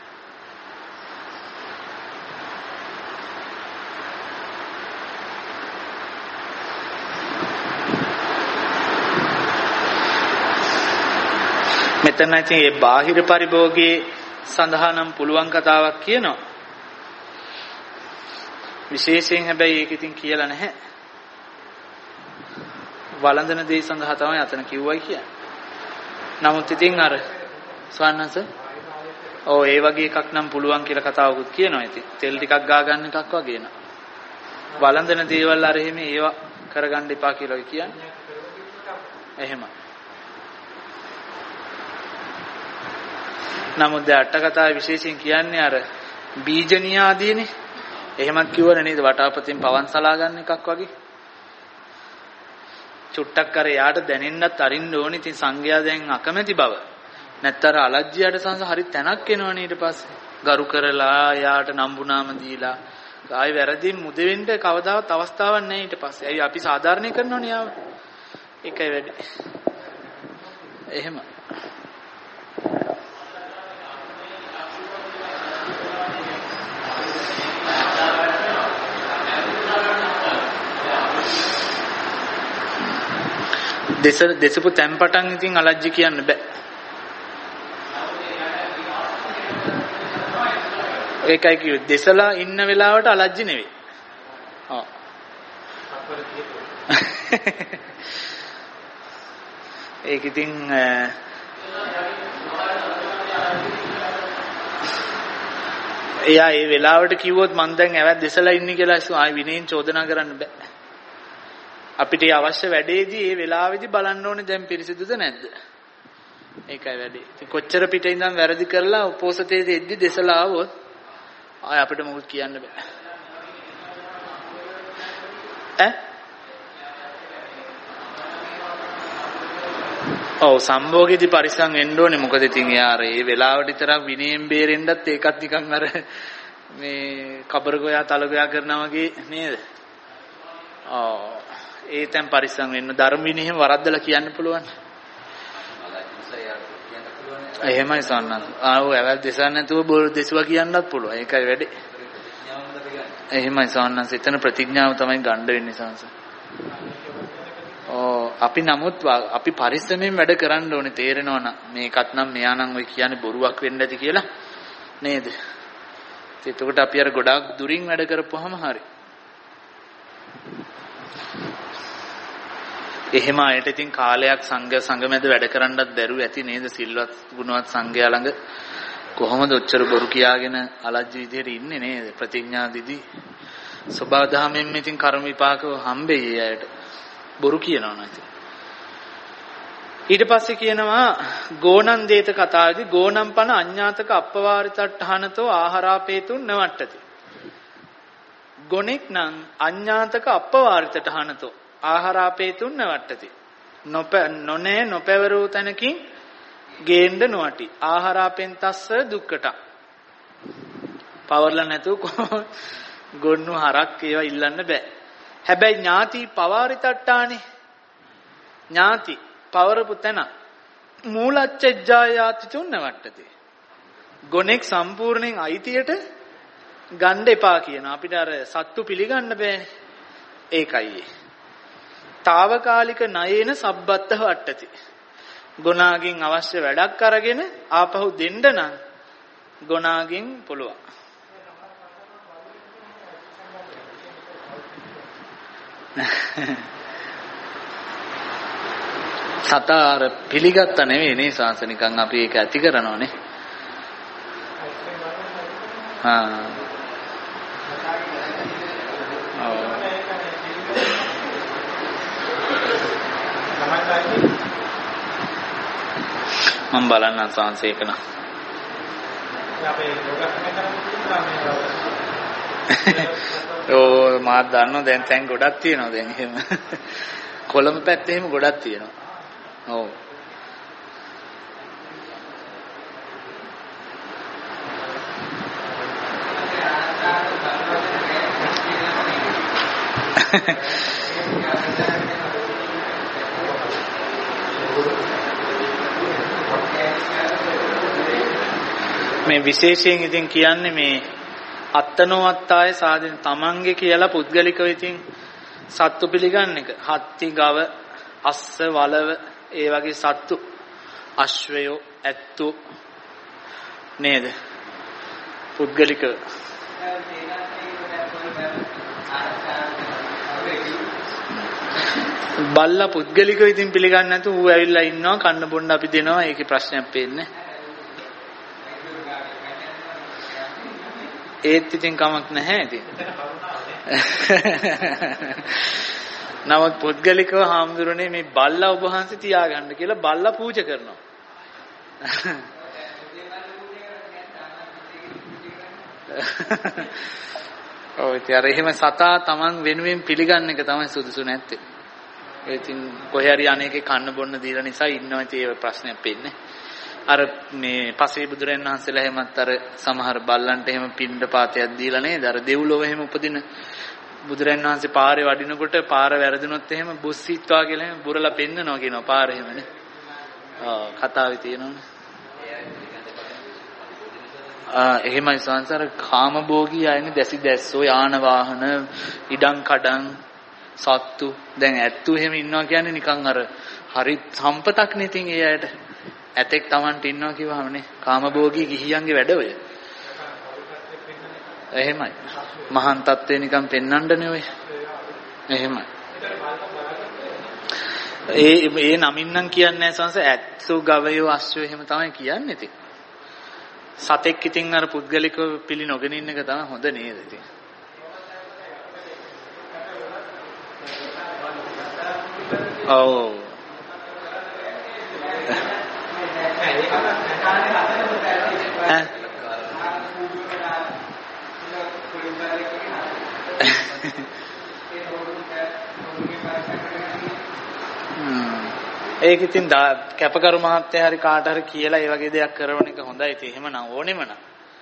මෙතන ඉතින් මේ බාහිර පරිභෝගයේ සඳහා නම් පුළුවන් කතාවක් කියනවා. විශේෂයෙන් හැබැයි ඒක ඉතින් කියලා නැහැ. වළඳන දේ සඳහා තමයි අතන කිව්වයි කියන්නේ. නමුත් ඉතින් අර ස්වන්නස ඔව් ඒ වගේ එකක් නම් පුළුවන් කියලා කතාවකුත් කියනවා. ඉතින් තෙල් ටිකක් ගා ගන්න එකක් වගේ න ะ. වළඳන දේවල් අර එහෙම ඒවා කරගන්න එපා කියලා කියන්නේ. එහෙම. නමුත් දැන් අට කතාවේ විශේෂයෙන් කියන්නේ අර බීජණිය ආදීනේ. එහෙමත් කිව්වනේ නේද වටාපතින් පවන් සලා ගන්න එකක් වගේ. චුට්ටක් කර යාට දැනෙන්නත් අරින්න ඕනේ. ඉතින් සංඝයා දැන් අකමැති බව. නැත්තර අලජ්ජියට සංස හරි තැනක් එනවනේ ඊට පස්සේ. ගරු කරලා යාට නම්බුනාම දීලා ආයි වැරදින් මුදෙවෙන්න කවදාවත් අවස්ථාවක් නැහැ ඊට පස්සේ. ඇයි අපි සාධාරණය කරනවනේ යාව. ඒකයි වැඩි. එහෙම. දෙස දෙසපු තැම්පටන් ඉතින් අලජ්ජි කියන්න බෑ. ඒකයි කිව්වේ දෙසලා ඉන්න වෙලාවට අලජ්ජි නෙවෙයි. ඔව්. ඒක ඉතින් එයා ඒ වෙලාවට කිව්වොත් මං දැන් ඇවැත් දෙසලා ඉන්නේ කියලා ආයි විනයෙන් චෝදනා කරන්න බෑ. අපිට අවශ්‍ය වැඩේදී ඒ වෙලාවේදී බලන්න ඕනේ දැන් පිරිසිදුද නැද්ද. ඒකයි වැඩේ. ඉතින් කොච්චර පිටේ ඉඳන් වැරදි කරලා උපෝසතයේ දෙද්දි දෙසලා ආවොත් ආය අපිට මොකුත් කියන්න බෑ. ඈ ඔව් සම්භෝගයේදී පරිස්සම් වෙන්න ඕනේ. මොකද ඉතින් යාර ඒ වෙලාවට විතරක් විනයෙන් බේරෙන්නත් ඒකත් නිකන් අර මේ කබරගෝයා තලගෝයා කරනවා වගේ නේද? ඔව් ඒ තැන් පරිස්සම් වෙන්න. ධර්ම විනයෙන් වරද්දලා කියන්න පුළුවන්. එහෙමයි සන්නත්. ආව ඇවල් දෙසන්න නැතුව බොල් දෙසුවා කියන්නත් පුළුවන්. ඒකයි වැඩේ. එහෙමයි සන්නත්. එතන ප්‍රතිඥාව තමයි ගන්න වෙන්නේ සංස. ඔව් අපි නමුත් අපි පරිස්සමෙන් වැඩ කරන්න ඕනේ තේරෙනවනම් මේකත් නම් මෙයා නම් ඔය කියන්නේ බොරුවක් වෙන්න ඇති කියලා නේද? එතකොට අපි අර ගොඩාක් දුරින් වැඩ කරපුවාම හරි. එහෙම අයට ඉතින් කාලයක් සංඝ සංගමෙද වැඩ කරන්නත් බැරුව ඇති නේද? සිල්වත් ගුණවත් සංඝයා ළඟ කොහොමද ඔච්චර බොරු කියාගෙන අලජ්ජ විදියට ඉන්නේ නේද? ප්‍රතිඥා දිදි ස්වභාව දහමෙන් ඉතින් කර්ම විපාක හම්බෙයි අයට. බොරු කියනවා නේද? ඊට පස්සේ කියනවා ගෝණන් දේත කතාවේදී ගෝණම් පන අඤ්ඤාතක අප්පවාරිතට්ඨානතෝ ආහාරාපේතුන් නවට්ටති. ගොණෙක් නම් අඤ්ඤාතක අප්පවාරිතට්ඨානතෝ ආහාරාපේතුන් නවට්ටති. නොප නොනේ නොපැවරූ තැනකින් ගේන්න නොවටි. ආහාරාපෙන් තස්ස දුක්කට. පවර්ලා නැතුව ගොන්නු හරක් ඒවා ඉල්ලන්න බෑ. හැබැයි ඥාති පවාරිතට්ඨානේ ඥාති පවරපු තැන මූලච්ඡජ්ජායාති තුන් නවට්ටති. ගොනෙක් සම්පූර්ණයෙන් අයිතියට ගන්න එපා කියන අපිට අර සත්තු පිළිගන්න බෑනේ. ඒකයි. తాවකාලික ණයේන සබ්බත්තහ වට්ටති. ගුණාගෙන් අවශ්‍ය වැඩක් අරගෙන ආපහු දෙන්න නම් ගුණාගෙන් පුළුවන්. සතාර පිළිගත්ත නෙවෙයි නේ සාසනිකන් අපි ඒක ඇති කරනෝනේ. හා මම බලන්නම් සංසේකන. ඕ මාත් දන්නවා දැන් තැන් ගොඩක් තියෙනවා දැන් එහෙම. කොළඹ පැත්තේ එහෙම ගොඩක් තියෙනවා. ඔව්. මේ විශේෂයෙන් ඉතින් කියන්නේ මේ අත්තනෝ අත්තාය සාධන තමන්ගේ කියලා පුද්ගලිකව ඉතින් සත්තු පිළිගන්න එක. හත්ති ගව අස්ස වලව ඒ වගේ සත්තු අශ්වයෝ ඇත්තු නේද? පුද්ගලිකව බල්ලා පුද්ගලිකව ඉතින් පිළිගන්නේ නැතු ඌ ඇවිල්ලා ඉන්නවා කන්න බොන්න අපි දෙනවා. ඒකේ ප්‍රශ්නයක් පේන්නේ. ඒත් ඉතින් කමක් නැහැ ඉතින්. නමුත් පුද්ගලිකව හාමුදුරනේ මේ බල්ලා ඔබ වහන්සේ තියාගන්න කියලා බල්ලා පූජා කරනවා. ඔව් ඉතින් අර එහෙම සතා Taman වෙනුවෙන් පිළිගන්න එක තමයි සුදුසු නැත්තේ. ඒ ඉතින් කොහේ හරි අනේකේ කන්න බොන්න දීලා නිසා ඉන්නවා ඉතින් ඒ ප්‍රශ්නයක් පෙන්නේ. අර මේ පසේ බුදුරයන් වහන්සේලා එහෙමත් අර සමහර බල්ලන්ට එහෙම පින්ඩ පාතයක් දීලා නේද? අර දෙව්ලොව එහෙම උපදින බුදුරයන් වහන්සේ පාරේ වඩිනකොට පාර වැරදුනොත් එහෙම බුස්සිත්වා කියලා එහෙම බුරලා පෙන්නනවා කියනවා පාර එහෙමනේ. ආ කතාවේ තියෙනවනේ. ආ එහෙමයි සංසාර කාමභෝගී අයනේ දැසි දැස්සෝ යාන වාහන ඉඩම් කඩම් සත්තු දැන් ඇත්තු එහෙම ඉන්නවා කියන්නේ නිකන් අර හරි සම්පතක් නේ. ඉතින් ඒ අයට ඇතෙක් Tamanට ඉන්නවා කිව්වමනේ කාමභෝගී ගිහියන්ගේ වැඩ ඔය. එහෙමයි. මහාන් තත්ත්වේ නිකන් පෙන්වන්නනේ ඔය. එහෙමයි. ඒ ඒ නමින් නම් කියන්නේ සංස ඇත්තු ගවයෝ අශ්වයෝ එහෙම තමයි කියන්නේ ඉතින්. සතෙක් ඉතින් අර පුද්ගලිකව පිළි නොගෙන ඉන්න එක තමයි හොඳ නේද ඉතින්. ඔව්. ඒක ඉතින් කැපකරු මහත්තයා හරි කාට හරි කියලා ඒ වගේ දෙයක් කරන එක හොඳයි. ඉතින් එහෙමනම් ඕනෙම නම්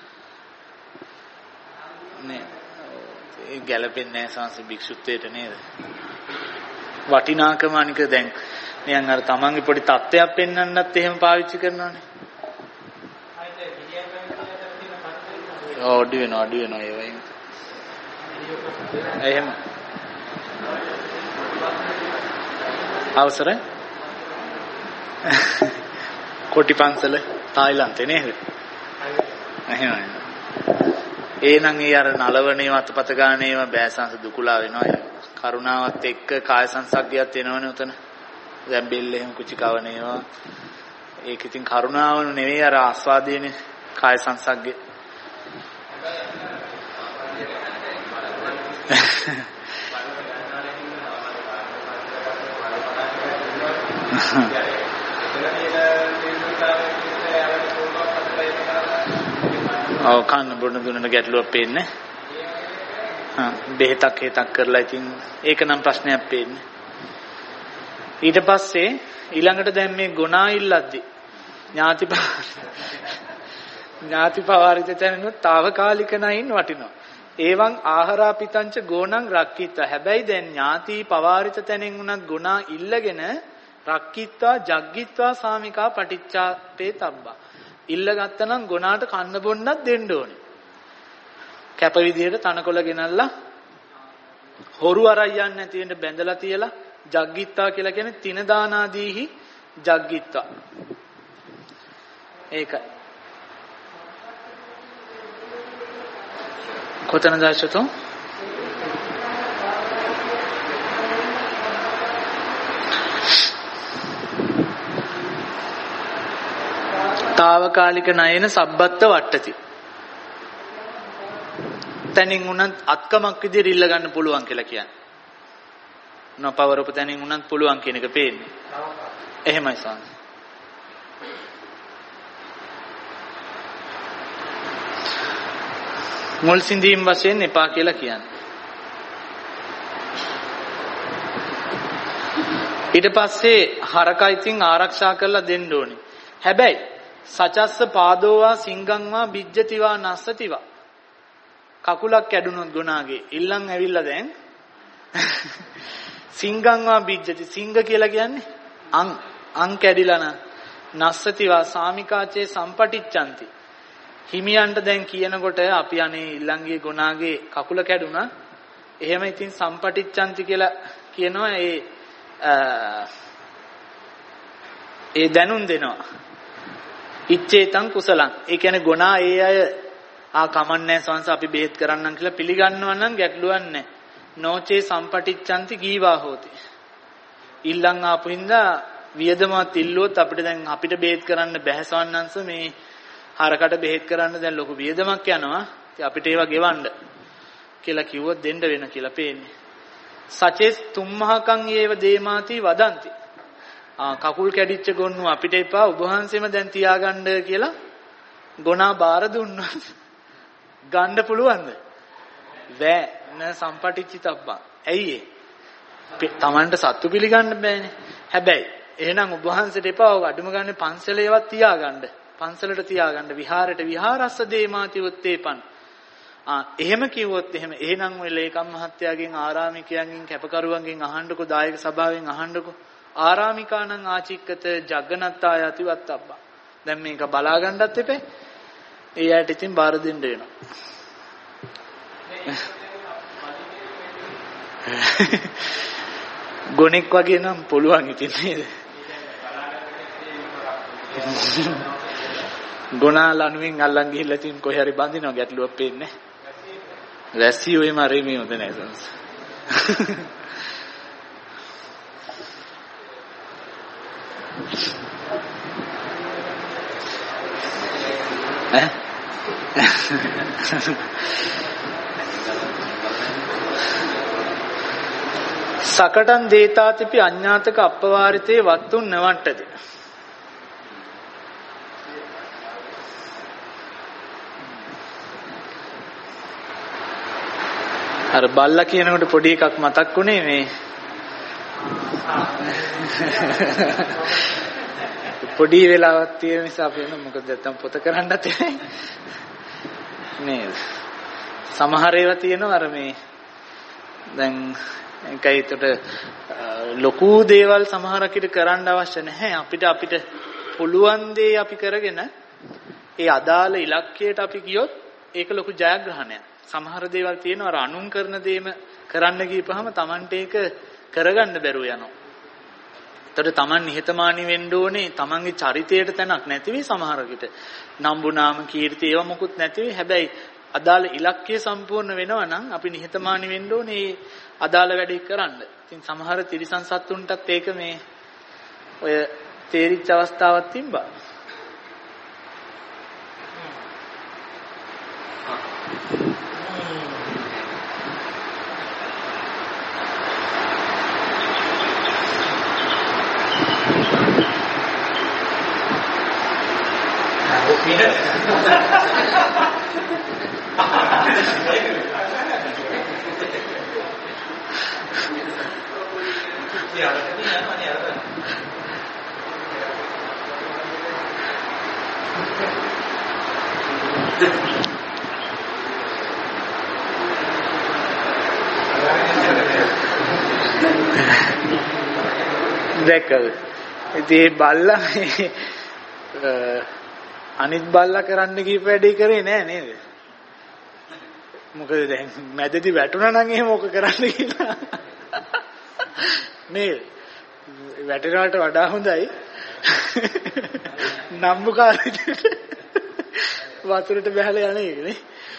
නේ ඒ ගැළපෙන්නේ නැහැ සංසි භික්ෂුත්වයට නේද? වටිනාකම අනික දැන් නිකන් අර තමන්ගේ පොඩි තත්ත්වයක් පෙන්වන්නත් එහෙම පාවිච්චි කරනවානේ. ඔව් අඩු වෙනවා අඩු වෙනවා ඒ වයින්. එහෙම අවසරයි කොටි පන්සල තායිලන්තේ නේද? එහෙමයි. ඒනම් ඒ අර නලවනේ වතපත ගන්න ඒවා බෑසංශ දුකුලා වෙනවා. කරුණාවත් එක්ක කාය සංසග්ගයක් එනවනේ උතන. දැන් බෙල්ල එහෙම කුචි කවන ඒවා. ඒක ඉතින් කරුණාවන නෙවෙයි අර ආස්වාදයේනේ කාය සංසග්ගේ. ඔව් කන්න බොන්න දුන්න ගැටලුවක් පේන්නේ. හා බෙහෙතක් හේතක් කරලා ඉතින් ඒක නම් ප්‍රශ්නයක් පේන්නේ. ඊට පස්සේ ඊළඟට දැන් මේ ගුණා ඉල්ලද්දි ඥාති ඥාති පවාරිත තැනනොත් తాවකාලික නයින් වටිනවා. ඒවන් ආහාරාපිතංච ගෝණං රක්කිත්වා. හැබැයි දැන් ඥාති පවාරිත තැනෙන් උනත් ගුණා ඉල්ලගෙන රක්කිත්වා ජග්ගිත්වා සාමිකා පටිච්චාපේ තබ්බා. ඉල්ල ගත්තනම් ගුණාට කන්න බොන්නත් දෙන්න ඕනේ. කැප විදියට තනකොළ ගෙනල්ලා හොරු අරන් යන්නේ නැති වෙන්න බැඳලා තියලා ජග්ගිත්වා කියලා කියන්නේ තින දානාදීහි ජග්ගිත්වා. ඒකයි. කොතනද ආශතෝ? తాවකාලික නයන සබ්බත්ත වට්ටති. තනින් උනත් අත්කමක් විදිහට ඉල්ල ගන්න පුළුවන් කියලා කියන්නේ. නොපවරපු තනින් උනත් පුළුවන් කියන එක පේන්නේ. එහෙමයි සාංශ. මුල් සිඳීම් වශයෙන් එපා කියලා කියන්නේ. ඊට පස්සේ හරකා ඉතින් ආරක්ෂා කරලා දෙන්න ඕනේ. හැබැයි සචස්ස පාදෝවා සිංගංවා බිජ්ජතිවා නස්සතිවා. කකුලක් කැඩුනොත් ගුණාගේ ඉල්ලන් ඇවිල්ලා දැන් සිංගංවා බිජ්ජති. සිංග කියලා කියන්නේ අං අං කැඩිලා න නස්සතිවා සාමිකාචේ සම්පටිච්ඡanti. හිමියන්ට දැන් කියනකොට අපි අනේ ඊළඟේ ගුණාගේ කකුල කැඩුනා. එහෙම ඉතින් සම්පටිච්ඡanti කියලා කියනවා. ඒ ඒ දැනුම් දෙනවා. ඉච්ඡේතං කුසලං. ඒ කියන්නේ ගුණා ඒ අය ආ කමන්නේ සංස අපි බෙහෙත් කරන්නම් කියලා පිළිගන්නවා නම් ගැටලුවක් නැහැ. නොචේ සම්පටිච්ඡanti ගීවා හෝති. ඊළඟ ආපු හින්දා වියදමත් ඉල්ලුවොත් අපිට දැන් අපිට බෙහෙත් කරන්න බැහැ සවන්නංශ මේ හරකට බෙහෙත් කරන්න දැන් ලොකු වියදමක් යනවා. ඉතින් අපිට ඒවා ගෙවන්න කියලා කිව්වොත් දෙන්න වෙන කියලා පේන්නේ. සචේ තුම්මහකං යේව දේමාති වදಂತಿ. ආ කකුල් කැඩිච්ච ගොන්නු අපිට එපා ඔබ වහන්සේම දැන් තියාගන්න කියලා ගොනා බාර දුන්නා. ගන්න පුළුවන්ද? බෑ න සම්පටිච්චිතබ්බා. ඇයි ඒ? Tamanට සත්තු පිළිගන්න බෑනේ. හැබැයි එහෙනම් ඔබ වහන්සේට එපා ඔය අඩුම ගන්න පන්සලේවත් තියාගන්න. පන්සලට තියාගන්න විහාරයට විහාරස්ස දේමාති උත්තේපන්. ආ එහෙම කිව්වොත් එහෙම එහෙනම් ඔය ලේකම් මහත්තයාගෙන් ආරාමිකයන්ගෙන් කැපකරුවන්ගෙන් අහන්නකො දායක සභාවෙන් අහන්නකො ආරාමිකානං ආචික්කත ජග්ගනත්තායති වත්තබ්බා. දැන් මේක බලා ගන්නත් එපේ. ඒ ඇයිට ඉතින් බාර දෙන්න වෙනවා. ගොනෙක් වගේ නම් පුළුවන් ඉතින් නේද? ගොනා ලණුවෙන් අල්ලන් ගිහිල්ලා ඉතින් කොහේ හරි බඳිනවා ගැටලුවක් පේන්නේ. රැසි ඔය මාරේ මේ උද නැහැ සංස. ඈ සකටන් දේතාතිපි අඤ්ඤාතක අප්පවාරිතේ වත්තුන් නවට්ටති. අර බල්ලා කියනකොට පොඩි එකක් මතක් වුණේ මේ පොඩි වෙලාවක් තියෙන නිසා අපි එන මොකද නැත්තම් පොත කරන්නත් නේද? සමහර ඒවා තියෙනවා අර මේ දැන් ඒකයි ඒකට ලොකු දේවල් සමහරක් ඉත කරන්න අවශ්‍ය නැහැ. අපිට අපිට පුළුවන් දේ අපි කරගෙන ඒ අදාළ ඉලක්කයට අපි ගියොත් ඒක ලොකු ජයග්‍රහණයක්. සමහර දේවල් තියෙනවා අර අනුන් කරන දේම කරන්න ගියපහම Tamanට ඒක කරගන්න බැරුව යනවා. ඒතකොට Taman නිහතමානී වෙන්න ඕනේ. Tamanගේ චරිතයට තැනක් නැති වෙයි සමහර විට. නම්බු නාම කීර්ති ඒවා මොකුත් නැති වෙයි. හැබැයි අදාළ ඉලක්කය සම්පූර්ණ වෙනවා නම් අපි නිහතමානී වෙන්න ඕනේ මේ අදාළ වැඩේ කරන්න. ඉතින් සමහර තිරිසන් සත්තුන්ටත් ඒක මේ ඔය තේරිච්ච අවස්ථාවක් තිබ්බා. දැකල් ඉතින් බල්ලා අනිත් බල්ලා කරන්න කීප වැඩේ කරේ නෑ නේද? මොකද දැන් මැදදී වැටුණා නම් එහෙම මොක කරන්න කියලා නේද? වැටෙනවට වඩා හොඳයි නම්බුකාරට වතුරට බහලා යන්නේ නේ.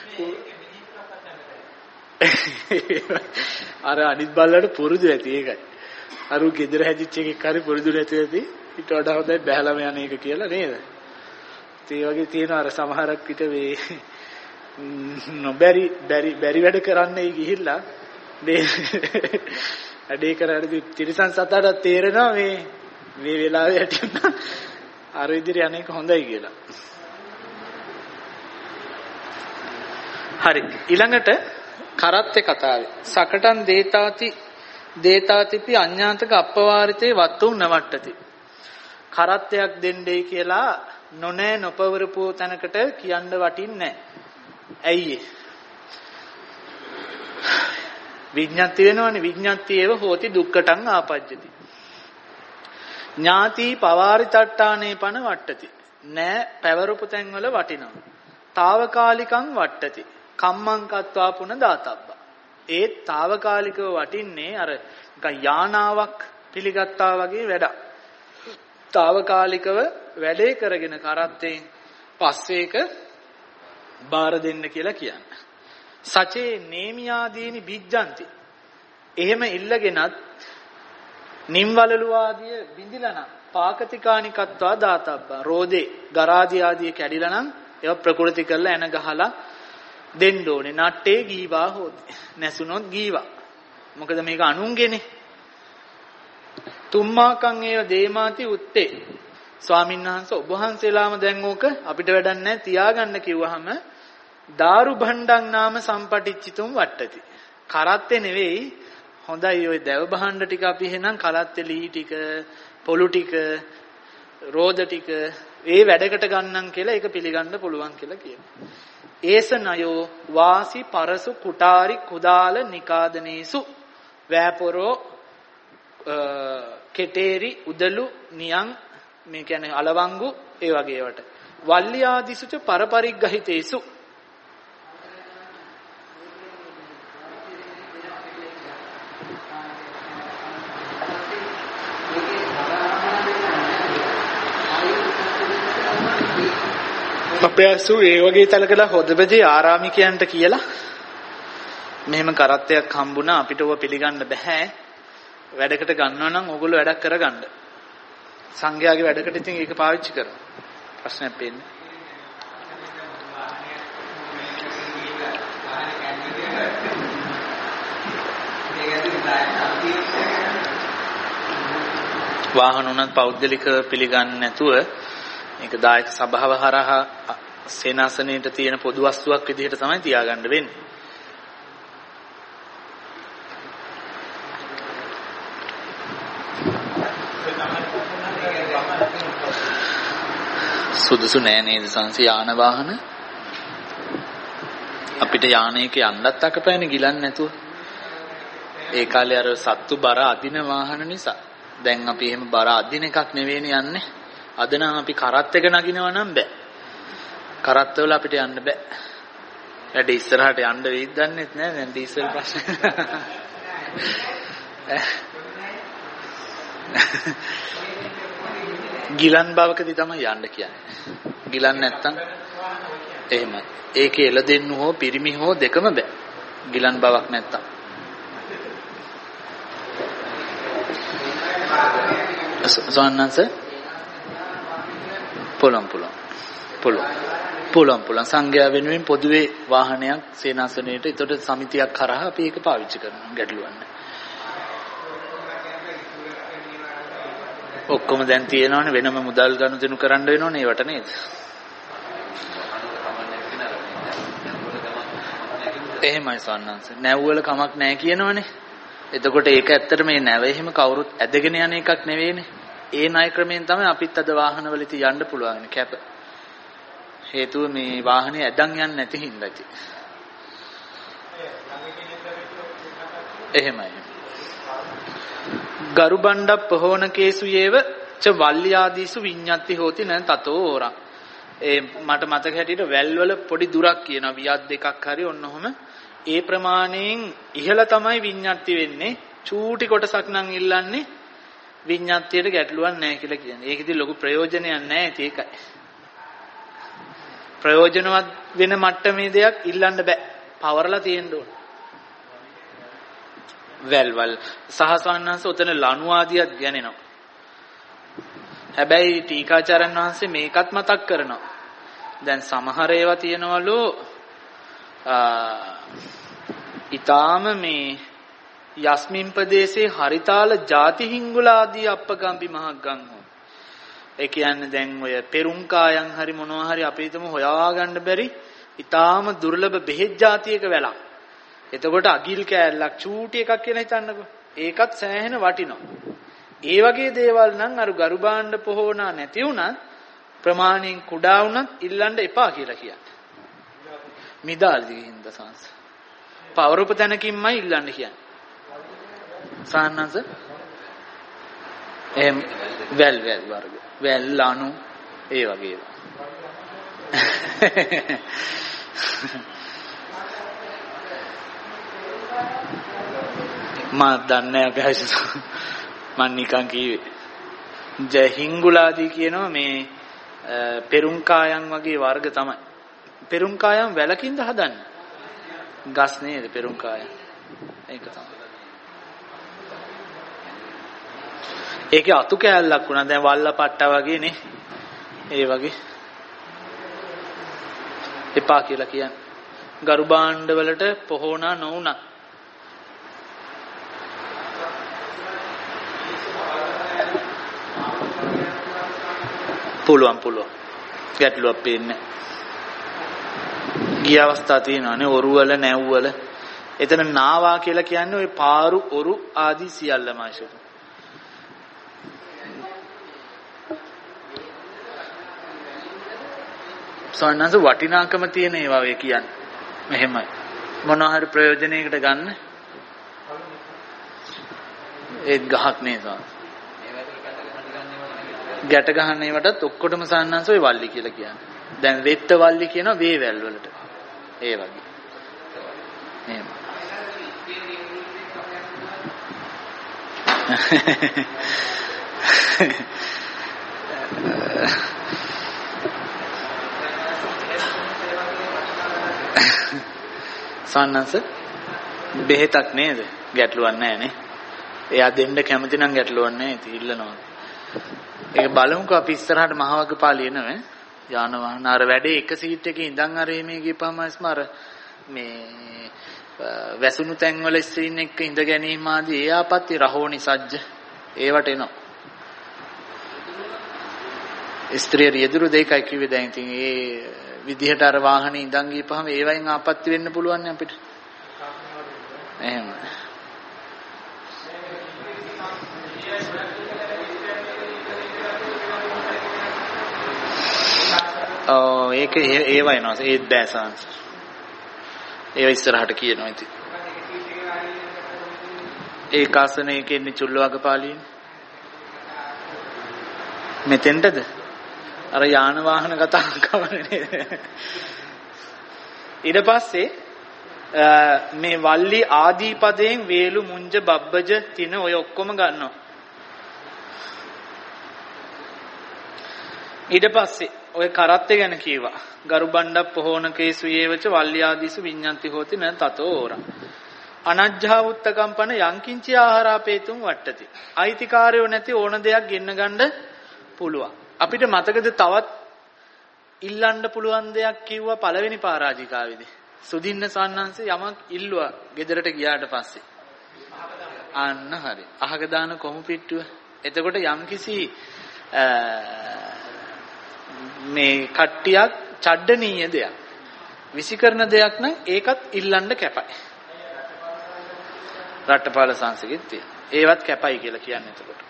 අර අනිත් බල්ලට පුරුදු ඇති ඒකයි. අර ගෙදර හැදිච්ච එකෙක් හරි පුරුදු නැති ඇති ඊට වඩා හොඳයි බහලාම යන එක කියලා නේද? ඒ වගේ තියෙන අර සමහරක් විට මේ නොබැරි බැරි බැරි වැඩ කරන්නයි ගිහිල්ලා මේ වැඩේ කරද්දී තිරසන් සතාට තේරෙනවා මේ මේ වෙලාවේ හැටියට අර විදිහට යන්නේ හොඳයි කියලා. හරි ඊළඟට කරත්තේ කතාවේ සකටන් දේතාති දේතාතිපි අඤ්ඤාතක අප්පවාරිතේ වත්තු නවට්ටති. කරත්තයක් දෙන්නේයි කියලා නොනෑ නොපවරපු තැනකට කියන්න වටින්නේ නැහැ. ඇයි ඒ? විඥාති වෙනවනේ විඥාතියව හෝති දුක්කටං ආපජ්ජති. ඥාති පවාරිතට්ටානේ පන වට්ටති. නෑ පැවරපු තැන් වල වටිනවා. తాවකාලිකං වට්ටති. කම්මං කତ୍වා පුන දාතබ්බා. ඒ తాවකාලිකව වටින්නේ අර යානාවක් පිළිගත්තා වගේ වැඩක්. తాවකාලිකව වැඩේ කරගෙන කරත්තෙන් පස්සේක බාර දෙන්න කියලා කියන්නේ. සචේ නේමියාදීනි බිජ්ජන්ති. එහෙම ඉල්ලගෙනත් නිම්වලලු ආදිය බිඳිලා නම් පාකතිකානිකත්වා දාතබ්බා. රෝදේ ගරාදී ආදිය කැඩිලා නම් ඒවා ප්‍රකෘති කරලා එන ගහලා දෙන්න ඕනේ. නට්ටේ ගීවා හොති. නැසුනොත් ගීවා. මොකද මේක අනුන්ගේනේ. තුම්මාකං ඒව දේමාති උත්තේ. ස්වාමීන් වහන්සේ ඔබ වහන්සේලාම දැන් ඕක අපිට වැඩක් නැහැ තියාගන්න කිව්වහම දාරු භණ්ඩං නාම සම්පටිච්චිතුම් වට්ටති. කරත්තේ නෙවෙයි හොඳයි ওই දැව භාණ්ඩ ටික අපි එහෙනම් කරත්තේ ලී ටික පොලු ටික රෝද ටික ඒ වැඩකට ගන්නම් කියලා ඒක පිළිගන්න පුළුවන් කියලා කියනවා. ඒසනයෝ වාසි පරසු කුටාරි කුදාල නිකාදනේසු වෑපොරෝ කෙටේරි උදලු නියං මේ කියන්නේ අලවංගු ඒ වගේ ඒවට වල්ලි ආදිසුච පරපරිග්ගහිතේසු අපේසු ඒ වගේ තලකලා හොදබදී ආරාමිකයන්ට කියලා මෙහෙම කරත්තයක් හම්බුණා අපිට ඔව පිළිගන්න බෑ වැඩකට ගන්නවා නම් ඕගොල්ලෝ වැඩක් කරගන්න සංඝයාගේ වැඩකට ඉතින් ඒක පාවිච්චි කරනවා ප්‍රශ්නයක් පේන්නේ වාහන උනත් පෞද්ගලික පිළිගන්නේ නැතුව මේක දායක සභාව හරහා සේනාසනයේට තියෙන පොදු වස්තුවක් විදිහට තමයි තියාගන්න වෙන්නේ. සුදුසු නෑ නේද සංසි යාන වාහන අපිට යානයක යන්නත් අකපෑනේ ගිලන්නේ නැතුව. ඒ කාලේ අර සත්තු බර අදින වාහන නිසා. දැන් අපි එහෙම බර අදින එකක් නෙවෙයිනේ යන්නේ. අද නම් අපි කරත් එක නගිනවා නම් බෑ. කරත් වල අපිට යන්න බෑ. වැඩ ඉස්සරහට යන්න වෙයිද දන්නෙත් නෑ දැන් ඩීසල් ප්‍රශ්න. ගිලන් බවකදී තමයි යන්න කියන්නේ. ගිලන් නැත්තම් එහෙමයි. ඒකේ එළදෙන්නු හෝ පිරිමි හෝ දෙකම බෑ. ගිලන් බවක් නැත්තම්. සෝන්නන්ස පොළොම් පොළොම් පොළොම් පොළොම් පොළොම් සංඝයා වෙනුවෙන් පොදුවේ වාහනයක් සේනාසනයේට ඒතකොට සමිතියක් කරා අපි ඒක පාවිච්චි කරනවා ගැටලුවක් නැහැ. ඔක්කොම දැන් තියෙනවනේ වෙනම මුදල් ගනුදෙනු කරන්න වෙනවනේ ඒවට නේද? එහෙමයි සන්නංශ. නැව්වල කමක් නැහැ කියනවනේ. එතකොට ඒක ඇත්තට මේ නැව එහෙම කවුරුත් ඇදගෙන යන එකක් නෙවෙයිනේ. ඒ ණය ක්‍රමයෙන් තමයි අපිත් අද වාහනවලදී යන්න පුළුවන් කැප. හේතුව මේ වාහනේ ඇදන් යන්නේ නැති හින්දා ඉතින්. එහෙමයි. ගරු බණ්ඩප් පහෝන කේසුයේව ච වල්යාදීසු විඤ්ඤාති හෝති න තතෝ ඕරං. ඒ මට මතක හැටියට වැල්වල පොඩි දුරක් කියනවා වියත් දෙකක් හරි ඔන්නෝම ඒ ප්‍රමාණයෙන් ඉහළ තමයි විඤ්ඤාති වෙන්නේ. චූටි කොටසක් නම් ඉල්ලන්නේ විඤ්ඤාතියට ගැටලුවක් නැහැ කියලා කියන්නේ. ඒකෙදි ලොකු ප්‍රයෝජනයක් නැහැ ඒකයි. ප්‍රයෝජනවත් වෙන මට්ටමේ දෙයක් ඉල්ලන්න බෑ. පවරලා තියෙන්න ඕන. වැල්වල් සහසවන්නන්ස උතන ලණු ආදියත් ගැනෙනවා. හැබැයි ටීකාචාර්යන් වහන්සේ මේකත් මතක් කරනවා. දැන් සමහර ඒවා තියෙනවලු ඊටාම මේ යස්මින් ප්‍රදේශේ හරිතාල ಜಾති හිංගුලාදී අප්පගම්පි මහග්ගම් හෝ. ඒ කියන්නේ දැන් ඔය පෙරුම්කායන් හරි මොනවා හරි අපි හිතමු හොයාගන්න බැරි ඊටාම දුර්ලභ බෙහෙත් జాතියක වැලක්. එතකොට අගිල් කෑල්ලක් චූටි එකක් කියලා හිතන්නකෝ. ඒකත් සෑහෙන වටිනවා. ඒ වගේ දේවල් නම් අර ගරු භාණ්ඩ පොහෝනා නැති වුණත් ප්‍රමාණයෙන් කුඩා වුණත් ඉල්ලන්න එපා කියලා කියන්නේ. මිදාල්දී හින්දා සංස. පවරූප තැනකින්මයි ඉල්ලන්න කියන්නේ. සාන්නංශ එම් වැල් වැල් වර්ග. වැල් ලණු ඒ වගේ ඒවා. මා දන්නේ නැහැ මම නිකන් කිව්වේ. ජ හිංගුලාදී කියනවා මේ පෙරුම්කායන් වගේ වර්ග තමයි. පෙරුම්කායන් වැලකින්ද හදන්නේ. ගස් නේද පෙරුම්කායන්. ඒක තමයි. ඒකේ අතු කෑල්ලක් වුණා දැන් වල්ලපට්ටා වගේ නේ. ඒ වගේ. එපා කියලා කියන්නේ. ගරු භාණ්ඩ වලට පොහෝනා නොවුණා. පුළුවන් පුළුවන් ගැටලුවක් පේන්නේ. ගිය අවස්ථා තියෙනවානේ ඔරුවල නැව්වල. එතන නාවා කියලා කියන්නේ ওই පාරු ඔරු ආදී සියල්ලම ආශිර්වාද. සෝනන්ස වටිනාකම තියෙන ඒවා වේ කියන්නේ. මෙහෙමයි. මොනවා හරි ප්‍රයෝජනයකට ගන්න. ඒත් ගහක් නේද? ගැට ගහන්න ඒවටත් ඔක්කොටම සාන්නංශ ඔය වල්ලි කියලා කියන්නේ. දැන් වෙත්ත වල්ලි කියනවා වේවැල් වලට. ඒ වගේ. එහෙම. සාන්නංශ බෙහෙතක් නේද? ගැටලුවක් නැහැ නේ. එයා දෙන්න කැමති නම් ගැටලුවක් නැහැ. ඉතින් ඉල්ලනවා. ඒක බලමුකෝ අපි ඉස්සරහට මහවග්ගපාලිය නෙවෙයි යාන වාහන අර වැඩේ එක සීට් එකේ ඉඳන් අර මේ ගිහපම අර මේ වැසුණු තැන් වල ස්ත්‍රීන් එක්ක ඉඳ ගැනීම ආදී ඒ ආපත්‍ය රහෝනි සජ්ජ ඒවට එනවා. ස්ත්‍රිය රියදුරු දෙකයි කිව්වේ දැන් ඉතින් ඒ විදිහට අර වාහනේ ඉඳන් ගිහපම ඒ වයින් ආපත්‍ය වෙන්න පුළුවන් නේ අපිට. එහෙම. ඔව් ඒක ඒ වයින්නවා ඒත් බෑ සාංශ. ඒව ඉස්සරහට කියනවා ඉතින්. ඒ කාසනේ කියන්නේ චුල්ලවග්ගපාලියනේ. මෙතෙන්ටද? අර යාන වාහන කතා කරන්නේ නේද? ඊට පස්සේ මේ වල්ලි ආදී පදයෙන් වේලු මුංජ බබ්බජ තින ඔය ඔක්කොම ගන්නවා. ඊට පස්සේ ඔය කරත්තේ ගැන කියවා. ගරු බණ්ඩප් පොහෝනකේසු යේවච වල්ලි ආදීසු විඤ්ඤාන්ති හෝති න තතෝ ඕරං. අනජ්ජා උත්තකම්පන යංකින්චි ආහාරාපේතුම් වට්ටති. අයිතිකාරයෝ නැති ඕන දෙයක් ගෙන්න ගන්න පුළුවන්. අපිට මතකද තවත් ඉල්ලන්න පුළුවන් දෙයක් කිව්වා පළවෙනි පරාජිකාවේදී. සුදින්න සාන්නංශ යමක් ඉල්ලුවා ගෙදරට ගියාට පස්සේ. අන්න හරි. අහක දාන කොමු පිට්ටුව. එතකොට යම්කිසි මේ කට්ටියක් චඩ්ඩනීය දෙයක් විසිකරන දෙයක් නම් ඒකත් ඉල්ලන්න කැපයි. රට්ටපාල සංසකෙත් තියෙන. ඒවත් කැපයි කියලා කියන්නේ එතකොට.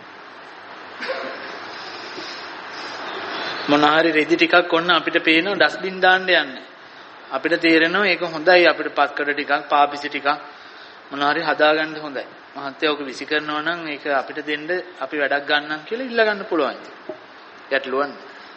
මොනහරි රෙදි ටිකක් ඔන්න අපිට පේනවා ඩස්බින් දාන්න යන්නේ. අපිට තේරෙනවා ඒක හොඳයි අපිට පත්කඩ ටිකක් පාපිසි ටිකක් මොනහරි හදාගන්න හොඳයි. මහත්තයා ඔක විසි කරනවා නම් ඒක අපිට දෙන්න අපි වැඩක් ගන්නම් කියලා ඉල්ල ගන්න පුළුවන්. ගැටලුවන්.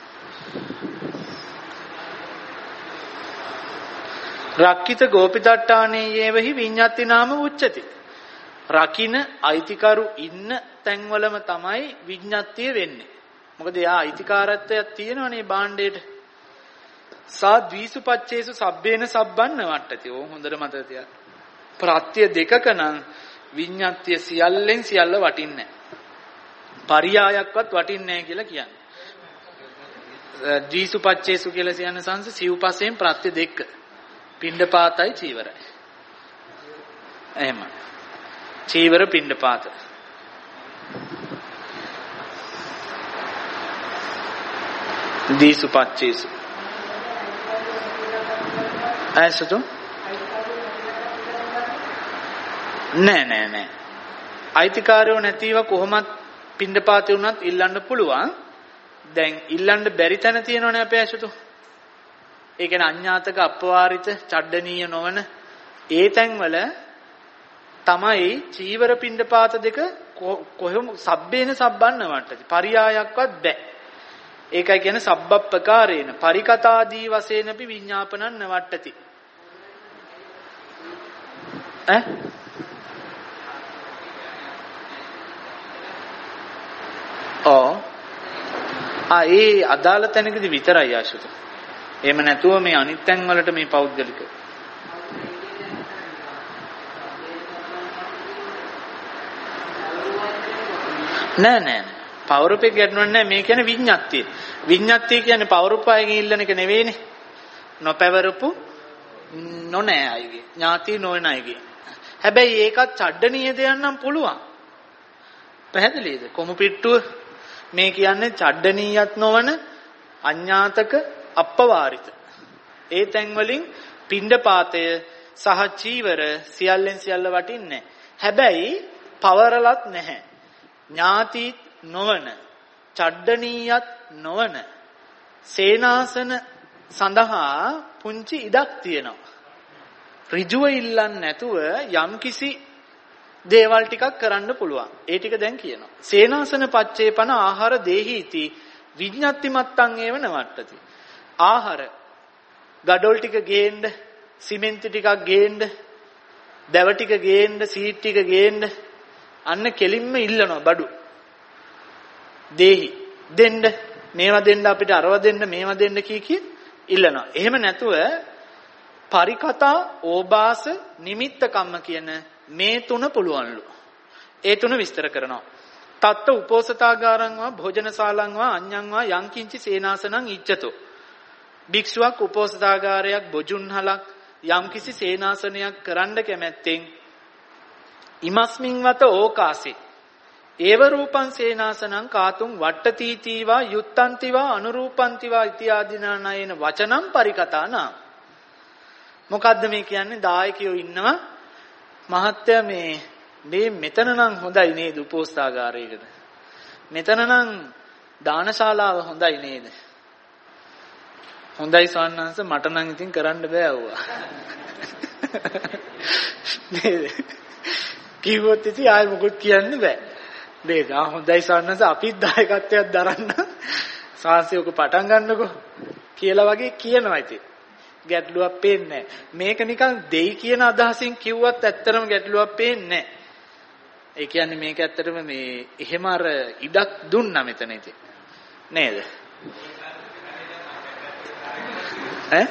රක්කිත ගෝපිතට්ටානේ යේවහි විඤ්ඤාති නාම උච්චති. රකින්න අයිතිකරු ඉන්න තැන්වලම තමයි විඤ්ඤාතිය වෙන්නේ. මොකද එයා අයිතිකාරත්වයක් තියෙනවනේ භාණ්ඩේට. සා ද්විසුපච්චේසු සබ්බේන සබ්බන්න වට්ටති. ඕ හොඳට මතක තියාගන්න. ප්‍රත්‍ය දෙකක නම් විඤ්ඤාතිය සියල්ලෙන් සියල්ල වටින්නේ නැහැ. පරියායක්වත් වටින්නේ නැහැ කියලා කියන්නේ. ද්විසුපච්චේසු කියලා කියන සංස සිව්පසෙන් ප්‍රත්‍ය දෙක. පිණ්ඩපාතයි චීවරයි. එහෙම. චීවර පිණ්ඩපාත. දීසුපච්චේසු. ඇසතු? නෑ නෑ නෑ. අයිතිකාරයෝ නැතිව කොහොමත් පිණ්ඩපාතේ වුණත් ඉල්ලන්න පුළුවන්. දැන් ඉල්ලන්න බැරි තැන තියෙනවනේ අපේ ඇසතු. ඒ කියන්නේ අඤ්ඤාතක අපවාරිත චඩ්ඩනීය නොවන ඒ තැන්වල තමයි චීවර පිණ්ඩපාත දෙක කොහොම සබ්බේන සබ්බන්න වට්ටති. පරියායක්වත් බෑ. ඒකයි කියන්නේ සබ්බප්පකාරේන පරිකතාදී වශයෙන්පි විඤ්ඤාපනං නවට්ටති. ඈ ඔව් ආ ඒ අදාළ තැනකදී විතරයි ආශුත. එහෙම නැතුව මේ අනිත් තැන් වලට මේ පෞද්ගලික නෑ නෑ පවරුපේ ගැටුණක් නෑ. මේ කියන්නේ විඤ්ඤාතිය. විඤ්ඤාතිය කියන්නේ පවරුපායකින් ඉල්ලන එක නෙවෙයිනේ. නොපැවරපු නොනෑ අයගේ ඥාති නොවන අයගේ. හැබැයි ඒකත් චඩ්ඩනීය දෙයක් නම් පුළුවන්. පැහැදිලිද? කොමු පිට්ටුව මේ කියන්නේ චඩ්ඩනීයත් නොවන අඤ්ඤාතක අප්පවාරිත. ඒ තැන් වලින් පිණ්ඩපාතය සහ චීවර සියල්ලෙන් සියල්ල වටින්නේ. හැබැයි පවරලත් නැහැ. ඥාති නොවන චඩ්ඩනීයත් නොවන සේනාසන සඳහා පුංචි ඉඩක් තියෙනවා. ඍජුව ඉල්ලන්නේ නැතුව යම්කිසි දේවල් ටිකක් කරන්න පුළුවන්. ඒ ටික දැන් කියනවා. සේනාසන පච්චේපන ආහාර දේහීති විඤ්ඤාති මත්තං ඒව නවට්ටති. ආහාර ගඩොල් ටික ගේන්න, සිමෙන්ති ටිකක් ගේන්න, දැව ටික ගේන්න, සීට් ටික ගේන්න අන්න කෙලින්ම ඉල්ලනවා බඩු. දේහි දෙන්න, මේවා දෙන්න අපිට අරව දෙන්න, මේවා දෙන්න කී කී ඉල්ලනවා. එහෙම නැතුව පරිකතා, ඕබාස, නිමිත්ත කම්ම කියන මේ තුන පුළුවන්ලු. ඒ තුන විස්තර කරනවා. තත්ත උපෝසතාගාරං වා භෝජනශාලං වා අඤ්ඤං වා යංකින්චි සේනාසනං ඉච්ඡතෝ. භික්ෂුවක් උපෝසතාගාරයක් බොජුන්හලක් යම්කිසි සේනාසනයක් කරන්න කැමැත්තෙන් ඉමස්මින් වත ඕකාසේ ඒව රූපං සේනාසනං කාතුම් වට්ටතිීතිවා යුත්තන්තිවා අනුරූපන්තිවා ඉතිආදීනානයන වචනම් පරිකතානා. මොකද්ද මේ කියන්නේ? දායකයෝ ඉන්නවා මහත්තයා මේ මේ මෙතන නම් හොඳයි නේද උපෝසථාගාරයකට, මෙතන නම් දානශාලාව හොඳයි නේද, හොඳයි ස්වාමීන් වහන්සේ මට නම් ඉතින් කරන්න බෑ වුණා. නේද? කිව්වොත් ඉතින් ආයෙ මොකද කියන්න බෑ. නේද? ආ හොඳයි ස්වාමීන් වහන්සේ අපිත් දායකත්වයක් දරන්න සාංශය ඔක පටන් ගන්නකෝ කියලා වගේ කියනවා ඉතින්. ගැටලුවක් පේන්නේ නැහැ. මේක නිකන් දෙයි කියන අදහසින් කිව්වත් ඇත්තටම ගැටලුවක් පේන්නේ නැහැ. ඒ කියන්නේ මේක ඇත්තටම මේ එහෙම අර ඉඩක් දුන්නා මෙතන ඉතින්. නේද? ඈ?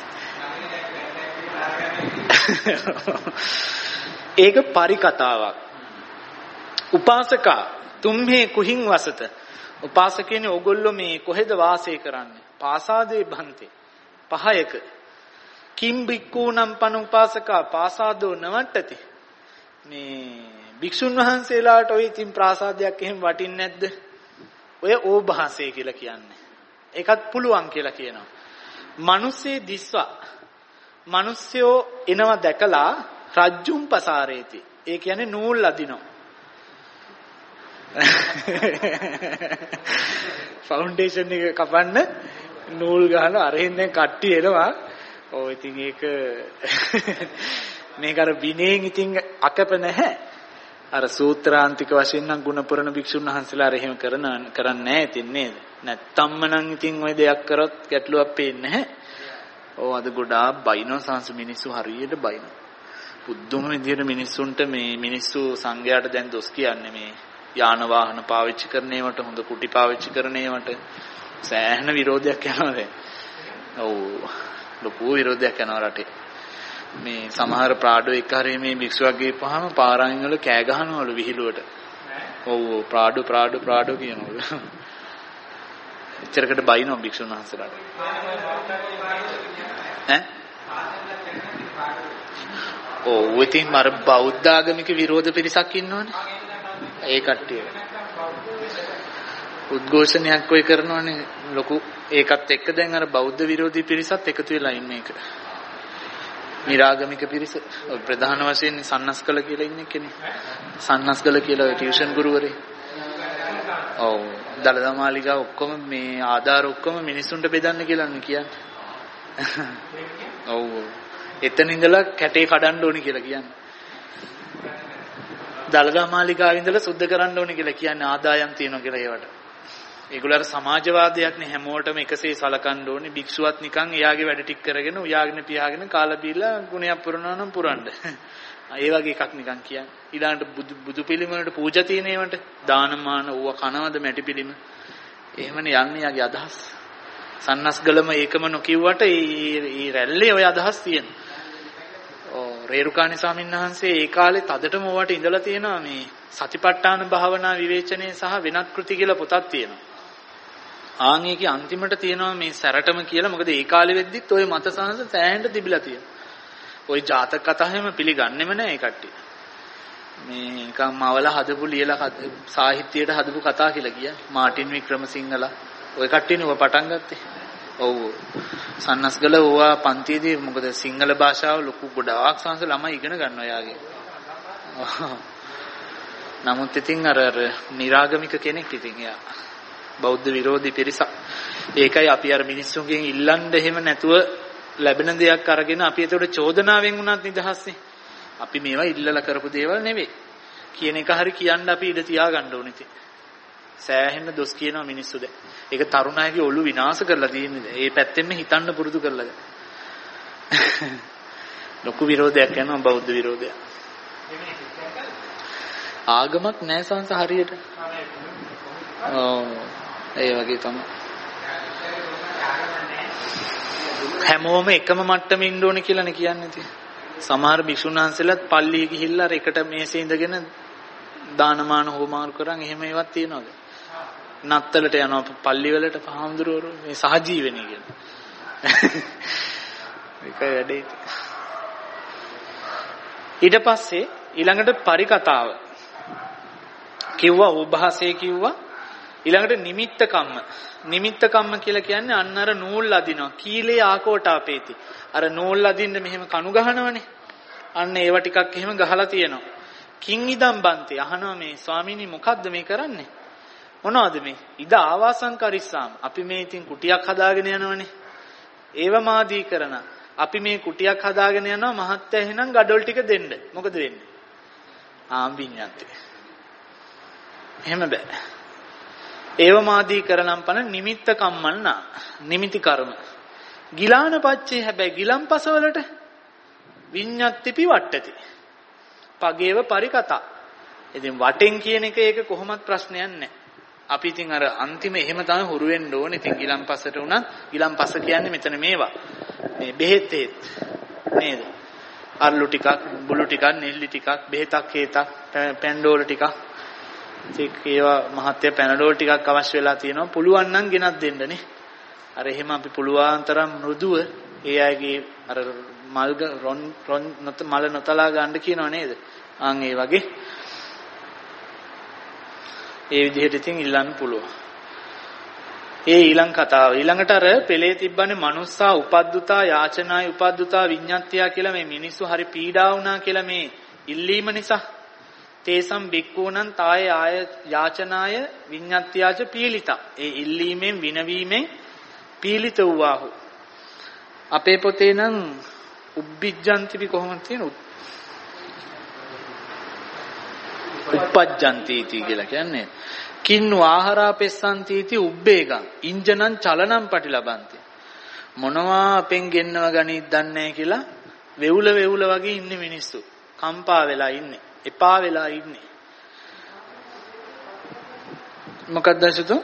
ඒක පරිකතාවක්. උපාසකා තුම්හේ කුහින් වසත. උපාසකයනේ ඕගොල්ලෝ මේ කොහෙද වාසය කරන්නේ? පාසාදේ බන්තේ. පහයක. කිම් බික්කූනම් පන උපාසකා පාසාදෝ නවට්ටති. මේ භික්ෂුන් වහන්සේලාට ඔය ඉතින් ප්‍රාසාදයක් එහෙම වටින්නේ නැද්ද? ඔය ඕභාසය කියලා කියන්නේ. ඒකත් පුළුවන් කියලා කියනවා. මිනිස්සේ දිස්වා. මිනිස්සයෝ එනවා දැකලා රජ්ජුම් පසාරේති. ඒ කියන්නේ නූල් අදිනවා. ෆවුන්ඩේෂන් එක කපන්න නූල් ගහන අරෙන් දැන් කට්ටිය එනවා. ඔව් ඉතින් ඒක මේක අර විනයෙන් ඉතින් අකප නැහැ. අර සූත්‍රාන්තික වශයෙන් නම් ගුණපුරණ භික්ෂුන් වහන්සේලා අර එහෙම කරන කරන්නේ නැහැ ඉතින් නේද? නැත්තම්ම නම් ඉතින් ওই දෙයක් කරොත් ගැටලුවක් පේන්නේ නැහැ. ඔව් අද ගොඩාක් බයිනෝ සංස මිනිස්සු හරියට බයිනෝ. පුදුම විදියට මිනිස්සුන්ට මේ මිනිස්සු සංඝයාට දැන් දොස් කියන්නේ මේ යාන වාහන පාවිච්චි කරන ඒවට හොඳ කුටි පාවිච්චි කරන ඒවට සෑහෙන විරෝධයක් යනවා දැන්. ඔව් ලොකු විරෝධයක් යනවා රටේ. මේ සමහර ප්‍රාඩෝ එක හරිය මේ භික්ෂුවක් ගිහපුවාම පාරායින් වල කෑ ගහනවලු විහිළුවට. ඔව් ප්‍රාඩෝ ප්‍රාඩෝ ප්‍රාඩෝ කියනවලු. එච්චරකට බයිනෝ භික්ෂුන් වහන්සේලාට. ඈ? ඔව් ඉතින් මර බෞද්ධ ආගමික විරෝධ පිරිසක් ඉන්නවනේ. ඒ කට්ටිය. උද්ඝෝෂණයක් ඔය කරනවනේ ලොකු ඒකත් එක්ක දැන් අර බෞද්ධ විරෝධී පිරිසත් එකතු වෙලා ඉන්නේ ඒක. නිරාගමික පිරිස ප්‍රධාන වශයෙන් සන්නස්කල කියලා ඉන්නේ කෙනෙක්. සන්නස්කල කියලා ටියුෂන් ගුරුවරේ. ඔව් දලදා මාලිගා ඔක්කොම මේ ආධාර ඔක්කොම මිනිස්සුන්ට බෙදන්න කියලානේ කියන්නේ. ඔව් එතන ඉඳලා කැටේ කඩන්න ඕනි කියලා කියන්නේ. දලදා මාලිගාවේ ඉඳලා සුද්ධ කරන්න ඕනි කියලා කියන්නේ ආදායම් තියනවා කියලා ඒවට. ඒගොල්ලෝ සමාජවාදයක් නේ හැමෝටම එකසේ සලකන්න ඕනේ. භික්ෂුවත් නිකන් එයාගේ වැඩ ටික කරගෙන උයාගෙන පියාගෙන කාලා බීලා ගුණයක් පුරනවා නම් පුරන්න. ඒ වගේ එකක් නිකන් කියන්නේ. ඊළඟට බුදු බුදු පිළිම වලට පූජා තියෙන ඒවට දානමාන ඌව කනවද මැටි පිළිම. එහෙමනේ යන්නේ යාගේ අදහස්. සන්නස්ගලම ඒකම නොකියුවට ඒ රැල්ලේ ওই අදහස් තියෙනවා. ඔව් රේරුකාණි ස්වාමීන් වහන්සේ ඒ කාලේ තදටම ඕවට ඉඳලා තියෙනවා මේ සතිපට්ඨාන භාවනා විවේචනයේ සහ වෙනත් කෘති කියලා පොතක් තියෙනවා. ආන් ඒකේ අන්තිමට තියෙනවා මේ සැරටම කියලා. මොකද ඒ කාලේ වෙද්දිත් ওই මත සංස සෑහෙන්න තිබිලා තියෙනවා. ওই ජාතක කතා හැම පිළිගන්නෙම නැහැ ඒ කට්ටිය. මේ නිකන් මවල හදපු ලියලා සාහිත්‍යයට හදපු කතා කියලා කිය. මාටින් වික්‍රමසිංහලා ওই කට්ටියනේ ඔය පටන් ගත්තේ. ඔව් සන්නස්ගල ඕවා පන්තියේදී මොකද සිංහල භාෂාව ලොකු ගොඩාක් සංස ළමයි ඉගෙන ගන්නවා යාගේ. නමුත් ඉතින් අර අර නිරාගමික කෙනෙක් ඉතින් එයා බෞද්ධ විරෝධී පිරිසක්. ඒකයි අපි අර මිනිස්සුන්ගෙන් ඉල්ලන්න එහෙම නැතුව ලැබෙන දෙයක් අරගෙන අපි ඒකට චෝදනාවෙන් වුණත් නිදහස්නේ. අපි මේවා ඉල්ලලා කරපු දේවල් නෙවෙයි කියන එක හරි කියන්න අපි ඉඩ තියාගන්න ඕනේ ඉතින්. සෑහෙන දොස් කියනවා මිනිස්සු දැන්. ඒක තරුණයිගේ ඔළුව විනාශ කරලා තියෙන්නේ. ඒ පැත්තෙන්ම හිතන්න පුරුදු කරලා. ලොකු විරෝධයක් යනවා බෞද්ධ විරෝධයක්. ආගමක් නැහැ සංස හරියට. ඔව් ඒ වගේ තමයි. හැමෝම එකම මට්ටමේ ඉන්න ඕනේ කියලානේ කියන්නේ ඉතින්. සමහර භික්ෂුන් වහන්සේලාත් පල්ලියේ ගිහිල්ලා අර එකට මේසේ ඉඳගෙන දානමාන හෝමාරු කරන් එහෙම ඒවත් තියනවාද? නත්තලට යනවා පල්ලි වලට පහඳුරවරු මේ සහජීවනයේ කියන. ඒකයි වැඩේ. ඊට පස්සේ ඊළඟට පරිකතාව කිව්වා උභාසය කිව්වා. ඊළඟට නිමිත්ත කම්ම. නිමිත්ත කම්ම කියලා කියන්නේ අන්න අර නූල් අදිනවා. කීලේ ආකෝටාපේති. අර නූල් අදින්න මෙහෙම කණු ගහනවනේ. අන්න ඒව ටිකක් එහෙම ගහලා තියෙනවා. කිං ඉදම් බන්ති අහනවා මේ ස්වාමීනි මොකද්ද මේ කරන්නේ? මොනවද මේ? ඉද ආවාසං කරිස්සාම. අපි මේ ඉතින් කුටියක් හදාගෙන යනවනේ. ඒවමාදී කරන. අපි මේ කුටියක් හදාගෙන යනවා මහත්ය එහෙනම් gadol ටික දෙන්න. මොකද වෙන්නේ? ආම් විඤ්ඤාති. එහෙම බෑ. ඒවමාදී කරනම් පන නිමිත්ත කම්මන්නා. නිමිති කර්ම. ගිලාන පච්චේ හැබැයි ගිලම්පස වලට විඤ්ඤාති පිවට්ටති. පගේව පරිකතා. ඉතින් වටෙන් කියන එක ඒක කොහොමත් ප්‍රශ්නයක් නැහැ. අපි ඉතින් අර අන්තිම එහෙම තමයි හුරු වෙන්න ඕනේ. ඉතින් ගිලම්පසට උනත් ගිලම්පස කියන්නේ මෙතන මේවා. මේ බෙහෙත් හේත් නේද? අරලු ටිකක්, බුළු ටිකක්, නෙල්ලි ටිකක්, බෙහෙතක් හේතක්, පැන්ඩෝල ටිකක්. ඒක ඒවා මහත්ය පැනඩෝල් ටිකක් අවශ්‍ය වෙලා තියෙනවා. පුළුවන් නම් ගෙනත් දෙන්නනේ. අර එහෙම අපි පුළුවන් තරම් මෘදුව ඒ අයගේ අර මල් රොන් රොන් මල නොතලා ගන්න කියනව නේද? ආන් ඒ වගේ ඒ විදිහට ඉතින් ඉල්ලන්න පුළුවන්. ඒ ඊළඟ කතාව. ඊළඟට අර පෙළේ තිබ්බනේ මනුස්සා උපද්දුතා යාචනායි උපද්දුතා විඤ්ඤාත්තිය කියලා මේ මිනිස්සු හරි පීඩා වුණා කියලා මේ ඉල්ලීම නිසා තේසම් බික්කූනං තාය ආය යාචනාය විඤ්ඤාත්තියාච පීලිතා. ඒ ඉල්ලීමෙන් විනවීමෙන් පීලිත වූවාහු. අපේ පොතේ නම් උබ්බිජ්ජන්තිපි කොහොමද තියෙන්නේ? උපජ්ජන්ති කියලා කියන්නේ කින්නු ආහාරාපෙස්සන්ති इति උබ්බේගං ඉන්ජනං චලනං පටිලබන්ති. මොනවා අපෙන් ගෙන්නව ගනිත් දන්නේ කියලා වෙවුල වෙවුල වගේ ඉන්නේ මිනිස්සු. කම්පා වෙලා ඉන්නේ. එපා වෙලා ඉන්නේ. මොකක්ද අසුතු?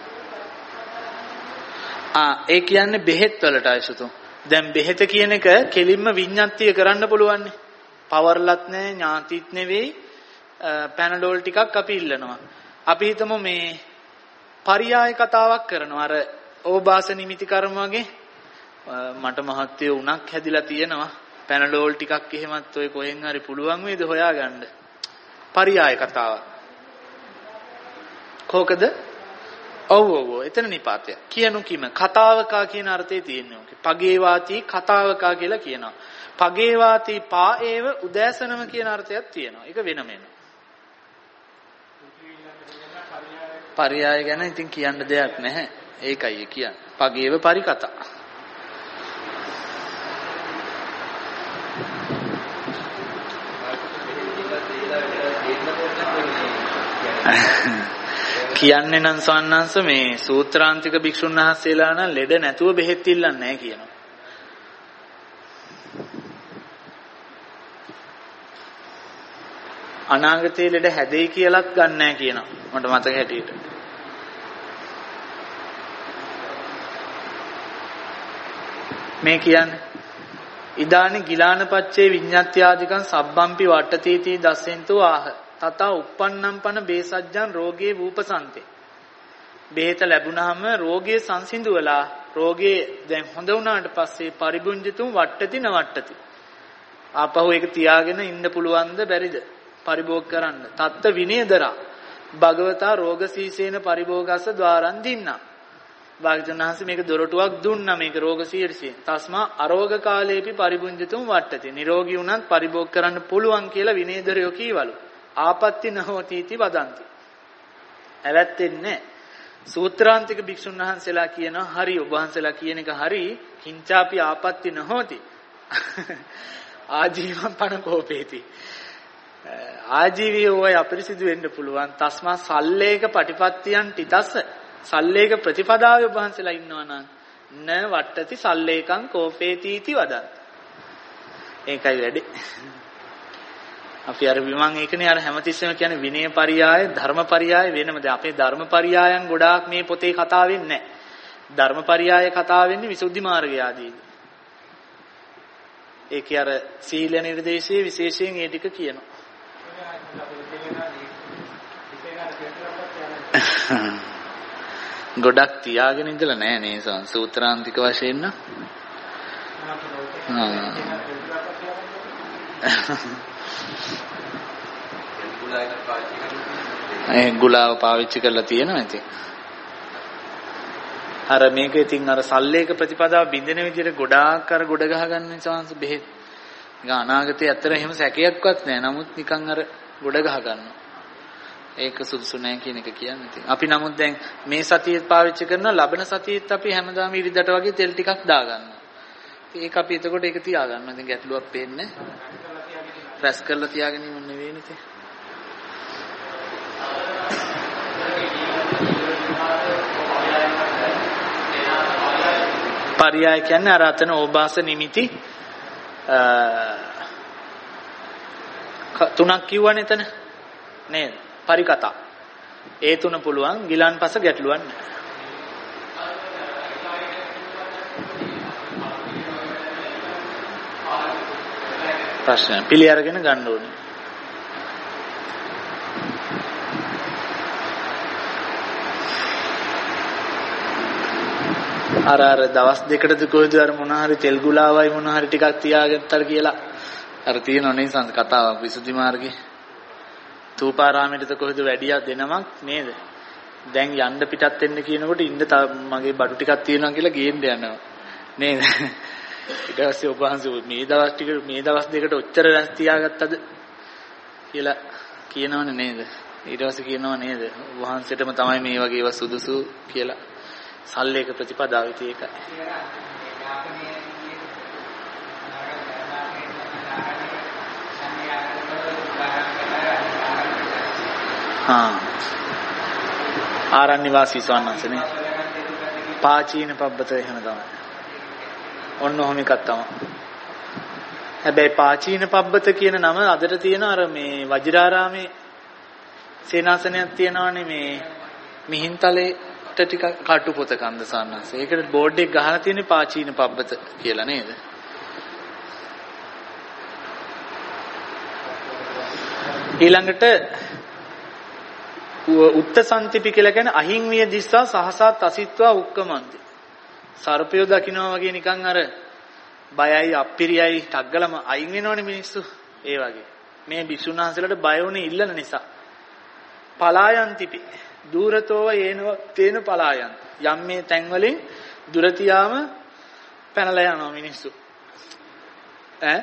ආ ඒ කියන්නේ බෙහෙත් වලට අසුතු. දැන් බෙහෙත කියන එක කෙලින්ම විඤ්ඤාත්තිය කරන්න පුළුවන් නේ. පවර්ලත් නැහැ, ඥාතිත් නෙවෙයි. පැනඩෝල් ටිකක් අපි ඉල්ලනවා. අපි හිතමු මේ පරියාය කතාවක් කරනවා. අර ඕබාස නිමිති කර්ම වගේ මට මහත්ය උණක් හැදිලා තියෙනවා. පැනඩෝල් ටිකක් එහෙමත් ඔය කොහෙන් හරි පුළුවන් වේද හොයාගන්න. පරියාය කතාවක්. කොහකද? ඔව් ඔව් එතන නිපාතය. කියනු කිම කතාවකා කියන අර්ථයේ තියෙනවා. පගේවාති කතාවකා කියලා කියනවා. පගේවාති පා ඒව උදෑසනම කියන අර්ථයක් තියෙනවා. ඒක වෙනම එනවා. පරියාය ගැන ඉතින් කියන්න දෙයක් නැහැ. ඒකයි කියන්නේ. පගේව පරිකතා. කියන්නේ නම් සවන්නංශ මේ සූත්‍රාන්තික භික්ෂුන් වහන්සේලා නම් ලෙඩ නැතුව බෙහෙත් ඉල්ලන්නේ නැහැ කියනවා. අනාගතයේ ලෙඩ හැදෙයි කියලාත් ගන්න නැහැ කියනවා. මට මතක හැටියට. මේ කියන්නේ ඉදානි ගිලානපච්චේ විඤ්ඤාත්‍යාදිකං සබ්බම්පි වට්ටතිති දස්සෙන්තෝ ආහ තතා uppannam pana බේසජ්ජං රෝගේ වූපසන්තේ. බෙහෙත ලැබුණාම රෝගයේ සංසිඳුවලා රෝගේ දැන් හොඳ වුණාට පස්සේ පරිබුංජිතුම් වට්ටති නවට්ටති. ආපහු ඒක තියාගෙන ඉන්න පුළුවන්ද බැරිද? පරිභෝග කරන්න. තත්ත විනේදරා භගවතා රෝගසීසේන පරිභෝගස්ස ద్వාරං දින්නා. භාග්‍යවතුන් වහන්සේ මේක දොරටුවක් දුන්නා මේක රෝග සීර්ෂයෙන්. තස්මා අරෝග කාලේපි පරිබුංජිතුම් වට්ටති. නිරෝගී වුණත් පරිභෝග කරන්න පුළුවන් කියලා විනේදරයෝ කීවලු. ආපත්‍ති නහෝති इति වදන්ති. ඇවැත්ෙන්නේ සූත්‍රාන්තික භික්ෂුන් වහන්සේලා කියනවා හරි ඔබ වහන්සේලා කියන එක හරි කිංචාපි ආපත්‍ති නහෝති. ආජීවම් පණ කෝපේති. ආජීවී ඔය අපරිසිදු වෙන්න පුළුවන්. තස්මා සල්ලේක පටිපත්තියන් තිතස්ස සල්ලේක ප්‍රතිපදාවේ ඔබ වහන්සේලා ඉන්නවා නම් න වට්ටති සල්ලේකං කෝපේති इति වදන්ති. ඒකයි වැඩි. අපි අර විමං ඒකනේ අර හැමතිස්සෙම කියන්නේ විනය පරියාය ධර්ම පරියාය වෙනම. දැන් අපේ ධර්ම පරියායන් ගොඩාක් මේ පොතේ කතා වෙන්නේ නැහැ. ධර්ම පරියාය කතා වෙන්නේ විසුද්ධි මාර්ගය ආදී. ඒකේ අර සීල නිර්දේශයේ විශේෂයෙන් ඒ ටික කියනවා. ගොඩක් තියාගෙන ඉඳලා නැහැ නේ සූත්‍රාන්තික වශයෙන් නම්. ඒ ගුලාව පාවිච්චි කරලා තියෙනවා ඉතින්. අර මේක ඉතින් අර සල්ලේක ප්‍රතිපදාව බින්දෙන විදිහට ගොඩාක් අර ගොඩ ගහ ගන්න chance බෙහෙත්. නිකන් අනාගතේ ඇත්තට එහෙම සැකයක්වත් නැහැ. නමුත් නිකන් අර ගොඩ ගහ ගන්නවා. ඒක සුදුසු නැහැ කියන එක කියන්නේ ඉතින්. අපි නමුත් දැන් මේ සතියේ පාවිච්චි කරන ලබන සතියේත් අපි හැමදාම ඉරිදට වගේ තෙල් ටිකක් දා ගන්නවා. ඒක අපි එතකොට ඒක තියාගන්නවා. ඉතින් ගැටලුවක් පේන්නේ රැස් කරලා තියාගෙන ඉන්න නෙවෙයිනේ තේ. පරියාය කියන්නේ අර අතන ඕභාස නිමිති තුනක් කිව්වනේ එතන නේද? පරිකතා. ඒ තුන පුළුවන් ගිලන්පස ගැටලුවක් නැහැ. ප්‍රශ්න පිළි අරගෙන ගන්න ඕනේ. අර අර දවස් දෙකටද කොහෙද අර මොන හරි තෙල් ගුලාවයි මොන හරි ටිකක් තියාගත්තා කියලා අර තියෙනව නේ සංස කතාවක් විසුද්ධි මාර්ගේ. තූපාරාමයේද කොහෙද වැඩියා දෙනමක් නේද? දැන් යන්න පිටත් වෙන්න කියනකොට ඉන්න මගේ බඩු ටිකක් තියෙනවා කියලා ගේන්න යනවා නේද? ඊට පස්සේ ඔබ වහන්සේ මේ දවස් ටික මේ දවස් දෙකට ඔච්චර රැස් තියාගත්තද කියලා කියනවනේ නේද? ඊට පස්සේ කියනවා නේද? ඔබ වහන්සේටම තමයි මේ වගේ ඒවා සුදුසු කියලා. සල්ලේක ප්‍රතිපදාව ඉතින් ඒකයි. හා ආරණ්‍ය වාසී ස්වාමීන් පාචීන පබ්බත එහෙම තමයි. ඔන්න ඔහොම එකක් තමයි. හැබැයි පාචීන පබ්බත කියන නම අදට තියෙන අර මේ වජිරාරාමේ සේනාසනයක් තියෙනවානේ මේ මිහින්තලේ ටික කටු පොත කන්ද සන්නස. ඒකට බෝඩ් එක ගහලා තියෙන්නේ පාචීන පබ්බත කියලා නේද? ඊළඟට උත්තසන්තිපි කියලා කියන්නේ අහිං විය දිස්සා සහසත් අසිත්වා උක්කමන්ති. සර්පයෝ දකින්නවා වගේ නිකන් අර බයයි අප්පිරියයි ටග්ගලම අයින් වෙනවනේ මිනිස්සු. ඒ වගේ. මේ බිසුණාන්සලට බය වුණේ ඉල්ලන නිසා. පලායන්තිපි දූරතෝව යේන තේන පලායන්. යම් මේ තැන් වලින් දුරතියාම පැනලා යනවා මිනිස්සු. ඈ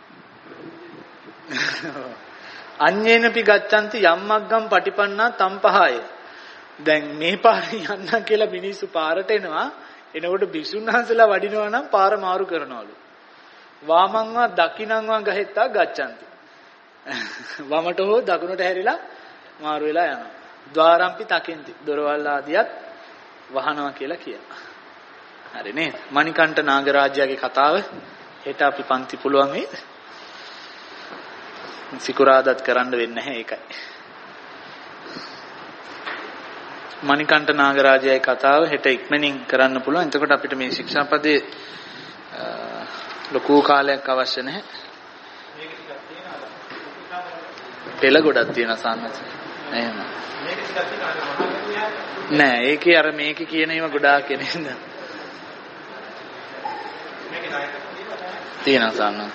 අඤ්ඤේනපි ගච්ඡanti යම්මග්ගම් පටිපන්නා තම්පහාය. දැන් මේ පාරේ යන්න කියලා මිනිස්සු පාරට එනවා. එනකොට බිසුණාන්සලා වඩිනවා නම් පාර මාරු කරනවලු. වාමංවා දකින්නංවා ගහෙත්තා ගච්ඡanti. වමට හෝ දකුණට හැරිලා මාරු වෙලා යනවා. ద్వාරම්පි තකින්ති දොරවල් ආදියත් වහනවා කියලා කියනවා. හරි නේද? මණිකණ්ඨ නාගරාජයාගේ කතාව හෙට අපි පන්ති පුළුවන් වේද? සිකුරාදත් කරන්න වෙන්නේ නැහැ ඒකයි. මණිකණ්ඨ නාගරාජයාගේ කතාව හෙට ඉක්මනින් කරන්න පුළුවන්. එතකොට අපිට මේ ශික්ෂාපදේ ලොකු කාලයක් අවශ්‍ය නැහැ. මේක ටිකක් තියෙනවා. පෙළ ගොඩක් තියෙනවා සාන්නස. එහෙම. මේක ටිකක් තියෙනවා. නෑ ඒකේ අර මේකේ කියන ඒවා ගොඩාක් එන්නේ නේද? මේකේ නායකත්වය තියෙනවා සාන්නස.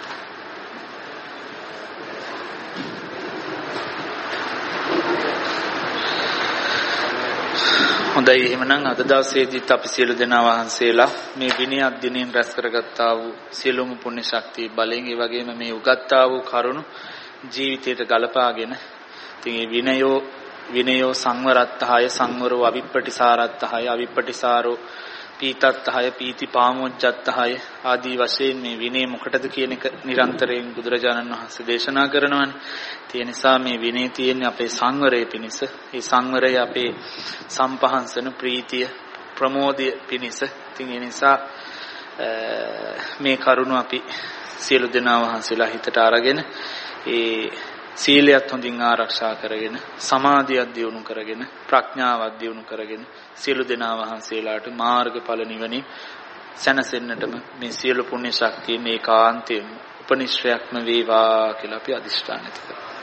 හොඳයි එහෙමනම් අද දවසේදීත් අපි සියලු දෙනා වහන්සේලා මේ විනය අධ්‍යයනයෙන් රැස් කරගත්තා වූ සියලුම පුණ්‍ය ශක්තිය බලයෙන් ඒ වගේම මේ උගත්තා වූ කරුණු ජීවිතයට ගලපාගෙන ඉතින් මේ විනයෝ විනයෝ සංවරත්තහය සංවරෝ අවිප්පටිසාරත්තහය අවිප්පටිසාරෝ පීතත්තහය පීති පාමොජ්ජත්තහය ආදී වශයෙන් මේ විනය මොකටද කියන එක නිරන්තරයෙන් බුදුරජාණන් වහන්සේ දේශනා කරනවානේ. ඒ නිසා මේ විනය තියෙන්නේ අපේ සංවරය පිණිස. ඒ සංවරය අපේ සම්පහන්සන ප්‍රීතිය ප්‍රමෝදය පිණිස. ඉතින් ඒ නිසා මේ කරුණ අපි සියලු දෙනා වහන්සේලා හිතට අරගෙන ඒ සීලයත් හොඳින් ආරක්ෂා කරගෙන සමාධියක් දියුණු කරගෙන ප්‍රඥාවක් දියුණු කරගෙන සියලු දෙනා වහන්සේලාට මාර්ගඵල නිවනින් සැනසෙන්නටම මේ සියලු පුණ්‍ය ශක්තිය මේකාන්තයෙන් උපනිශ්‍රයක්ම වේවා කියලා අපි අදිෂ්ඨාන කරමු.